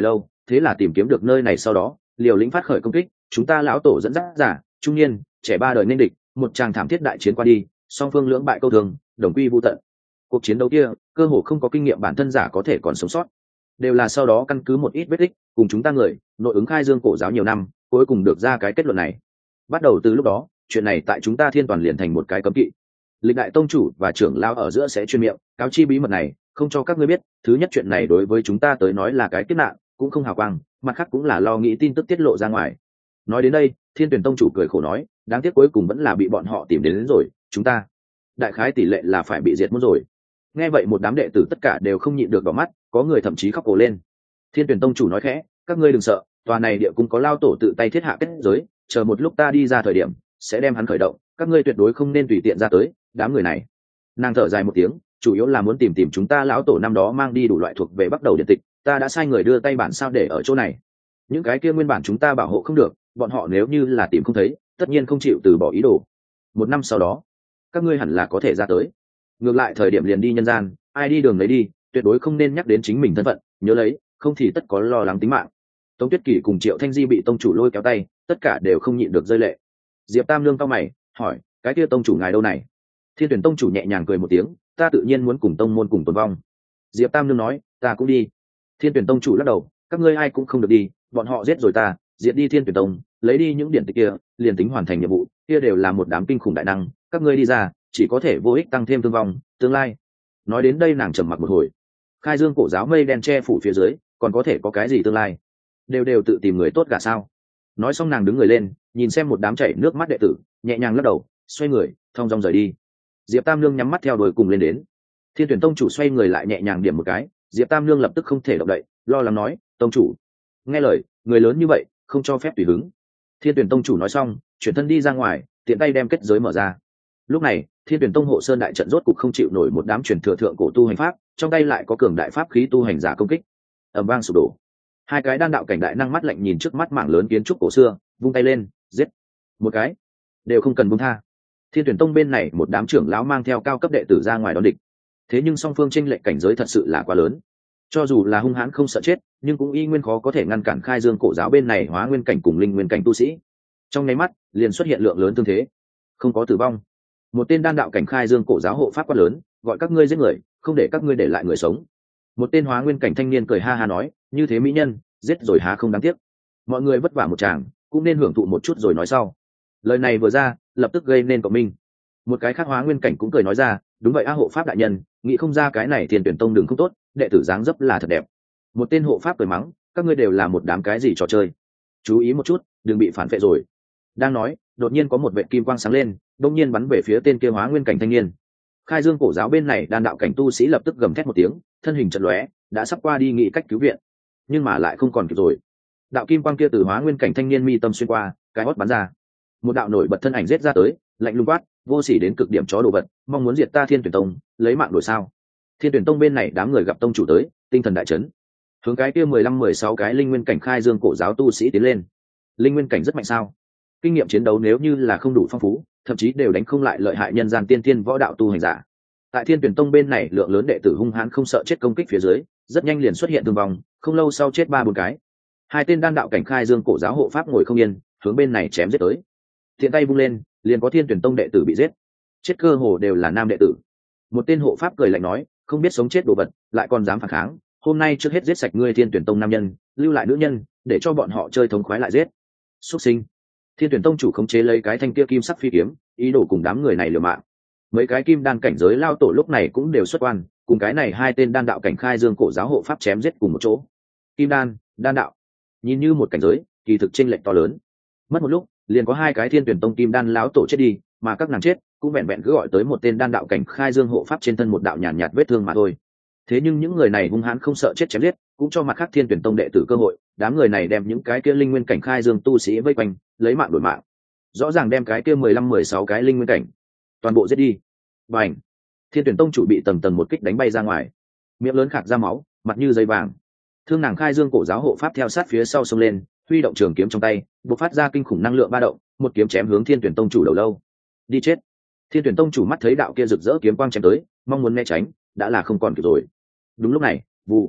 thế là tìm kiếm được nơi này sau đó liều lĩnh phát khởi công kích. Chúng ta lão tổ dẫn dắt giả trung niên trẻ ba đời nên địch, một tràng thảm thiết đại chiến qua đi, song phương lưỡng bại câu thường, đồng quy vu tận. Cuộc chiến đấu kia cơ hồ không có kinh nghiệm bản thân giả có thể còn sống sót, đều là sau đó căn cứ một ít vết tích cùng chúng ta người nội ứng khai dương cổ giáo nhiều năm, cuối cùng được ra cái kết luận này. Bắt đầu từ lúc đó, chuyện này tại chúng ta Thiên Toàn liền thành một cái cấm kỵ. Lịch đại tông chủ và trưởng lão ở giữa sẽ chuyên miệng cáo chi bí mật này, không cho các ngươi biết. Thứ nhất, chuyện này đối với chúng ta tới nói là cái kiếp nạn, cũng không hào quang, mặt khác cũng là lo nghĩ tin tức tiết lộ ra ngoài. Nói đến đây, Thiên Tuyển tông chủ cười khổ nói, đáng tiếc cuối cùng vẫn là bị bọn họ tìm đến rồi, chúng ta đại khái tỷ lệ là phải bị diệt mất rồi. Nghe vậy một đám đệ tử tất cả đều không nhịn được đỏ mắt, có người thậm chí khóc ồ lên. Thiên Tuyển tông chủ nói khẽ, các ngươi đừng sợ, tòa này địa cung có lao tổ tự tay thiết hạ kết giới, chờ một lúc ta đi ra thời điểm sẽ đem hắn khởi động, các ngươi tuyệt đối không nên tùy tiện ra tới. Đám người này, nàng thở dài một tiếng, chủ yếu là muốn tìm chúng ta lão tổ năm đó mang đi đủ loại thuộc về bắt đầu điện tịch, ta đã sai người đưa tay bản sao để ở chỗ này. Những cái kia nguyên bản chúng ta bảo hộ không được, bọn họ nếu như là tìm không thấy, tất nhiên không chịu từ bỏ ý đồ. Một năm sau đó, các ngươi hẳn là có thể ra tới. Ngược lại thời điểm liền đi nhân gian, ai đi đường lấy đi, tuyệt đối không nên nhắc đến chính mình thân phận, nhớ lấy, không thì tất có lo lắng tính mạng. Tống Tuyết Kỳ cùng Triệu Thanh Di bị tông chủ lôi kéo tay, tất cả đều không nhịn được rơi lệ. Diệp Tam Nương cau mày hỏi, cái kia tông chủ ngài đâu này? Thiên Tuyển tông chủ nhẹ nhàng cười một tiếng, ta tự nhiên muốn cùng tông môn cùng tồn vong. Diệp Tam Nương nói, ta cũng đi. Thiên Tuyển tông chủ lắc đầu, các ngươi ai cũng không được đi, bọn họ giết rồi ta, diệt đi Thiên Tuyển tông, lấy đi những điển tịch kia, liền tính hoàn thành nhiệm vụ, kia đều là một đám kinh khủng đại năng, các ngươi đi ra, chỉ có thể vô ích tăng thêm thương vong, tương lai. Nói đến đây nàng trầm mặc một hồi. Khai Dương cổ giáo mây đen che phủ phía dưới, còn có thể có cái gì tương lai? Đều tự tìm người tốt cả sao? Nói xong nàng đứng người lên, nhìn xem một đám chảy nước mắt đệ tử, nhẹ nhàng lắc đầu, xoay người thong dong rời đi. Diệp Tam Nương nhắm mắt theo đuổi cùng lên đến. Thiên Tuyển tông chủ xoay người lại nhẹ nhàng điểm một cái, Diệp Tam Nương lập tức không thể động đậy, lo lắng nói, tông chủ nghe lời, người lớn như vậy không cho phép tùy hứng. Thiên Tuyển tông chủ nói xong, chuyển thân đi ra ngoài, tiện tay đem kết giới mở ra. Lúc này Thiên Tuyển tông hộ sơn đại trận rốt cục không chịu nổi một đám truyền thừa thượng cổ tu hành pháp, trong tay lại có cường đại pháp khí tu hành giả công kích, ầm vang sụp đổ. Hai cái đan đạo cảnh đại năng mắt lạnh nhìn trước mắt mảng lớn kiến trúc cổ xưa, vung tay lên, giết. Một cái đều không cần buông tha. Thiên Tuyển tông bên này một đám trưởng lão mang theo cao cấp đệ tử ra ngoài đón địch. Thế nhưng song phương chênh lệch cảnh giới thật sự là quá lớn. Cho dù là hung hãn không sợ chết, nhưng cũng y nguyên khó có thể ngăn cản Khai Dương cổ giáo bên này hóa nguyên cảnh cùng linh nguyên cảnh tu sĩ. Trong nháy mắt, liền xuất hiện lượng lớn thương thế. Không có tử vong. Một tên đan đạo cảnh Khai Dương cổ giáo hộ pháp quá lớn, gọi các ngươi giết người, không để các ngươi để lại người sống. Một tên hóa nguyên cảnh thanh niên cười ha ha nói, như thế mỹ nhân, giết rồi há không đáng tiếc. Mọi người vất vả một tràng, cũng nên hưởng thụ một chút rồi nói sau. Lời này vừa ra, lập tức gây nên cộng minh. Một cái khác hóa nguyên cảnh cũng cười nói ra, đúng vậy á hộ pháp đại nhân, nghĩ không ra cái này Thiên Tuyển tông đừng không tốt, đệ tử dáng dấp là thật đẹp. Một tên hộ pháp cười mắng, các ngươi đều là một đám cái gì trò chơi, chú ý một chút, đừng bị phản vệ rồi. Đang nói, đột nhiên có một vệ kim quang sáng lên, đột nhiên bắn về phía tên kia hóa nguyên cảnh thanh niên. Khai Dương cổ giáo bên này đan đạo cảnh tu sĩ lập tức gầm thét một tiếng, thân hình chợt lóe, đã sắp qua đi nghĩ cách cứu viện, nhưng mà lại không còn kịp rồi. Đạo kim quang kia từ hóa nguyên cảnh thanh niên mi tâm xuyên qua, cái hót bắn ra, một đạo nổi bật thân ảnh giết ra tới, lạnh lùng quát, vô sỉ đến cực điểm chó đồ vật, mong muốn diệt ta Thiên Tuyển tông, lấy mạng đổi sao? Thiên Tuyển tông bên này đám người gặp tông chủ tới, tinh thần đại chấn, hướng cái kia 15-16 cái linh nguyên cảnh Khai Dương cổ giáo tu sĩ tiến lên. Linh nguyên cảnh rất mạnh sao? Kinh nghiệm chiến đấu nếu như là không đủ phong phú, thậm chí đều đánh không lại lợi hại nhân gian tiên tiên võ đạo tu hành giả. Tại Thiên Tuyển tông bên này lượng lớn đệ tử hung hãn không sợ chết công kích phía dưới, rất nhanh liền xuất hiện thương vong, không lâu sau chết 3-4 cái. Hai tên đan đạo cảnh Khai Dương cổ giáo hộ pháp ngồi không yên, hướng bên này chém giết tới. Thiện tay vung lên, liền có Thiên Tuyển tông đệ tử bị giết, chết cơ hồ đều là nam đệ tử. Một tên hộ pháp cười lạnh nói, không biết sống chết đồ vật, lại còn dám phản kháng, hôm nay trước hết giết sạch ngươi Thiên Tuyển tông nam nhân, lưu lại nữ nhân, để cho bọn họ chơi thống khoái lại giết. Xuất sinh. Thiên Tuyển tông chủ khống chế lấy cái thanh kia kim sắc phi kiếm, ý đồ cùng đám người này liều mạng. Mấy cái kim đan cảnh giới lao tổ lúc này cũng đều xuất quan, cùng cái này hai tên đan đạo cảnh Khai Dương cổ giáo hộ pháp chém giết cùng một chỗ. Kim đan, đan đạo, nhìn như một cảnh giới, kỳ thực chênh lệch to lớn. Mất một lúc, liền có hai cái Thiên Tuyển tông kim đan lão tổ chết đi, mà các nàng chết cũng vẹn vẹn cứ gọi tới một tên đan đạo cảnh Khai Dương hộ pháp trên thân một đạo nhàn nhạt vết thương mà thôi. Thế nhưng những người này hung hãn không sợ chết chém giết, cũng cho mặt khác Thiên Tuyển tông đệ tử cơ hội, đám người này đem những cái kia linh nguyên cảnh Khai Dương tu sĩ vây quanh, lấy mạng đổi mạng. Rõ ràng đem cái kia 15-16 cái linh nguyên cảnh toàn bộ giết đi. Bành! Thiên Tuyển tông chủ bị tầng tầng một kích đánh bay ra ngoài, miệng lớn khạc ra máu, mặt như giấy vàng. Thương nàng Khai Dương cổ giáo hộ pháp theo sát phía sau xông lên, huy động trường kiếm trong tay, bộc phát ra kinh khủng năng lượng ba động, một kiếm chém hướng Thiên Tuyển tông chủ đầu lâu. Đi chết! Thiên Tuyển tông chủ mắt thấy đạo kia rực rỡ kiếm quang chém tới, mong muốn né tránh, đã là không còn kịp rồi. Đúng lúc này, vụ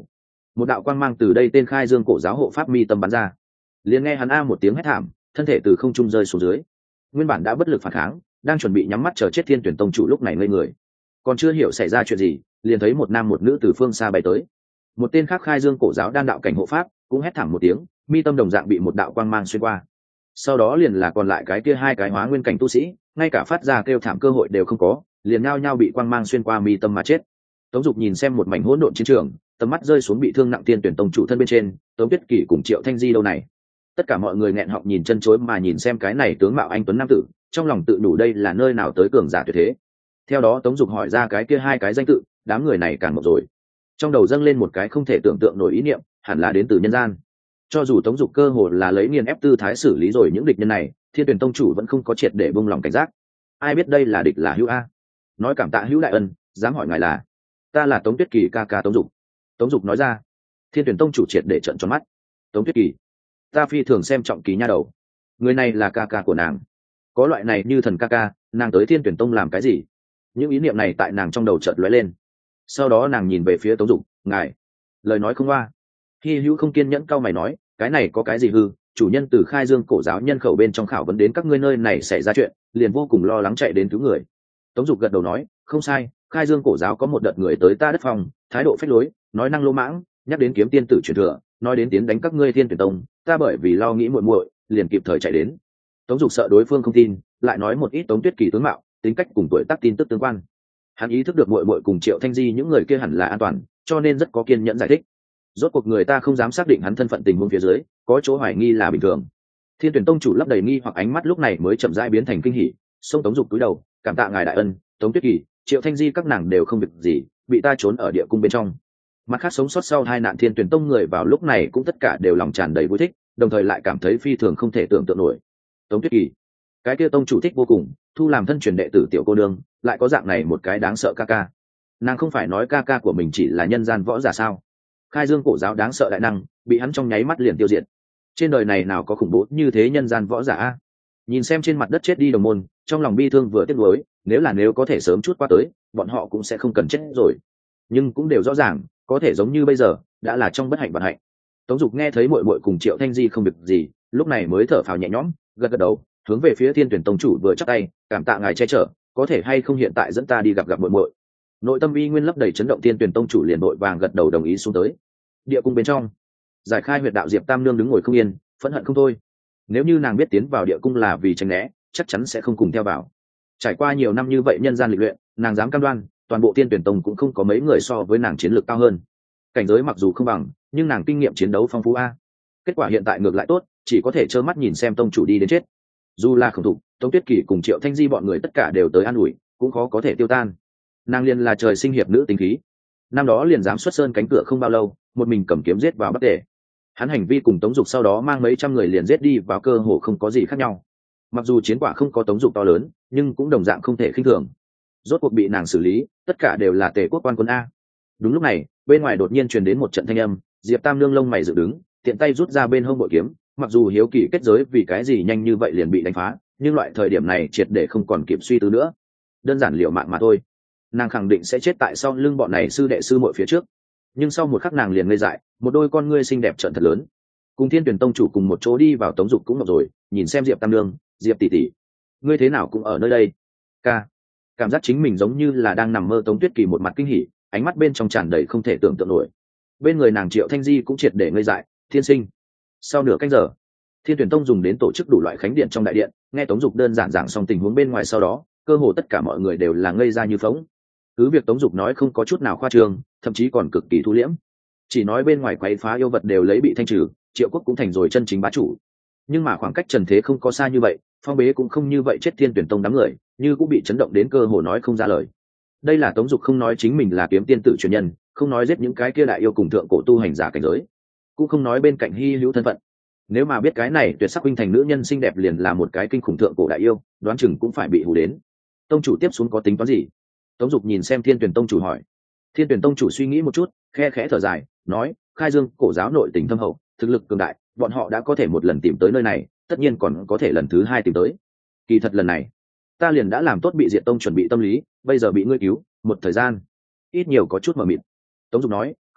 một đạo quang mang từ đây tên khai dương cổ giáo hộ pháp mi tâm bắn ra, liền nghe hắn a một tiếng hét thảm, thân thể từ không trung rơi xuống dưới. Nguyên bản đã bất lực phản kháng, đang chuẩn bị nhắm mắt chờ chết Thiên Tuyển tông chủ lúc này ngây người, còn chưa hiểu xảy ra chuyện gì, liền thấy một nam một nữ từ phương xa bay tới. Một tên khác khai dương cổ giáo đan đạo cảnh hộ pháp cũng hét thảm một tiếng, mi tâm đồng dạng bị một đạo quang mang xuyên qua. Sau đó liền là còn lại cái kia hai cái hóa nguyên cảnh tu sĩ, ngay cả phát ra kêu thảm cơ hội đều không có, liền nhao nhao bị quang mang xuyên qua mi tâm mà chết. Tống Dục nhìn xem một mảnh hỗn độn chiến trường, tầm mắt rơi xuống bị thương nặng Thiên Tuyển tông chủ thân bên trên, Tống Tuyết Kỳ cùng Triệu Thanh Di đâu này. Tất cả mọi người nghẹn họng nhìn chân chối mà nhìn xem cái này tướng mạo anh tuấn nam tử, trong lòng tự đủ đây là nơi nào tới cường giả tuyệt thế. Theo đó Tống Dục hỏi ra cái kia hai cái danh tự, đám người này càng ngộp rồi, trong đầu dâng lên một cái không thể tưởng tượng nổi ý niệm, hẳn là đến từ nhân gian. Cho dù Tống Dục cơ hồ là lấy nghiền ép tư thái xử lý rồi những địch nhân này, Thiên Tuyển tông chủ vẫn không có triệt để buông lòng cảnh giác. Ai biết đây là địch là hữu a? Nói cảm tạ hữu đại ân, dám hỏi ngài là? Ta là Tống Tuyết Kỳ ca ca Tống Dục. Tống Dục nói ra. Thiên Tuyển tông chủ triệt để trợn tròn mắt. Tống Tuyết Kỳ, ta phi thường xem trọng Kỳ nha đầu, người này là ca ca của nàng, có loại này như thần ca ca, nàng tới Thiên Tuyển tông làm cái gì? Những ý niệm này tại nàng trong đầu chợt lóe lên. Sau đó nàng nhìn về phía Tống Dục, ngài lời nói không qua. Hi Hữu không kiên nhẫn cau mày nói, cái này có cái gì hư? Chủ nhân từ khai dương cổ giáo nhân khẩu bên trong khảo vấn đến các ngươi nơi này xảy ra chuyện, liền vô cùng lo lắng chạy đến cứu người. Tống Dục gật đầu nói, không sai, khai dương cổ giáo có một đợt người tới ta đất phòng, thái độ phách lối, nói năng lỗ mãng, nhắc đến kiếm tiên tử truyền thừa, nói đến tiến đánh các ngươi Thiên Tuyển tông, ta bởi vì lo nghĩ muội muội, liền kịp thời chạy đến. Tống Dục sợ đối phương không tin, lại nói một ít Tống Tuyết Kỳ tướng mạo, tính cách cùng tuổi tác tin tức tương quan. Hắn ý thức được muội muội cùng Triệu Thanh Di những người kia hẳn là an toàn, cho nên rất có kiên nhẫn giải thích. Rốt cuộc người ta không dám xác định hắn thân phận tình huống phía dưới, có chỗ hoài nghi là bình thường. Thiên Tuyển tông chủ lấp đầy nghi hoặc ánh mắt lúc này mới chậm rãi biến thành kinh hỉ, xông Tống Dục cúi đầu, cảm tạ ngài đại ân, Tống Tuyết Kỳ, Triệu Thanh Di các nàng đều không việc gì, bị ta trốn ở địa cung bên trong. Mặt khác sống sót sau hai nạn Thiên Tuyển tông người vào lúc này cũng tất cả đều lòng tràn đầy vui thích, đồng thời lại cảm thấy phi thường không thể tưởng tượng nổi. Tống Tuyết Kỳ, cái kia tông chủ thích vô cùng, thu làm thân truyền đệ tử tiểu cô nương, lại có dạng này một cái đáng sợ ca ca. Nàng không phải nói ca ca của mình chỉ là nhân gian võ giả sao? Khai dương cổ giáo đáng sợ đại năng, bị hắn trong nháy mắt liền tiêu diệt. Trên đời này nào có khủng bố như thế nhân gian võ giả a? Nhìn xem trên mặt đất chết đi đồng môn, trong lòng bi thương vừa tiếc nuối, nếu có thể sớm chút qua tới, bọn họ cũng sẽ không cần chết rồi. Nhưng cũng đều rõ ràng, có thể giống như bây giờ, đã là trong bất hạnh vận hạnh. Tống Dục nghe thấy muội muội cùng Triệu Thanh Di không việc gì, lúc này mới thở phào nhẹ nhõm, gật gật đầu, hướng về phía Thiên Tuyển tông chủ vừa chắp tay, cảm tạ ngài che chở, có thể hay không hiện tại dẫn ta đi gặp muội muội. Nội tâm uy nguyên lấp đầy chấn động, Thiên Tuyển tông chủ liền vội vàng gật đầu đồng ý xuống tới. Địa cung bên trong, giải khai huyệt đạo Diệp Tam Nương đứng ngồi không yên, phẫn hận không thôi. Nếu như nàng biết tiến vào địa cung là vì tránh né, chắc chắn sẽ không cùng theo vào. Trải qua nhiều năm như vậy nhân gian lịch luyện, nàng dám cam đoan, toàn bộ Thiên Tuyển tông cũng không có mấy người so với nàng chiến lược cao hơn. Cảnh giới mặc dù không bằng, nhưng nàng kinh nghiệm chiến đấu phong phú a. Kết quả hiện tại ngược lại tốt, chỉ có thể trơ mắt nhìn xem tông chủ đi đến chết. Dù là khổng thục, Tống Tuyết Kỳ cùng Triệu Thanh Di bọn người tất cả đều tới an ủi, cũng khó có thể tiêu tan. Nàng liền là trời sinh hiệp nữ tính khí, năm đó liền dám xuất sơn cánh cửa không bao lâu, một mình cầm kiếm giết vào Bắc Tề. Hắn hành vi cùng Tống Dục sau đó mang mấy trăm người liền giết đi vào cơ hồ không có gì khác nhau. Mặc dù chiến quả không có Tống Dục to lớn, nhưng cũng đồng dạng không thể khinh thường. Rốt cuộc bị nàng xử lý, tất cả đều là Tề quốc quan quân a. Đúng lúc này, bên ngoài đột nhiên truyền đến một trận thanh âm, Diệp Tam Nương lông mày dựng đứng, tiện tay rút ra bên hông bội kiếm, mặc dù hiếu kỳ kết giới vì cái gì nhanh như vậy liền bị đánh phá, nhưng loại thời điểm này triệt để không còn kịp suy tư nữa, đơn giản liều mạng mà thôi. Nàng khẳng định sẽ chết tại sau lưng bọn này sư đệ sư muội phía trước. Nhưng sau một khắc nàng liền ngây dại, một đôi con ngươi xinh đẹp trợn thật lớn. Cùng Thiên Tuyển tông chủ cùng một chỗ đi vào Tống Dục cũng ngập rồi, nhìn xem Diệp Tam Nương, Diệp tỷ tỷ, ngươi thế nào cũng ở nơi đây? Ca, cảm giác chính mình giống như là đang nằm mơ. Tống Tuyết Kỳ một mặt kinh hỉ, ánh mắt bên trong tràn đầy không thể tưởng tượng nổi. Bên người nàng Triệu Thanh Di cũng triệt để ngây dại, thiên sinh. Sau nửa canh giờ, Thiên Tuyển tông dùng đến tổ chức đủ loại khánh điện trong đại điện, nghe Tống Dục đơn giản giảng xong tình huống bên ngoài sau đó, cơ hồ tất cả mọi người đều là ngây ra như phỗng. Cứ việc Tống Dục nói không có chút nào khoa trương, thậm chí còn cực kỳ thu liễm, chỉ nói bên ngoài quấy phá yêu vật đều lấy bị thanh trừ, Triệu quốc cũng thành rồi chân chính bá chủ. Nhưng mà khoảng cách trần thế không có xa như vậy, phong bế cũng không như vậy, chết Thiên Tuyển tông đám người như cũng bị chấn động đến cơ hồ nói không ra lời. Đây là Tống Dục không nói chính mình là kiếm tiên tử truyền nhân, không nói giết những cái kia đại yêu cùng thượng cổ tu hành giả cảnh giới, cũng không nói bên cạnh hy hữu thân phận. Nếu mà biết cái này tuyệt sắc huynh thành nữ nhân xinh đẹp liền là một cái kinh khủng thượng cổ đại yêu, đoán chừng cũng phải bị hù đến. Tông chủ tiếp xuống có tính toán gì? Tống Dục nhìn xem Thiên Tuyển tông chủ hỏi. Thiên Tuyển tông chủ suy nghĩ một chút, khe khẽ thở dài, nói, khai dương cổ giáo nội tình thâm hậu, thực lực cường đại, bọn họ đã có thể một lần tìm tới nơi này, tất nhiên còn có thể lần thứ hai tìm tới. Kỳ thật lần này ta liền đã làm tốt bị diệt tông chuẩn bị tâm lý, bây giờ bị ngươi cứu, một thời gian ít nhiều có chút mờ mịt. Tống Dục nói,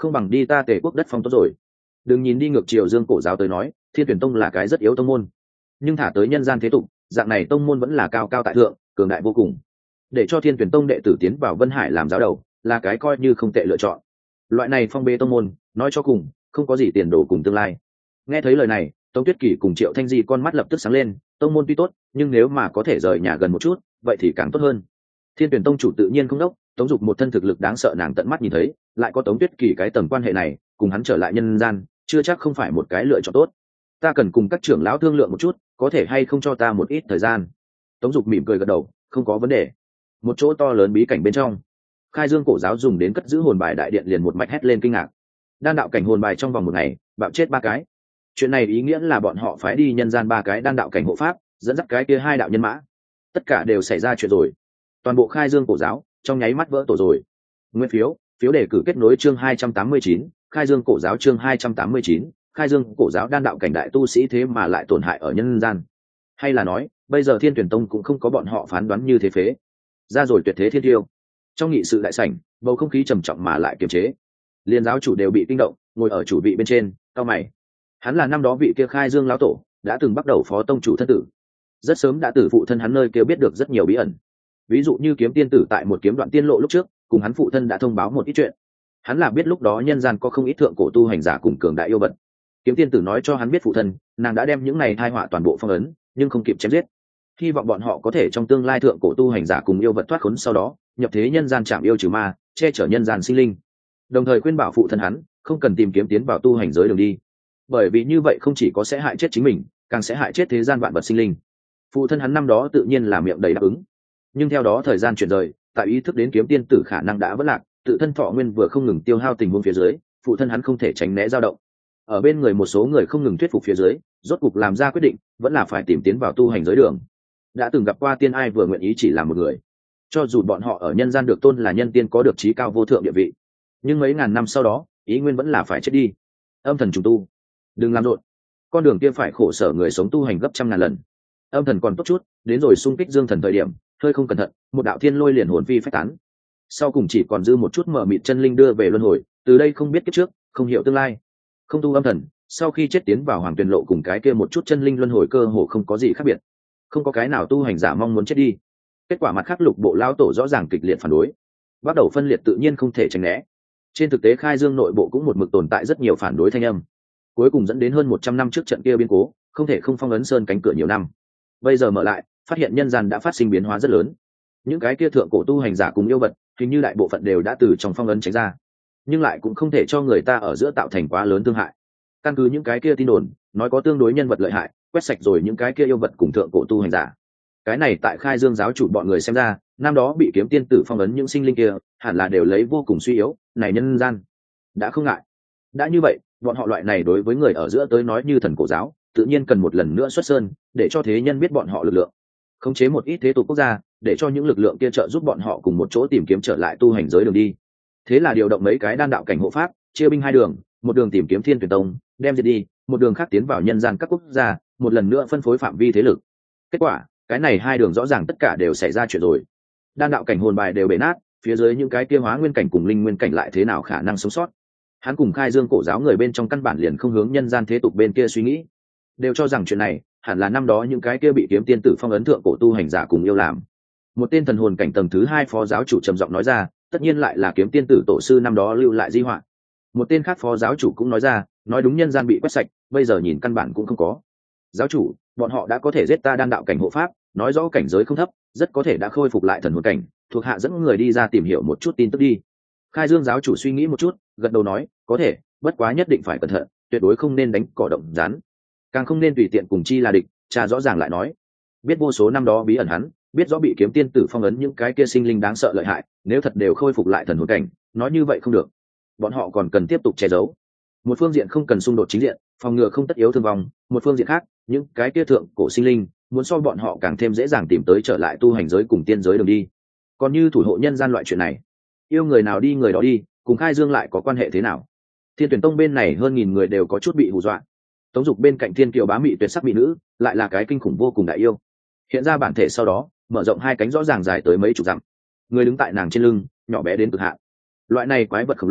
không bằng đi ta Tề quốc đất phong tốt rồi. Đừng nhìn đi ngược chiều Dương Cổ giáo tới nói Thiên Tuyển Tông là cái rất yếu tông môn, nhưng thả tới nhân gian thế tục, dạng này tông môn vẫn là cao cao tại thượng, cường đại vô cùng. Để cho Thiên Tuyển Tông đệ tử tiến vào Vân Hải làm giáo đầu là cái coi như không tệ lựa chọn. Loại này phong bê tông môn nói cho cùng không có gì tiền đồ cùng tương lai. Nghe thấy lời này, Tống Tuyết Kỳ cùng Triệu Thanh Di con mắt lập tức sáng lên. Tông môn tuy tốt, nhưng nếu mà có thể rời nhà gần một chút vậy thì càng tốt hơn. Thiên Tuyển Tông chủ tự nhiên không đốc, Tống Dục một thân thực lực đáng sợ nàng tận mắt nhìn thấy, lại có Tống Tuyết Kỳ cái tầng quan hệ này, cùng hắn trở lại nhân gian chưa chắc không phải một cái lựa chọn tốt. Ta cần cùng các trưởng lão thương lượng một chút, có thể hay không cho ta một ít thời gian. Tống Dục mỉm cười gật đầu, không có vấn đề. Một chỗ to lớn bí cảnh bên trong, Khai Dương cổ giáo dùng đến cất giữ hồn bài đại điện liền một mạch hét lên kinh ngạc. Đan đạo cảnh hồn bài trong vòng một ngày bạo chết 3 cái. Chuyện này ý nghĩa là bọn họ phái đi nhân gian 3 cái đan đạo cảnh hộ pháp, dẫn dắt cái kia 2 đạo nhân mã, tất cả đều xảy ra chuyện rồi. Toàn bộ Khai Dương cổ giáo trong nháy mắt vỡ tổ rồi. Nguyên phiếu đề cử kết nối chương 289, Khai Dương cổ giáo chương 289, Khai Dương cổ giáo đan đạo cảnh đại tu sĩ thế mà lại tổn hại ở nhân gian. Hay là nói, bây giờ Thiên Tuyển Tông cũng không có bọn họ phán đoán như thế phế. Ra rồi tuyệt thế thiên tiêu. Trong nghị sự đại sảnh, bầu không khí trầm trọng mà lại kiềm chế. Liên giáo chủ đều bị kinh động, ngồi ở chủ vị bên trên, cau mày. Hắn là năm đó vị kia Khai Dương lão tổ, đã từng bắt đầu phó tông chủ thân tử. Rất sớm đã từ phụ thân hắn nơi kia biết được rất nhiều bí ẩn. Ví dụ như kiếm tiên tử tại một kiếm đoạn tiên lộ lúc trước, cùng hắn phụ thân đã thông báo một ít chuyện. Hắn là biết lúc đó nhân gian có không ít thượng cổ tu hành giả cùng cường đại yêu vật. Kiếm tiên tử nói cho hắn biết phụ thân, nàng đã đem những này tai họa toàn bộ phong ấn, nhưng không kịp chém giết. Hy vọng bọn họ có thể trong tương lai thượng cổ tu hành giả cùng yêu vật thoát khốn, sau đó nhập thế nhân gian chạm yêu trừ ma, che chở nhân gian sinh linh. Đồng thời khuyên bảo phụ thân hắn không cần tìm kiếm tiến vào tu hành giới đường đi, bởi vì như vậy không chỉ có sẽ hại chết chính mình, càng sẽ hại chết thế gian vạn vật sinh linh. Phụ thân hắn năm đó tự nhiên là miệng đầy đáp ứng, nhưng theo đó thời gian chuyển rời, tại ý thức đến kiếm tiên tử khả năng đã vỡ lạc, tự thân thọ nguyên vừa không ngừng tiêu hao tình huống phía dưới, phụ thân hắn không thể tránh né dao động. Ở bên người một số người không ngừng thuyết phục phía dưới, rốt cục làm ra quyết định, vẫn là phải tìm tiến vào tu hành giới đường. Đã từng gặp qua tiên ai vừa nguyện ý chỉ làm một người, cho dù bọn họ ở nhân gian được tôn là nhân tiên, có được trí cao vô thượng địa vị, nhưng mấy ngàn năm sau đó ý nguyên vẫn là phải chết đi. Âm thần trùng tu, đừng làm rộn, con đường kia phải khổ sở người sống tu hành gấp trăm ngàn lần. Âm thần còn tốt chút, đến rồi xung kích dương thần thời điểm hơi không cẩn thận, một đạo thiên lôi liền hồn phi phách tán, sau cùng chỉ còn dư một chút mờ mịt chân linh đưa về luân hồi, từ đây không biết kiếp trước, không hiểu tương lai. Không tu âm thần, sau khi chết tiến vào hoàng tuyền lộ cùng cái kia một chút chân linh luân hồi cơ hồ không có gì khác biệt, không có cái nào tu hành giả mong muốn chết đi. Kết quả mặt khác lục bộ lao tổ rõ ràng kịch liệt phản đối, bắt đầu phân liệt tự nhiên không thể tránh né. Trên thực tế Khai Dương nội bộ cũng một mực tồn tại rất nhiều phản đối thanh âm, cuối cùng dẫn đến hơn 100 năm trước trận kia biến cố, không thể không phong ấn sơn cánh cửa nhiều năm. Bây giờ mở lại, phát hiện nhân gian đã phát sinh biến hóa rất lớn. Những cái kia thượng cổ tu hành giả cùng yêu vật, hình như đại bộ phận đều đã từ trong phong ấn tránh ra, nhưng lại cũng không thể cho người ta ở giữa tạo thành quá lớn thương hại. Căn cứ những cái kia tin đồn, nói có tương đối nhân vật lợi hại, quét sạch rồi những cái kia yêu vật cùng thượng cổ tu hành giả. Cái này tại Khai Dương giáo chủ bọn người xem ra, năm đó bị kiếm tiên tử phong ấn những sinh linh kia, hẳn là đều lấy vô cùng suy yếu, này nhân gian đã không ngại. Đã như vậy, bọn họ loại này đối với người ở giữa tới nói như thần cổ giáo, tự nhiên cần một lần nữa xuất sơn, để cho thế nhân biết bọn họ lực lượng, khống chế một ít thế tục quốc gia, để cho những lực lượng kia trợ giúp bọn họ cùng một chỗ tìm kiếm trở lại tu hành giới đường đi. Thế là điều động mấy cái đan đạo cảnh hộ pháp, chia binh 2 đường, một đường tìm kiếm Thiên Tuyển Tông, đem diệt đi, một đường khác tiến vào nhân gian các quốc gia, một lần nữa phân phối phạm vi thế lực. Kết quả, cái này 2 đường rõ ràng tất cả đều xảy ra chuyện rồi. Đan đạo cảnh hồn bài đều bể nát, phía dưới những cái kia hóa nguyên cảnh cùng linh nguyên cảnh lại thế nào khả năng sống sót. Hắn cùng Khai Dương cổ giáo người bên trong căn bản liền không hướng nhân gian thế tục bên kia suy nghĩ, đều cho rằng chuyện này hẳn là năm đó những cái kia bị kiếm tiên tử phong ấn thượng cổ tu hành giả cùng yêu làm. Một tên thần hồn cảnh tầng thứ 2 phó giáo chủ trầm giọng nói ra, tất nhiên lại là kiếm tiên tử tổ sư năm đó lưu lại di họa. Một tên khác phó giáo chủ cũng nói ra, nói đúng, nhân gian bị quét sạch, bây giờ nhìn căn bản cũng không có. Giáo chủ, bọn họ đã có thể giết ta đan đạo cảnh hộ pháp, nói rõ cảnh giới không thấp, rất có thể đã khôi phục lại thần hồn cảnh, thuộc hạ dẫn người đi ra tìm hiểu một chút tin tức đi. Khai Dương giáo chủ suy nghĩ một chút, gật đầu nói, có thể, bất quá nhất định phải cẩn thận, tuyệt đối không nên đánh cỏ động rắn, càng không nên tùy tiện cùng chi là địch. Cha rõ ràng lại nói, biết vô số năm đó bí ẩn hắn, biết rõ bị kiếm tiên tử phong ấn những cái kia sinh linh đáng sợ lợi hại, nếu thật đều khôi phục lại thần hồn cảnh, nói như vậy không được, bọn họ còn cần tiếp tục che giấu. Một phương diện không cần xung đột chính diện, phòng ngừa không tất yếu thương vong, một phương diện khác, những cái kia thượng cổ sinh linh muốn so bọn họ càng thêm dễ dàng tìm tới trở lại tu hành giới cùng tiên giới đường đi. Còn như thủ hộ nhân gian loại chuyện này, yêu người nào đi người đó đi, cùng Khai Dương lại có quan hệ thế nào? Thiên Tuyển Tông bên này hơn 1000 người đều có chút bị hù dọa. Tống Dục bên cạnh Thiên Kiều bá mị tuyệt sắc mỹ nữ, lại là cái kinh khủng vô cùng đại yêu. Hiện ra bản thể sau đó, mở rộng 2 cánh rõ ràng dài tới mấy chục dặm. Người đứng tại nàng trên lưng, nhỏ bé đến cực hạn. Loại này quái vật khổng lồ,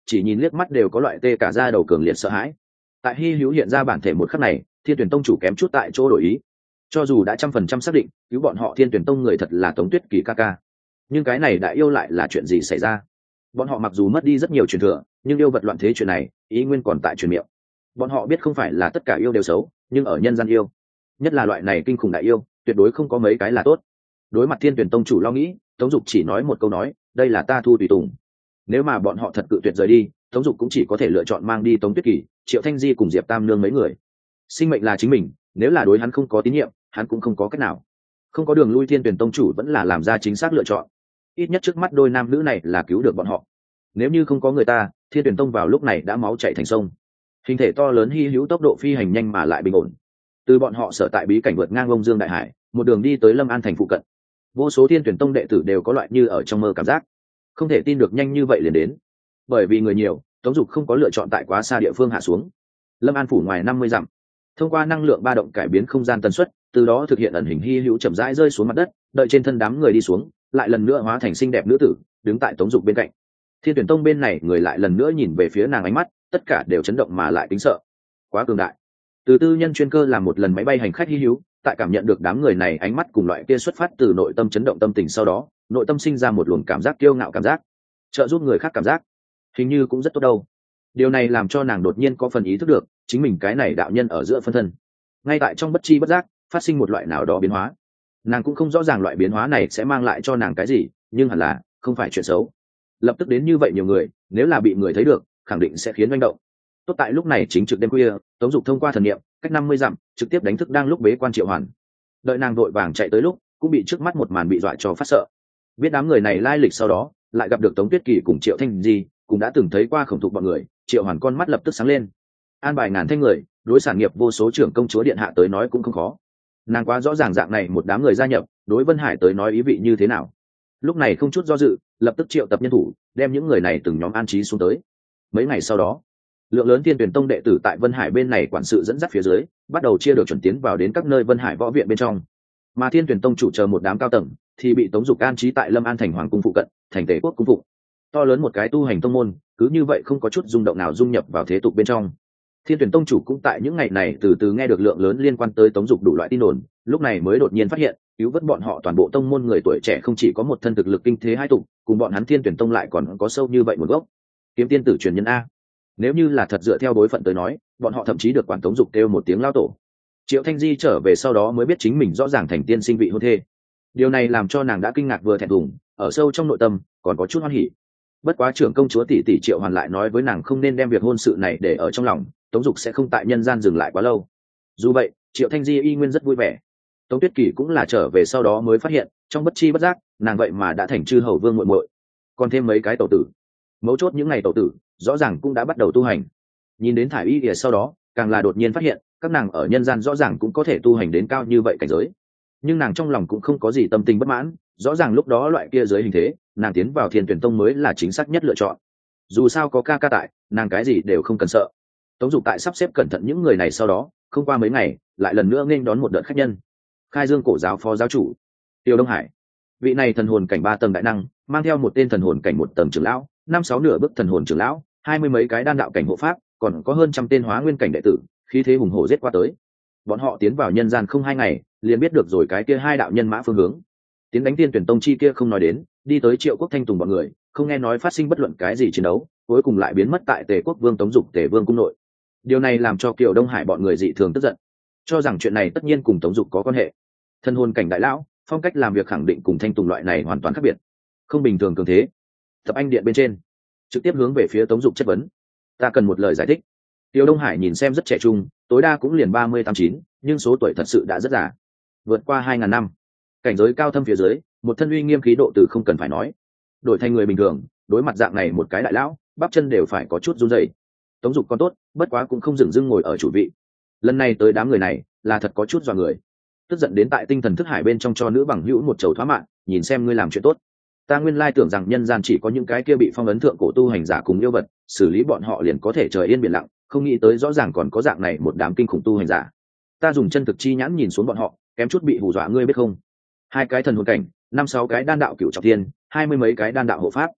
chỉ nhìn liếc mắt đều có loại tê cả da đầu cường liệt sợ hãi. Tại Hy Hữu hiện ra bản thể một khắc này, Thiên Tuyển Tông chủ kém chút tại chỗ đổi ý. Cho dù đã 100% xác định cứu bọn họ Thiên Tuyển Tông người thật là Tống Tuyết Kỳ ca ca, nhưng cái này đại yêu lại là chuyện gì xảy ra? Bọn họ mặc dù mất đi rất nhiều truyền thừa, nhưng yêu vật loạn thế chuyện này ý nguyên còn tại truyền miệng. Bọn họ biết không phải là tất cả yêu đều xấu, nhưng ở nhân gian yêu, nhất là loại này kinh khủng đại yêu, tuyệt đối không có mấy cái là tốt. Đối mặt Thiên Tuyển Tông chủ lo nghĩ, Tống Dục chỉ nói một câu nói, đây là ta thu tùy tùng. Nếu mà bọn họ thật cự tuyệt rời đi, Tống Dục cũng chỉ có thể lựa chọn mang đi Tống Tuyết Kỳ, Triệu Thanh Di cùng Diệp Tam Nương mấy người. Sinh mệnh là chính mình, nếu là đối hắn không có tín nhiệm, hắn cũng không có cách nào. Không có đường lui, Thiên Tuyển Tông chủ vẫn là làm ra chính xác lựa chọn. Ít nhất trước mắt đôi nam nữ này là cứu được bọn họ. Nếu như không có người ta, Thiên Tuyển Tông vào lúc này đã máu chảy thành sông. Hình thể to lớn Hy Hữu tốc độ phi hành nhanh mà lại bình ổn. Từ bọn họ sở tại bí cảnh vượt ngang Ông Dương đại hải, một đường đi tới Lâm An thành phụ cận. Vô số Thiên Tuyển Tông đệ tử đều có loại như ở trong mơ cảm giác, không thể tin được nhanh như vậy liền đến. Bởi vì người nhiều, Tống Dục không có lựa chọn tại quá xa địa phương hạ xuống. Lâm An phủ ngoài 50 dặm, thông qua năng lượng ba động cải biến không gian tần suất, từ đó thực hiện ẩn hình Hy Hữu chậm rãi rơi xuống mặt đất, đợi trên thân đám người đi xuống, lại lần nữa hóa thành xinh đẹp nữ tử, đứng tại Tống Dục bên cạnh. Thiên Tuyển Tông bên này người lại lần nữa nhìn về phía nàng, ánh mắt tất cả đều chấn động mà lại kính sợ. Quá cường đại. Từ tư nhân chuyên cơ làm một lần máy bay hành khách Hy Hữu, tại cảm nhận được đám người này ánh mắt cùng loại kia xuất phát từ nội tâm chấn động tâm tình sau đó, nội tâm sinh ra một luồng cảm giác kiêu ngạo, cảm giác trợ giúp người khác, cảm giác hình như cũng rất tốt đâu. Điều này làm cho nàng đột nhiên có phần ý thức được chính mình cái này đạo nhân ở giữa phân thân, ngay tại trong bất chi bất giác phát sinh một loại nào đó biến hóa. Nàng cũng không rõ ràng loại biến hóa này sẽ mang lại cho nàng cái gì, nhưng hẳn là không phải chuyện xấu. Lập tức đến như vậy nhiều người, nếu là bị người thấy được, khẳng định sẽ khiến manh động. Tốt tại lúc này chính trực đêm khuya, Tống Dục thông qua thần niệm, cách 50 dặm, trực tiếp đánh thức đang lúc bế quan Triệu Hoàn. Đợi nàng vội vàng chạy tới lúc, cũng bị trước mắt một màn bị dọa cho phát sợ. Biết đám người này lai lịch sau đó, lại gặp được Tống Tuyết Kỳ cùng Triệu Thanh Di, cũng đã từng thấy qua Khổng Thục bọn người, Triệu Hoàn con mắt lập tức sáng lên. An bài ngàn thanh người, đối sản nghiệp vô số trưởng công chúa điện hạ tới nói cũng không khó. Nàng quá rõ ràng dạng này một đám người gia nhập, đối Vân Hải tới nói ý vị như thế nào. Lúc này không chút do dự, lập tức triệu tập nhân thủ, đem những người này từng nhóm an trí xuống tới. Mấy ngày sau đó, lượng lớn Thiên Tuyển Tông đệ tử tại Vân Hải bên này quản sự dẫn dắt phía dưới, bắt đầu chia được chuẩn tiến vào đến các nơi Vân Hải võ viện bên trong. Mà Thiên Tuyển Tông chủ chờ một đám cao tầng thì bị Tống Dục an trí tại Lâm An thành hoàng cung phụ cận, thành Tề Quốc cung phụ. To lớn một cái tu hành tông môn, cứ như vậy không có chút rung động nào dung nhập vào thế tục bên trong. Thiên Tuyển Tông chủ cũng tại những ngày này từ từ nghe được lượng lớn liên quan tới Tống Dục đủ loại tin đồn, lúc này mới đột nhiên phát hiện, cứu vớt bọn họ toàn bộ tông môn người tuổi trẻ không chỉ có một thân thực lực kinh thế hai tụ, cùng bọn hắn Thiên Tuyển Tông lại còn có sâu như vậy một gốc. Kiếm tiên tử truyền nhân a. Nếu như là thật dựa theo bối phận tới nói, bọn họ thậm chí được quản Tống Dục kêu một tiếng lao tổ. Triệu Thanh Di trở về sau đó mới biết chính mình rõ ràng thành tiên sinh vị hôn thê. Điều này làm cho nàng đã kinh ngạc vừa thẹn thùng, ở sâu trong nội tâm còn có chút hoan hỉ. Bất quá trưởng công chúa tỷ tỷ Triệu Hoàn lại nói với nàng không nên đem việc hôn sự này để ở trong lòng, Tống Dục sẽ không tại nhân gian dừng lại quá lâu. Dù vậy, Triệu Thanh Di y nguyên rất vui vẻ. Tống Tuyết Kỳ cũng là trở về sau đó mới phát hiện, trong bất chi bất giác, nàng vậy mà đã thành chư hầu vương muội muội, còn thêm mấy cái tẩu tử. Mấu chốt những ngày tẩu tử, rõ ràng cũng đã bắt đầu tu hành. Nhìn đến thải y kìa sau đó, càng là đột nhiên phát hiện, các nàng ở nhân gian rõ ràng cũng có thể tu hành đến cao như vậy cảnh giới. Nhưng nàng trong lòng cũng không có gì tâm tình bất mãn, rõ ràng lúc đó loại kia giới hình thế, nàng tiến vào Thiên Tuyển Tông mới là chính xác nhất lựa chọn. Dù sao có ca ca tại, nàng cái gì đều không cần sợ. Tống Dục tại sắp xếp cẩn thận những người này sau đó, không qua mấy ngày, lại lần nữa nghênh đón một đợt khách nhân. Khai Dương cổ giáo phó giáo chủ Tiêu Đông Hải, vị này thần hồn cảnh 3 tầng đại năng, mang theo một tên thần hồn cảnh 1 tầng trưởng lão, 5-6 nửa bước thần hồn trưởng lão, 20 mấy cái đan đạo cảnh hộ pháp, còn có hơn trăm tên hóa nguyên cảnh đệ tử, khí thế hùng hổ giết qua tới. Bọn họ tiến vào nhân gian không 2 ngày, liền biết được rồi cái kia 2 đạo nhân mã phương hướng. Tiến đánh Thiên Tuyển Tông chi kia không nói đến, đi tới Triệu Quốc Thanh Tùng bọn người, không nghe nói phát sinh bất luận cái gì chiến đấu, cuối cùng lại biến mất tại Tề Quốc Vương Tống Dục Tề Vương cung nội. Điều này làm cho Kiều Đông Hải bọn người dị thường tức giận, cho rằng chuyện này tất nhiên cùng Tống Dục có quan hệ. Thần hồn cảnh đại lão, phong cách làm việc khẳng định cùng Thanh Tùng loại này hoàn toàn khác biệt, không bình thường cường thế. Tập Anh điện bên trên, trực tiếp hướng về phía Tống Dục chất vấn. Ta cần một lời giải thích. Tiêu Đông Hải nhìn xem rất trẻ trung, tối đa cũng liền 38-9, nhưng số tuổi thật sự đã rất già, vượt qua 2000 năm. Cảnh giới cao thâm phía dưới, một thân uy nghiêm khí độ từ không cần phải nói. Đổi thành người bình thường, đối mặt dạng này một cái đại lão, bắp chân đều phải có chút run rẩy. Tống Dục con tốt, bất quá cũng không dừng dưng ngồi ở chủ vị. Lần này tới đám người này, là thật có chút dọa người. Tức giận đến tại tinh thần thức hải bên trong cho nữ bằng hữu một chầu thoá mạng, nhìn xem ngươi làm chuyện tốt. Ta nguyên lai tưởng rằng nhân gian chỉ có những cái kia bị phong ấn thượng cổ tu hành giả cùng yêu vật, xử lý bọn họ liền có thể trời yên biển lặng, không nghĩ tới rõ ràng còn có dạng này một đám kinh khủng tu hành giả. Ta dùng chân thực chi nhãn nhìn xuống bọn họ, kém chút bị hù dọa, ngươi biết không? 2 cái thần hồn cảnh, 5-6 cái đan đạo cửu trọng thiên, 20 mấy cái đan đạo hộ pháp.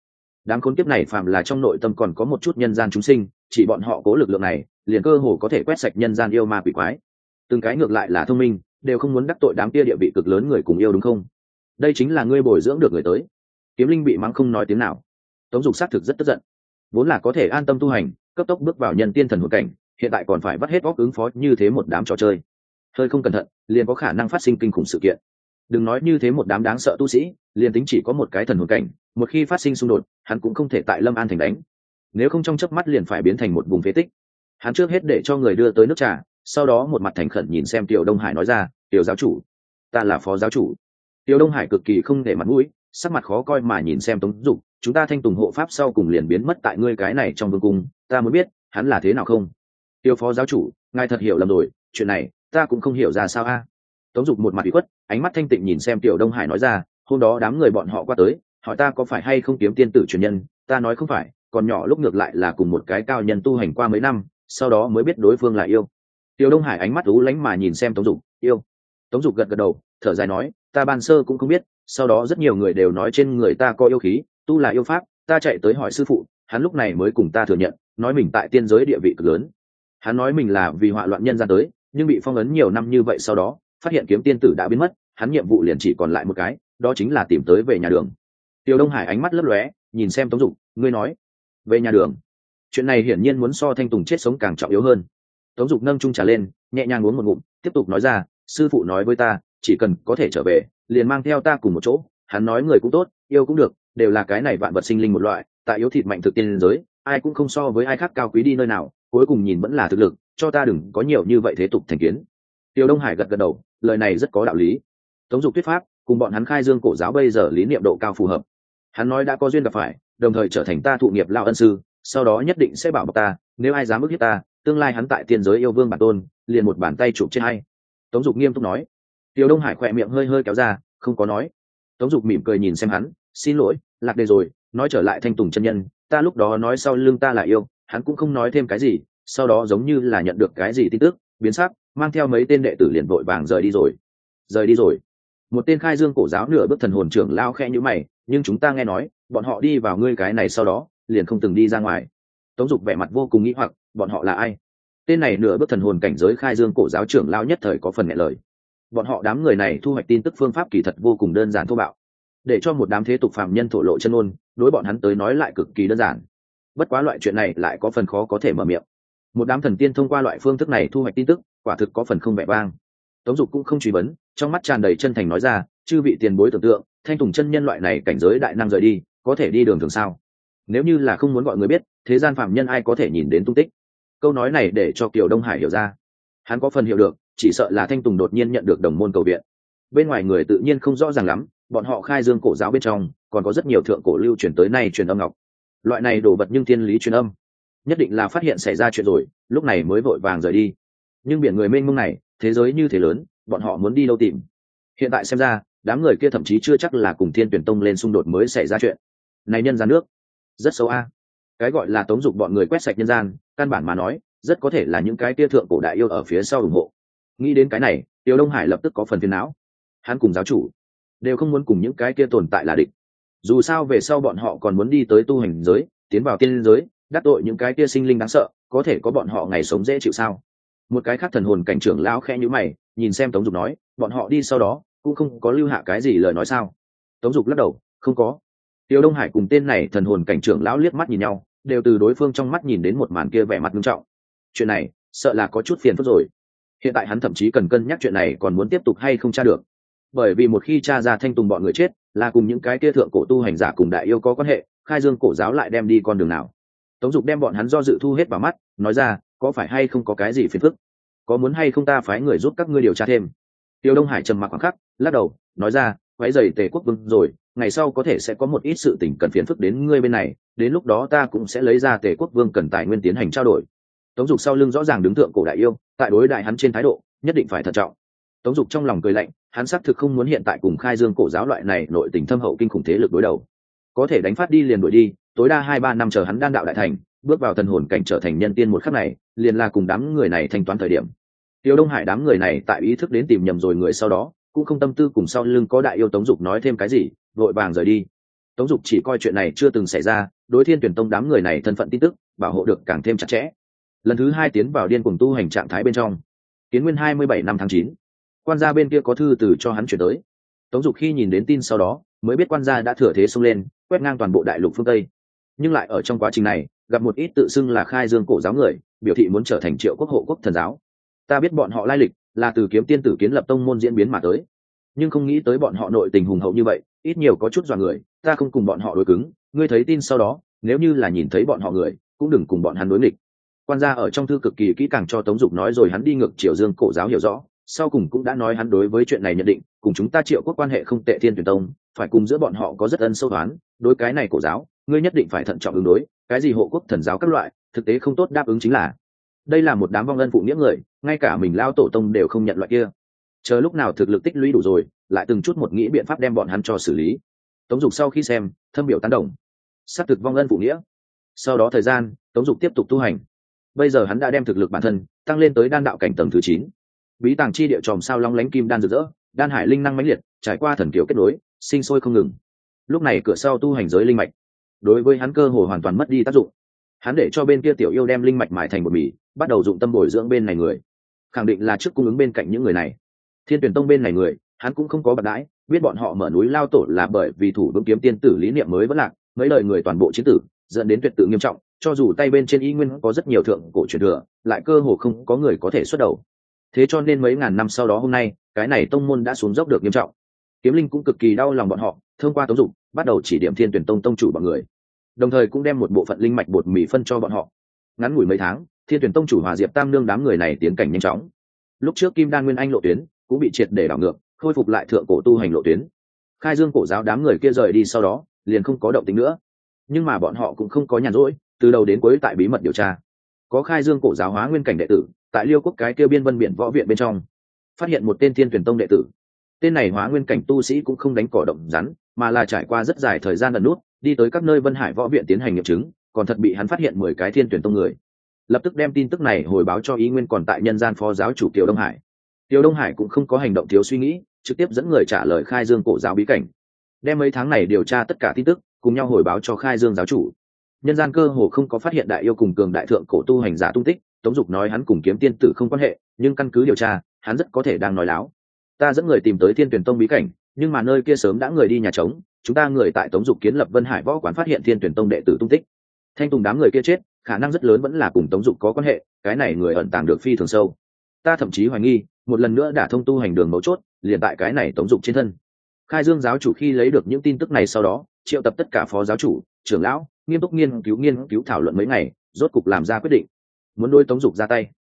đám khốn kiếp này phàm là trong nội tâm còn có một chút nhân gian chúng sinh, chỉ bọn họ cố lực lượng này liền cơ hồ có thể quét sạch nhân gian yêu ma quỷ quái. Từng cái ngược lại là thông minh, đều không muốn đắc tội đám kia địa vị cực lớn người cùng yêu, đúng không? Đây chính là ngươi bồi dưỡng được người tới. Kiếm Linh bị mắng không nói tiếng nào. Tống Dục xác thực rất tức giận, vốn là có thể an tâm tu hành, cấp tốc bước vào nhân tiên thần hồn cảnh, hiện tại còn phải vắt hết óc ứng phó như thế một đám trò chơi, hơi không cẩn thận liền có khả năng phát sinh kinh khủng sự kiện. Đừng nói như thế một đám đáng sợ tu sĩ, liền tính chỉ có một cái thần hồn cảnh, một khi phát sinh xung đột, hắn cũng không thể tại Lâm An thành đánh, nếu không trong chớp mắt liền phải biến thành một vùng phế tích. Hắn trước hết để cho người đưa tới nước trà, sau đó một mặt thành khẩn nhìn xem Tiểu Đông Hải nói ra, Tiểu giáo chủ, ta là phó giáo chủ. Tiểu Đông Hải cực kỳ không để mặt mũi, sắc mặt khó coi mà nhìn xem Tống Dục, chúng ta thanh tùng hộ pháp sau cùng liền biến mất tại ngươi cái này trong vương cung, ta muốn biết hắn là thế nào không? Tiêu phó giáo chủ, ngài thật hiểu lầm rồi, chuyện này ta cũng không hiểu ra sao a. Tống Dục một mặt ủy khuất, ánh mắt thanh tịnh nhìn xem Tiểu Đông Hải nói ra, hôm đó đám người bọn họ qua tới, hỏi ta có phải hay không Kiếm tiên tử truyền nhân, ta nói không phải, còn nhỏ lúc ngược lại là cùng một cái cao nhân tu hành qua mấy năm, sau đó mới biết đối phương là yêu. Tiểu Đông Hải ánh mắt u lánh mà nhìn xem Tống Dục, yêu. Tống Dục gật gật đầu, thở dài nói, ta ban sơ cũng không biết, sau đó rất nhiều người đều nói trên người ta có yêu khí, tu là yêu pháp, ta chạy tới hỏi sư phụ, hắn lúc này mới cùng ta thừa nhận, nói mình tại tiên giới địa vị cực lớn. Hắn nói mình là vì họa loạn nhân gian tới, nhưng bị phong ấn nhiều năm như vậy, sau đó phát hiện Kiếm tiên tử đã biến mất, hắn nhiệm vụ liền chỉ còn lại một cái, đó chính là tìm tới về nhà đường. Tiêu Đông Hải ánh mắt lấp lóe, nhìn xem Tống Dục, ngươi nói về nhà đường? Chuyện này hiển nhiên muốn so Thanh Tùng chết sống càng trọng yếu hơn. Tống Dục nâng chung trà lên, nhẹ nhàng uống một ngụm, tiếp tục nói ra, sư phụ nói với ta, chỉ cần có thể trở về, liền mang theo ta cùng một chỗ. Hắn nói người cũng tốt, yêu cũng được, đều là cái này vạn vật sinh linh một loại, tại yếu thịt mạnh thực tiên giới, ai cũng không so với ai khác cao quý đi nơi nào, cuối cùng nhìn vẫn là thực lực, cho ta đừng có nhiều như vậy thế tục thành kiến. Tiêu Đông Hải gật gật đầu, lời này rất có đạo lý. Tống Dục thuyết pháp cùng bọn hắn khai dương cổ giáo bây giờ lý niệm độ cao phù hợp. Hắn nói đã có duyên gặp phải, đồng thời trở thành ta thụ nghiệp lao ân sư, sau đó nhất định sẽ bảo bọc ta, nếu ai dám ức hiếp ta, tương lai hắn tại tiên giới yêu vương bản tôn, liền một bàn tay chụp trên hay. Tống Dục nghiêm túc nói. Tiêu Đông Hải khỏe miệng hơi hơi kéo ra, không có nói. Tống Dục mỉm cười nhìn xem hắn, xin lỗi, lạc đề rồi, nói trở lại Thanh Tùng chân nhân, ta lúc đó nói sau lưng ta là yêu, hắn cũng không nói thêm cái gì, sau đó giống như là nhận được cái gì tin tức, biến sắc, mang theo mấy tên đệ tử liền vội vàng rời đi rồi. Rời đi rồi? Một tên khai dương cổ giáo nửa bước thần hồn trưởng lao khẽ nhíu mày, nhưng chúng ta nghe nói, bọn họ đi vào ngươi cái này sau đó, liền không từng đi ra ngoài. Tống Dục vẻ mặt vô cùng nghĩ hoặc, bọn họ là ai? Tên này nửa bước thần hồn cảnh giới khai dương cổ giáo trưởng lao nhất thời có phần nghẹn lời. Bọn họ đám người này thu hoạch tin tức phương pháp kỳ thật vô cùng đơn giản thô bạo, để cho một đám thế tục phàm nhân thổ lộ chân ngôn, đối bọn hắn tới nói lại cực kỳ đơn giản. Bất quá loại chuyện này lại có phần khó có thể mở miệng. Một đám thần tiên thông qua loại phương thức này thu hoạch tin tức, quả thực có phần không vẻ vang. Tống Dục cũng không truy vấn, trong mắt tràn đầy chân thành nói ra, chư vị tiền bối tưởng tượng, Thanh Tùng chân nhân loại này cảnh giới đại năng rời đi, có thể đi đường thường sao? Nếu như là không muốn gọi người biết, thế gian phàm nhân ai có thể nhìn đến tung tích? Câu nói này để cho Kiều Đông Hải hiểu ra. Hắn có phần hiểu được, chỉ sợ là Thanh Tùng đột nhiên nhận được đồng môn cầu viện. Bên ngoài người tự nhiên không rõ ràng lắm, bọn họ khai dương cổ giáo bên trong còn có rất nhiều thượng cổ lưu truyền tới nay truyền âm ngọc. Loại này đồ vật nhưng thiên lý truyền âm, nhất định là phát hiện xảy ra chuyện rồi, lúc này mới vội vàng rời đi. Nhưng biển người mênh mông này, thế giới như thế lớn, bọn họ muốn đi đâu tìm? Hiện tại xem ra, đám người kia thậm chí chưa chắc là cùng Thiên Tuyển Tông lên xung đột mới xảy ra chuyện. Này nhân gian nước rất xấu a. Cái gọi là Tống Dục bọn người quét sạch nhân gian, căn bản mà nói, rất có thể là những cái kia thượng cổ đại yêu ở phía sau ủng hộ. Nghĩ đến cái này, Tiêu Đông Hải lập tức có phần phiền não. Hắn cùng giáo chủ đều không muốn cùng những cái kia tồn tại là địch. Dù sao về sau bọn họ còn muốn đi tới tu hành giới, tiến vào tiên giới, đắc tội những cái kia sinh linh đáng sợ, có thể có bọn họ ngày sống dễ chịu sao? Một cái khác thần hồn cảnh trưởng lão khẽ nhíu mày, nhìn xem Tống Dục nói, bọn họ đi sau đó cũng không có lưu hạ cái gì lời nói sao? Tống Dục lắc đầu, không có. Tiêu Đông Hải cùng tên này thần hồn cảnh trưởng lão liếc mắt nhìn nhau, đều từ đối phương trong mắt nhìn đến một màn kia vẻ mặt nghiêm trọng. Chuyện này, sợ là có chút phiền phức rồi. Hiện tại hắn thậm chí cần cân nhắc chuyện này còn muốn tiếp tục hay không tra được. Bởi vì một khi tra ra Thanh Tùng bọn người chết là cùng những cái kia thượng cổ tu hành giả cùng đại yêu có quan hệ, khai dương cổ giáo lại đem đi con đường nào? Tống Dục đem bọn hắn do dự thu hết vào mắt, nói ra, có phải hay không có cái gì phiền phức? Có muốn hay không ta phái người giúp các ngươi điều tra thêm? Tiêu Đông Hải trầm mặc khoảng khắc, lắc đầu, nói ra, quấy rầy Tề Quốc Vương rồi, ngày sau có thể sẽ có một ít sự tình cần phiền phức đến ngươi bên này, đến lúc đó ta cũng sẽ lấy ra Tề Quốc Vương cần tài nguyên tiến hành trao đổi. Tống Dục sau lưng rõ ràng đứng thượng cổ đại yêu, tại đối đại hắn trên thái độ, nhất định phải thận trọng. Tống Dục trong lòng cười lạnh, hắn xác thực không muốn hiện tại cùng khai dương cổ giáo loại này nội tình thâm hậu kinh khủng thế lực đối đầu. Có thể đánh phát đi liền đuổi đi, tối đa 2-3 năm chờ hắn đan đạo đại thành, bước vào thần hồn cảnh trở thành nhân tiên một khắc này, liền là cùng đám người này thanh toán thời điểm. Tiêu Đông Hải đám người này tại ý thức đến tìm nhầm rồi người sau đó, cũng không tâm tư cùng sau lưng có đại yêu Tống Dục nói thêm cái gì, vội vàng rời đi. Tống Dục chỉ coi chuyện này chưa từng xảy ra, đối Thiên Tuyển Tông đám người này thân phận tin tức bảo hộ được càng thêm chặt chẽ. Lần thứ 2 tiến vào điên cuồng tu hành trạng thái bên trong. Kiến Nguyên 27 năm tháng 9, quan gia bên kia có thư từ cho hắn chuyển tới. Tống Dục khi nhìn đến tin sau đó mới biết quan gia đã thừa thế xông lên, quét ngang toàn bộ đại lục phương Tây. Nhưng lại ở trong quá trình này gặp một ít tự xưng là khai dương cổ giáo người, biểu thị muốn trở thành Triệu Quốc hộ quốc thần giáo. Ta biết bọn họ lai lịch là từ Kiếm Tiên Tử kiến lập tông môn diễn biến mà tới, nhưng không nghĩ tới bọn họ nội tình hùng hậu như vậy, ít nhiều có chút dọa người. Ta không cùng bọn họ đối cứng, ngươi thấy tin sau đó, nếu như là nhìn thấy bọn họ người, cũng đừng cùng bọn hắn đối nghịch. Quan gia ở trong thư cực kỳ kỹ càng cho Tống Dục nói rồi hắn đi ngược Triều Dương cổ giáo hiểu rõ, sau cùng cũng đã nói hắn đối với chuyện này nhận định cùng chúng ta Triệu Quốc quan hệ không tệ. Thiên Tuyển Tông phải cùng giữa bọn họ có rất ân sâu toán, đối cái này cổ giáo ngươi nhất định phải thận trọng ứng đối. Cái gì hộ quốc thần giáo các loại, thực tế không tốt đáp ứng chính là. Đây là một đám vong ân phụ nghĩa người, ngay cả mình lao tổ tông đều không nhận loại kia. Chờ lúc nào thực lực tích lũy đủ rồi, lại từng chút một nghĩ biện pháp đem bọn hắn cho xử lý. Tống Dục sau khi xem, thâm biểu tán đồng. Xác thực vong ân phụ nghĩa. Sau đó thời gian, Tống Dục tiếp tục tu hành. Bây giờ hắn đã đem thực lực bản thân tăng lên tới đan đạo cảnh tầng thứ 9. Bí tàng chi địa tròm sao long lánh kim đan rực rỡ, đan hải linh năng mãnh liệt, trải qua thần kiều kết nối, sinh sôi không ngừng. Lúc này cửa sau tu hành giới linh mạch, đối với hắn cơ hồ hoàn toàn mất đi tác dụng. Hắn để cho bên kia tiểu yêu đem linh mạch mài thành bột mì, bắt đầu dụng tâm bồi dưỡng bên này người. Khẳng định là trước cung ứng bên cạnh những người này. Thiên Tuyển Tông bên này người, hắn cũng không có bạc đãi, biết bọn họ mở núi lao tổ là bởi vì thủ vững Kiếm Tiên Tử lý niệm mới vẫn lạc, mấy lời người toàn bộ chiến tử, dẫn đến tuyệt tự nghiêm trọng. Cho dù tay bên trên y nguyên có rất nhiều thượng cổ truyền thừa, lại cơ hồ không có người có thể xuất đầu. Thế cho nên mấy ngàn năm sau đó hôm nay, cái này tông môn đã xuống dốc được nghiêm trọng. Kiếm Linh cũng cực kỳ đau lòng bọn họ, thông qua Tống Dục bắt đầu chỉ điểm Thiên Tuyển Tông tông chủ bọn người, đồng thời cũng đem một bộ phận linh mạch bột mì phân cho bọn họ. Ngắn ngủi mấy tháng, Thiên Tuyển Tông chủ Hòa Diệp Tam Nương đám người này tiến cảnh nhanh chóng. Lúc trước Kim Đan Nguyên Anh lộ tuyến cũng bị triệt để đảo ngược, khôi phục lại thượng cổ tu hành lộ tuyến. Khai Dương cổ giáo đám người kia rời đi sau đó, liền không có động tĩnh nữa. Nhưng mà bọn họ cũng không có nhàn rỗi, từ đầu đến cuối tại bí mật điều tra. Có Khai Dương cổ giáo hóa nguyên cảnh đệ tử, tại Liêu Quốc cái kia biên vân biển võ viện bên trong, phát hiện một tên Thiên Tuyển Tông đệ tử. Tên này hóa nguyên cảnh tu sĩ cũng không đánh cỏ động rắn, mà là trải qua rất dài thời gian ẩn nút, đi tới các nơi Vân Hải võ viện tiến hành nghiệm chứng, còn thật bị hắn phát hiện 10 cái Thiên Tuyển Tông người. Lập tức đem tin tức này hồi báo cho Ý Nguyên còn tại nhân gian phó giáo chủ Kiều Đông Hải. Kiều Đông Hải cũng không có hành động thiếu suy nghĩ, trực tiếp dẫn người trả lời Khai Dương cổ giáo bí cảnh, đem mấy tháng này điều tra tất cả tin tức cùng nhau hồi báo cho Khai Dương giáo chủ. Nhân gian cơ hồ không có phát hiện đại yêu cùng cường đại thượng cổ tu hành giả tung tích. Tống Dục nói hắn cùng Kiếm Tiên Tử không quan hệ, nhưng căn cứ điều tra, hắn rất có thể đang nói láo. Ta dẫn người tìm tới Thiên Tuyển Tông bí cảnh, nhưng mà nơi kia sớm đã người đi nhà trống. Chúng ta người tại Tống Dục kiến lập Vân Hải võ quán phát hiện Thiên Tuyển Tông đệ tử tung tích. Thanh tùng đám người kia chết, khả năng rất lớn vẫn là cùng Tống Dục có quan hệ. Cái này người ẩn tàng được phi thường sâu. Ta thậm chí hoài nghi, một lần nữa đả thông tu hành đường mấu chốt, liền tại cái này Tống Dục trên thân. Khai Dương giáo chủ khi lấy được những tin tức này sau đó, triệu tập tất cả phó giáo chủ, trưởng lão, nghiêm túc nghiên cứu thảo luận mấy ngày, rốt cục làm ra quyết định, muốn đối Tống Dục ra tay.